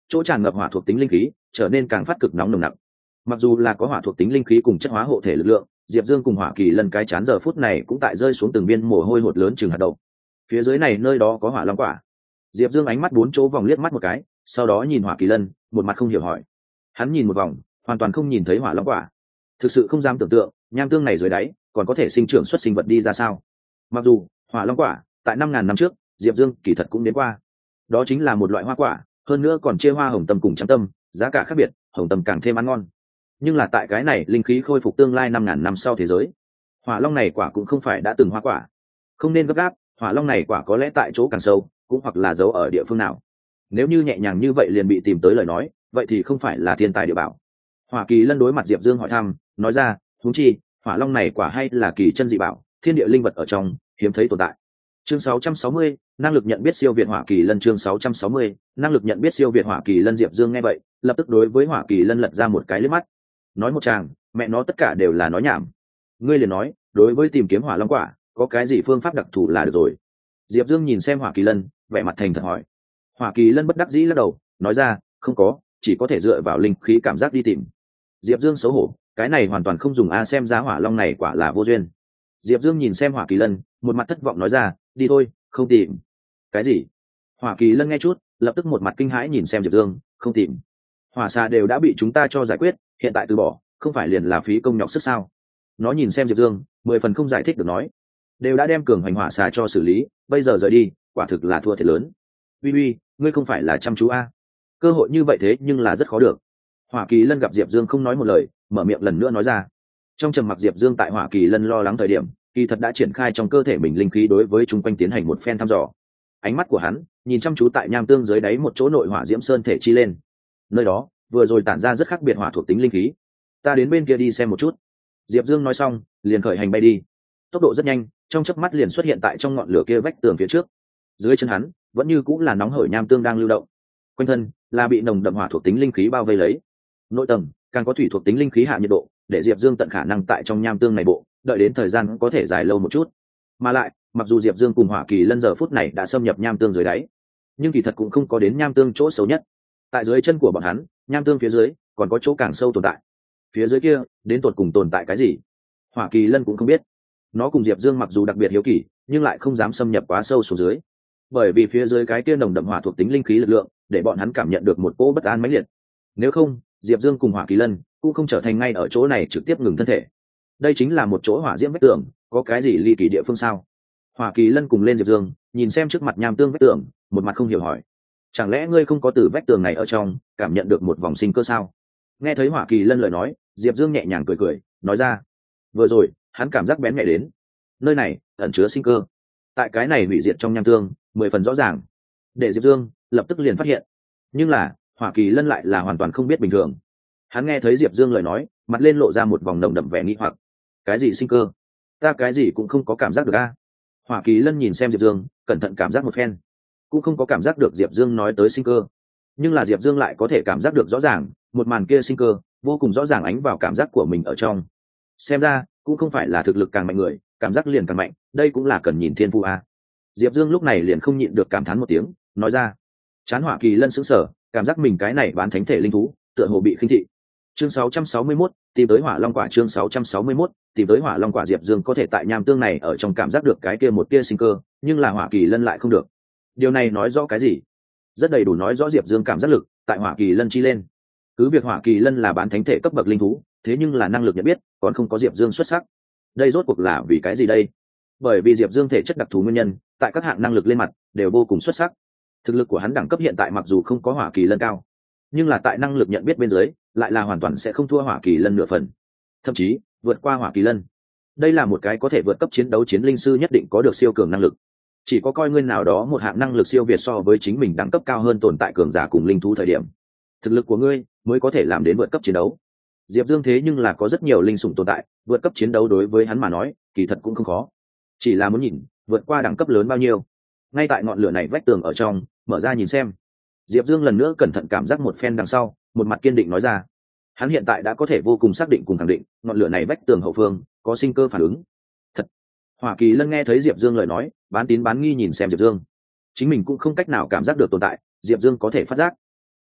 chỗ tràn ngập hỏa thuộc tính linh khí trở nên càng phát cực nóng nồng nặc. Mặc dù là có hỏa thuộc tính linh khí cùng chất hóa hộ thể lực lượng, Diệp Dương cùng Hỏa Kỳ Lân cái chán giờ phút này cũng tại rơi xuống từng viên mồ hôi hột lớn chừng hạt đậu. Phía dưới này nơi đó có hỏa long quả. Diệp Dương ánh mắt bốn chỗ vòng liếc mắt một cái, sau đó nhìn Hỏa Kỳ Lân, một mặt không hiểu hỏi. Hắn nhìn một vòng, hoàn toàn không nhìn thấy hỏa long quả. Thực sự không dám tưởng tượng, nham tương này dưới đáy còn có thể sinh trưởng xuất sinh vật đi ra sao. Mặc dù hỏa long quả tại 5.000 năm trước Diệp Dương kỳ thật cũng đến qua, đó chính là một loại hoa quả, hơn nữa còn chia hoa hồng tâm cùng trắng tâm, giá cả khác biệt, hồng tâm càng thêm ăn ngon. Nhưng là tại cái này linh khí khôi phục tương lai 5.000 năm sau thế giới, hỏa long này quả cũng không phải đã từng hoa quả. Không nên gấp gáp, hỏa long này quả có lẽ tại chỗ càng sâu, cũng hoặc là giấu ở địa phương nào. Nếu như nhẹ nhàng như vậy liền bị tìm tới lời nói, vậy thì không phải là thiên tài địa bảo. Hỏa Kỳ Lân đối mặt Diệp Dương hỏi thăm, nói ra, huống chi hỏa long này quả hay là kỳ chân dị bảo, thiên địa linh vật ở trong hiếm thấy tồn tại. Chương 660, năng lực nhận biết siêu việt Hỏa Kỳ Lân. Chương 660, năng lực nhận biết siêu việt Hỏa Kỳ Lân. Diệp Dương nghe vậy, lập tức đối với Hỏa Kỳ Lân lật ra một cái liếc mắt. Nói một tràng, mẹ nó tất cả đều là nói nhảm. Ngươi liền nói, đối với tìm kiếm hỏa long quả, có cái gì phương pháp đặc thù là được rồi. Diệp Dương nhìn xem Hỏa Kỳ Lân, vẻ mặt thành thật hỏi. Hỏa Kỳ Lân bất đắc dĩ lắc đầu, nói ra, không có, chỉ có thể dựa vào linh khí cảm giác đi tìm. Diệp Dương xấu hổ, cái này hoàn toàn không dùng a, xem giá hỏa long này quả là vô duyên. Diệp Dương nhìn xem Hỏa Kỳ Lân, một mặt thất vọng nói ra, đi thôi, không tìm. Cái gì? Hỏa Kỳ Lân nghe chút, lập tức một mặt kinh hãi nhìn xem Diệp Dương, không tìm. Hỏa xà đều đã bị chúng ta cho giải quyết, hiện tại từ bỏ, không phải liền là phí công nhọc sức sao? Nó nhìn xem Diệp Dương, 10 phần không giải thích được nói, đều đã đem cường hành hỏa xà cho xử lý, bây giờ rời đi, quả thực là thua thiệt lớn. Uy uy, ngươi không phải là chăm chú a? Cơ hội như vậy thế nhưng là rất khó được. Hỏa Kỳ Lân gặp Diệp Dương không nói một lời, mở miệng lần nữa nói ra. Trong trầm mặc, Diệp Dương tại Hỏa Kỳ Lân lo lắng thời điểm, kỳ thật đã triển khai trong cơ thể mình linh khí đối với chúng quanh tiến hành một phen thăm dò. Ánh mắt của hắn nhìn chăm chú tại nham tương dưới đáy một chỗ nội hỏa diễm sơn thể chi lên. Nơi đó vừa rồi tản ra rất khác biệt hỏa thuộc tính linh khí. Ta đến bên kia đi xem một chút. Diệp Dương nói xong, liền khởi hành bay đi. Tốc độ rất nhanh, trong chớp mắt liền xuất hiện tại trong ngọn lửa kia vách tường phía trước. Dưới chân hắn vẫn như cũng là nóng hởi nham tương đang lưu động. Quanh thân là bị nồng đậm hỏa thuộc tính linh khí bao vây lấy. Nội tầng càng có thủy thuộc tính linh khí hạ nhiệt độ, để Diệp Dương tận khả năng tại trong nham tương này bộ, đợi đến thời gian có thể dài lâu một chút. Mà lại, mặc dù Diệp Dương cùng Hỏa Kỳ Lân giờ phút này đã xâm nhập nham tương dưới đáy, nhưng kỳ thật cũng không có đến nham tương chỗ xấu nhất. Tại dưới chân của bọn hắn, nham tương phía dưới còn có chỗ càng sâu tồn tại. Phía dưới kia, đến tột cùng tồn tại cái gì? Hỏa Kỳ Lân cũng không biết. Nó cùng Diệp Dương mặc dù đặc biệt hiếu kỳ, nhưng lại không dám xâm nhập quá sâu xuống dưới. Bởi vì phía dưới cái kia nồng đậm hỏa thuộc tính linh khí lực lượng, để bọn hắn cảm nhận được một cỗ bất an mãnh liệt. Nếu không, Diệp Dương cùng Hỏa Kỳ Lân cũng không trở thành ngay ở chỗ này trực tiếp ngừng thân thể. Đây chính là một chỗ hỏa diễm vách tường, có cái gì ly kỳ địa phương sao? Hỏa Kỳ Lân cùng lên Diệp Dương, nhìn xem trước mặt nham tương vách tường, một mặt không hiểu hỏi, chẳng lẽ ngươi không có từ vách tường này ở trong cảm nhận được một vòng sinh cơ sao? Nghe thấy Hỏa Kỳ Lân lời nói, Diệp Dương nhẹ nhàng cười cười, nói ra, vừa rồi hắn cảm giác bén nhạy đến, nơi này ẩn chứa sinh cơ. Tại cái này hủy diệt trong nham tương, 10 phần rõ ràng. Để Diệp Dương lập tức liền phát hiện, nhưng là Hỏa Kỳ Lân lại là hoàn toàn không biết bình thường. Hắn nghe thấy Diệp Dương lời nói, mặt lên lộ ra một vòng nồng đậm vẻ nghi hoặc. Cái gì sinh cơ? Ta cái gì cũng không có cảm giác được a. Hỏa Kỳ Lân nhìn xem Diệp Dương, cẩn thận cảm giác một phen, cũng không có cảm giác được Diệp Dương nói tới sinh cơ. Nhưng là Diệp Dương lại có thể cảm giác được rõ ràng, một màn kia sinh cơ vô cùng rõ ràng ánh vào cảm giác của mình ở trong. Xem ra cũng không phải là thực lực càng mạnh người, cảm giác liền càng mạnh, đây cũng là cần nhìn thiên phú a. Diệp Dương lúc này liền không nhịn được cảm thán một tiếng, nói ra. Chán Hỏa Kỳ Lân sững sờ, cảm giác mình cái này bán thánh thể linh thú, tựa hồ bị khinh thị. Chương 661, tìm tới hỏa long quả. Chương 661, tìm tới hỏa long quả. Diệp Dương có thể tại nham tương này ở trong cảm giác được cái kia một tia sinh cơ, nhưng là Hỏa Kỳ Lân lại không được. Điều này nói rõ cái gì? Rất đầy đủ nói rõ Diệp Dương cảm giác lực tại Hỏa Kỳ Lân chi lên. Cứ việc Hỏa Kỳ Lân là bán thánh thể cấp bậc linh thú, thế nhưng là năng lực nhận biết còn không có Diệp Dương xuất sắc. Đây rốt cuộc là vì cái gì đây? Bởi vì Diệp Dương thể chất đặc thù nguyên nhân, tại các hạng năng lực lên mặt đều vô cùng xuất sắc. Thực lực của hắn đẳng cấp hiện tại mặc dù không có Hỏa Kỳ Lân cao, nhưng là tại năng lực nhận biết bên dưới lại là hoàn toàn sẽ không thua Hỏa Kỳ Lân nửa phần, thậm chí vượt qua Hỏa Kỳ Lân. Đây là một cái có thể vượt cấp chiến đấu chiến linh sư nhất định có được siêu cường năng lực. Chỉ có coi nguyên nào đó một hạng năng lực siêu việt so với chính mình đẳng cấp cao hơn tồn tại cường giả cùng linh thú thời điểm, thực lực của ngươi mới có thể làm đến vượt cấp chiến đấu. Diệp Dương thế nhưng là có rất nhiều linh sủng tồn tại, vượt cấp chiến đấu đối với hắn mà nói kỳ thật cũng không khó, chỉ là muốn nhìn vượt qua đẳng cấp lớn bao nhiêu. Ngay tại ngọn lửa này vách tường ở trong, mở ra nhìn xem. Diệp Dương lần nữa cẩn thận cảm giác một phen đằng sau, một mặt kiên định nói ra. Hắn hiện tại đã có thể vô cùng xác định cùng khẳng định, ngọn lửa này vách tường hậu phương có sinh cơ phản ứng. Thật. Hỏa Kỳ Lân nghe thấy Diệp Dương lời nói, bán tín bán nghi nhìn xem Diệp Dương. Chính mình cũng không cách nào cảm giác được tồn tại, Diệp Dương có thể phát giác.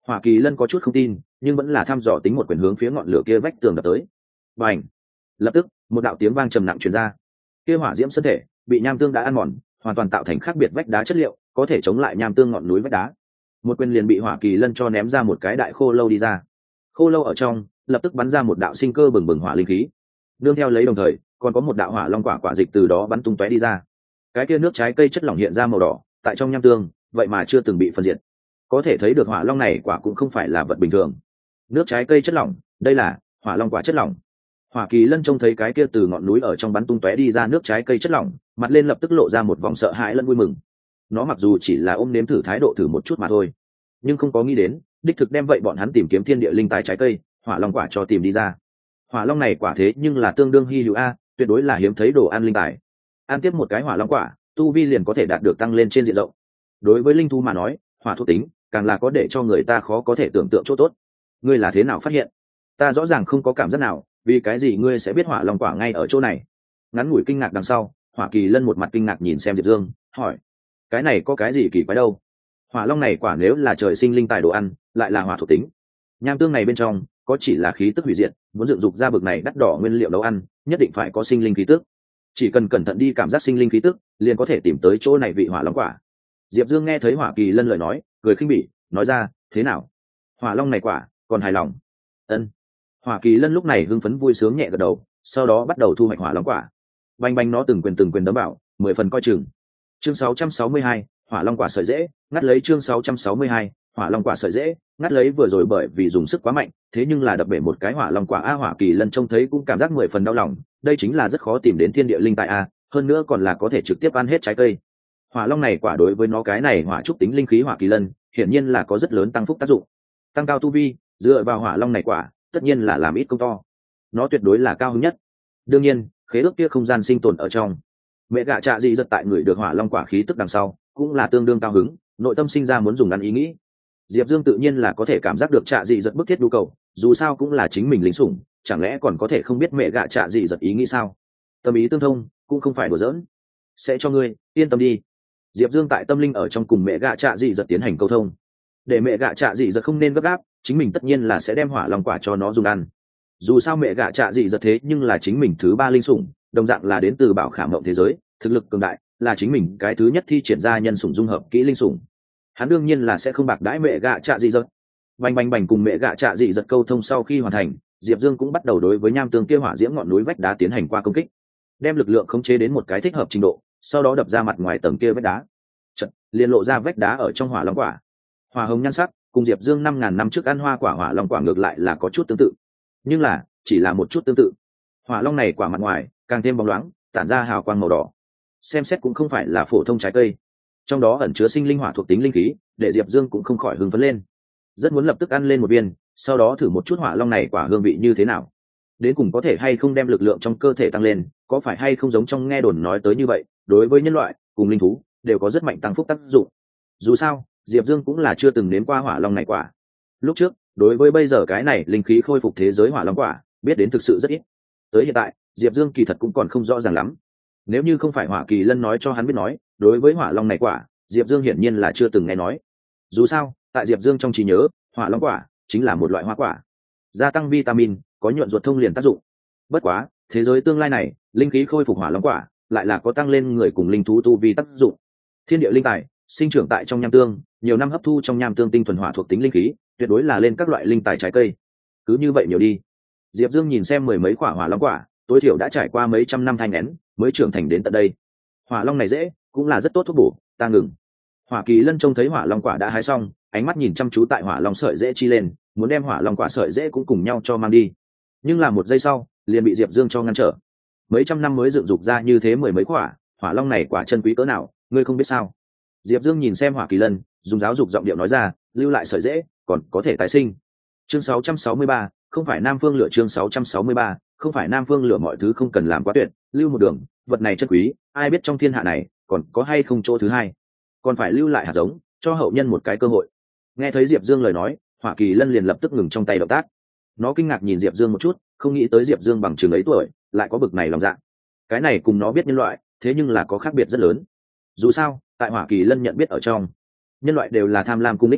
Hỏa Kỳ Lân có chút không tin, nhưng vẫn là thăm dò tính một quyền hướng phía ngọn lửa kia vách tường đập tới. Bành! Lập tức, một đạo tiếng vang trầm nặng truyền ra. Kia hỏa diễm thân thể bị nham tương đã ăn mòn, hoàn toàn tạo thành khác biệt vách đá chất liệu, có thể chống lại nham tương ngọn núi vách đá. Một quyền liền bị Hỏa Kỳ Lân cho ném ra một cái đại khô lâu đi ra. Khô lâu ở trong, lập tức bắn ra một đạo sinh cơ bừng bừng hỏa linh khí. Nương theo lấy đồng thời, còn có một đạo hỏa long quả dịch từ đó bắn tung tóe đi ra. Cái kia nước trái cây chất lỏng hiện ra màu đỏ, tại trong nham tương, vậy mà chưa từng bị phân diệt. Có thể thấy được hỏa long này quả cũng không phải là vật bình thường. Nước trái cây chất lỏng, đây là hỏa long quả chất lỏng. Hỏa Kỳ Lân trông thấy cái kia từ ngọn núi ở trong bắn tung tóe đi ra nước trái cây chất lỏng, mặt lên lập tức lộ ra một vòng sợ hãi lẫn vui mừng. Nó mặc dù chỉ là ôm nếm thử thái độ thử một chút mà thôi, nhưng không có nghĩ đến đích thực đem vậy bọn hắn tìm kiếm thiên địa linh tài trái cây hỏa long quả cho tìm đi ra. Hỏa long này quả thế nhưng là tương đương hy hữu a, tuyệt đối là hiếm thấy đồ ăn linh tài. Ăn tiếp một cái hỏa long quả, tu vi liền có thể đạt được tăng lên trên diện rộng. Đối với linh thú mà nói, hỏa thuộc tính càng là có để cho người ta khó có thể tưởng tượng chỗ tốt. Ngươi là thế nào phát hiện? Ta rõ ràng không có cảm giác nào, vì cái gì ngươi sẽ biết hỏa long quả ngay ở chỗ này? Ngắn ngủi kinh ngạc đằng sau, Hỏa Kỳ Lân một mặt kinh ngạc nhìn xem Diệp Dương, hỏi: cái này có cái gì kỳ quái đâu? Hỏa long này quả nếu là trời sinh linh tài đồ ăn, lại là hỏa thuộc tính. Nham tương này bên trong có chỉ là khí tức hủy diệt, muốn dựng dục ra bực này đắt đỏ nguyên liệu nấu ăn, nhất định phải có sinh linh khí tức. Chỉ cần cẩn thận đi cảm giác sinh linh khí tức, liền có thể tìm tới chỗ này vị hỏa long quả. Diệp Dương nghe thấy Hỏa Kỳ Lân lời nói, cười khinh bỉ, nói ra: thế nào? Hỏa long này quả, còn hài lòng? Ân. Hỏa Kỳ Lân lúc này hưng phấn vui sướng nhẹ gật đầu, sau đó bắt đầu thu hoạch hỏa long quả. Bành bành nó từng quyền đấm bảo, 10 phần coi chừng. Chương 662, hỏa long quả sợi dễ, ngắt lấy chương 662, hỏa long quả sợi dễ, ngắt lấy vừa rồi bởi vì dùng sức quá mạnh, thế nhưng là đập bể một cái hỏa long quả a. Hỏa Kỳ Lân trông thấy cũng cảm giác 10 phần đau lòng, đây chính là rất khó tìm đến thiên địa linh tài a, hơn nữa còn là có thể trực tiếp ăn hết trái cây. Hỏa long này quả đối với nó cái này hỏa trúc tính linh khí Hỏa Kỳ Lân, hiển nhiên là có rất lớn tăng phúc tác dụng. Tăng cao tu vi, dựa vào hỏa long này quả, tất nhiên là làm ít công to. Nó tuyệt đối là cao hứng nhất. Đương nhiên, khế ước kia không gian sinh tồn ở trong. Mẹ gạ Trạ Dị giật tại người được hỏa long quả khí tức đằng sau, cũng là tương đương cao hứng, nội tâm sinh ra muốn dùng ăn ý nghĩ. Diệp Dương tự nhiên là có thể cảm giác được Trạ Dị giật bức thiết nhu cầu, dù sao cũng là chính mình lính sủng, chẳng lẽ còn có thể không biết mẹ gạ Trạ Dị giật ý nghĩ sao? Tâm ý tương thông, cũng không phải đùa giỡn. Sẽ cho ngươi, yên tâm đi. Diệp Dương tại tâm linh ở trong cùng mẹ gạ Trạ Dị giật tiến hành câu thông. Để mẹ gạ Trạ Dị giật không nên gấp gáp, chính mình tất nhiên là sẽ đem hỏa long quả cho nó dùng ăn. Dù sao mẹ gạ Trạ Dị giật thế nhưng là chính mình thứ 3 linh sủng, đồng dạng là đến từ bảo khảm mộng thế giới, thực lực cường đại, là chính mình cái thứ nhất thi triển ra nhân sủng dung hợp kỹ linh sủng. Hắn đương nhiên là sẽ không bạc đãi mẹ gạ Trạ Dị giật. Bành bành bành cùng mẹ gạ Trạ Dị giật câu thông sau khi hoàn thành, Diệp Dương cũng bắt đầu đối với nham tương kia hỏa diễm ngọn núi vách đá tiến hành qua công kích, đem lực lượng khống chế đến một cái thích hợp trình độ, sau đó đập ra mặt ngoài tầng kia vách đá. Chợt, liền lộ ra vách đá ở trong hỏa long quả. Hỏa hồng nhan sắc, cùng Diệp Dương 5000 năm trước ăn hoa quả hỏa long quả ngược lại là có chút tương tự, nhưng là chỉ là một chút tương tự. Hỏa long này quả mặt ngoài càng thêm bóng loáng, tản ra hào quang màu đỏ, xem xét cũng không phải là phổ thông trái cây, trong đó ẩn chứa sinh linh hỏa thuộc tính linh khí, để Diệp Dương cũng không khỏi hưng phấn lên, rất muốn lập tức ăn lên một viên, sau đó thử một chút hỏa long này quả hương vị như thế nào, đến cùng có thể hay không đem lực lượng trong cơ thể tăng lên, có phải hay không giống trong nghe đồn nói tới như vậy, đối với nhân loại cùng linh thú đều có rất mạnh tăng phúc tác dụng. Dù sao Diệp Dương cũng là chưa từng nếm qua hỏa long này quả, lúc trước đối với bây giờ cái này linh khí khôi phục thế giới hỏa long quả biết đến thực sự rất ít, tới hiện tại Diệp Dương kỳ thật cũng còn không rõ ràng lắm. Nếu như không phải Hỏa Kỳ Lân nói cho hắn biết nói, đối với hỏa long này quả Diệp Dương hiển nhiên là chưa từng nghe nói. Dù sao tại Diệp Dương trong trí nhớ, hỏa long quả chính là một loại hoa quả, gia tăng vitamin, có nhuận ruột thông liền tác dụng. Bất quá thế giới tương lai này, linh khí khôi phục hỏa long quả lại là có tăng lên người cùng linh thú tu vi tác dụng. Thiên địa linh tài sinh trưởng tại trong nham tương, nhiều năm hấp thu trong nham tương tinh thuần hỏa thuộc tính linh khí, tuyệt đối là lên các loại linh tài trái cây. Cứ như vậy nhiều đi. Diệp Dương nhìn xem 10 mấy quả hỏa long quả, tối thiểu đã trải qua mấy trăm năm thai nghén mới trưởng thành đến tận đây. Hỏa long này dễ, cũng là rất tốt thuốc bổ, ta ngừng. Hỏa Kỳ Lân trông thấy hỏa long quả đã hái xong, ánh mắt nhìn chăm chú tại hỏa long sợi dễ chi lên, muốn đem hỏa long quả sợi dễ cũng cùng nhau cho mang đi. Nhưng là một giây sau, liền bị Diệp Dương cho ngăn trở. Mấy trăm năm mới dựng dục ra như thế 10 mấy quả, hỏa long này quả chân quý cỡ nào, ngươi không biết sao? Diệp Dương nhìn xem Hỏa Kỳ Lân, dùng giáo dục giọng điệu nói ra, lưu lại sợi dễ, còn có thể tái sinh. Chương 663, không phải Nam Phương lửa chương 663, không phải Nam Phương lửa, mọi thứ không cần làm quá tuyệt, lưu một đường, vật này chân quý, ai biết trong thiên hạ này còn có hay không chỗ thứ hai. Còn phải lưu lại hạt giống, cho hậu nhân một cái cơ hội. Nghe thấy Diệp Dương lời nói, Hỏa Kỳ Lân liền lập tức ngừng trong tay động tác. Nó kinh ngạc nhìn Diệp Dương một chút, không nghĩ tới Diệp Dương bằng chừng ấy tuổi, lại có bực này lòng dạ. Cái này cùng nó biết nhân loại, thế nhưng là có khác biệt rất lớn. Dù sao, tại Hỏa Kỳ Lân nhận biết ở trong, nhân loại đều là tham lam cung ích kỷ,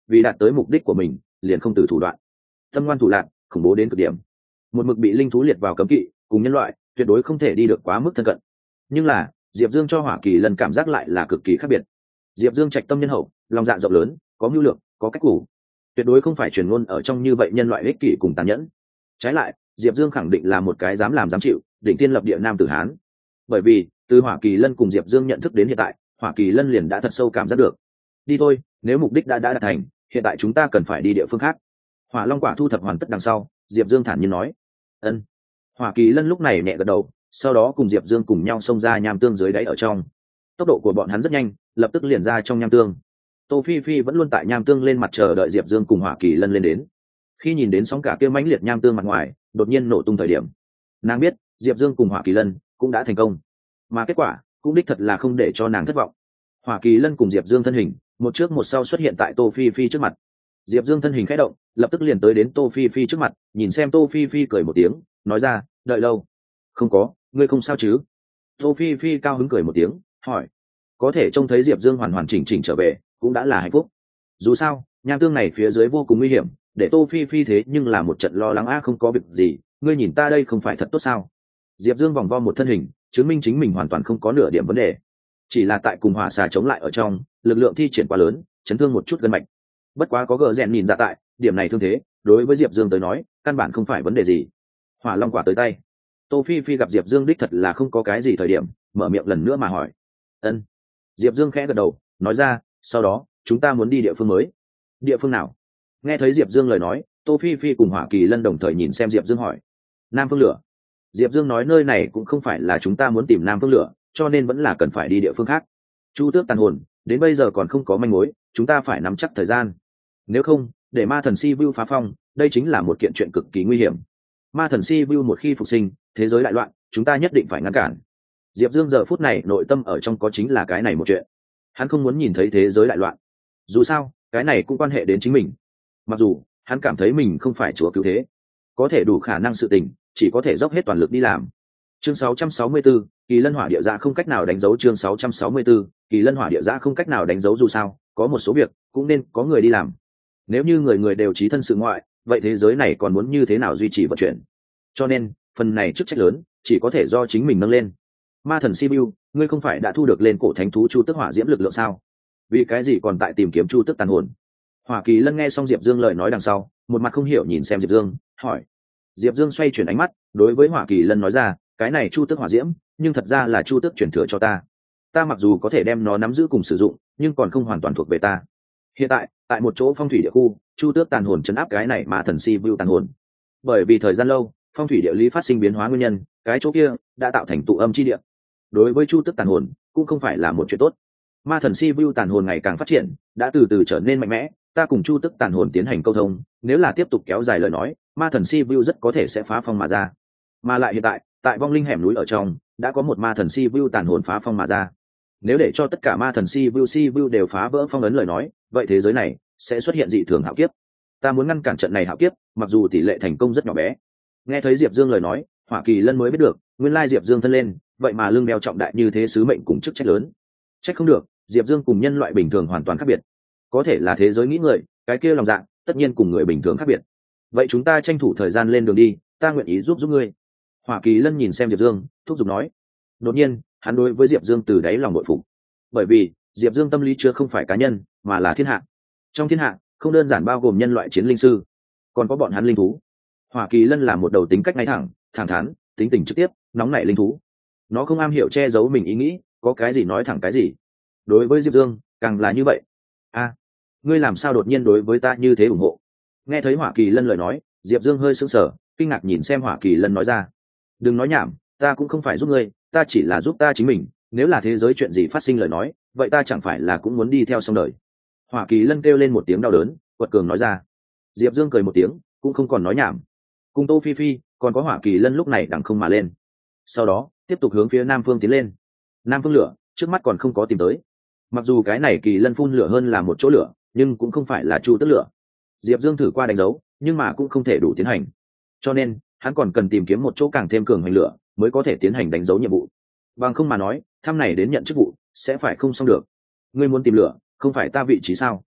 vì đạt tới mục đích của mình liền không từ thủ đoạn. Tâm ngoan thủ lạc, khủng bố đến cực điểm, một mực bị linh thú liệt vào cấm kỵ, cùng nhân loại tuyệt đối không thể đi được quá mức thân cận. Nhưng là Diệp Dương cho Hỏa Kỳ Lân cảm giác lại là cực kỳ khác biệt. Diệp Dương trạch tâm nhân hậu, lòng dạ rộng lớn, có mưu lược, có cách cũ, tuyệt đối không phải truyền ngôn ở trong như vậy nhân loại ích kỷ cùng tàn nhẫn. Trái lại, Diệp Dương khẳng định là một cái dám làm dám chịu, đỉnh tiên lập địa nam tử hán. Bởi vì từ Hỏa Kỳ Lân cùng Diệp Dương nhận thức đến hiện tại, Hỏa Kỳ Lân liền đã thật sâu cảm giác được. Đi thôi, nếu mục đích đã đạt thành, hiện tại chúng ta cần phải đi địa phương khác. Hỏa Long quả thu thập hoàn tất đằng sau, Diệp Dương thản nhiên nói. Ân. Hỏa Kỳ Lân lúc này nhẹ gật đầu, sau đó cùng Diệp Dương cùng nhau xông ra nham tương dưới đáy ở trong. Tốc độ của bọn hắn rất nhanh, lập tức liền ra trong nham tương. Tô Phi Phi vẫn luôn tại nham tương lên mặt chờ đợi Diệp Dương cùng Hỏa Kỳ Lân lên đến. Khi nhìn đến sóng cả kia mãnh liệt nham tương mặt ngoài đột nhiên nổ tung thời điểm, nàng biết Diệp Dương cùng Hỏa Kỳ Lân cũng đã thành công, mà kết quả cũng đích thật là không để cho nàng thất vọng. Hỏa Kỳ Lân cùng Diệp Dương thân hình một trước một sau xuất hiện tại Tô Phi Phi trước mặt. Diệp Dương thân hình khẽ động, lập tức liền tới đến Tô Phi Phi trước mặt, nhìn xem Tô Phi Phi cười một tiếng, nói ra, đợi lâu. Không có, ngươi không sao chứ? Tô Phi Phi cao hứng cười một tiếng, hỏi. Có thể trông thấy Diệp Dương hoàn hoàn chỉnh chỉnh trở về, cũng đã là hạnh phúc. Dù sao, nham tương này phía dưới vô cùng nguy hiểm, để Tô Phi Phi thế nhưng là một trận lo lắng không có việc gì, ngươi nhìn ta đây không phải thật tốt sao? Diệp Dương vòng vo một thân hình, chứng minh chính mình hoàn toàn không có nửa điểm vấn đề. Chỉ là tại cùng hỏa xà chống lại ở trong, lực lượng thi triển quá lớn, chấn thương một chút gân mạch. Bất quá có gờ rèn nhìn ra tại, điểm này thương thế, đối với Diệp Dương tới nói, căn bản không phải vấn đề gì. Hỏa Long quả tới tay. Tô Phi Phi gặp Diệp Dương đích thật là không có cái gì thời điểm, mở miệng lần nữa mà hỏi. Ân. Diệp Dương khẽ gật đầu, nói ra, sau đó, chúng ta muốn đi địa phương mới. Địa phương nào? Nghe thấy Diệp Dương lời nói, Tô Phi Phi cùng Hỏa Kỳ Lân đồng thời nhìn xem Diệp Dương hỏi. Nam Phương Lửa. Diệp Dương nói nơi này cũng không phải là chúng ta muốn tìm Nam Phương Lửa, cho nên vẫn là cần phải đi địa phương khác. Chu Tước tàn hồn, đến bây giờ còn không có manh mối, chúng ta phải nắm chắc thời gian. Nếu không, để Ma Thần Si Vu phá phong, đây chính là một kiện chuyện cực kỳ nguy hiểm. Ma Thần Si Vu một khi phục sinh, thế giới đại loạn, chúng ta nhất định phải ngăn cản. Diệp Dương giờ phút này nội tâm ở trong có chính là cái này một chuyện. Hắn không muốn nhìn thấy thế giới đại loạn. Dù sao, cái này cũng quan hệ đến chính mình. Mặc dù hắn cảm thấy mình không phải chúa cứu thế, có thể đủ khả năng sự tình, chỉ có thể dốc hết toàn lực đi làm. Chương 664, Kỳ Lân Hỏa Địa Dạ không cách nào đánh dấu. Chương 664, Kỳ Lân Hỏa Địa Dạ không cách nào đánh dấu. Dù sao, có một số việc cũng nên có người đi làm. Nếu như người người đều trí thân sự ngoại, vậy thế giới này còn muốn như thế nào duy trì vận chuyển? Cho nên, phần này chức trách lớn, chỉ có thể do chính mình nâng lên. Ma Thần Sibiu, ngươi không phải đã thu được lên cổ thánh thú Chu Tước Hỏa Diễm lực lượng sao? Vì cái gì còn tại tìm kiếm Chu Tước tàn hồn? Hỏa Kỳ Lân nghe xong Diệp Dương lời nói đằng sau, một mặt không hiểu nhìn xem Diệp Dương, hỏi. Diệp Dương xoay chuyển ánh mắt, đối với Hỏa Kỳ Lân nói ra, cái này Chu Tước Hỏa Diễm, nhưng thật ra là Chu Tước truyền thừa cho ta. Ta mặc dù có thể đem nó nắm giữ cùng sử dụng, nhưng còn không hoàn toàn thuộc về ta. Hiện tại, tại một chỗ phong thủy địa khu, Chu Tước tàn hồn trấn áp cái này mà thần si view tàn hồn. Bởi vì thời gian lâu, phong thủy địa lý phát sinh biến hóa nguyên nhân, cái chỗ kia đã tạo thành tụ âm chi địa. Đối với Chu Tước tàn hồn, cũng không phải là một chuyện tốt. Ma thần si view tàn hồn ngày càng phát triển, đã từ từ trở nên mạnh mẽ, ta cùng Chu Tước tàn hồn tiến hành câu thông, nếu là tiếp tục kéo dài lời nói, ma thần si view rất có thể sẽ phá phong mà ra. Mà lại hiện tại, tại vong linh hẻm núi ở trong, đã có một ma thần si view tàn hồn phá phong mà ra. Nếu để cho tất cả ma thần si view đều phá vỡ phong ấn lời nói, vậy thế giới này sẽ xuất hiện dị thường hạo kiếp. Ta muốn ngăn cản trận này hạo kiếp, mặc dù tỷ lệ thành công rất nhỏ bé. Nghe thấy Diệp Dương lời nói, Hỏa Kỳ Lân mới biết được, nguyên lai Diệp Dương thân lên, vậy mà lưng đeo trọng đại như thế sứ mệnh cùng chức trách lớn. Trách không được, Diệp Dương cùng nhân loại bình thường hoàn toàn khác biệt. Có thể là thế giới nghĩ người, cái kia lòng dạ, tất nhiên cùng người bình thường khác biệt. Vậy chúng ta tranh thủ thời gian lên đường đi, ta nguyện ý giúp ngươi. Hỏa Kỳ Lân nhìn xem Diệp Dương, thúc giục nói. Đột nhiên, hắn đối với Diệp Dương từ đáy lòng bội phục. Bởi vì, Diệp Dương tâm lý chưa không phải cá nhân, mà là thiên hạ. Trong thiên hạ, không đơn giản bao gồm nhân loại chiến linh sư, còn có bọn hắn linh thú. Hỏa Kỳ Lân là một đầu tính cách ngay thẳng, thẳng thắn, tính tình trực tiếp, nóng nảy linh thú. Nó không am hiểu che giấu mình ý nghĩ, có cái gì nói thẳng cái gì. Đối với Diệp Dương, càng là như vậy. A, ngươi làm sao đột nhiên đối với ta như thế ủng hộ? Nghe thấy Hỏa Kỳ Lân lời nói, Diệp Dương hơi sững sờ, kinh ngạc nhìn xem Hỏa Kỳ Lân nói ra. Đừng nói nhảm, ta cũng không phải giúp ngươi, ta chỉ là giúp ta chính mình. Nếu là thế giới chuyện gì phát sinh lời nói, vậy ta chẳng phải là cũng muốn đi theo xong đời. Hỏa Kỳ Lân kêu lên một tiếng đau đớn, quật cường nói ra. Diệp Dương cười một tiếng, cũng không còn nói nhảm. Cùng Tô Phi Phi, còn có Hỏa Kỳ Lân lúc này đằng không mà lên. Sau đó, tiếp tục hướng phía Nam Phương tiến lên. Nam Phương lửa, trước mắt còn không có tìm tới. Mặc dù cái này Kỳ Lân phun lửa hơn là một chỗ lửa, nhưng cũng không phải là Chu Tước lửa. Diệp Dương thử qua đánh dấu, nhưng mà cũng không thể đủ tiến hành. Cho nên, hắn còn cần tìm kiếm một chỗ càng thêm cường hành lửa, mới có thể tiến hành đánh dấu nhiệm vụ. Bằng không mà nói, thăm này đến nhận chức vụ sẽ phải không xong được. Ngươi muốn tìm lửa, không phải ta vị trí sao?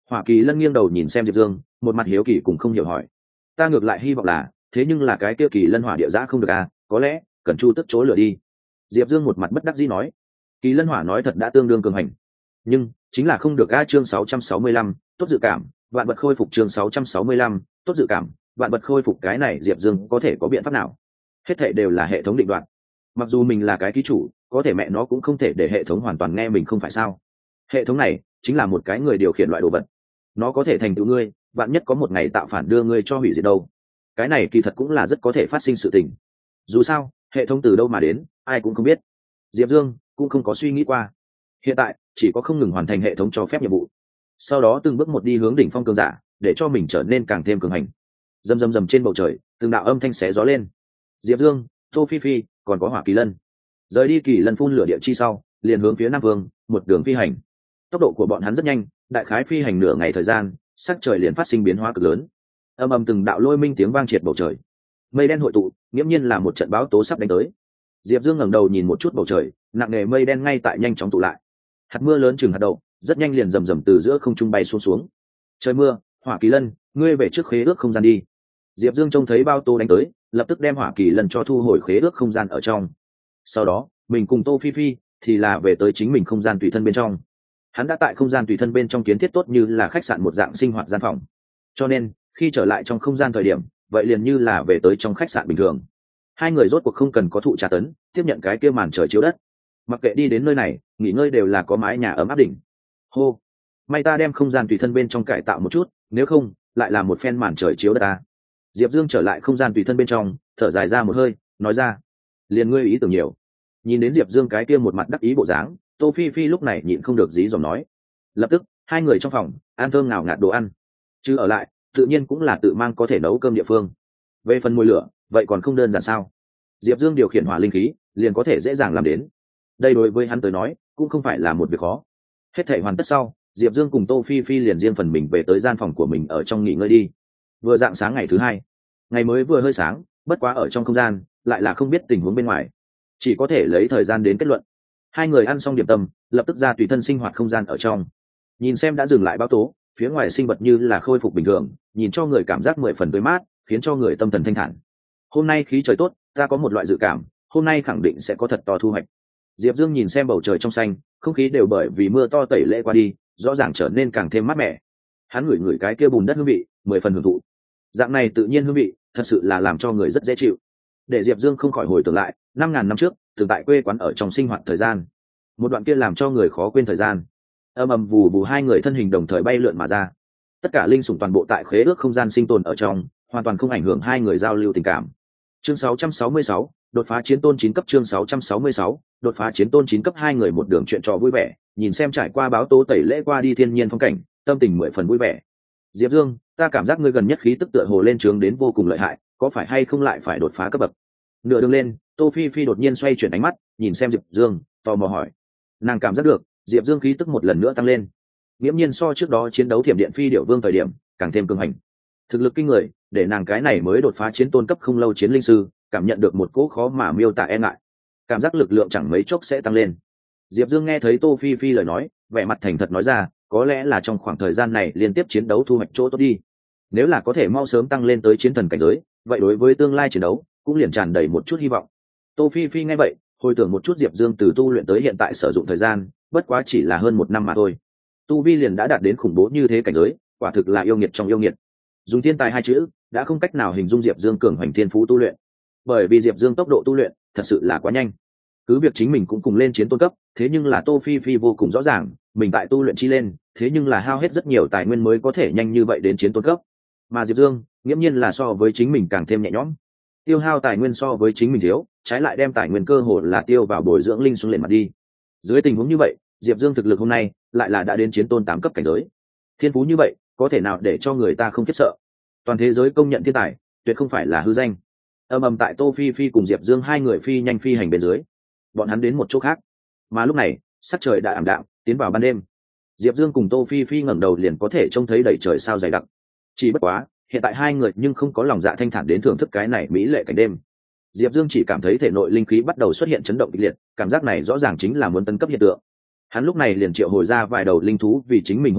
Hỏa Kỳ Lân nghiêng đầu nhìn xem Diệp Dương, một mặt hiếu kỳ cùng không hiểu hỏi: ta ngược lại hy vọng là, thế nhưng là cái kia Kỳ Lân hỏa địa giã không được à, có lẽ cần chu tức chỗ lửa đi. Diệp Dương một mặt bất đắc dĩ nói: Kỳ Lân hỏa nói thật đã tương đương cường hành, nhưng chính là không được a. Chương 665, tốt dự cảm, vạn vật khôi phục. Chương 665, tốt dự cảm, vạn vật khôi phục. Cái này Diệp Dương có thể có biện pháp nào? Hết thảy đều là hệ thống định đoạt. Mặc dù mình là cái ký chủ, có thể mẹ nó cũng không thể để hệ thống hoàn toàn nghe mình không phải sao? Hệ thống này chính là một cái người điều khiển loại đồ vật, nó có thể thành tựu ngươi, vạn nhất có một ngày tạo phản đưa ngươi cho hủy diệt đâu. Cái này kỳ thật cũng là rất có thể phát sinh sự tình. Dù sao, hệ thống từ đâu mà đến, ai cũng không biết. Diệp Dương cũng không có suy nghĩ qua. Hiện tại chỉ có không ngừng hoàn thành hệ thống cho phép nhiệm vụ, sau đó từng bước một đi hướng đỉnh phong cường giả, để cho mình trở nên càng thêm cường hành. Rầm rầm rầm trên bầu trời, từng đạo âm thanh xé gió lên. Diệp Dương, Tô Phi Phi, còn có Hỏa Kỳ Lân rời đi Kỳ Lân phun lửa địa chi sau, liền hướng phía Nam Vương một đường phi hành. Tốc độ của bọn hắn rất nhanh, đại khái phi hành nửa ngày thời gian, sắc trời liền phát sinh biến hóa cực lớn. Âm ầm từng đạo lôi minh tiếng vang triệt bầu trời, mây đen hội tụ, nghiễm nhiên là một trận bão tố sắp đánh tới. Diệp Dương ngẩng đầu nhìn một chút bầu trời, nặng nề mây đen ngay tại nhanh chóng tụ lại. Hạt mưa lớn chừng hạt đậu, rất nhanh liền rầm rầm từ giữa không trung bay xuống xuống. Trời mưa, Hỏa Kỳ Lân, ngươi về trước khế ước không gian đi. Diệp Dương trông thấy bao tố đánh tới, lập tức đem Hỏa Kỳ Lân cho thu hồi khế ước không gian ở trong. Sau đó, mình cùng Tô Phi Phi thì là về tới chính mình không gian tùy thân bên trong. Hắn đã tại không gian tùy thân bên trong kiến thiết tốt như là khách sạn một dạng sinh hoạt gian phòng, cho nên khi trở lại trong không gian thời điểm, vậy liền như là về tới trong khách sạn bình thường. Hai người rốt cuộc không cần có thụ tra tấn, tiếp nhận cái kia màn trời chiếu đất. Mặc kệ đi đến nơi này, nghỉ ngơi đều là có mái nhà ấm áp đỉnh. Hô, may ta đem không gian tùy thân bên trong cải tạo một chút, nếu không lại là một phen màn trời chiếu đất ta. Diệp Dương trở lại không gian tùy thân bên trong, thở dài ra một hơi, nói ra: liền ngươi ý tưởng nhiều. Nhìn đến Diệp Dương cái kia một mặt đắc ý bộ dáng, Tô Phi Phi lúc này nhịn không được dí dòm nói. Lập tức hai người trong phòng ăn thơm ngào ngạt đồ ăn, chứ ở lại tự nhiên cũng là tự mang có thể nấu cơm địa phương. Về phần mùi lửa, vậy còn không đơn giản sao? Diệp Dương điều khiển hỏa linh khí liền có thể dễ dàng làm đến. Đây đối với hắn tới nói cũng không phải là một việc khó. Hết thảy hoàn tất sau, Diệp Dương cùng Tô Phi Phi liền riêng phần mình về tới gian phòng của mình ở trong nghỉ ngơi đi. Vừa rạng sáng ngày thứ hai, ngày mới vừa hơi sáng, bất quá ở trong không gian lại là không biết tình huống bên ngoài, chỉ có thể lấy thời gian đến kết luận. Hai người ăn xong điểm tâm, lập tức ra tùy thân sinh hoạt không gian ở trong. Nhìn xem đã dừng lại bão tố, phía ngoài sinh vật như là khôi phục bình thường, nhìn cho người cảm giác 10 phần tươi mát, khiến cho người tâm thần thanh thản. Hôm nay khí trời tốt, ta có một loại dự cảm, hôm nay khẳng định sẽ có thật to thu hoạch. Diệp Dương nhìn xem bầu trời trong xanh, không khí đều bởi vì mưa to tẩy lễ qua đi, rõ ràng trở nên càng thêm mát mẻ. Hắn ngửi ngửi cái kia bùn đất hương vị, 10 phần hưởng thụ. Dạng này tự nhiên hương vị, thật sự là làm cho người rất dễ chịu. Để Diệp Dương không khỏi hồi tưởng lại, 5000 năm trước, từng tại quê quán ở trong sinh hoạt thời gian. Một đoạn kia làm cho người khó quên thời gian. Ầm ầm vù vù, hai người thân hình đồng thời bay lượn mà ra. Tất cả linh sủng toàn bộ tại khế ước không gian sinh tồn ở trong, hoàn toàn không ảnh hưởng hai người giao lưu tình cảm. Chương 666, đột phá chiến tôn 9 cấp. Chương 666, đột phá chiến tôn 9 cấp. Hai người một đường chuyện trò vui vẻ, nhìn xem trải qua báo tố tẩy lễ qua đi thiên nhiên phong cảnh, tâm tình 10 phần vui vẻ. Diệp Dương, ta cảm giác ngươi gần nhất khí tức tựa hồ lên trướng đến vô cùng lợi hại, có phải hay không lại phải đột phá cấp bậc? Nửa đường lên, Tô Phi Phi đột nhiên xoay chuyển ánh mắt, nhìn xem Diệp Dương, tò mò hỏi. Nàng cảm giác được Diệp Dương khí tức một lần nữa tăng lên, nghiễm nhiên so trước đó chiến đấu thiểm điện phi điệu vương thời điểm càng thêm cường hành. Thực lực kinh người, để nàng cái này mới đột phá chiến tôn cấp không lâu chiến linh sư cảm nhận được một cỗ khó mà miêu tả e ngại, cảm giác lực lượng chẳng mấy chốc sẽ tăng lên. Diệp Dương nghe thấy Tô Phi Phi lời nói, vẻ mặt thành thật nói ra, có lẽ là trong khoảng thời gian này liên tiếp chiến đấu thu hoạch chỗ tốt đi. Nếu là có thể mau sớm tăng lên tới chiến thần cảnh giới, vậy đối với tương lai chiến đấu cũng liền tràn đầy một chút hy vọng. Tô Phi Phi nghe vậy, hồi tưởng một chút Diệp Dương từ tu luyện tới hiện tại sử dụng thời gian, bất quá chỉ là hơn 1 năm mà thôi. Tu vi liền đã đạt đến khủng bố như thế cảnh giới, quả thực là yêu nghiệt trong yêu nghiệt. Dùng thiên tài hai chữ đã không cách nào hình dung Diệp Dương cường hoành thiên phú tu luyện, bởi vì Diệp Dương tốc độ tu luyện thật sự là quá nhanh. Cứ việc chính mình cũng cùng lên chiến tôn cấp, thế nhưng là Tô Phi Phi vô cùng rõ ràng, mình tại tu luyện chi lên, thế nhưng là hao hết rất nhiều tài nguyên mới có thể nhanh như vậy đến chiến tôn cấp. Mà Diệp Dương, nghiễm nhiên là so với chính mình càng thêm nhẹ nhõm. Tiêu hao tài nguyên so với chính mình thiếu, trái lại đem tài nguyên cơ hồ là tiêu vào bồi dưỡng linh xuống lên mặt đi. Dưới tình huống như vậy, Diệp Dương thực lực hôm nay lại là đã đến chiến tôn 8 cấp cảnh giới. Thiên phú như vậy, có thể nào để cho người ta không khiếp sợ? Toàn thế giới công nhận thiên tài, tuyệt không phải là hư danh. Âm ầm tại Tô Phi Phi cùng Diệp Dương hai người phi nhanh phi hành bên dưới, bọn hắn đến một chỗ khác. Mà lúc này, sắc trời đã ảm đạm, tiến vào ban đêm. Diệp Dương cùng Tô Phi Phi ngẩng đầu liền có thể trông thấy đầy trời sao dày đặc. Chỉ bất quá, hiện tại hai người nhưng không có lòng dạ thanh thản đến thưởng thức cái này mỹ lệ cảnh đêm. Diệp Dương chỉ cảm thấy thể nội linh khí bắt đầu xuất hiện chấn động kịch liệt, cảm giác này rõ ràng chính là muốn tấn cấp hiện tượng. Hắn lúc này liền triệu hồi ra vài đầu linh thú vì chính mình hộ pháp,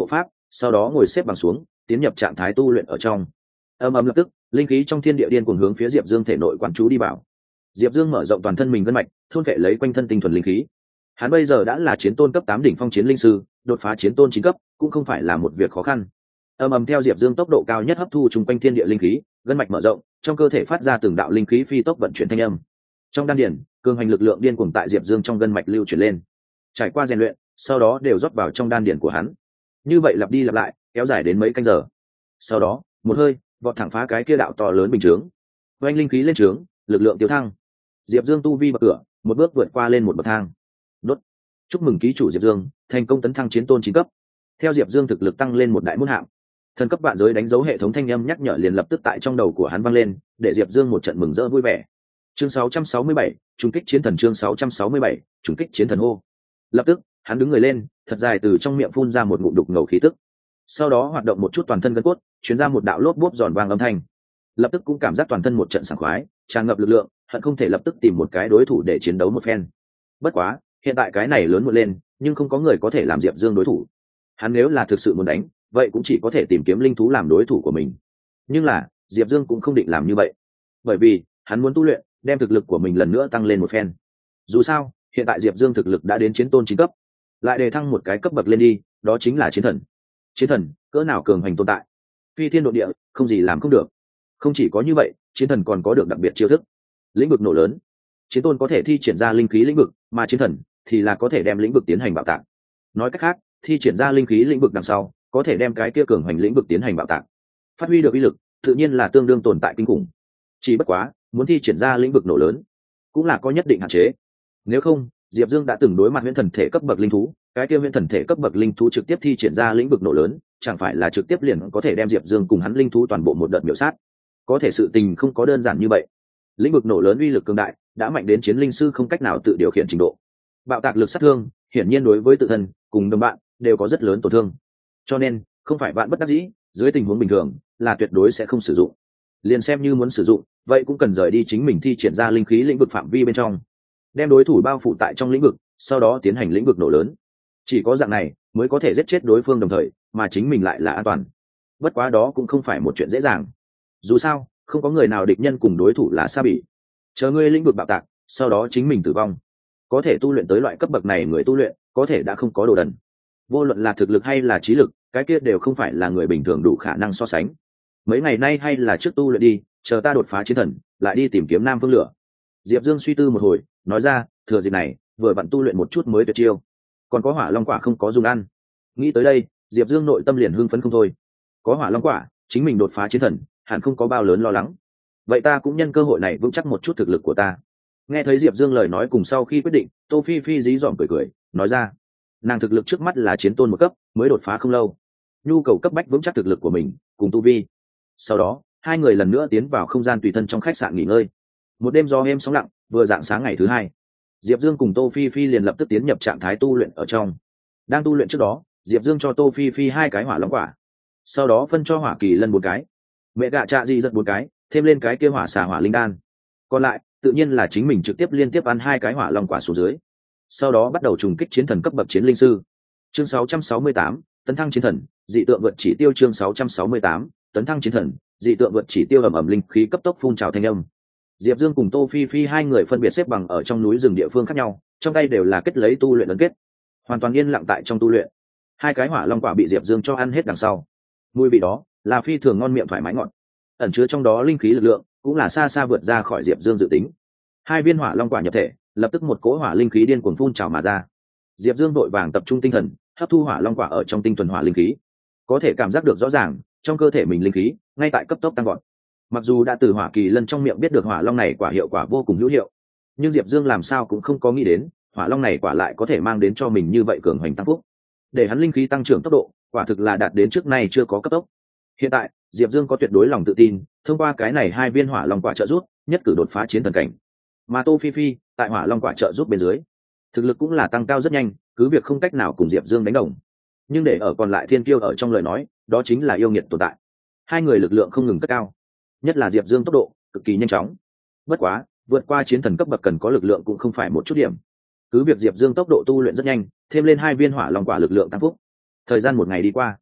sau đó ngồi xếp bằng xuống tiến nhập trạng thái tu luyện ở trong. Ầm ầm lập tức linh khí trong thiên địa điên cuồng hướng phía Diệp Dương thể nội quán chú đi vào. Diệp Dương mở rộng toàn thân mình gân mạch, thôn vệ lấy quanh thân tinh thuần linh khí. Hắn bây giờ đã là chiến tôn cấp 8 đỉnh phong chiến linh sư, đột phá chiến tôn 9 cấp cũng không phải là một việc khó khăn. Ầm ầm theo Diệp Dương tốc độ cao nhất hấp thu chung quanh thiên địa linh khí, gân mạch mở rộng, trong cơ thể phát ra từng đạo linh khí phi tốc vận chuyển thanh âm. Trong đan điền, cường hành lực lượng điên cuồng tại Diệp Dương trong gân mạch lưu chuyển lên. Trải qua rèn luyện, sau đó đều rót vào trong đan điền của hắn. Như vậy lặp đi lặp lại, kéo dài đến mấy canh giờ. Sau đó, một hơi vọt thẳng phá cái kia đạo to lớn bình chướng. Oanh linh khí lên trướng, lực lượng tiêu thăng. Diệp Dương tu vi bậc cửa, một bước vượt qua lên một bậc thang. Đốt. Chúc mừng ký chủ Diệp Dương, thành công tấn thăng chiến tôn 9 cấp. Theo Diệp Dương thực lực tăng lên một đại môn hạng, thần cấp vạn giới đánh dấu hệ thống thanh âm nhắc nhở liền lập tức tại trong đầu của hắn vang lên, để Diệp Dương một trận mừng rỡ vui vẻ. Chương 667, trùng kích chiến thần. Chương 667, trùng kích chiến thần hô. Lập tức, hắn đứng người lên, thật dài từ trong miệng phun ra một ngụm đục ngầu khí tức. Sau đó hoạt động một chút toàn thân gân cốt, truyền ra một đạo lốp bốp giòn vang âm thanh. Lập tức cũng cảm giác toàn thân một trận sảng khoái, tràn ngập lực lượng, hận không thể lập tức tìm một cái đối thủ để chiến đấu một phen. Bất quá, hiện tại cái này lớn muộn lên, nhưng không có người có thể làm Diệp Dương đối thủ. Hắn nếu là thực sự muốn đánh, vậy cũng chỉ có thể tìm kiếm linh thú làm đối thủ của mình. Nhưng là, Diệp Dương cũng không định làm như vậy, bởi vì hắn muốn tu luyện, đem thực lực của mình lần nữa tăng lên một phen. Dù sao, hiện tại Diệp Dương thực lực đã đến chiến tôn 9 cấp, lại đề thăng một cái cấp bậc lên đi, đó chính là chiến thần. Chiến thần, cỡ nào cường hành tồn tại, phi thiên độ địa, không gì làm không được. Không chỉ có như vậy, chiến thần còn có được đặc biệt chiêu thức, lĩnh vực nổ lớn. Chiến tôn có thể thi triển ra linh khí lĩnh vực, mà chiến thần thì là có thể đem lĩnh vực tiến hành bạo tạc. Nói cách khác, thi triển ra linh khí lĩnh vực đằng sau, có thể đem cái kia cường hành lĩnh vực tiến hành bạo tạc, phát huy được uy lực tự nhiên là tương đương tồn tại kinh khủng. Chỉ bất quá, muốn thi triển ra lĩnh vực nổ lớn, cũng là có nhất định hạn chế. Nếu không, Diệp Dương đã từng đối mặt huyễn thần thể cấp bậc linh thú, cái kia huyễn thần thể cấp bậc linh thú trực tiếp thi triển ra lĩnh vực nổ lớn, chẳng phải là trực tiếp liền có thể đem Diệp Dương cùng hắn linh thú toàn bộ một đợt miểu sát. Có thể sự tình không có đơn giản như vậy. Lĩnh vực nổ lớn uy lực cường đại, đã mạnh đến chiến linh sư không cách nào tự điều khiển trình độ. Bạo tạc lực sát thương, hiển nhiên đối với tự thân cùng đồng bạn đều có rất lớn tổn thương. Cho nên, không phải bạn bất đắc dĩ, dưới tình huống bình thường là tuyệt đối sẽ không sử dụng. Liền xem như muốn sử dụng, vậy cũng cần rời đi chính mình thi triển ra linh khí lĩnh vực phạm vi bên trong, đem đối thủ bao phủ tại trong lĩnh vực, sau đó tiến hành lĩnh vực nổ lớn. Chỉ có dạng này mới có thể giết chết đối phương đồng thời, mà chính mình lại là an toàn. Bất quá đó cũng không phải một chuyện dễ dàng. Dù sao, không có người nào địch nhân cùng đối thủ là xa bỉ. Chờ ngươi lĩnh vực bạo tạc, sau đó chính mình tử vong. Có thể tu luyện tới loại cấp bậc này người tu luyện, có thể đã không có đồ đần. Vô luận là thực lực hay là trí lực, cái kia đều không phải là người bình thường đủ khả năng so sánh. Mấy ngày nay hay là trước tu luyện đi, chờ ta đột phá chiến thần, lại đi tìm kiếm Nam Phương Lửa. Diệp Dương suy tư một hồi, nói ra, thừa dịp này, vừa vặn tu luyện một chút mới tuyệt chiêu. Còn có Hỏa Long quả không có dùng ăn. Nghĩ tới đây, Diệp Dương nội tâm liền hưng phấn không thôi. Có Hỏa Long quả, chính mình đột phá chiến thần, hẳn không có bao lớn lo lắng. Vậy ta cũng nhân cơ hội này vững chắc một chút thực lực của ta. Nghe thấy Diệp Dương lời nói cùng sau khi quyết định, Tô Phi Phi dí dỏm cười cười, nói ra, nàng thực lực trước mắt là chiến tôn 1 cấp, mới đột phá không lâu, nhu cầu cấp bách vững chắc thực lực của mình cùng tu vi. Sau đó, hai người lần nữa tiến vào không gian tùy thân trong khách sạn nghỉ ngơi. Một đêm gió êm sóng lặng, vừa rạng sáng ngày thứ hai, Diệp Dương cùng Tô Phi Phi liền lập tức tiến nhập trạng thái tu luyện ở trong. Đang tu luyện trước đó, Diệp Dương cho Tô Phi Phi 2 cái Hỏa Long quả, sau đó phân cho Hỏa Kỳ Lân 1 cái, mẹ gạ trạ di giật 1 cái, thêm lên cái kia Hỏa Xà Hỏa Linh Đan. Còn lại, tự nhiên là chính mình trực tiếp liên tiếp ăn 2 cái Hỏa Long quả xuống dưới. Sau đó bắt đầu trùng kích chiến thần cấp bậc chiến linh sư. Chương 668, tấn thăng chiến thần, dị tượng vượt chỉ tiêu. Chương 668, tấn thăng chiến thần, dị tượng vượt chỉ tiêu. Ầm ầm linh khí cấp tốc phun trào thanh âm. Diệp Dương cùng Tô Phi Phi hai người phân biệt xếp bằng ở trong núi rừng địa phương khác nhau, trong tay đều là kết lấy tu luyện ấn kết, hoàn toàn yên lặng tại trong tu luyện. 2 cái Hỏa Long quả bị Diệp Dương cho ăn hết đằng sau, mùi vị đó là phi thường ngon miệng thoải mái ngọt, ẩn chứa trong đó linh khí lực lượng cũng là xa xa vượt ra khỏi Diệp Dương dự tính. 2 viên Hỏa Long quả nhập thể, lập tức một cỗ hỏa linh khí điên cuồng phun trào mà ra. Diệp Dương vội vàng tập trung tinh thần, hấp thu Hỏa Long quả ở trong tinh thuần hỏa linh khí, có thể cảm giác được rõ ràng, trong cơ thể mình linh khí ngay tại cấp tốc tăng vọt. Mặc dù đã từ Hỏa Kỳ Lân trong miệng biết được Hỏa Long này quả hiệu quả vô cùng hữu hiệu, nhưng Diệp Dương làm sao cũng không có nghĩ đến, Hỏa Long này quả lại có thể mang đến cho mình như vậy cường hoành tăng phúc. Để hắn linh khí tăng trưởng tốc độ, quả thực là đạt đến trước nay chưa có cấp tốc. Hiện tại, Diệp Dương có tuyệt đối lòng tự tin, thông qua cái này 2 viên Hỏa Long quả trợ giúp, nhất cử đột phá chiến thần cảnh. Mà Tô Phi Phi, tại Hỏa Long quả trợ giúp bên dưới, thực lực cũng là tăng cao rất nhanh, cứ việc không cách nào cùng Diệp Dương đánh đồng, nhưng để ở còn lại thiên kiêu ở trong lời nói, đó chính là yêu nghiệt tồn tại. 2 người lực lượng không ngừng cất cao, nhất là Diệp Dương tốc độ cực kỳ nhanh chóng. Bất quá, vượt qua chiến thần cấp bậc cần có lực lượng cũng không phải một chút điểm. Cứ việc Diệp Dương tốc độ tu luyện rất nhanh, thêm lên 2 viên Hỏa Long quả lực lượng tăng phúc. Thời gian một ngày đi qua,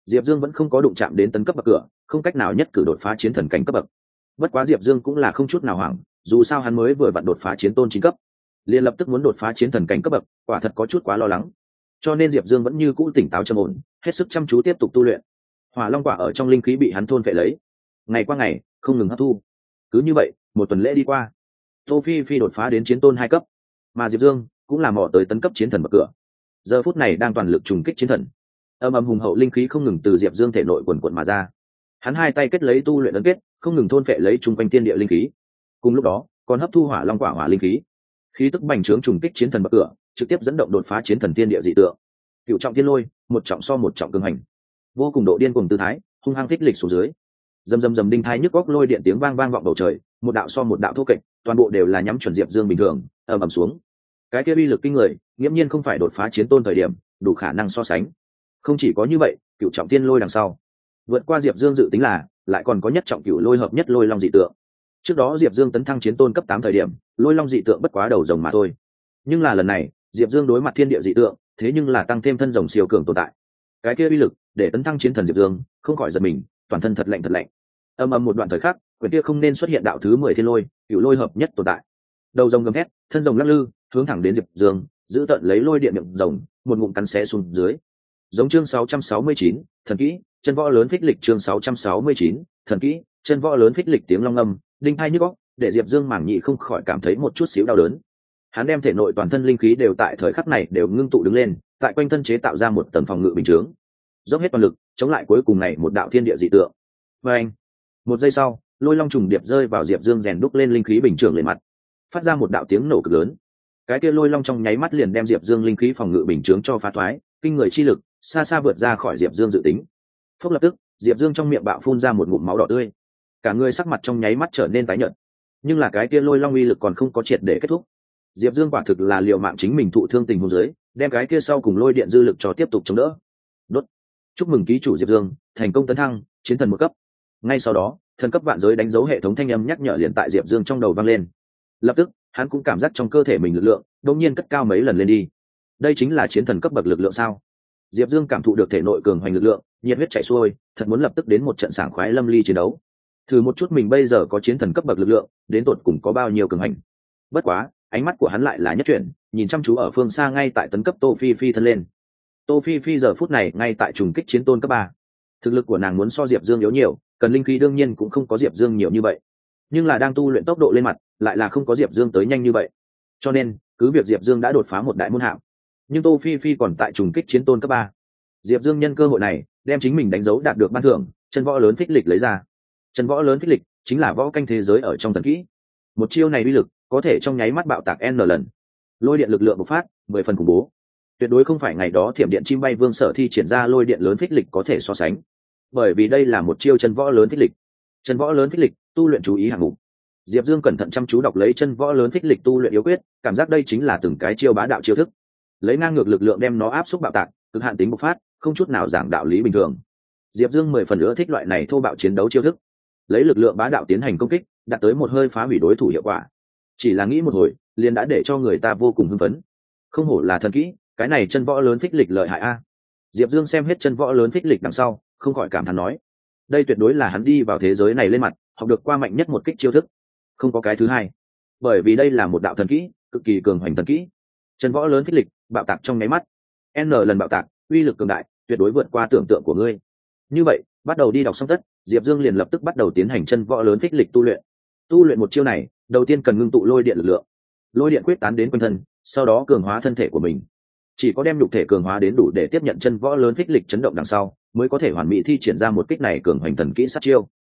Diệp Dương vẫn không có đụng chạm đến tấn cấp bậc cửa, không cách nào nhất cử đột phá chiến thần cảnh cấp bậc. Bất quá Diệp Dương cũng là không chút nào hoảng, dù sao hắn mới vừa vặn đột phá chiến tôn 9 cấp, liền lập tức muốn đột phá chiến thần cảnh cấp bậc, quả thật có chút quá lo lắng. Cho nên Diệp Dương vẫn như cũ tỉnh táo trầm ổn, hết sức chăm chú tiếp tục tu luyện. Hỏa Long quả ở trong linh khí bị hắn thôn phệ lấy, ngày qua ngày không ngừng hấp thu. Cứ như vậy, một tuần lễ đi qua, Tô Phi Phi đột phá đến chiến tôn 2 cấp, mà Diệp Dương cũng là mò tới tấn cấp chiến thần bậc cửa. Giờ phút này đang toàn lực trùng kích chiến thần. Âm ầm hùng hậu linh khí không ngừng từ Diệp Dương thể nội quần quật mà ra. Hắn hai tay kết lấy tu luyện ấn kết, không ngừng thôn phệ lấy trung quanh tiên địa linh khí. Cùng lúc đó, còn hấp thu Hỏa Long quả hỏa linh khí. Khí tức bành trướng trùng kích chiến thần bậc cửa, trực tiếp dẫn động đột phá chiến thần tiên địa dị tượng. Cựu trọng thiên lôi, một trọng so một trọng cường hành. Vô cùng độ điên cuồng tư thái, hung hăng thích lịch xuống dưới. Rầm rầm rầm đinh thai nhức góc lôi điện tiếng vang vang vọng bầu trời, một đạo so một đạo thô kệch, toàn bộ đều là nhắm chuẩn Diệp Dương bình thường, ầm ầm xuống. Cái kia uy lực kinh người, nghiễm nhiên không phải đột phá chiến tôn thời điểm, đủ khả năng so sánh. Không chỉ có như vậy, cựu trọng thiên lôi đằng sau, vượt qua Diệp Dương dự tính là, lại còn có nhất trọng cựu lôi hợp nhất lôi long dị tượng. Trước đó Diệp Dương tấn thăng chiến tôn cấp 8 thời điểm, lôi long dị tượng bất quá đầu rồng mà thôi. Nhưng là lần này, Diệp Dương đối mặt thiên địa dị tượng, thế nhưng là tăng thêm thân rồng siêu cường tồn tại. Cái kia uy lực, để tấn thăng chiến thần Diệp Dương, không khỏi giật mình, toàn thân thật lạnh thật lạnh. Âm ầm một đoạn thời khắc, quyển kia không nên xuất hiện đạo thứ 10 thiên lôi, cựu lôi hợp nhất tồn tại. Đầu rồng gầm thét, thân rồng lắc lư, hướng thẳng đến Diệp Dương, giữ tận lấy lôi điện miệng rồng, một ngụm cắn xé xuống dưới. Giống chương 669, thần kỹ, chân võ lớn phích lịch chương 669, thần kỹ, chân võ lớn phích lịch tiếng long ngâm, đinh hai nhức óc, để Diệp Dương mảng nhị không khỏi cảm thấy một chút xíu đau đớn. Hắn đem thể nội toàn thân linh khí đều tại thời khắc này đều ngưng tụ đứng lên, tại quanh thân chế tạo ra một tầng phòng ngự bình chướng, dốc hết toàn lực chống lại cuối cùng này một đạo thiên địa dị tượng. Và anh, một giây sau, lôi long trùng điệp rơi vào Diệp Dương rèn đúc lên linh khí bình chướng lên mặt, phát ra một đạo tiếng nổ cực lớn. Cái kia lôi long trong nháy mắt liền đem Diệp Dương linh khí phòng ngự bình chướng cho phá thoái, kinh người chi lực xa xa vượt ra khỏi Diệp Dương dự tính. Phốc lập tức, Diệp Dương trong miệng bạo phun ra một ngụm máu đỏ tươi, cả người sắc mặt trong nháy mắt trở nên tái nhợt. Nhưng là cái kia lôi long uy lực còn không có triệt để kết thúc. Diệp Dương quả thực là liều mạng chính mình thụ thương tình huống dưới, đem cái kia sau cùng lôi điện dư lực cho tiếp tục chống đỡ. Đốt. Chúc mừng ký chủ Diệp Dương thành công tấn thăng chiến thần 1 cấp. Ngay sau đó, thần cấp vạn giới đánh dấu hệ thống thanh âm nhắc nhở liền tại Diệp Dương trong đầu vang lên. Lập tức, hắn cũng cảm giác trong cơ thể mình lực lượng đột nhiên cất cao mấy lần lên đi. Đây chính là chiến thần cấp bậc lực lượng sao? Diệp Dương cảm thụ được thể nội cường hoành lực lượng, nhiệt huyết chảy xuôi, thật muốn lập tức đến một trận sảng khoái lâm ly chiến đấu. Thử một chút mình bây giờ có chiến thần cấp bậc lực lượng, đến tột cùng có bao nhiêu cường hành. Bất quá, ánh mắt của hắn lại là nhất chuyển, nhìn chăm chú ở phương xa ngay tại tấn cấp Tô Phi Phi thân lên. Tô Phi Phi giờ phút này ngay tại trùng kích chiến tôn cấp 3. Thực lực của nàng muốn so Diệp Dương yếu nhiều, cần linh khí đương nhiên cũng không có Diệp Dương nhiều như vậy. Nhưng là đang tu luyện tốc độ lên mặt, lại là không có Diệp Dương tới nhanh như vậy. Cho nên, cứ việc Diệp Dương đã đột phá một đại môn hạng, nhưng Tô Phi Phi còn tại trùng kích chiến tôn cấp 3. Diệp Dương nhân cơ hội này, đem chính mình đánh dấu đạt được ban thưởng, chân võ lớn phích lịch lấy ra. Chân võ lớn phích lịch chính là võ canh thế giới ở trong thần kỹ. Một chiêu này uy lực có thể trong nháy mắt bạo tạc n lần, lôi điện lực lượng bộc phát 10 phần khủng bố, tuyệt đối không phải ngày đó thiểm điện chim bay vương sở thi triển ra lôi điện lớn phích lịch có thể so sánh, bởi vì đây là một chiêu chân võ lớn phích lịch. Chân võ lớn phích lịch tu luyện chú ý hạng mục. Diệp Dương cẩn thận chăm chú đọc lấy chân võ lớn phích lịch tu luyện yếu quyết, cảm giác đây chính là từng cái chiêu bá đạo chiêu thức, lấy ngang ngược lực lượng đem nó áp xúc bạo tạc, cực hạn tính bộc phát, không chút nào giảng đạo lý bình thường. Diệp Dương 10 phần nữa thích loại này thô bạo chiến đấu chiêu thức, lấy lực lượng bá đạo tiến hành công kích, đạt tới một hơi phá hủy đối thủ hiệu quả. Chỉ là nghĩ một hồi, liền đã để cho người ta vô cùng hưng phấn. Không hổ là thần kỹ, cái này chân võ lớn phích lịch lợi hại a. Diệp Dương xem hết chân võ lớn phích lịch đằng sau, không khỏi cảm thán nói, đây tuyệt đối là hắn đi vào thế giới này lên mặt, học được qua mạnh nhất một kích chiêu thức, không có cái thứ hai. Bởi vì đây là một đạo thần kỹ, cực kỳ cường hoành thần kỹ. Chân võ lớn phích lịch, bạo tạc trong nháy mắt, n lần bạo tạc, uy lực cường đại, tuyệt đối vượt qua tưởng tượng của ngươi. Như vậy, bắt đầu đi đọc xong tất, Diệp Dương liền lập tức bắt đầu tiến hành chân võ lớn phích lịch tu luyện. Tu luyện một chiêu này, đầu tiên cần ngưng tụ lôi điện lực lượng, lôi điện quyết tán đến quanh thân, sau đó cường hóa thân thể của mình. Chỉ có đem nhục thể cường hóa đến đủ để tiếp nhận chân võ lớn phích lịch chấn động đằng sau, mới có thể hoàn mỹ thi triển ra một kích này cường hoành thần kỹ sát chiêu.